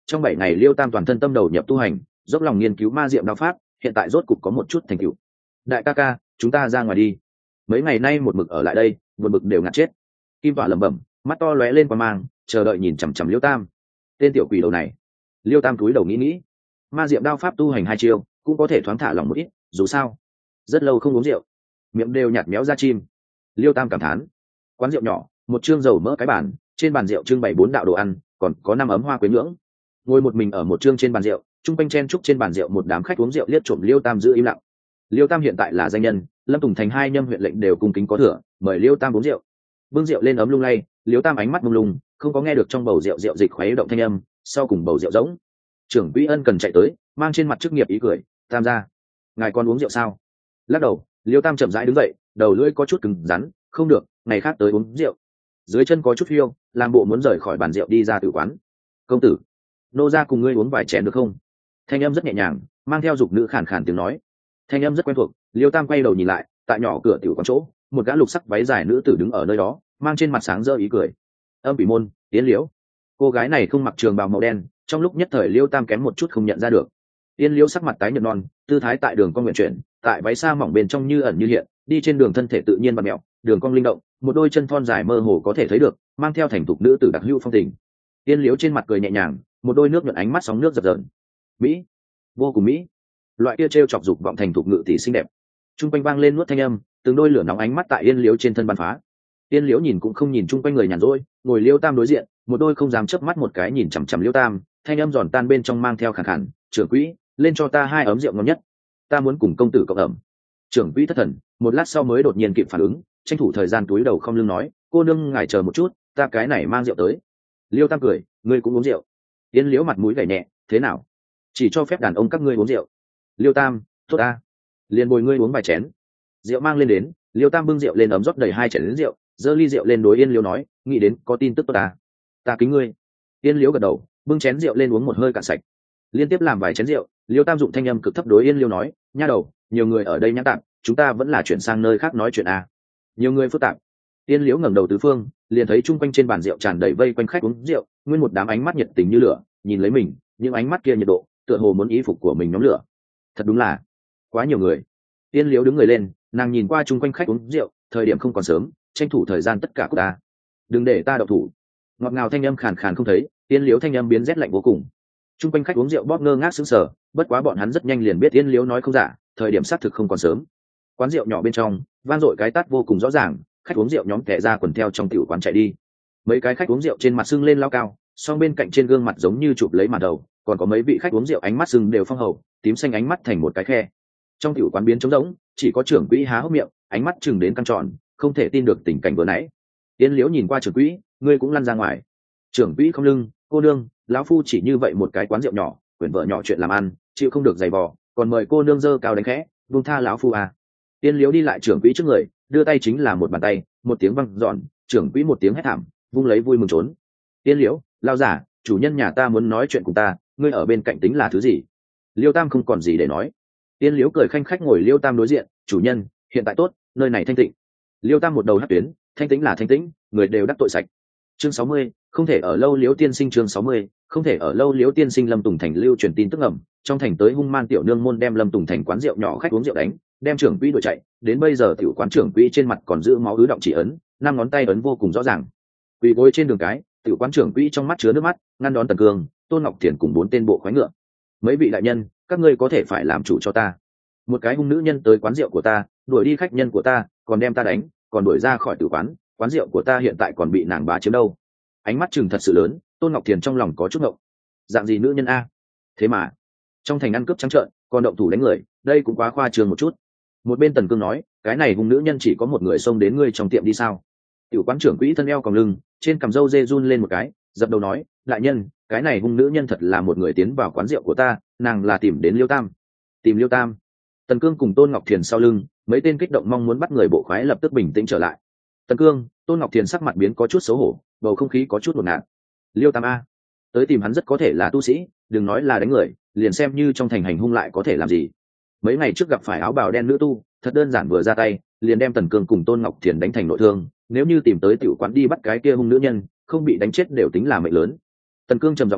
Trong 7 ngày Liêu Tam toàn thân tâm đầu nhập tu hành, dốc lòng nghiên cứu ma diệm đao pháp, hiện tại rốt cục có một chút thành tựu. Đại ca ca, chúng ta ra ngoài đi. Mấy ngày nay một mực ở lại đây, một mực đều ngạt chết. Kim Tọa lẩm bẩm, mắt to lóe lên qua mang, chờ đợi nhìn chằm chằm Liêu Tam. Tên tiểu quỷ đầu này. Liêu Tam cúi đầu nghĩ, ma diệm đao pháp tu hành 2 chiêu, cũng có thể thoáng thả lòng một ít, dù sao, rất lâu không uống rượu, miệng đều nhạt méo ra chim. Liêu Tam cảm thán. Quán rượu nhỏ, một chương dầu mỡ cái bàn, trên bàn rượu trưng bày 4 đạo đồ ăn, còn có 5 ấm hoa quế nhưỡng. Ngồi một mình ở một chương trên bàn rượu, trung quanh chen trúc trên bàn rượu một đám khách uống rượu liếc trộm Liêu Tam giữ im lặng. Liêu Tam hiện tại là danh nhân, Lâm Tùng Thành 2 nhâm huyện lệnh đều cung kính có thừa, mời Liêu Tam uống rượu. Bưng rượu lên ấm lung lay, Liêu Tam ánh mắt mông lung, không có nghe được trong bầu rượu rượu dịch khuấy động thanh âm, sau cùng bầu rượu rỗng. Trưởng quỹ Ân cần chạy tới, mang trên mặt chức nghiệp ý cười, "Tam gia, ngài còn uống rượu sao?" Lắc đầu, Liêu Tam chậm rãi đứng dậy, đầu lưỡi có chút cứng rắn, "Không được, ngày khác tới uống rượu." Dưới chân có chút phiêu, làm bộ muốn rời khỏi bàn rượu đi ra tử quán. "Công tử, nô gia cùng ngươi uống vài chén được không?" Thanh âm rất nhẹ nhàng, mang theo dục nữ khàn khàn tiếng nói. Thanh âm rất quen thuộc, Liêu Tam quay đầu nhìn lại, tại nhỏ cửa tiểu quán chỗ, một gã lục sắc váy dài nữ tử đứng ở nơi đó, mang trên mặt sáng rỡ ý cười. Âm Bỉ Môn, Yến Liễu. Cô gái này không mặc trường bào màu đen, trong lúc nhất thời Liêu Tam kém một chút không nhận ra được. Yến Liễu sắc mặt tái nhợt non, tư thái tại đường cong nguyện chuyển, tại váy xa mỏng bên trong như ẩn như hiện, đi trên đường thân thể tự nhiên vặn mèo, đường cong linh động, một đôi chân thon dài mơ hồ có thể thấy được, mang theo thành thục nữ tử đặc hữu phong tình. Yến Liễu trên mặt cười nhẹ nhàng, một đôi nước nhuận ánh mắt sóng nước dập dờn. Mỹ, vô cùng mỹ. Loại kia trêu chọc dục vọng thành thục ngự tỷ xinh đẹp. Trung quanh vang lên nuốt thanh âm, từng đôi lửa nóng ánh mắt tại Yên Liễu trên thân bắn phá. Yên Liễu nhìn cũng không nhìn chung quanh người nhàn rỗi, ngồi Liêu Tam đối diện, một đôi không dám chớp mắt một cái nhìn chằm chằm Liêu Tam, thanh âm giòn tan bên trong mang theo khàn khàn, "Trưởng quỹ, lên cho ta 2 ấm rượu ngon nhất, ta muốn cùng công tử cộng ẩm." Trưởng quỹ thất thần, một lát sau mới đột nhiên kịp phản ứng, tranh thủ thời gian túi đầu không lưng nói, "Cô nương ngài chờ một chút, ta cái này mang rượu tới." Liêu Tam cười, "Ngươi cũng uống rượu?" Yên Liễu mặt mũi gảy nhẹ, "Thế nào? Chỉ cho phép đàn ông các ngươi uống rượu." Liêu Tam, "Tốt ta, liền bồi ngươi uống vài chén." Rượu mang lên đến, Liêu Tam bưng rượu lên ấm rót đầy 2 chén rượu, giơ ly rượu lên đối Yên Liễu nói, "Nghĩ đến có tin tức tốt ta." "Ta kính ngươi." Yên Liễu gật đầu, bưng chén rượu lên uống một hơi cạn sạch. Liên tiếp làm vài chén rượu, Liêu Tam dụng thanh âm cực thấp đối Yên Liễu nói, "Nha đầu, nhiều người ở đây nhã tạm, chúng ta vẫn là chuyển sang nơi khác nói chuyện a." "Nhiều người phức tạp." Yên Liễu ngẩng đầu tứ phương, liền thấy chung quanh trên bàn rượu tràn đầy vây quanh khách uống rượu, nguyên một đám ánh mắt nhiệt tình như lửa, nhìn lấy mình, những ánh mắt kia nhiệt độ, tựa hồ muốn y phục của mình nhóm lửa. Thật đúng là quá nhiều người. Yên Liễu đứng người lên, nàng nhìn qua chung quanh khách uống rượu, thời điểm không còn sớm, tranh thủ thời gian tất cả của ta. "Đừng để ta động thủ." Ngọt ngào thanh âm khàn khàn không thấy, Yên Liễu thanh âm biến rét lạnh vô cùng. Chung quanh khách uống rượu bóp ngơ ngác sững sờ, bất quá bọn hắn rất nhanh liền biết Yên Liễu nói không giả, thời điểm xác thực không còn sớm. Quán rượu nhỏ bên trong, vang dội cái tát vô cùng rõ ràng, khách uống rượu nhóm kẻ ra quần theo trong tiểu quán chạy đi. Mấy cái khách uống rượu trên mặt sưng lên lao cao, song bên cạnh trên gương mặt giống như chụp lấy màn đầu, còn có mấy vị khách uống rượu ánh mắt sưng đều phong hầu, tím xanh ánh mắt thành một cái khe. Trong tiểu quán biến trống rỗng, chỉ có trưởng quỹ há hốc miệng, ánh mắt chừng đến căng tròn, không thể tin được tình cảnh vừa nãy. Yên Liễu nhìn qua trưởng quỹ, "Ngươi cũng lăn ra ngoài." Trưởng quỹ không lưng, "Cô nương, lão phu chỉ như vậy một cái quán rượu nhỏ, quyển vợ nhỏ chuyện làm ăn, chịu không được giày vò, còn mời cô nương dơ cao đánh khẽ, buông tha lão phu à." Yên Liễu đi lại trưởng quỹ trước người, đưa tay chính là một bàn tay, một tiếng vang dọn, trưởng quỹ một tiếng hét thảm, vung lấy vui mừng trốn. "Yên Liễu, lao giả, chủ nhân nhà ta muốn nói chuyện cùng ta, ngươi ở bên cạnh tính là thứ gì?" Liêu Tam không còn gì để nói. Yên Liễu cười khanh khách ngồi Liêu Tam đối diện, "Chủ nhân, hiện tại tốt, nơi này thanh tịnh." Liêu Tam một đầu hất tuyến, "Thanh tĩnh là thanh tĩnh, người đều đắc tội sạch." Chương 60, không thể ở lâu Liễu tiên sinh. Chương 60, không thể ở lâu Liễu tiên sinh. Lâm Tùng Thành lưu truyền tin tức ẩm, trong thành tới hung man tiểu nương môn đem Lâm Tùng Thành quán rượu nhỏ khách uống rượu đánh, đem trưởng quỹ đuổi chạy, đến bây giờ tiểu quán trưởng quỹ trên mặt còn giữ máu ứ động chỉ ấn, 5 ngón tay ấn vô cùng rõ ràng. Quỳ gối trên đường cái, tiểu quán trưởng quỹ trong mắt chứa nước mắt, ngăn đón Tần Cương, Tôn Ngọc Thiền cùng 4 tên bộ khoái ngựa. "Mấy vị đại nhân, các ngươi có thể phải làm chủ cho ta. Một cái hung nữ nhân tới quán rượu của ta, đuổi đi khách nhân của ta, còn đem ta đánh, còn đuổi ra khỏi tử quán, quán rượu của ta hiện tại còn bị nàng bá chiếm đâu." Ánh mắt chừng thật sự lớn, Tôn Ngọc Thiền trong lòng có chút ngộng. Dạng gì nữ nhân a? Thế mà trong thành ăn cướp trắng trợn, còn động thủ đánh người, đây cũng quá khoa trương một chút. Một bên Tần Cương nói, "Cái này hung nữ nhân chỉ có một người xông đến ngươi trong tiệm đi sao?" Tiểu quán trưởng quỹ thân eo còng lưng, trên cằm râu dê run lên một cái, dập đầu nói, "Đại nhân, cái này hung nữ nhân thật là một người tiến vào quán rượu của ta, nàng là tìm đến Liêu Tam." "Tìm Liêu Tam?" Tần Cương cùng Tôn Ngọc Thiền sau lưng, mấy tên kích động mong muốn bắt người bộ khoái lập tức bình tĩnh trở lại. Tần Cương, Tôn Ngọc Thiền sắc mặt biến có chút xấu hổ, bầu không khí có chút hỗn loạn. Liêu Tam a, tới tìm hắn rất có thể là tu sĩ, đừng nói là đánh người, liền xem như trong thành hành hung lại có thể làm gì. Mấy ngày trước gặp phải áo bào đen nữ tu, thật đơn giản vừa ra tay, liền đem Tần Cương cùng Tôn Ngọc Thiền đánh thành nội thương, nếu như tìm tới tiểu quán đi bắt cái kia hung nữ nhân, không bị đánh chết đều tính là mệnh lớn. Tần Cương trầm giọng nói,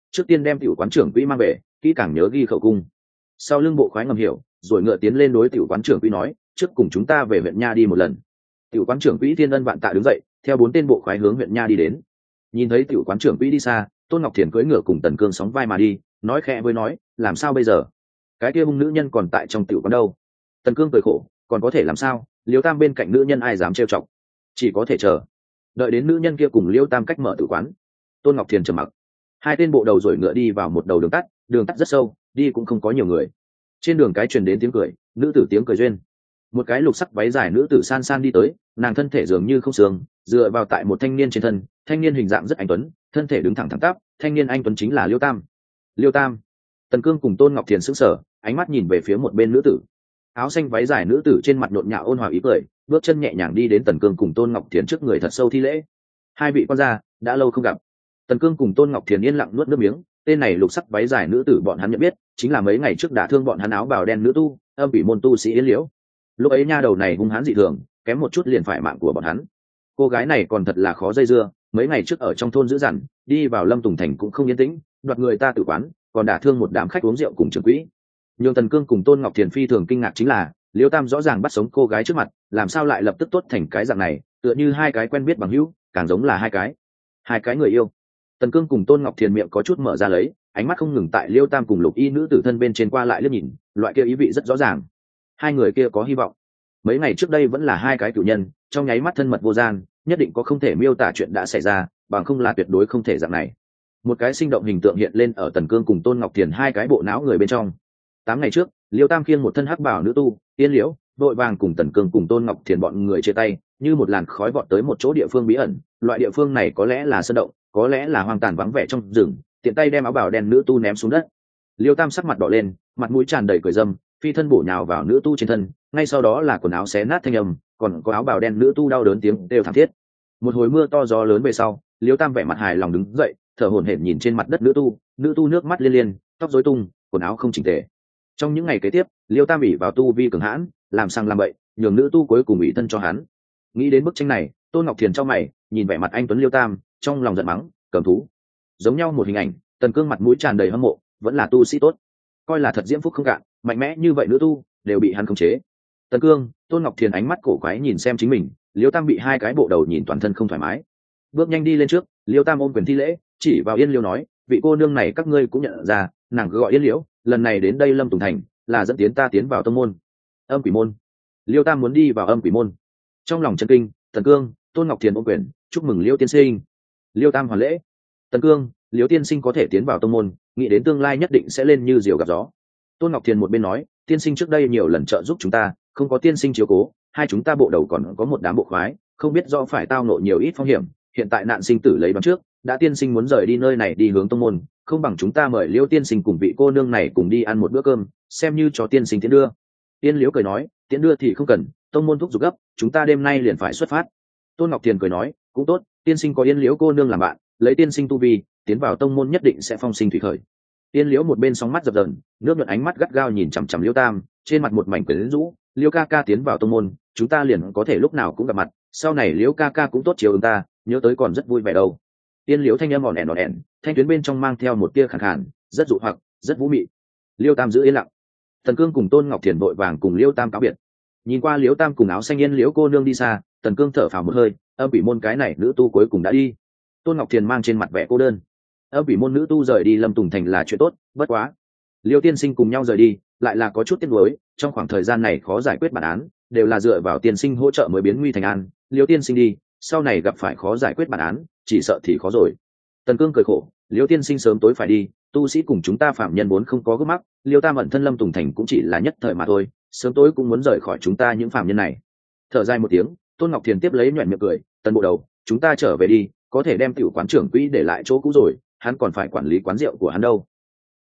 trước tiên đem tiểu quán trưởng quỹ mang về, kỹ càng nhớ ghi khẩu cung. Sau lưng bộ khoái ngầm hiểu, rồi ngựa tiến lên đối tiểu quán trưởng quỹ nói, trước cùng chúng ta về huyện nha đi một lần. Tiểu quán trưởng quỹ thiên ân vạn tạ đứng dậy, theo 4 tên bộ khoái hướng huyện nha đi đến. Nhìn thấy tiểu quán trưởng quỹ đi xa, Tôn Ngọc Thiền cưỡi ngựa cùng Tần Cương sóng vai mà đi, nói khẽ với nói, làm sao bây giờ? Cái kia hung nữ nhân còn tại trong tiểu quán đâu? Tần Cương cười khổ, còn có thể làm sao? Liêu Tam bên cạnh nữ nhân ai dám trêu chọc? Chỉ có thể chờ, đợi đến nữ nhân kia cùng Liêu Tam cách mở tử quán. Tôn Ngọc Thiền trầm mặc. 2 tên bộ đầu rồi ngựa đi vào một đầu đường tắt rất sâu, đi cũng không có nhiều người. Trên đường cái truyền đến tiếng cười, nữ tử tiếng cười duyên. Một cái lục sắc váy dài nữ tử san san đi tới, nàng thân thể dường như không xương, dựa vào tại một thanh niên trên thân, thanh niên hình dạng rất anh tuấn, thân thể đứng thẳng thẳng tắp, thanh niên anh tuấn chính là Liêu Tam. Liêu Tam. Tần Cương cùng Tôn Ngọc Thiền sững sờ, ánh mắt nhìn về phía một bên nữ tử. Áo xanh váy dài nữ tử trên mặt nhộn nhạo ôn hòa ý cười, bước chân nhẹ nhàng đi đến Tần Cương cùng Tôn Ngọc Thiền trước người thật sâu thi lễ. 2 vị quan gia, đã lâu không gặp. Tần Cương cùng Tôn Ngọc Thiền yên lặng nuốt nước miếng, tên này lục sắc váy dài nữ tử bọn hắn nhận biết, chính là mấy ngày trước đả thương bọn hắn áo bào đen nữ tu, âm bị môn tu sĩ Yến Liễu. Lúc ấy nha đầu này hung hãn dị thường, kém một chút liền phải mạng của bọn hắn. Cô gái này còn thật là khó dây dưa, mấy ngày trước ở trong thôn dữ dằn, đi vào Lâm Tùng Thành cũng không yên tĩnh, đoạt người ta tử quán, còn đả thương một đám khách uống rượu cùng trưởng quỹ. Nhưng Tần Cương cùng Tôn Ngọc Thiền phi thường kinh ngạc chính là, Liêu Tam rõ ràng bắt sống cô gái trước mặt, làm sao lại lập tức tốt thành cái dạng này, tựa như 2 cái quen biết bằng hữu, càng giống là hai cái người yêu. Tần Cương cùng Tôn Ngọc Thiền miệng có chút mở ra lấy, ánh mắt không ngừng tại Liêu Tam cùng Lục Y nữ tử thân bên trên qua lại liếc nhìn, loại kia ý vị rất rõ ràng. 2 người kia có hy vọng. Mấy ngày trước đây vẫn là 2 cái cửu nhân, trong nháy mắt thân mật vô gian, nhất định có không thể miêu tả chuyện đã xảy ra, bằng không là tuyệt đối không thể dạng này. Một cái sinh động hình tượng hiện lên ở Tần Cương cùng Tôn Ngọc Thiền 2 cái bộ não người bên trong. 8 ngày trước, Liêu Tam khiêng một thân hắc bào nữ tu, Tiên Liễu, vội vàng cùng Tần Cương cùng Tôn Ngọc Thiền bọn người chia tay, như một làn khói vọt tới một chỗ địa phương bí ẩn, loại địa phương này có lẽ là sơn động, có lẽ là hoang tàn vắng vẻ trong rừng, tiện tay đem áo bào đen nữ tu ném xuống đất. Liêu Tam sắc mặt đỏ lên, mặt mũi tràn đầy cười dâm, phi thân bổ nhào vào nữ tu trên thân, ngay sau đó là quần áo xé nát thanh âm, còn có áo bào đen nữ tu đau đớn tiếng đều thảm thiết. Một hồi mưa to gió lớn về sau, Liêu Tam vẻ mặt hài lòng đứng dậy, thở hổn hển nhìn trên mặt đất nữ tu nước mắt liên liên, tóc rối tung, quần áo không chỉnh tề. Trong những ngày kế tiếp, Liêu Tam ỷ vào tu vi cường hãn, làm sang làm bậy, nhường nữ tu cuối cùng ủy thân cho hắn. Nghĩ đến bức tranh này, Tôn Ngọc Thiền trong mày, nhìn vẻ mặt anh tuấn Liêu Tam, trong lòng giận mắng, cầm thú. Giống nhau một hình ảnh, Tần Cương mặt mũi tràn đầy hâm mộ, vẫn là tu sĩ tốt, coi là thật diễm phúc không cạn, mạnh mẽ như vậy nữ tu đều bị hắn khống chế. Tần Cương, Tôn Ngọc Thiền ánh mắt cổ quái nhìn xem chính mình, Liêu Tam bị 2 cái bộ đầu nhìn toàn thân không thoải mái, bước nhanh đi lên trước, Liêu Tam ôm quyền thi lễ, chỉ vào Yên Liễu nói, vị cô nương này các ngươi cũng nhận ra, nàng cứ gọi Yên Liễu, lần này đến đây Lâm Tùng Thành là dẫn ta tiến vào tông môn Âm Quỷ môn. Liêu Tam muốn đi vào Âm Quỷ môn. Trong lòng chân kinh, Tần Cương, Tôn Ngọc Thiền ôm quyền, chúc mừng Liêu tiên sinh. Liêu Tam hoàn lễ. Tần Cương, Liêu tiên sinh có thể tiến vào tông môn, nghĩ đến tương lai nhất định sẽ lên như diều gặp gió. Tôn Ngọc Thiền một bên nói, tiên sinh trước đây nhiều lần trợ giúp chúng ta, không có tiên sinh chiếu cố, 2 chúng ta bộ đầu còn có một đám bộ khoái, không biết do phải tao nộ nhiều ít phong hiểm, hiện tại nạn sinh tử lấy đoán trước, đã tiên sinh muốn rời đi nơi này đi hướng tông môn, không bằng chúng ta mời Liêu tiên sinh cùng vị cô nương này cùng đi ăn một bữa cơm, xem như cho tiên sinh tiễn đưa. Tiên Liễu cười nói, tiễn đưa thì không cần, tông môn thúc giục gấp, chúng ta đêm nay liền phải xuất phát. Tôn Ngọc Thiền cười nói, cũng tốt, tiên sinh có Yên Liễu cô nương làm bạn, lấy tiên sinh tu vi, tiến vào tông môn nhất định sẽ phong sinh thủy khởi. Tiên Liễu một bên sóng mắt dập dờn, nước nhuận ánh mắt gắt gao nhìn chằm chằm Liêu Tam, trên mặt một mảnh quyến rũ. Liêu ca ca tiến vào tông môn, chúng ta liền có thể lúc nào cũng gặp mặt, sau này Liễu ca ca cũng tốt chiều ứng ta, nhớ tới còn rất vui vẻ đâu. Tiên Liễu thanh âm ỏn ẻn, thanh tuyến bên trong mang theo một tia khàn khàn, rất dụ hoặc, rất vũ mị. Liêu Tam giữ yên lặng. Tần Cương cùng Tôn Ngọc Thiền vội vàng cùng Liêu Tam cáo biệt. Nhìn qua Liêu Tam cùng áo xanh Yên Liễu cô nương đi xa, Tần Cương thở phào một hơi, Âm Quỷ môn cái này nữ tu cuối cùng đã đi. Tôn Ngọc Thiền mang trên mặt vẻ cô đơn. Âm Quỷ môn nữ tu rời đi Lâm Tùng Thành là chuyện tốt, bất quá Liêu tiên sinh cùng nhau rời đi, lại là có chút tiếc nuối, trong khoảng thời gian này khó giải quyết bản án, đều là dựa vào tiên sinh hỗ trợ mới biến nguy thành an. Liêu tiên sinh đi, sau này gặp phải khó giải quyết bản án, chỉ sợ thì khó rồi. Tần Cương cười khổ, Liêu tiên sinh sớm tối phải đi, tu sĩ cùng chúng ta phạm nhân vốn không có gốc mắc, Liêu Tam ẩn thân Lâm Tùng Thành cũng chỉ là nhất thời mà thôi, sớm tối cũng muốn rời khỏi chúng ta những phạm nhân này. Thở dài một tiếng, Tôn Ngọc Thiền tiếp lấy nhoẻn miệng cười, Tần bộ đầu, chúng ta trở về đi, có thể đem tiểu quán trưởng quỹ để lại chỗ cũ rồi, hắn còn phải quản lý quán rượu của hắn đâu.